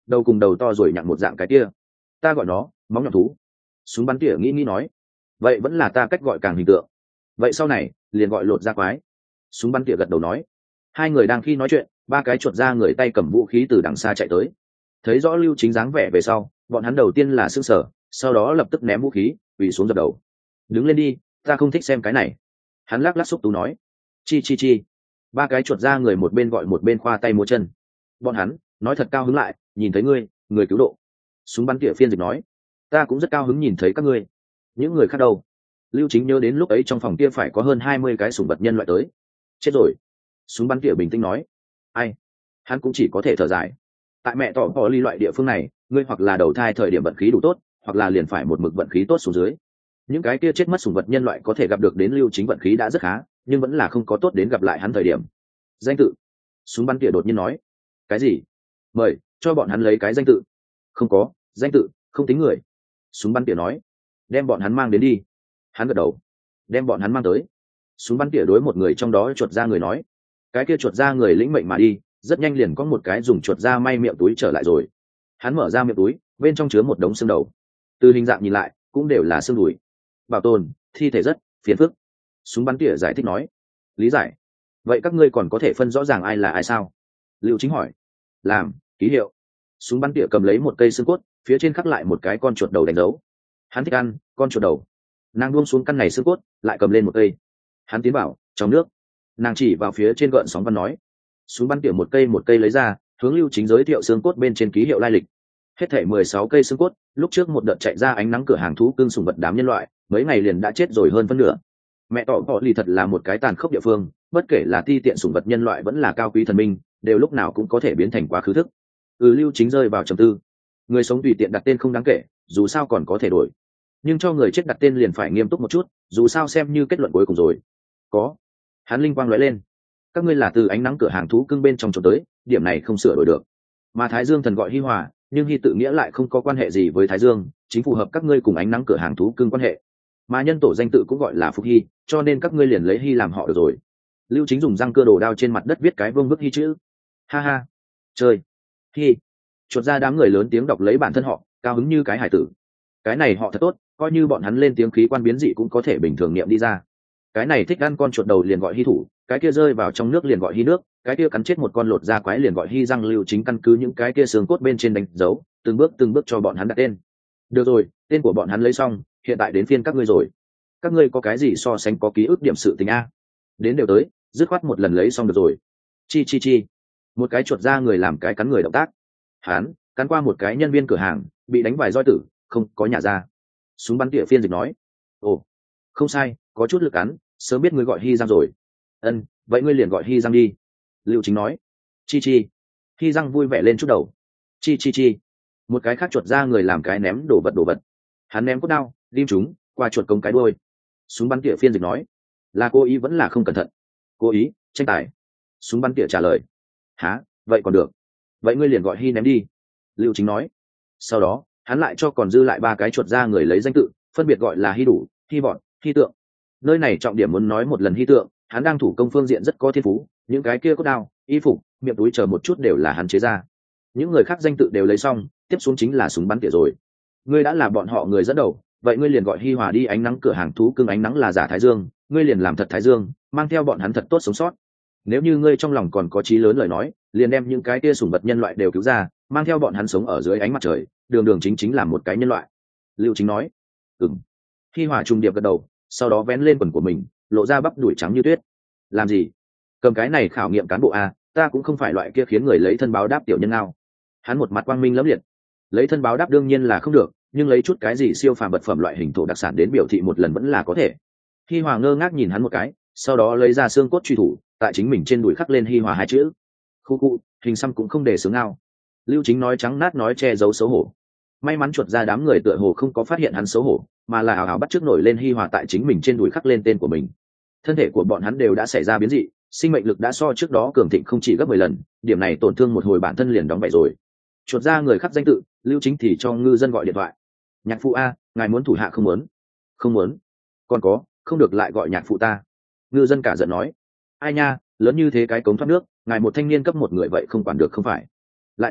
đầu cùng đầu to rồi nhặng một dạng cái kia. Ta gọi nó móng nhọn thú. Súng bắn tỉa nghĩ nói, vậy vẫn là ta cách gọi càng hình tượng. Vậy sau này liền gọi lột da quái. Súng bắn tỉa gật đầu nói. Hai người đang khi nói chuyện, ba cái chuột da người tay cầm vũ khí từ đằng xa chạy tới. Thấy rõ Lưu Chính dáng vẻ về sau, bọn hắn đầu tiên là sững sờ, sau đó lập tức ném vũ khí quỳ xuống dập đầu. Đứng lên đi, ta không thích xem cái này. Hắn lắc lắc xúc tú nói. Chi chi chi. Ba cái chuột da người một bên gọi một bên khoa tay múa chân. Bọn hắn nói thật cao hứng lại, nhìn thấy ngươi, người cứu độ. Súng bắn tỉa phiên dịch nói. Ta cũng rất cao hứng nhìn thấy các ngươi. Những người khác đâu? Lưu Chính nhớ đến lúc ấy trong phòng kia phải có hơn 20 cái sủng vật nhân loại tới. Chết rồi. Súng bắn tỉa bình tĩnh nói. Ai? Hắn cũng chỉ có thể thở dài. Tại mẹ tỏ có ly loại địa phương này, ngươi hoặc là đầu thai thời điểm vận khí đủ tốt, hoặc là liền phải một mực vận khí tốt xuống dưới. Những cái kia chết mất sủng vật nhân loại có thể gặp được đến Lưu Chính vận khí đã rất khá, nhưng vẫn là không có tốt đến gặp lại hắn thời điểm. Danh tự. Súng bắn tỉa đột nhiên nói. Cái gì? Mời cho bọn hắn lấy cái danh tự. Không có danh tự, không tính người. Súng bắn tỉa nói. Đem bọn hắn mang đến đi. Hắn gật đầu. Đem bọn hắn mang tới. Súng bắn tỉa đối một người trong đó chuột da người nói. Cái kia chuột da người lĩnh mệnh mà đi, rất nhanh liền có một cái dùng chuột da may miệng túi trở lại rồi. Hắn mở ra miệng túi, bên trong chứa một đống xương đầu. Từ hình dạng nhìn lại cũng đều là xương đùi. Bảo tồn thi thể rất phiền phức. Súng bắn tỉa giải thích nói. Lý giải. Vậy các ngươi còn có thể phân rõ ràng ai là ai sao? Lưu Chính hỏi. Làm ký hiệu. Súng bắn tỉa cầm lấy một cây xương cốt, phía trên khắc lại một cái con chuột đầu đánh dấu. Hắn thích ăn con chuột đầu. Nàng buông xuống căn này xương cốt, lại cầm lên một cây. Hắn tiến vào trong nước. Nàng chỉ vào phía trên gợn sóng văn nói. Súng bắn tỉa một cây lấy ra, hướng Lưu Chính giới thiệu xương cốt bên trên ký hiệu lai lịch. Hết thảy 16 cây xương cốt, lúc trước một đợt chạy ra ánh nắng cửa hàng thú cưng sủng vật đám nhân loại, mấy ngày liền đã chết rồi hơn phân nửa. Mẹ tỏ họ lì thật là một cái tàn khốc địa phương, bất kể là ti tiện sủng vật nhân loại vẫn là cao quý thần minh, đều lúc nào cũng có thể biến thành quá khứ thức. Lưu Chính rơi vào trầm tư. Người sống tùy tiện đặt tên không đáng kể, dù sao còn có thể đổi, nhưng cho người chết đặt tên liền phải nghiêm túc một chút, dù sao xem như kết luận cuối cùng rồi. Có. Hắn linh quang lóe lên. Các ngươi là từ ánh nắng cửa hàng thú cưng bên trong trốn tới, điểm này không sửa đổi được. Mà Thái Dương thần gọi Hi Hòa, nhưng Hi tự nghĩa lại không có quan hệ gì với Thái Dương, chính phù hợp các ngươi cùng ánh nắng cửa hàng thú cưng quan hệ. Mà nhân tổ danh tự cũng gọi là Phúc Hi, cho nên các ngươi liền lấy Hi làm họ được rồi. Lưu Chính dùng răng cưa đồ đao trên mặt đất viết cái vương bức Hi chữ. Ha ha. Chơi. Hi. Chuột ra đám người lớn tiếng đọc lấy bản thân họ, cao hứng như cái hải tử. Cái này họ thật tốt, coi như bọn hắn lên tiếng khí quan biến dị cũng có thể bình thường niệm đi ra. Cái này thích ăn con chuột đầu liền gọi Hi thủ, cái kia rơi vào trong nước liền gọi Hi nước, cái kia cắn chết một con lột da quái liền gọi Hi răng. Lưu Chính căn cứ những cái kia xương cốt bên trên đánh dấu, từng bước cho bọn hắn đặt tên. Được rồi, tên của bọn hắn lấy xong, hiện tại đến phiên các ngươi rồi. Các ngươi có cái gì so sánh có ký ức điểm sự tình a? Đến đều tới, dứt khoát một lần lấy xong được rồi. Chi chi chi. Một cái chuột da người làm cái cắn người động tác. Hắn cắn qua một cái nhân viên cửa hàng, bị đánh vài roi tử, không có nhả ra. Súng bắn tỉa phiên dịch nói. Ồ, không sai, có chút lực cắn, sớm biết ngươi gọi Hi răng rồi. Ân, vậy ngươi liền gọi Hi răng đi. Lưu Chính nói. Chi chi. Hi răng vui vẻ lên chút đầu. Chi chi chi. Một cái khác chuột da người làm cái ném đồ vật. Hắn ném cốt đao, ghim chúng qua chuột công cái đuôi. Súng bắn tỉa phiên dịch nói. Là cố ý vẫn là không cẩn thận? Cố ý, tranh tài. Súng bắn tỉa trả lời. Hả, vậy còn được. Vậy ngươi liền gọi Hi ném đi. Lưu Chính nói. Sau đó hắn lại cho còn dư lại ba cái chuột da người lấy danh tự, phân biệt gọi là Hi đủ, Hi bọn, Hi tượng. Nơi này trọng điểm muốn nói một lần Hi tượng, hắn đang thủ công phương diện rất có thiên phú, những cái kia cốt đao, y phục, miệng túi chờ một chút đều là hắn chế ra. Những người khác danh tự đều lấy xong, tiếp xuống chính là súng bắn tỉa rồi. Ngươi đã là bọn họ người dẫn đầu, vậy ngươi liền gọi Hi Hòa đi. Ánh nắng cửa hàng thú cưng ánh nắng là giả Thái Dương, ngươi liền làm thật Thái Dương, mang theo bọn hắn thật tốt sống sót. Nếu như ngươi trong lòng còn có chí lớn lời nói, liền đem những cái kia sủng vật nhân loại đều cứu ra, mang theo bọn hắn sống ở dưới ánh mặt trời, đường chính làm một cái nhân loại. Lưu Chính nói. Hi Hòa trùng điệp gật đầu, sau đó vén lên quần của mình, lộ ra bắp đùi trắng như tuyết. Làm gì? Cầm cái này khảo nghiệm cán bộ a, ta cũng không phải loại kia khiến người lấy thân báo đáp tiểu nhân nào. Hắn một mặt quang minh lẫm liệt. Lấy thân báo đáp đương nhiên là không được, nhưng lấy chút cái gì siêu phàm vật phẩm loại hình thổ đặc sản đến biểu thị một lần vẫn là có thể. Hi Hòa ngơ ngác nhìn hắn một cái, sau đó lấy ra xương cốt truy thủ, tại chính mình trên đùi khắc lên Hi Hòa hai chữ. Khu cụ, hình xăm cũng không để sướng ngao. Lưu Chính nói trắng nát nói che giấu xấu hổ. May mắn chuột ra đám người tựa hồ không có phát hiện hắn xấu hổ, mà là ảo ảo bắt chước nổi lên Hi Hòa tại chính mình trên đùi khắc lên tên của mình. Thân thể của bọn hắn đều đã xảy ra biến dị, sinh mệnh lực đã so trước đó cường thịnh không chỉ gấp 10 lần, điểm này tổn thương một hồi bản thân liền đóng bại rồi. Chuột ra người khắc danh tự, Lưu Chính thì cho ngư dân gọi điện thoại. Nhạc phụ a, ngài muốn thủ hạ không muốn? Không muốn. Còn có, không được lại gọi nhạc phụ ta. Ngư dân cả giận nói. Ai nha, lớn như thế cái cống thoát nước, ngài một thanh niên cấp một người vậy không quản được không phải? Lại nói,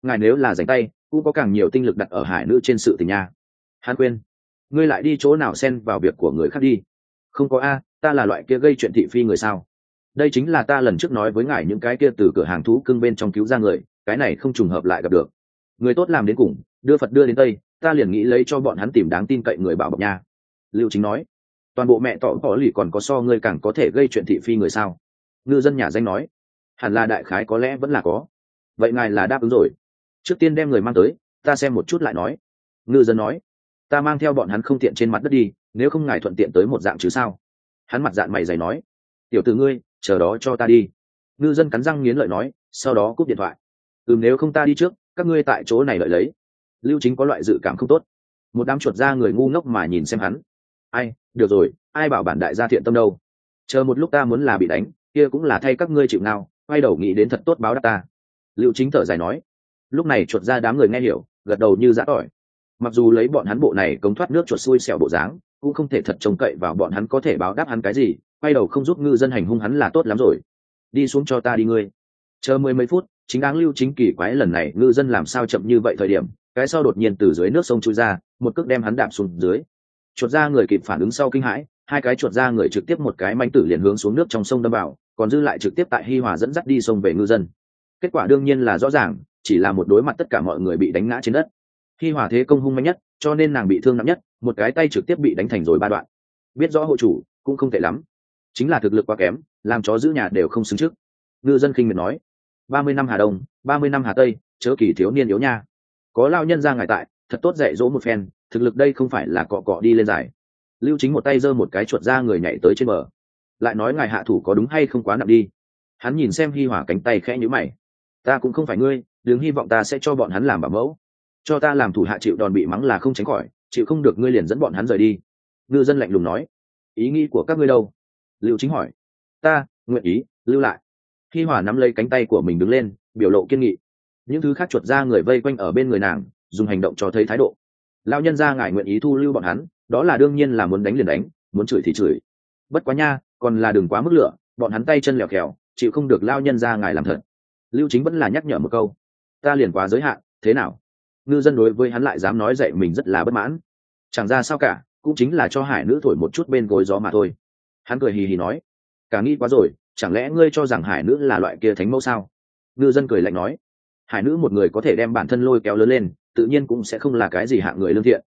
ngài nếu là dành tay cũng có càng nhiều tinh lực đặt ở hải nữ trên sự tình nha. Hắn khuyên, ngươi lại đi chỗ nào xen vào việc của người khác đi. Không có a, ta là loại kia gây chuyện thị phi người sao? Đây chính là ta lần trước nói với ngài những cái kia từ cửa hàng thú cưng bên trong cứu ra người, cái này không trùng hợp lại gặp được. Người tốt làm đến cùng, đưa Phật đưa đến Tây, ta liền nghĩ lấy cho bọn hắn tìm đáng tin cậy người bảo bọc nha. Lưu Chính nói, toàn bộ mẹ tỏ lì còn có so ngươi càng có thể gây chuyện thị phi người sao? Ngư dân nhà danh nói, hẳn là đại khái có lẽ vẫn là có. Vậy ngài là đáp ứng rồi. Trước tiên đem người mang tới, ta xem một chút lại nói. Ngư dân nói, ta mang theo bọn hắn không tiện trên mặt đất đi, nếu không ngài thuận tiện tới một dạng chứ sao? Hắn mặt dạn mày dày nói, tiểu tử ngươi, chờ đó cho ta đi. Ngư dân cắn răng nghiến lợi nói, sau đó cúp điện thoại. Nếu không ta đi trước, các ngươi tại chỗ này lợi lấy. Lưu Chính có loại dự cảm không tốt. Một đám chuột ra người ngu ngốc mà nhìn xem hắn. Ai, được rồi, ai bảo bản đại gia thiện tâm đâu. Chờ một lúc ta muốn là bị đánh, kia cũng là thay các ngươi chịu nào, quay đầu nghĩ đến thật tốt báo đáp ta. Lưu Chính thở dài nói. Lúc này chuột ra đám người nghe hiểu, gật đầu như giã tỏi. Mặc dù lấy bọn hắn bộ này cống thoát nước chuột xui xẻo bộ dáng, cũng không thể thật trông cậy vào bọn hắn có thể báo đáp hắn cái gì, quay đầu không giúp ngư dân hành hung hắn là tốt lắm rồi. Đi xuống cho ta đi ngươi. Chờ mười mấy phút, chính đáng Lưu Chính kỳ quái lần này ngư dân làm sao chậm như vậy thời điểm, cái sau đột nhiên từ dưới nước sông chui ra, một cước đem hắn đạp xuống dưới. Chuột ra người kịp phản ứng sau kinh hãi, hai cái chuột ra người trực tiếp một cái manh tử liền hướng xuống nước trong sông đâm vào, còn dư lại trực tiếp tại Hi Hòa dẫn dắt đi sông về ngư dân. Kết quả đương nhiên là rõ ràng, chỉ là một đối mặt tất cả mọi người bị đánh ngã trên đất. Hi Hòa thế công hung mạnh nhất, cho nên nàng bị thương nặng nhất, một cái tay trực tiếp bị đánh thành rồi ba đoạn. Biết rõ hộ chủ cũng không tệ lắm, chính là thực lực quá kém, làm chó giữ nhà đều không xứng trước. Ngư dân khinh miệt nói, 30 năm Hà Đông, 30 năm Hà Tây, chớ kỳ thiếu niên yếu nha. Có lao nhân ra ngài tại, thật tốt dạy dỗ một phen, thực lực đây không phải là cọ cọ đi lên giải. Lưu Chính một tay giơ một cái chuột ra người nhảy tới trên bờ. Lại nói ngài hạ thủ có đúng hay không quá nặng đi. Hắn nhìn xem Hi Hòa cánh tay khẽ nhíu mày. Ta cũng không phải ngươi, đừng hy vọng ta sẽ cho bọn hắn làm bảo mẫu. Cho ta làm thủ hạ chịu đòn bị mắng là không tránh khỏi, chịu không được ngươi liền dẫn bọn hắn rời đi. Ngư dân lạnh lùng nói. Ý nghĩ của các ngươi đâu? Lưu Chính hỏi. Ta nguyện ý lưu lại. Hi Hòa nắm lấy cánh tay của mình đứng lên, biểu lộ kiên nghị. Những thứ khác chuột ra người vây quanh ở bên người nàng, dùng hành động cho thấy thái độ. Lão nhân gia ngài nguyện ý thu lưu bọn hắn, đó là đương nhiên là muốn đánh liền đánh, muốn chửi thì chửi. Bất quá nha, còn là đừng quá mức lửa, bọn hắn tay chân lèo khèo, chịu không được lão nhân gia ngài làm thật. Lưu Chính vẫn là nhắc nhở một câu. Ta liền quá giới hạn, thế nào? Ngư dân đối với hắn lại dám nói dạy mình rất là bất mãn. Chẳng ra sao cả, cũng chính là cho hải nữ thổi một chút bên gối gió mà thôi. Hắn cười hì hì nói. Cả nghĩ quá rồi, chẳng lẽ ngươi cho rằng hải nữ là loại kia thánh mẫu sao? Ngư dân cười lạnh nói. Hải nữ một người có thể đem bản thân lôi kéo lớn lên, tự nhiên cũng sẽ không là cái gì hạng người lương thiện.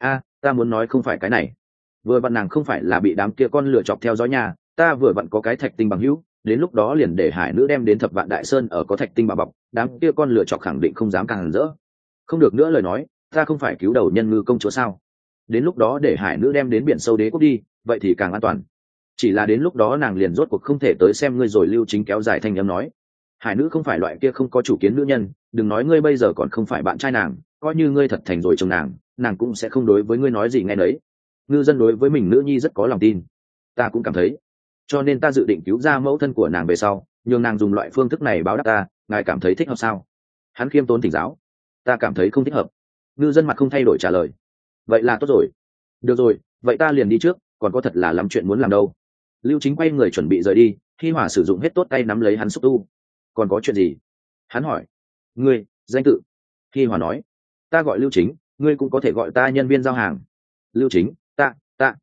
Ta muốn nói không phải cái này. Vừa vặn nàng không phải là bị đám kia con lửa chọc theo dõi nhà, ta vừa vặn có cái thạch tinh bằng hữu, đến lúc đó liền để hải nữ đem đến Thập Vạn Đại Sơn ở có thạch tinh bà bọc, đám kia con lửa chọc khẳng định không dám càng rỡ. Không được nữa lời nói, ta không phải cứu đầu nhân ngư công chúa sao? Đến lúc đó để hải nữ đem đến biển sâu đế quốc đi, vậy thì càng an toàn. Chỉ là đến lúc đó nàng liền rốt cuộc không thể tới xem ngươi rồi. Lưu Chính kéo dài thanh âm nói. Hải nữ không phải loại kia không có chủ kiến nữ nhân, đừng nói ngươi bây giờ còn không phải bạn trai nàng, coi như ngươi thật thành rồi chồng nàng cũng sẽ không đối với ngươi nói gì nghe nấy. Ngư dân đối với mình nữ nhi rất có lòng tin. Ta cũng cảm thấy. Cho nên ta dự định cứu ra mẫu thân của nàng về sau, nhường nàng dùng loại phương thức này báo đáp ta, ngài cảm thấy thích hợp sao? Hắn khiêm tốn thỉnh giáo. Ta cảm thấy không thích hợp. Ngư dân mặt không thay đổi trả lời. Vậy là tốt rồi. Được rồi, vậy ta liền đi trước, còn có thật là lắm chuyện muốn làm đâu. Lưu Chính quay người chuẩn bị rời đi, Hi Hòa sử dụng hết tốt tay nắm lấy hắn xúc tu. Còn có chuyện gì? Hắn hỏi. Ngươi danh tự? Hi Hòa nói. Ta gọi Lưu Chính, ngươi cũng có thể gọi ta nhân viên giao hàng. Lưu Chính, ta.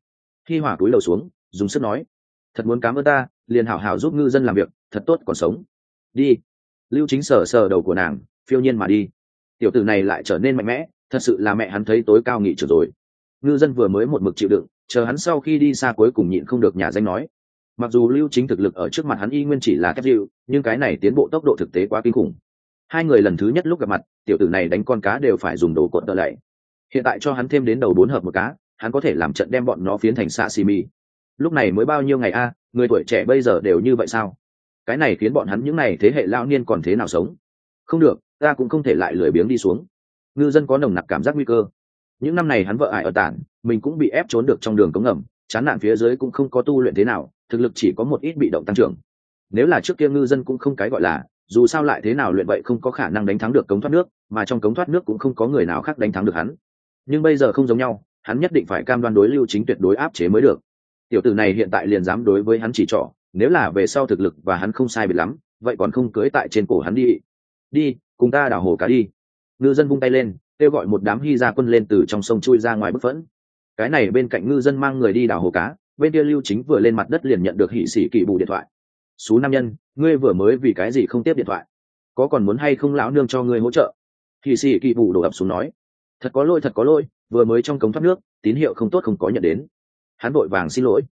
Hi Hòa cúi đầu xuống, dùng sức nói. Thật muốn cảm ơn ta, liền hảo hảo giúp ngư dân làm việc, thật tốt còn sống. Đi. Lưu Chính sờ sờ đầu của nàng, phiêu nhiên mà đi. Tiểu tử này lại trở nên mạnh mẽ, thật sự là mẹ hắn thấy tối cao nghị trưởng rồi. Ngư dân vừa mới một mực chịu đựng, chờ hắn sau khi đi xa cuối cùng nhịn không được nhà danh nói. Mặc dù Lưu Chính thực lực ở trước mặt hắn y nguyên chỉ là kép dịu, nhưng cái này tiến bộ tốc độ thực tế quá kinh khủng. Hai người lần thứ nhất lúc gặp mặt, tiểu tử này đánh con cá đều phải dùng đồ cột đỡ lại. Hiện tại cho hắn thêm đến đầu 4 hợp một cá, hắn có thể làm trận đem bọn nó phiến thành sashimi. Lúc này mới bao nhiêu ngày a, người tuổi trẻ bây giờ đều như vậy sao? Cái này khiến bọn hắn những này thế hệ lão niên còn thế nào sống? Không được, ta cũng không thể lại lười biếng đi xuống. Ngư dân có nồng nặc cảm giác nguy cơ. Những năm này hắn vợ ải ở tản, mình cũng bị ép trốn được trong đường cống ngầm, chán nản phía dưới cũng không có tu luyện thế nào, thực lực chỉ có một ít bị động tăng trưởng. Nếu là trước kia ngư dân cũng không cái gọi là, dù sao lại thế nào luyện vậy không có khả năng đánh thắng được cống thoát nước, mà trong cống thoát nước cũng không có người nào khác đánh thắng được hắn. Nhưng bây giờ không giống nhau, hắn nhất định phải cam đoan đối Lưu Chính tuyệt đối áp chế mới được. Tiểu tử này hiện tại liền dám đối với hắn chỉ trỏ, nếu là về sau thực lực và hắn không sai biệt lắm, vậy còn không cưới tại trên cổ hắn đi. Đi, cùng ta đào hồ cá đi. ngư dân vung tay lên kêu gọi một đám hy gia quân lên từ trong sông chui ra ngoài bức phẫn. Cái này bên cạnh ngư dân mang người đi đào hồ cá, bên kia Lưu Chính vừa lên mặt đất liền nhận được hỉ sĩ kỳ bù điện thoại. Xú nam nhân, ngươi vừa mới vì cái gì không tiếp điện thoại? Có còn muốn hay không lão nương cho ngươi hỗ trợ? Hỉ sĩ kỳ bù đổ ập xuống nói. Thật có lỗi, vừa mới trong cống thoát nước, tín hiệu không tốt không có nhận đến. Hắn vội vàng xin lỗi.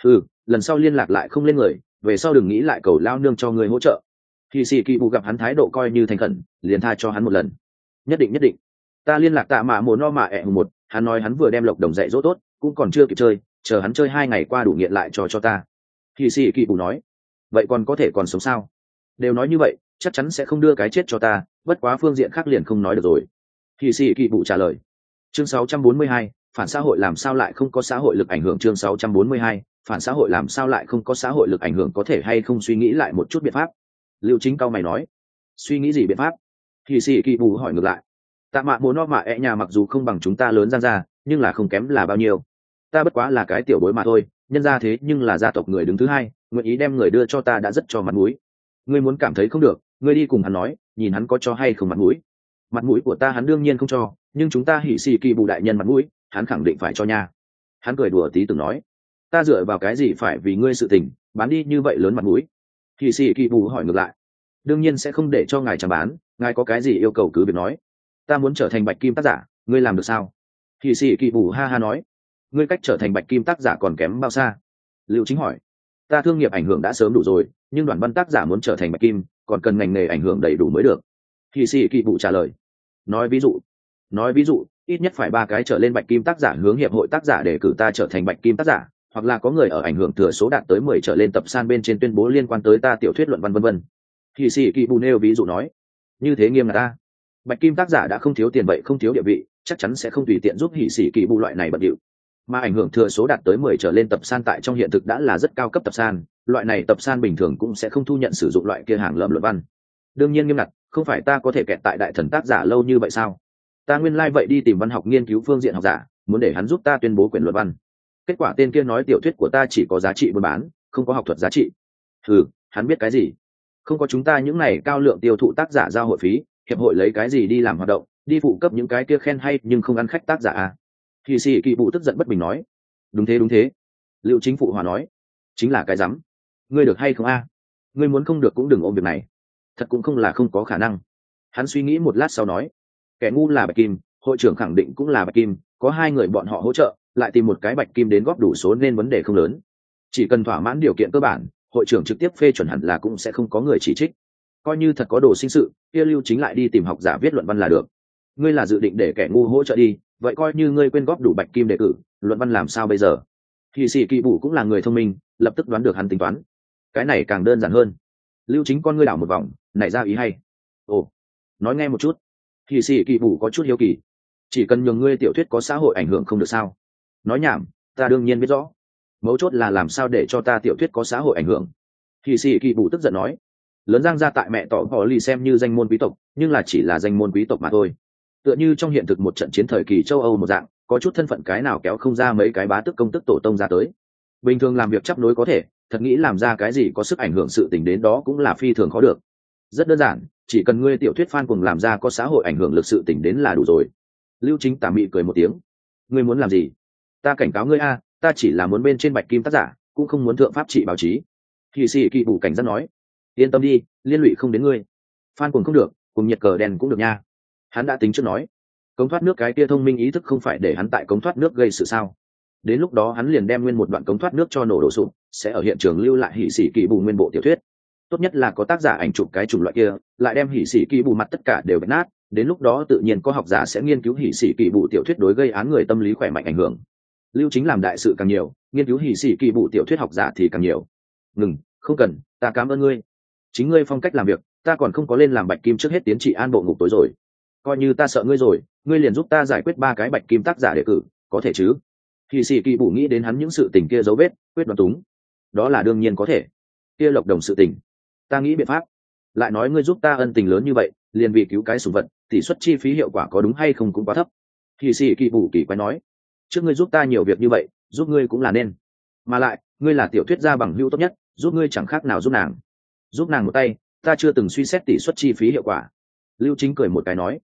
Lần sau liên lạc lại không lên người, về sau đừng nghĩ lại cầu lão nương cho ngươi hỗ trợ. Hỉ sĩ kỳ bù gặp hắn thái độ coi như thành khẩn, liền tha cho hắn một lần. Nhất định. Ta liên lạc Tạ Mạ Mồ No Mạ ẹ một, hắn nói hắn vừa đem Lộc Đồng dạy dỗ tốt, cũng còn chưa kịp chơi, chờ hắn chơi 2 ngày qua đủ nghiện lại cho ta. Hỉ sĩ kỳ bù nói. Vậy còn có thể còn sống sao? Đều nói như vậy, chắc chắn sẽ không đưa cái chết cho ta, bất quá phương diện khác liền không nói được rồi. Hỉ sĩ kỳ bù trả lời. Chương 642, phản xã hội làm sao lại không có xã hội lực ảnh hưởng. Chương 642, phản xã hội làm sao lại không có xã hội lực ảnh hưởng, có thể hay không suy nghĩ lại một chút biện pháp? Lưu Chính cao mày nói. Suy nghĩ gì biện pháp? Hỉ sĩ kỳ bù hỏi ngược lại. Tạ Mạ Mồ No Mạ ẹ nhà mặc dù không bằng chúng ta lớn ra, nhưng là không kém là bao nhiêu. Ta bất quá là cái tiểu bối mà thôi, nhân ra thế nhưng là gia tộc người đứng thứ hai, nguyện ý đem người đưa cho ta đã rất cho mặt mũi. Ngươi muốn cảm thấy không được, ngươi đi cùng hắn nói, nhìn hắn có cho hay không mặt mũi. Mặt mũi của ta hắn đương nhiên không cho, nhưng chúng ta hỉ sĩ kỳ bù đại nhân mặt mũi, hắn khẳng định phải cho nha. Hắn cười đùa tí từng nói, ta dựa vào cái gì phải vì ngươi sự tình bán đi như vậy lớn mặt mũi? Hỉ sĩ kỳ bù hỏi ngược lại. Đương nhiên sẽ không để cho ngài chẳng bán, ngài có cái gì yêu cầu cứ việc nói. Ta muốn trở thành bạch kim tác giả, ngươi làm được sao? Hỉ sĩ kỳ bù ha ha nói. Ngươi cách trở thành bạch kim tác giả còn kém bao xa? Lưu Chính hỏi. Ta thương nghiệp ảnh hưởng đã sớm đủ rồi, nhưng đoàn văn tác giả muốn trở thành bạch kim còn cần ngành nghề ảnh hưởng đầy đủ mới được. Hỉ sĩ kỳ bù trả lời. Nói ví dụ, ít nhất phải 3 cái trở lên bạch kim tác giả hướng hiệp hội tác giả để cử ta trở thành bạch kim tác giả, hoặc là có người ở ảnh hưởng thừa số đạt tới 10 trở lên tập san bên trên tuyên bố liên quan tới ta tiểu thuyết luận văn vân vân. Hỉ sĩ kỳ bù nêu ví dụ nói. Như thế nghiêm là ta. Bạch kim tác giả đã không thiếu tiền vậy không thiếu địa vị, chắc chắn sẽ không tùy tiện giúp hỉ sĩ kỳ bù loại này bận điệu. Mà ảnh hưởng thừa số đạt tới 10 trở lên tập san tại trong hiện thực đã là rất cao cấp tập san, loại này tập san bình thường cũng sẽ không thu nhận sử dụng loại kia hàng lợm luận văn. Đương nhiên nghiêm ngặt, không phải ta có thể kẹt tại đại thần tác giả lâu như vậy sao? Ta nguyên lai vậy đi tìm văn học nghiên cứu phương diện học giả, muốn để hắn giúp ta tuyên bố quyển luận văn. Kết quả tên kia nói tiểu thuyết của ta chỉ có giá trị buôn bán, không có học thuật giá trị. Hắn biết cái gì? Không có chúng ta những này cao lượng tiêu thụ tác giả giao hội phí, hiệp hội lấy cái gì đi làm hoạt động, đi phụ cấp những cái kia khen hay nhưng không ăn khách tác giả à? Hỉ sĩ kỳ bù tức giận bất bình nói. Đúng thế. Liệu Chính phụ hòa nói. Chính là cái rắm. Ngươi được hay không a? Ngươi muốn không được cũng đừng ôm việc này. Thật cũng không là không có khả năng. Hắn suy nghĩ một lát sau nói. Kẻ ngu là bạch kim, hội trưởng khẳng định cũng là bạch kim, có 2 người bọn họ hỗ trợ, lại tìm một cái bạch kim đến góp đủ số nên vấn đề không lớn. Chỉ cần thỏa mãn điều kiện cơ bản, hội trưởng trực tiếp phê chuẩn hẳn là cũng sẽ không có người chỉ trích. Coi như thật có đồ sinh sự, kia Lưu Chính lại đi tìm học giả viết luận văn là được. Ngươi là dự định để kẻ ngu hỗ trợ đi, vậy coi như ngươi quyên góp đủ bạch kim đề cử, luận văn làm sao bây giờ? Hỉ sĩ kỳ bù cũng là người thông minh, lập tức đoán được hắn tính toán. Cái này càng đơn giản hơn. Lưu Chính con ngươi đảo một vòng, nảy ra ý hay. Ồ, nói nghe một chút. Hỉ sĩ kỳ bù có chút hiếu kỳ. Chỉ cần nhường ngươi tiểu thuyết có xã hội ảnh hưởng không được sao? Nói nhảm, ta đương nhiên biết rõ. Mấu chốt là làm sao để cho ta tiểu thuyết có xã hội ảnh hưởng. Hỉ sĩ kỳ bù tức giận nói. Lớn Giang gia tại mẹ tỏ bỏ lì xem như danh môn quý tộc, nhưng là chỉ là danh môn quý tộc mà thôi. Tựa như trong hiện thực một trận chiến thời kỳ châu Âu một dạng, có chút thân phận cái nào kéo không ra mấy cái bá tước công tước tổ tông ra tới. Bình thường làm việc chấp nối có thể, thật nghĩ làm ra cái gì có sức ảnh hưởng sự tình đến đó cũng là phi thường khó được. Rất đơn giản, chỉ cần ngươi tiểu thuyết fan cùng làm ra có xã hội ảnh hưởng lực sự tình đến là đủ rồi. Lưu Chính tà mị cười một tiếng. Ngươi muốn làm gì? Ta cảnh cáo ngươi a, ta chỉ là muốn bên trên bạch kim tác giả, cũng không muốn thượng pháp trị báo chí. Hỉ sĩ kỳ bù cảnh giác nói. Yên tâm đi, liên lụy không đến ngươi. Fan cùng không được, cùng nhiệt cờ đen cũng được nha. Hắn đã tính trước nói. Cống thoát nước cái kia thông minh ý thức không phải để hắn tại cống thoát nước gây sự sao? Đến lúc đó hắn liền đem nguyên một đoạn cống thoát nước cho nổ đổ sụp, sẽ ở hiện trường lưu lại hỉ sĩ kỳ bù nguyên bộ tiểu thuyết. Tốt nhất là có tác giả ảnh chụp cái chủng loại kia, lại đem hỉ sĩ kỳ bù mặt tất cả đều bẻ nát, đến lúc đó tự nhiên có học giả sẽ nghiên cứu hỉ sĩ kỳ bù tiểu thuyết đối gây án người tâm lý khỏe mạnh ảnh hưởng. Lưu Chính làm đại sự càng nhiều, nghiên cứu hỉ sĩ kỳ bù tiểu thuyết học giả thì càng nhiều. Ngừng, không cần, ta cảm ơn ngươi. Chính ngươi phong cách làm việc, ta còn không có lên làm bạch kim trước hết tiến trị an bộ ngục tối rồi. Coi như ta sợ ngươi rồi, ngươi liền giúp ta giải quyết 3 cái bạch kim tác giả đề cử, có thể chứ? Hỉ sĩ kỳ bù nghĩ đến hắn những sự tình kia dấu vết, quyết đoán túng. Đó là đương nhiên có thể. Kia Lộc Đồng sự tình, ta nghĩ biện pháp. Lại nói ngươi giúp ta ân tình lớn như vậy, liền vì cứu cái sủng vật, tỷ suất chi phí hiệu quả có đúng hay không cũng quá thấp. Hỉ sĩ kỳ bù kỳ quái nói, trước ngươi giúp ta nhiều việc như vậy, giúp ngươi cũng là nên. Mà lại, ngươi là tiểu thuyết gia bằng hữu tốt nhất, giúp ngươi chẳng khác nào giúp nàng. Giúp nàng một tay, ta chưa từng suy xét tỷ suất chi phí hiệu quả. Lưu Chính cười một cái nói,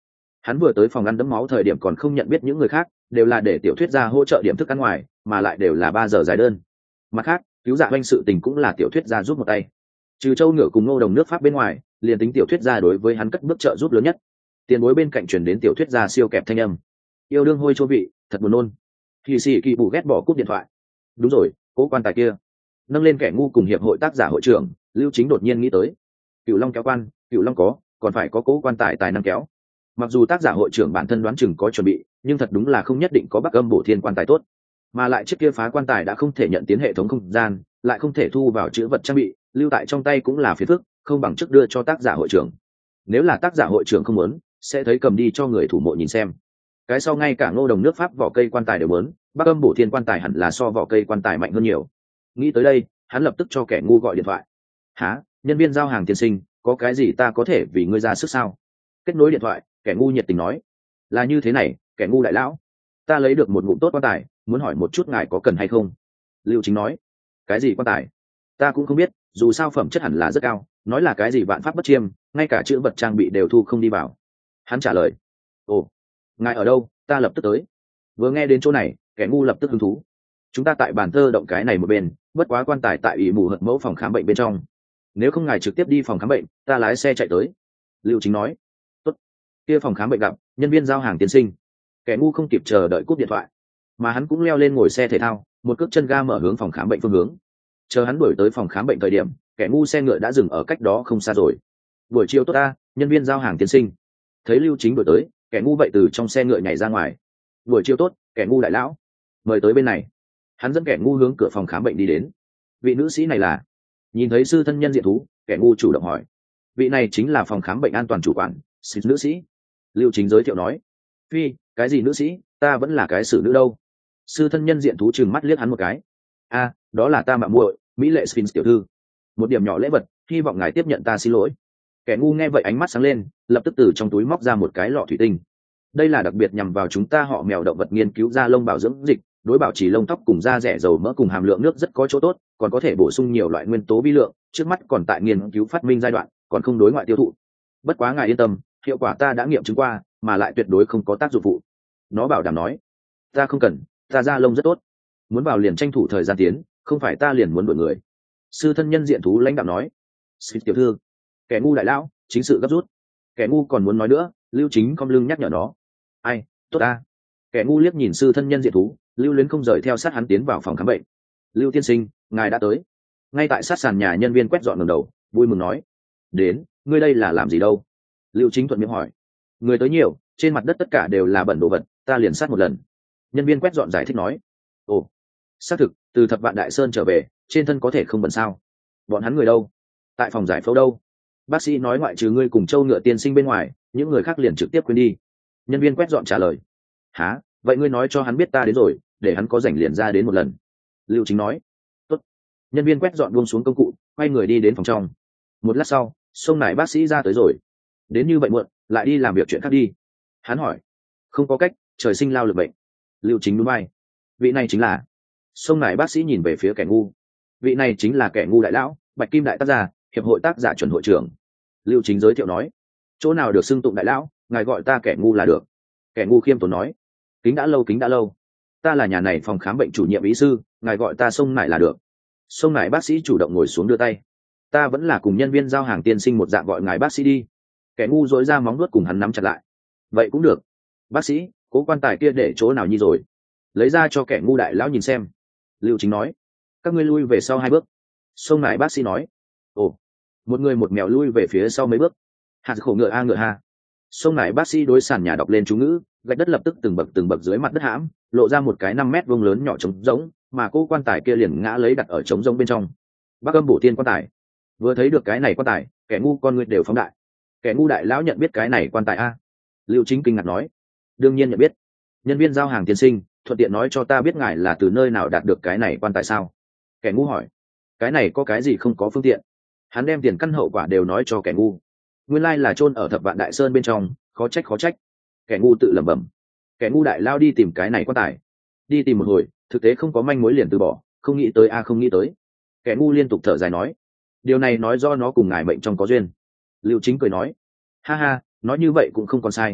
Hắn vừa tới phòng ăn đẫm máu thời điểm còn không nhận biết những người khác, đều là để tiểu thuyết gia hỗ trợ điểm thức ăn ngoài, mà lại đều là 3 giờ giải đơn. Mặt khác, cứu dạ oanh sự tình cũng là tiểu thuyết gia giúp một tay. Trừ Châu Ngựa cùng Ngô Đồng nước Pháp bên ngoài, liền tính tiểu thuyết gia đối với hắn cất bước trợ giúp lớn nhất. Tiền bối bên cạnh truyền đến tiểu thuyết gia siêu kẹp thanh âm. Yêu đương hôi chua vị, thật buồn nôn. Kỳ sĩ kỳ bù ghét bỏ cúp điện thoại. Đúng rồi, cố quan tài kia. Nâng lên kẻ ngu cùng hiệp hội tác giả hội trưởng, Lưu Chính đột nhiên nghĩ tới. Cựu Long kéo quan, Cựu Long có, còn phải có cố quan tài tài năng kéo. Mặc dù tác giả hội trưởng bản thân đoán chừng có chuẩn bị, nhưng thật đúng là không nhất định có Bắc Âm Bổ Thiên quan tài tốt. Mà lại chiếc kia phá quan tài đã không thể nhận tiến hệ thống không gian, lại không thể thu vào chữ vật trang bị, lưu tại trong tay cũng là phiền phức, không bằng trước đưa cho tác giả hội trưởng. Nếu là tác giả hội trưởng không muốn, sẽ thấy cầm đi cho người thủ mộ nhìn xem. Cái sau ngay cả Ngô Đồng nước Pháp vỏ cây quan tài đều muốn, Bắc Âm Bổ Thiên quan tài hẳn là so vỏ cây quan tài mạnh hơn nhiều. Nghĩ tới đây, hắn lập tức cho kẻ ngu gọi điện thoại. Hả, nhân viên giao hàng tiên sinh, có cái gì ta có thể vì ngươi ra sức sao? Kết nối điện thoại, kẻ ngu nhiệt tình nói. Là như thế này, kẻ ngu đại lão, ta lấy được một ngụm tốt quan tài, muốn hỏi một chút ngài có cần hay không? Lưu Chính nói. Cái gì quan tài? Ta cũng không biết, dù sao phẩm chất hẳn là rất cao, nói là cái gì vạn pháp bất chiêm, ngay cả chữ vật trang bị đều thu không đi vào. Hắn trả lời. Ồ, ngài ở đâu, ta lập tức tới. Vừa nghe đến chỗ này, kẻ ngu lập tức hứng thú. Chúng ta tại bàn thơ động cái này một bên, bất quá quan tài tại ủy mù hận mẫu phòng khám bệnh bên trong. Nếu không ngài trực tiếp đi phòng khám bệnh, ta lái xe chạy tới. Lưu Chính nói. Tốt. Kia phòng khám bệnh gặp nhân viên giao hàng tiến sinh. Kẻ ngu không kịp chờ đợi cúp điện thoại, mà hắn cũng leo lên ngồi xe thể thao, một cước chân ga mở hướng phòng khám bệnh phương hướng. Chờ hắn đuổi tới phòng khám bệnh thời điểm, kẻ ngu xe ngựa đã dừng ở cách đó không xa rồi. Buổi chiều tốt ta, nhân viên giao hàng tiến sinh. Thấy Lưu Chính đuổi tới, kẻ ngu vậy từ trong xe ngựa nhảy ra ngoài. Buổi chiều tốt, kẻ ngu đại lão, mời tới bên này. Hắn dẫn kẻ ngu hướng cửa phòng khám bệnh đi đến. Vị nữ sĩ này là? Nhìn thấy sư thân nhân diện thú, kẻ ngu chủ động hỏi. Vị này chính là phòng khám bệnh an toàn chủ quản, xịt nữ sĩ. Lưu Chính giới thiệu nói. Phi, cái gì nữ sĩ, ta vẫn là cái xử nữ đâu. Sư thân nhân diện thú chừng mắt liếc hắn một cái. A, đó là ta mạ muội, mỹ lệ Sphinx tiểu thư. Một điểm nhỏ lễ vật, hy vọng ngài tiếp nhận ta xin lỗi. Kẻ ngu nghe vậy ánh mắt sáng lên, lập tức từ trong túi móc ra một cái lọ thủy tinh. Đây là đặc biệt nhằm vào chúng ta họ mèo động vật nghiên cứu da lông bảo dưỡng dịch, đối bảo trì lông tóc cùng da rẻ dầu mỡ cùng hàm lượng nước rất có chỗ tốt, còn có thể bổ sung nhiều loại nguyên tố vi lượng, trước mắt còn tại nghiên cứu phát minh giai đoạn, còn không đối ngoại tiêu thụ. Bất quá ngài yên tâm, hiệu quả ta đã nghiệm chứng qua, mà lại tuyệt đối không có tác dụng phụ. Nó bảo đảm nói. Ta không cần, ta da lông rất tốt, muốn vào liền tranh thủ thời gian tiến, không phải ta liền muốn đuổi người. Sư thân nhân diện thú lãnh đạo nói. Xịt tiểu thư, kẻ ngu đại lão, chính sự gấp rút. Kẻ ngu còn muốn nói nữa, Lưu Chính cong lưng nhắc nhở nó. Ai, tốt ta. Kẻ ngu liếc nhìn sư thân nhân diện thú, Lưu Luyến không rời theo sát hắn tiến vào phòng khám bệnh. Lưu tiên sinh, ngài đã tới. Ngay tại sát sàn nhà nhân viên quét dọn ngẩng đầu, vui mừng nói. Đến, ngươi đây là làm gì đâu? Lưu Chính thuận miệng hỏi. Người tới nhiều, trên mặt đất tất cả đều là bẩn đồ vật, ta liền sát một lần. Nhân viên quét dọn giải thích nói. Ồ, xác thực, từ Thập Vạn Đại Sơn trở về, trên thân có thể không bẩn sao? Bọn hắn người đâu? Tại phòng giải phẫu đâu? Bác sĩ nói ngoại trừ ngươi cùng Châu Ngựa tiên sinh bên ngoài, những người khác liền trực tiếp quên đi. Nhân viên quét dọn trả lời. Hả, vậy ngươi nói cho hắn biết ta đến rồi, để hắn có rảnh liền ra đến một lần. Lưu Chính nói. Tốt. Nhân viên quét dọn buông xuống công cụ, quay người đi đến phòng trong. Một lát sau, xông nải bác sĩ ra tới rồi. Đến như vậy muộn, lại đi làm việc chuyện khác đi. Hắn hỏi. Không có cách, trời sinh lao lực bệnh. Lưu Chính núi bay. Vị này chính là. Xông nải bác sĩ nhìn về phía kẻ ngu. Vị này chính là kẻ ngu đại lão, Bạch Kim đại tác giả, hiệp hội tác giả chuẩn hội trưởng. Lưu Chính giới thiệu nói. Chỗ nào được xưng tụng đại lão, ngài gọi ta kẻ ngu là được. Kẻ ngu khiêm tốn nói. Kính đã lâu, kính đã lâu. Ta là nhà này phòng khám bệnh chủ nhiệm ý sư, ngài gọi ta Sông Nải là được. Sông Nải bác sĩ chủ động ngồi xuống đưa tay. Ta vẫn là cùng nhân viên giao hàng tiên sinh một dạng gọi ngài bác sĩ đi. Kẻ ngu dối ra móng nuốt cùng hắn nắm chặt lại. Vậy cũng được. Bác sĩ, cố quan tài kia để chỗ nào nhi rồi? Lấy ra cho kẻ ngu đại lão nhìn xem. Lưu Chính nói. Các ngươi lui về sau 2 bước. Sông Nải bác sĩ nói. Ồ, một người một mèo lui về phía sau mấy bước. Hạt khổ ngựa a ngựa ha. Sông Nải bác sĩ đối sàn nhà đọc lên chú ngữ, gạch đất lập tức từng bậc dưới mặt đất hãm, lộ ra một cái 5 mét vuông lớn nhỏ trống rỗng, mà cô quan tài kia liền ngã lấy đặt ở trống rỗng bên trong. Bắc Âm Bổ Thiên quan tài. Vừa thấy được cái này quan tài, kẻ ngu con người đều phóng đại. Kẻ ngu đại lão nhận biết cái này quan tài a? Lưu Chính kinh ngạc nói. Đương nhiên nhận biết. Nhân viên giao hàng tiên sinh, thuận tiện nói cho ta biết ngài là từ nơi nào đạt được cái này quan tài sao? Kẻ ngu hỏi. Cái này có cái gì không có phương tiện? Hắn đem tiền căn hậu quả đều nói cho kẻ ngu. Nguyên lai là chôn ở Thập Vạn Đại Sơn bên trong, khó trách. Kẻ ngu tự lẩm bẩm. Kẻ ngu đại lao đi tìm cái này quan tài. Đi tìm một hồi, thực tế không có manh mối liền từ bỏ, không nghĩ tới không nghĩ tới. Kẻ ngu liên tục thở dài nói. Điều này nói do nó cùng ngài mệnh trong có duyên. Lưu Chính cười nói. Ha ha, nói như vậy cũng không còn sai.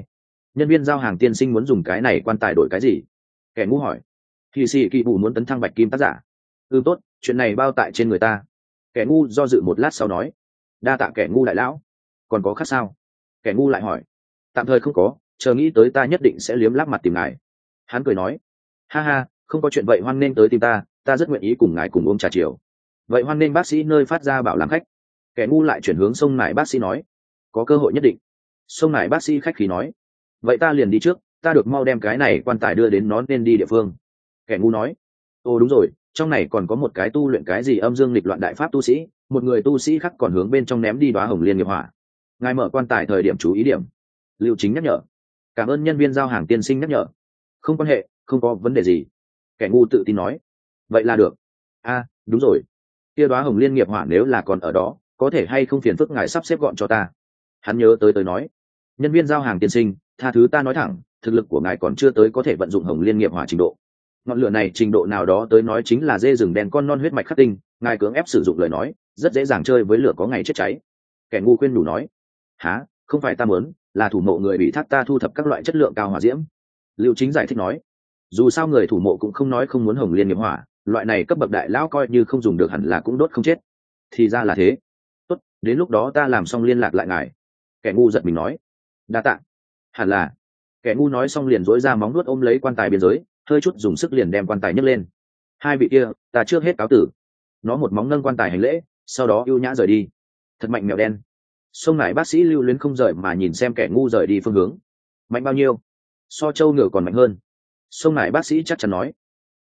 nhân viên giao hàng tiên sinh muốn dùng cái này quan tài đổi cái gì? Kẻ ngu hỏi. Thì sĩ kỳ bù muốn tấn thăng bạch kim tác giả. Tốt, chuyện này bao tại trên người ta. Kẻ ngu do dự một lát sau nói. Đa tạ kẻ ngu đại lão. Còn có khác sao? Kẻ ngu lại hỏi. Tạm thời không có, chờ nghĩ tới ta nhất định sẽ liếm láp mặt tìm ngài. Hắn cười nói. Ha ha, không có chuyện vậy, hoan nên tới tìm ta rất nguyện ý cùng ngài cùng uống trà chiều. Vậy hoan nên bác sĩ nơi phát ra bảo làm khách. Kẻ ngu lại chuyển hướng sông nải bác sĩ nói. Có cơ hội nhất định. Sông nải bác sĩ khách khí nói. Vậy ta liền đi trước, ta được mau đem cái này quan tài đưa đến nó nên đi địa phương. Kẻ ngu nói. Đúng rồi, trong này còn có một cái tu luyện cái gì âm dương nghịch loạn đại pháp tu sĩ, một người tu sĩ khác còn hướng bên trong ném đi đóa hồng liên nghiệp hỏa. Ngài mở quan tài thời điểm chú ý điểm. Lưu Chính nhắc nhở. Cảm ơn nhân viên giao hàng tiên sinh nhắc nhở. Không quan hệ, không có vấn đề gì. Kẻ ngu tự tin nói. Vậy là được. Đúng rồi, kia đóa hồng liên nghiệp hỏa nếu là còn ở đó, có thể hay không phiền phức ngài sắp xếp gọn cho ta. Hắn nhớ tới nói. Nhân viên giao hàng tiên sinh, tha thứ ta nói thẳng, thực lực của ngài còn chưa tới có thể vận dụng hồng liên nghiệp hỏa trình độ. Ngọn lửa này trình độ nào đó tới nói chính là dê rừng đen con non huyết mạch khắc tinh, ngài cưỡng ép sử dụng lời nói rất dễ dàng chơi với lửa có ngày chết cháy. Kẻ ngu khuyên đủ nói. Hả, không phải ta muốn, là thủ mộ người bị thác ta thu thập các loại chất lượng cao hỏa diễm. Lưu Chính giải thích nói. Dù sao người thủ mộ cũng không nói không muốn hồng liên nghiệp hỏa, loại này cấp bậc đại lão coi như không dùng được hẳn là cũng đốt không chết. Thì ra là thế. Tốt, đến lúc đó ta làm xong liên lạc lại ngài. Kẻ ngu giật mình nói. Đa tạ. Hẳn là. Kẻ ngu nói xong liền dối ra móng nuốt ôm lấy quan tài biên giới, hơi chút dùng sức liền đem quan tài nhấc lên. Hai vị kia, ta trước hết cáo tử. Nó một móng nâng quan tài hành lễ, sau đó ưu nhã rời đi. Thật mạnh mèo đen. Sông nải bác sĩ lưu luyến không rời mà nhìn xem kẻ ngu rời đi phương hướng. Mạnh bao nhiêu? So trâu ngựa còn mạnh hơn. Sông nải bác sĩ chắc chắn nói.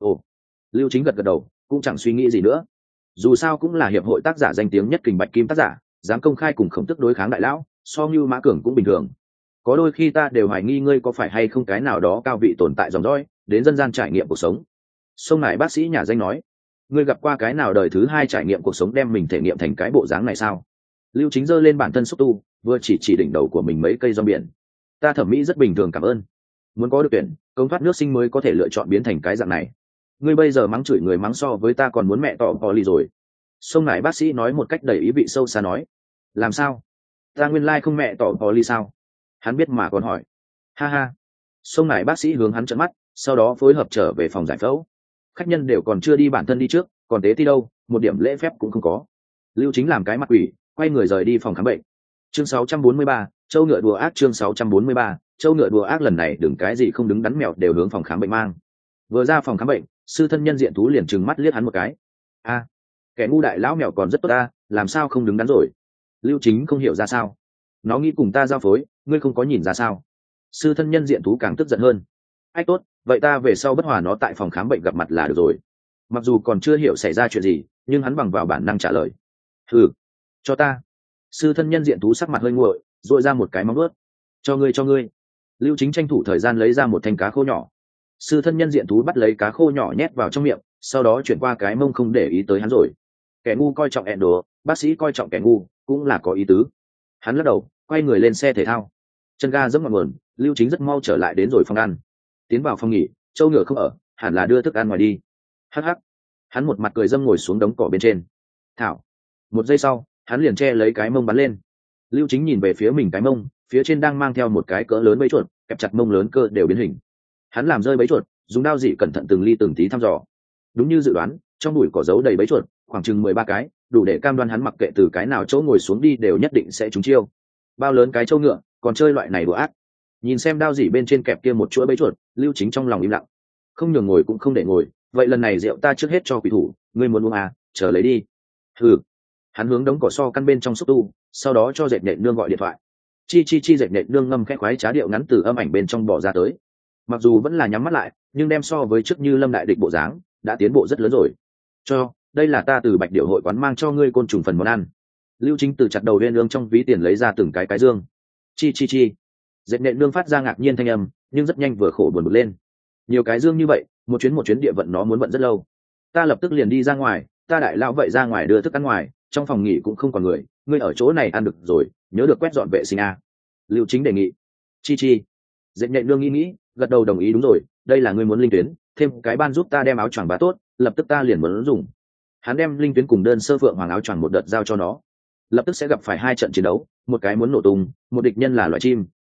Lưu Chính gật gật đầu, cũng chẳng suy nghĩ gì nữa. Dù sao cũng là hiệp hội tác giả danh tiếng nhất kình bạch kim tác giả, dám công khai cùng Khổng Tước đối kháng đại lão, so như Mã Cường cũng bình thường. Có đôi khi ta đều hoài nghi ngươi có phải hay không cái nào đó cao vị tồn tại dòng dõi, đến dân gian trải nghiệm cuộc sống. Sông nải bác sĩ nhà danh nói. Ngươi gặp qua cái nào đời thứ hai trải nghiệm cuộc sống đem mình thể nghiệm thành cái bộ dáng này sao? Lưu Chính giơ lên bản thân xúc tu, vừa chỉ đỉnh đầu của mình mấy cây rong biển. Ta thẩm mỹ rất bình thường, cảm ơn. Muốn có được tuyển công thoát nước sinh mới có thể lựa chọn biến thành cái dạng này. Ngươi bây giờ mắng chửi người mắng so với ta còn muốn mẹ tỏ tò ly rồi. Sông nải bác sĩ nói một cách đầy ý vị sâu xa nói. Làm sao? Ta nguyên lai không mẹ tỏ tò ly sao? Hắn biết mà còn hỏi. Ha ha. Sông nải bác sĩ hướng hắn trợn mắt, sau đó phối hợp trở về phòng giải phẫu. Khách nhân đều còn chưa đi, bản thân đi trước, còn tế ti đâu, một điểm lễ phép cũng không có. Lưu Chính làm cái mặt quỷ, quay người rời đi phòng khám bệnh. Chương 643, Châu ngựa đùa ác. Chương 643, Châu ngựa đùa ác. Lần này đừng cái gì không đứng đắn mèo đều hướng phòng khám bệnh mang. Vừa ra phòng khám bệnh, sư thân nhân diện thú liền trừng mắt liếc hắn một cái. Kẻ ngu đại lão mèo còn rất tốt ta, làm sao không đứng đắn rồi? Lưu Chính không hiểu ra sao. Nó nghĩ cùng ta giao phối, ngươi không có nhìn ra sao? Sư thân nhân diện thú càng tức giận hơn. Ách, tốt, vậy ta về sau bất hòa nó tại phòng khám bệnh gặp mặt là được rồi. Mặc dù còn chưa hiểu xảy ra chuyện gì, nhưng hắn bằng vào bản năng trả lời. Cho ta. Sư thân nhân diện thú sắc mặt hơi nguội, dội ra một cái móng ướt. Cho ngươi. Lưu Chính tranh thủ thời gian lấy ra một thanh cá khô nhỏ. Sư thân nhân diện thú bắt lấy cá khô nhỏ nhét vào trong miệng, sau đó chuyển qua cái mông không để ý tới hắn rồi. Kẻ ngu coi trọng ẹn đồ, bác sĩ coi trọng kẻ ngu, cũng là có ý tứ. Hắn lắc đầu, quay người lên xe thể thao. Chân ga dẫm ngọn nguồn, Lưu Chính rất mau trở lại đến rồi phòng ăn. Tiến vào phòng nghỉ, Châu ngựa không ở, hẳn là đưa thức ăn ngoài đi. Hắc hắc. Hắn một mặt cười dâm ngồi xuống đống cỏ bên trên. Thảo. Một giây sau, hắn liền che lấy cái mông bắn lên. Lưu Chính nhìn về phía mình cái mông, phía trên đang mang theo một cái cỡ lớn bẫy chuột, kẹp chặt mông lớn cơ đều biến hình. Hắn làm rơi bẫy chuột, dùng đao dị cẩn thận từng ly từng tí thăm dò. Đúng như dự đoán, trong bụi cỏ giấu đầy bẫy chuột, khoảng chừng 13 cái, đủ để cam đoan hắn mặc kệ từ cái nào chỗ ngồi xuống đi đều nhất định sẽ trúng chiêu. Bao lớn cái châu ngựa, còn chơi loại này đùa ác. Nhìn xem đao dị bên trên kẹp kia một chuỗi bẫy chuột, Lưu Chính trong lòng im lặng. Không nhường ngồi cũng không để ngồi, vậy lần này rượu ta trước hết cho quỷ thủ, ngươi muốn uống à, chờ lấy đi. Hắn hướng đống cỏ so căn bên trong xúc tu, sau đó cho dệt nện nương gọi điện thoại. Chi dệt nện nương ngâm khẽ khoái trá điệu ngắn từ âm ảnh bên trong bỏ ra tới. Mặc dù vẫn là nhắm mắt lại, nhưng đem so với trước như lâm đại địch bộ dáng đã tiến bộ rất lớn rồi. Đây là ta từ Bạch Điểu hội quán mang cho ngươi côn trùng phần món ăn. Lưu Chính từ chặt đầu viên lương trong ví tiền lấy ra từng cái dương. Chi dệt nện nương phát ra ngạc nhiên thanh âm, nhưng rất nhanh vừa khổ buồn bực lên. Nhiều cái dương như vậy, một chuyến địa vận nó muốn vận rất lâu. Ta lập tức liền đi ra ngoài, ta đại lão vậy ra ngoài đưa thức ăn ngoài, trong phòng nghỉ cũng không còn người, ngươi ở chỗ này ăn được rồi, nhớ được quét dọn vệ sinh a. Lưu Chính đề nghị. Chi dệt nện nương nghĩ gật đầu đồng ý. Đúng rồi, đây là ngươi muốn linh tuyến, thêm cái ban giúp ta đem áo choàng bá tốt, lập tức ta liền muốn dùng. Hắn đem linh tuyến cùng đơn sơ phượng hoàng áo choàng một đợt giao cho nó. Lập tức sẽ gặp phải 2 trận chiến đấu, một cái muốn nổ tung, một địch nhân là loại chim,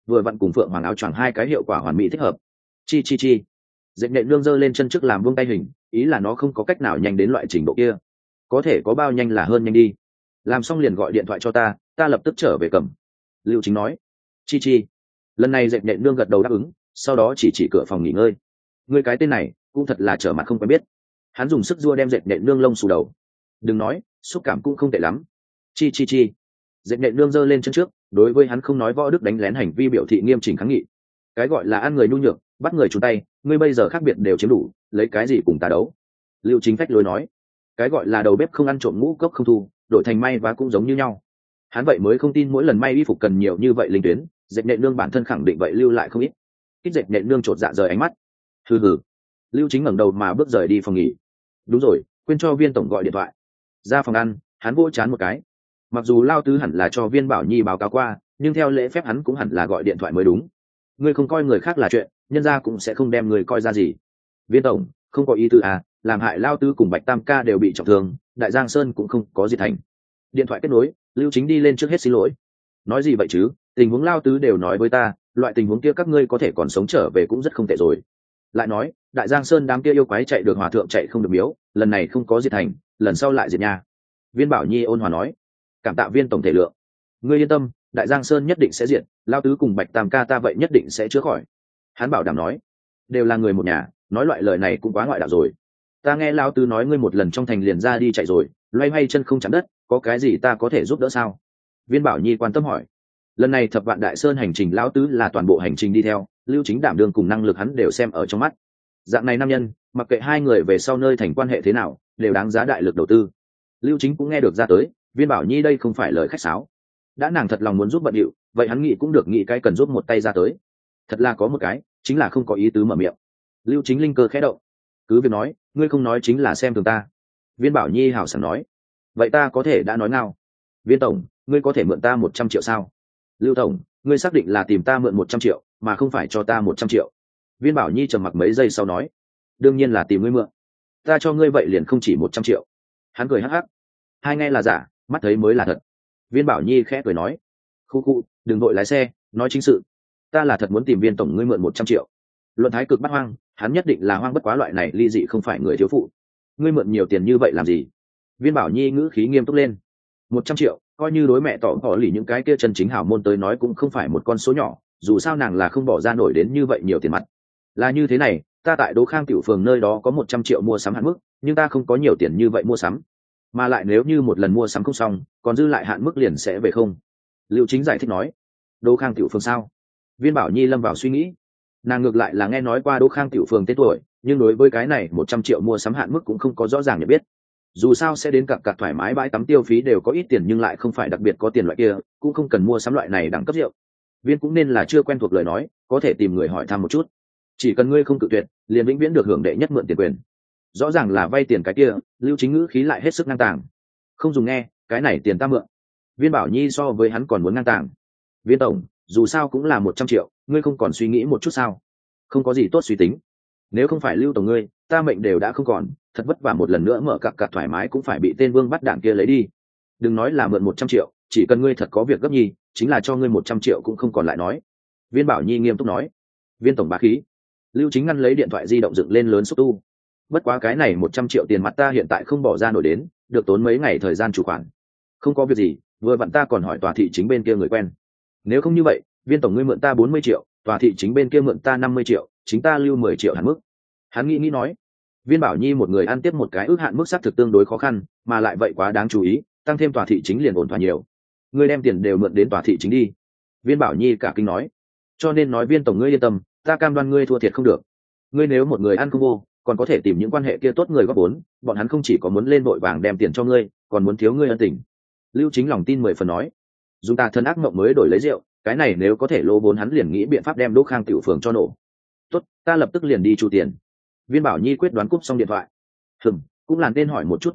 vừa vặn cùng phượng hoàng áo choàng hai cái hiệu quả hoàn mỹ thích hợp. Chi chi chi. Dệt nện nương giơ lên chân trước làm vương tay hình, ý là nó không có cách nào nhanh đến loại trình độ kia. Có thể có bao nhanh là hơn nhanh đi. Làm xong liền gọi điện thoại cho ta lập tức trở về cầm. Lưu Chính nói. Chi chi. Lần này dệt nện nương gật đầu đáp ứng, sau đó chỉ cửa phòng nghỉ ngơi. Ngươi cái tên này cũng thật là trở mặt không quen biết. Hắn dùng sức dua đem dệt nện nương lông xù đầu. Đừng nói, xúc cảm cũng không tệ lắm. Chi chi chi. Dệt nện nương giơ lên chân trước, đối với hắn không nói võ đức đánh lén hành vi biểu thị nghiêm chỉnh kháng nghị. Cái gọi là ăn người nhu nhược, bắt người trốn tay, ngươi bây giờ khác biệt đều chiếm đủ, lấy cái gì cùng ta đấu? Lưu Chính phách lối nói. Cái gọi là đầu bếp không ăn trộm ngũ cốc không thu, đổi thành may và cũng giống như nhau. Hắn vậy mới không tin mỗi lần may y phục cần nhiều như vậy linh tuyến, dệt nện nương bản thân khẳng định vậy lưu lại không ít. Kích dệt nện nương chột dạ rời ánh mắt. Hừ hừ. Lưu Chính ngẩng đầu mà bước rời đi phòng nghỉ. Đúng rồi, quên cho Viên tổng gọi điện thoại. Ra phòng ăn, hắn vỗ chán một cái. Mặc dù Lao Tứ hẳn là cho Viên Bảo Nhi báo cáo qua, nhưng theo lễ phép hắn cũng hẳn là gọi điện thoại mới đúng. Ngươi không coi người khác là chuyện, nhân gia cũng sẽ không đem người coi ra gì. Viên tổng, không có ý tư à, làm hại Lao Tứ cùng Bạch Tam ca đều bị trọng thương, Đại Giang Sơn cũng không có gì thành. Điện thoại kết nối, Lưu Chính đi lên trước hết xin lỗi. Nói gì vậy chứ, tình huống Lao Tứ đều nói với ta, loại tình huống kia các ngươi có thể còn sống trở về cũng rất không tệ rồi. Lại nói, Đại Giang Sơn đám kia yêu quái chạy được hòa thượng chạy không được miếu, lần này không có diệt thành, lần sau lại diệt nha. Viên Bảo Nhi ôn hòa nói. Cảm tạ Viên tổng thể lượng. Ngươi yên tâm, Đại Giang Sơn nhất định sẽ diệt, Lao Tứ cùng Bạch Tam ca ta vậy nhất định sẽ chữa khỏi. Hắn bảo đảm nói. Đều là người một nhà, nói loại lời này cũng quá ngoại đạo rồi. Ta nghe Lao Tứ nói ngươi một lần trong thành liền ra đi chạy rồi, loay hoay chân không chạm đất, có cái gì ta có thể giúp đỡ sao? Viên Bảo Nhi quan tâm hỏi. Lần này Thập Vạn Đại Sơn hành trình Lão Tứ là toàn bộ hành trình đi theo, Lưu Chính đảm đương cùng năng lực hắn đều xem ở trong mắt. Dạng này nam nhân, mặc kệ hai người về sau nơi thành quan hệ thế nào, đều đáng giá đại lực đầu tư. Lưu Chính cũng nghe được ra tới, Viên Bảo Nhi đây không phải lời khách sáo. Đã nàng thật lòng muốn giúp bận điệu, vậy hắn nghĩ cũng được nghĩ cái cần giúp một tay ra tới. Thật là có một cái, chính là không có ý tứ mở miệng. Lưu Chính linh cơ khẽ động. Cứ việc nói, ngươi không nói chính là xem thường ta. Viên Bảo Nhi hào sảng nói. Vậy ta có thể đã nói nào? Viên tổng, ngươi có thể mượn ta 100 triệu sao? Lưu tổng, ngươi xác định là tìm ta mượn 100 triệu, mà không phải cho ta 100 triệu. Viên Bảo Nhi trầm mặc mấy giây sau nói. Đương nhiên là tìm ngươi mượn. Ta cho ngươi vậy liền không chỉ 100 triệu. Hắn cười hắc hắc. Hai nghe là giả, mắt thấy mới là thật. Viên Bảo Nhi khẽ cười nói. Khu khu, đừng vội lái xe, nói chính sự. Ta là thật muốn tìm Viên tổng ngươi mượn 100 triệu. Luận thái cực bắt hoang, hắn nhất định là hoang bất quá loại này ly dị không phải người thiếu phụ. Ngươi mượn nhiều tiền như vậy làm gì? Viên Bảo Nhi ngữ khí nghiêm túc lên. 100 triệu, coi như đối mẹ tỏ lì những cái kia chân chính hảo môn tới nói cũng không phải một con số nhỏ, dù sao nàng là không bỏ ra nổi đến như vậy nhiều tiền mặt. Là như thế này, ta tại Đỗ Khang tiểu phường nơi đó có 100 triệu mua sắm hạn mức, nhưng ta không có nhiều tiền như vậy mua sắm. Mà lại nếu như một lần mua sắm không xong, còn dư lại hạn mức liền sẽ về không. Lưu Chính giải thích nói. Đỗ Khang tiểu phường sao? Viên Bảo Nhi lâm vào suy nghĩ. Nàng ngược lại là nghe nói qua Đỗ Khang tiểu phường tên tuổi, nhưng đối với cái này 100 triệu mua sắm hạn mức cũng không có rõ ràng nhận biết. Dù sao sẽ đến cặp thoải mái bãi tắm tiêu phí đều có ít tiền nhưng lại không phải đặc biệt có tiền loại kia, cũng không cần mua sắm loại này đẳng cấp rượu. Viên cũng nên là chưa quen thuộc lời nói, có thể tìm người hỏi thăm một chút. Chỉ cần ngươi không cự tuyệt, liền vĩnh viễn được hưởng đệ nhất mượn tiền quyền. Rõ ràng là vay tiền cái kia, Lưu Chính ngữ khí lại hết sức ngang tàng. Không dùng nghe, cái này tiền ta mượn. Viên Bảo Nhi so với hắn còn muốn ngang tàng. Viên tổng, dù sao cũng là 100 triệu, ngươi không còn suy nghĩ một chút sao? Không có gì tốt suy tính. Nếu không phải Lưu tổng ngươi, ta mệnh đều đã không còn, thật vất vả một lần nữa mở cặp thoải mái cũng phải bị tên vương bắt đạn kia lấy đi. Đừng nói là mượn 100 triệu, chỉ cần ngươi thật có việc gấp nhi, chính là cho ngươi 100 triệu cũng không còn lại nói. Viên Bảo Nhi nghiêm túc nói. Viên tổng bá khí. Lưu Chính ngăn lấy điện thoại di động dựng lên lớn xúc tu. Bất quá cái này 100 triệu tiền mặt ta hiện tại không bỏ ra nổi đến, được tốn mấy ngày thời gian chủ khoản. Không có việc gì, vừa vặn ta còn hỏi tòa thị chính bên kia người quen. Nếu không như vậy, Viên tổng ngươi mượn ta 40 triệu, tòa thị chính bên kia mượn ta 50 triệu, chính ta lưu 10 triệu hạn mức. Hắn nghĩ nói. Viên Bảo Nhi một người ăn tiếp một cái ước hạn mức xác thực tương đối khó khăn, mà lại vậy quá đáng chú ý, tăng thêm tòa thị chính liền ổn thỏa nhiều. Ngươi đem tiền đều mượn đến tòa thị chính đi. Viên Bảo Nhi cả kinh nói. Cho nên nói Viên tổng ngươi yên tâm, ta cam đoan ngươi thua thiệt không được. Ngươi nếu một người ăn không vô, còn có thể tìm những quan hệ kia tốt người góp vốn, bọn hắn không chỉ có muốn lên vội vàng đem tiền cho ngươi, còn muốn thiếu ngươi ân tình. Lưu Chính lòng tin 10 phần nói. Dùng ta thân ác mộng mới đổi lấy rượu, cái này nếu có thể lô vốn hắn liền nghĩ biện pháp đem Đỗ Khang tiểu phường cho nổ. Tốt, ta lập tức liền đi chu tiền. Viên Bảo Nhi quyết đoán cúp xong điện thoại. Cũng là nên hỏi một chút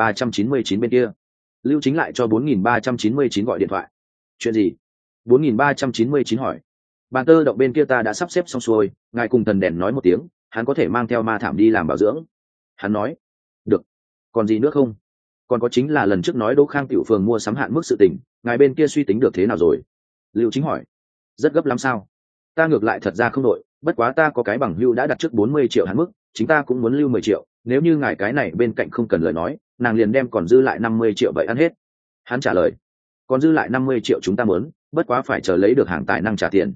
4399 bên kia. Lưu Chính lại cho 4399 gọi điện thoại. Chuyện gì? 4399 hỏi. Bàn tơ động bên kia ta đã sắp xếp xong xuôi, ngài cùng thần đèn nói một tiếng, hắn có thể mang theo ma thảm đi làm bảo dưỡng. Hắn nói. Được. Còn gì nữa không? Còn có chính là lần trước nói Đỗ Khang tiểu phường mua sắm hạn mức sự tình, ngài bên kia suy tính được thế nào rồi? Lưu Chính hỏi. Rất gấp lắm sao? Ta ngược lại thật ra không đội, bất quá ta có cái bằng hưu đã đặt trước 40 triệu hạn mức, chính ta cũng muốn lưu 10 triệu, nếu như ngài cái này bên cạnh không cần lời nói, nàng liền đem còn dư lại 50 triệu vậy ăn hết. Hắn trả lời, còn dư lại 50 triệu chúng ta muốn, bất quá phải chờ lấy được hàng tài năng trả tiền.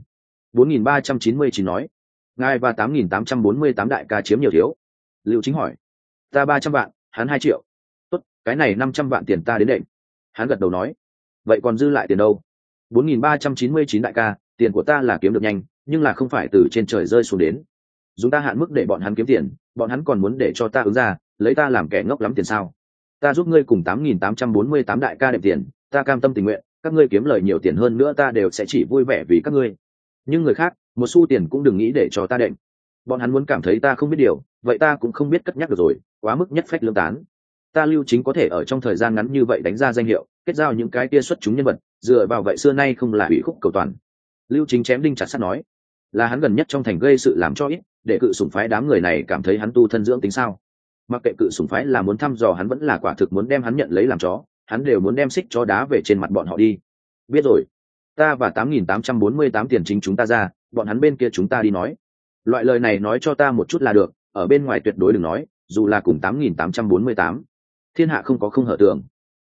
4399 nói, ngài và 8848 đại ca chiếm nhiều thiếu. Lưu Chính hỏi, ta 300 vạn, hắn 2 triệu. Tốt, cái này 500 vạn tiền ta đến đệm. Hắn gật đầu nói, vậy còn dư lại tiền đâu? 4399 đại ca, tiền của ta là kiếm được nhanh, nhưng là không phải từ trên trời rơi xuống đến. Dùng ta hạn mức để bọn hắn kiếm tiền, bọn hắn còn muốn để cho ta ứng ra, lấy ta làm kẻ ngốc lắm tiền sao? Ta giúp ngươi cùng 8848 đại ca đệm tiền, ta cam tâm tình nguyện, các ngươi kiếm lời nhiều tiền hơn nữa ta đều sẽ chỉ vui vẻ vì các ngươi. Nhưng người khác, một xu tiền cũng đừng nghĩ để cho ta đệm. Bọn hắn muốn cảm thấy ta không biết điều, vậy ta cũng không biết cất nhắc được rồi, quá mức nhất phách lương tán. Ta Lưu Chính có thể ở trong thời gian ngắn như vậy đánh ra danh hiệu, kết giao những cái kia xuất chúng nhân vật, dựa vào vậy xưa nay không là ủy khúc cầu toàn. Lưu Chính chém đinh chặt sắt nói, là hắn gần nhất trong thành gây sự làm cho ít, để cự sủng phái đám người này cảm thấy hắn tu thân dưỡng tính sao? Mặc kệ cự sủng phái là muốn thăm dò hắn vẫn là quả thực muốn đem hắn nhận lấy làm chó, hắn đều muốn đem xích chó đá về trên mặt bọn họ đi. Biết rồi, ta và 8848 tiền chính chúng ta ra, bọn hắn bên kia chúng ta đi nói. Loại lời này nói cho ta một chút là được, ở bên ngoài tuyệt đối đừng nói, dù là cùng 8848. Thiên hạ không có không hở tường.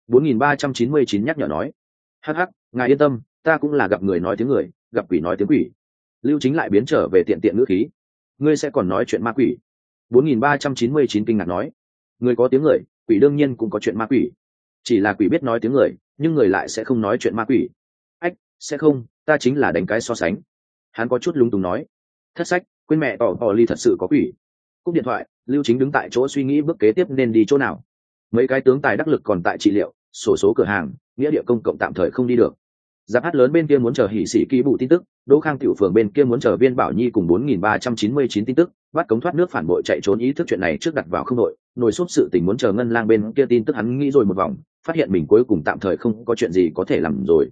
4399 nhắc nhở nói, hắc hắc, ngài yên tâm, ta cũng là gặp người nói tiếng người, gặp quỷ nói tiếng quỷ. Lưu Chính lại biến trở về tiện tiện ngữ khí, ngươi sẽ còn nói chuyện ma quỷ? 4399 kinh ngạc nói, người có tiếng người, quỷ đương nhiên cũng có chuyện ma quỷ, chỉ là quỷ biết nói tiếng người, nhưng người lại sẽ không nói chuyện ma quỷ. Ách, sẽ không, ta chính là đánh cái so sánh. Hắn có chút lúng túng nói, thất sách, quên mẹ tỏ ly thật sự có quỷ. Cúp điện thoại, Lưu Chính đứng tại chỗ suy nghĩ bước kế tiếp nên đi chỗ nào. Mấy cái tướng tài đắc lực còn tại trị liệu, sổ số cửa hàng, nghĩa địa công cộng tạm thời không đi được. Giáp hát lớn bên kia muốn chờ hỷ sĩ ký bù tin tức, Đỗ Khang tiểu phường bên kia muốn chờ Viên Bảo Nhi cùng 4399 tin tức, bắt cống thoát nước phản bội chạy trốn ý thức chuyện này trước đặt vào không đội, nổi suốt sự tình muốn chờ Ngân Lang bên kia tin tức hắn nghĩ rồi một vòng, phát hiện mình cuối cùng tạm thời không có chuyện gì có thể làm rồi.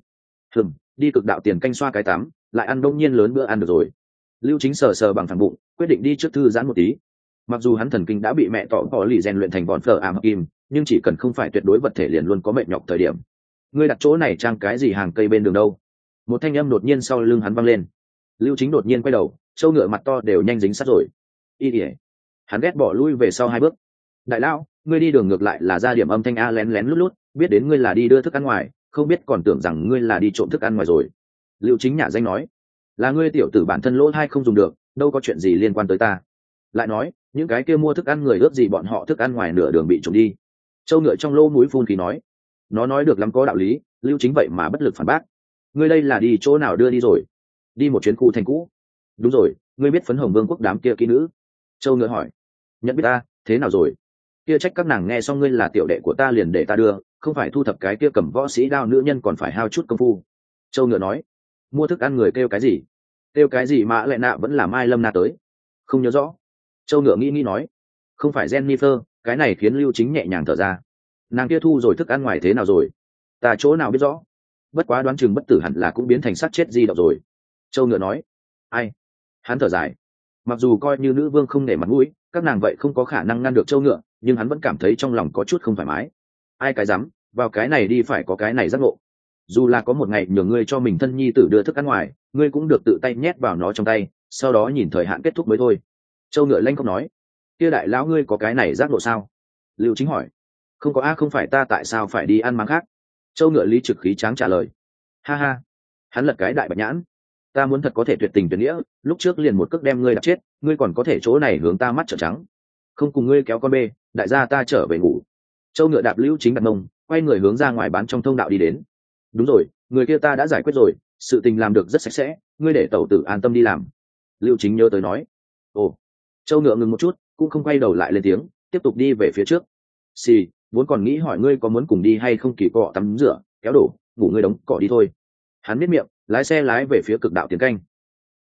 Đi cực đạo tiền canh xoa cái tắm, lại ăn đông nhiên lớn bữa ăn được rồi. Lưu Chính sờ sờ bằng thẳng bụng, quyết định đi trước thư giãn một tí. Mặc dù hắn thần kinh đã bị mẹ tỏ lì rèn luyện thành vòn phở ảm hợp kim, nhưng chỉ cần không phải tuyệt đối vật thể liền luôn có mệt nhọc thời điểm. Ngươi đặt chỗ này trang cái gì hàng cây bên đường đâu? Một thanh âm đột nhiên sau lưng hắn văng lên. Lưu Chính đột nhiên quay đầu, trâu ngựa mặt to đều nhanh dính sát rồi. Ỉa. Hắn ghét bỏ lui về sau 2 bước. Đại lão, ngươi đi đường ngược lại là ra điểm âm thanh a lén lén lút lút, biết đến ngươi là đi đưa thức ăn ngoài, không biết còn tưởng rằng ngươi là đi trộm thức ăn ngoài rồi. Lưu Chính nhả danh nói, là ngươi tiểu tử bản thân lỗ hay không dùng được, đâu có chuyện gì liên quan tới ta. Lại nói, những cái kia mua thức ăn người ước gì bọn họ thức ăn ngoài nửa đường bị trộm đi. Trâu ngựa trong lỗ mũi phun khí nói, nó nói được lắm có đạo lý. Lưu Chính vậy mà bất lực phản bác, ngươi đây là đi chỗ nào đưa đi rồi? Đi một chuyến khu thành cũ. Đúng rồi, ngươi biết Phấn Hồng Vương quốc đám kia kỹ nữ? Châu ngựa hỏi. Nhận biết ta, thế nào rồi? Kia trách các nàng nghe xong ngươi là tiểu đệ của ta liền để ta đưa, không phải thu thập cái kia cầm võ sĩ đao nữ nhân còn phải hao chút công phu. Châu ngựa nói. Mua thức ăn người kêu cái gì? Kêu cái gì mà lại nạ vẫn là Mai Lâm Na tới? Không nhớ rõ. Châu ngựa nghĩ nói. Không phải Jennifer, cái này khiến Lưu Chính nhẹ nhàng thở ra. Nàng kia thu rồi thức ăn ngoài thế nào rồi? Ta chỗ nào biết rõ. Bất quá đoán chừng bất tử hẳn là cũng biến thành xác chết di động rồi. Châu ngựa nói. Ai? Hắn thở dài. Mặc dù coi như nữ vương không nể mặt mũi, các nàng vậy không có khả năng ngăn được châu ngựa, nhưng hắn vẫn cảm thấy trong lòng có chút không thoải mái. Ai cái dám, vào cái này đi phải có cái này giác ngộ. Dù là có một ngày nhường ngươi cho mình thân nhi tử đưa thức ăn ngoài, ngươi cũng được tự tay nhét vào nó trong tay, sau đó nhìn thời hạn kết thúc mới thôi. Châu ngựa lanh không nói. Kia đại lão ngươi có cái này giác ngộ sao? Lưu Chính hỏi. Không có không phải ta tại sao phải đi ăn máng khác? Châu ngựa lý trực khí tráng trả lời. Ha ha. Hắn lật cái đại bạch nhãn. Ta muốn thật có thể tuyệt tình tuyệt nghĩa, lúc trước liền một cước đem ngươi đập chết, ngươi còn có thể chỗ này hướng ta mắt trợn trắng. Không cùng ngươi kéo con bê, đại gia ta trở về ngủ. Châu ngựa đạp Lưu Chính đặt mông, quay người hướng ra ngoài bán trong thông đạo đi đến. Đúng rồi, người kia ta đã giải quyết rồi, sự tình làm được rất sạch sẽ, ngươi để tẩu tử an tâm đi làm. Lưu Chính nhớ tới nói. Ồ. Châu ngựa ngừng một chút, cũng không quay đầu lại lên tiếng, tiếp tục đi về phía trước. Xì, vốn còn nghĩ hỏi ngươi có muốn cùng đi hay không kỳ cọ tắm rửa kéo đổ ngủ ngươi đóng cỏ đi thôi. Hắn biết miệng, lái xe lái về phía cực đạo tiền canh.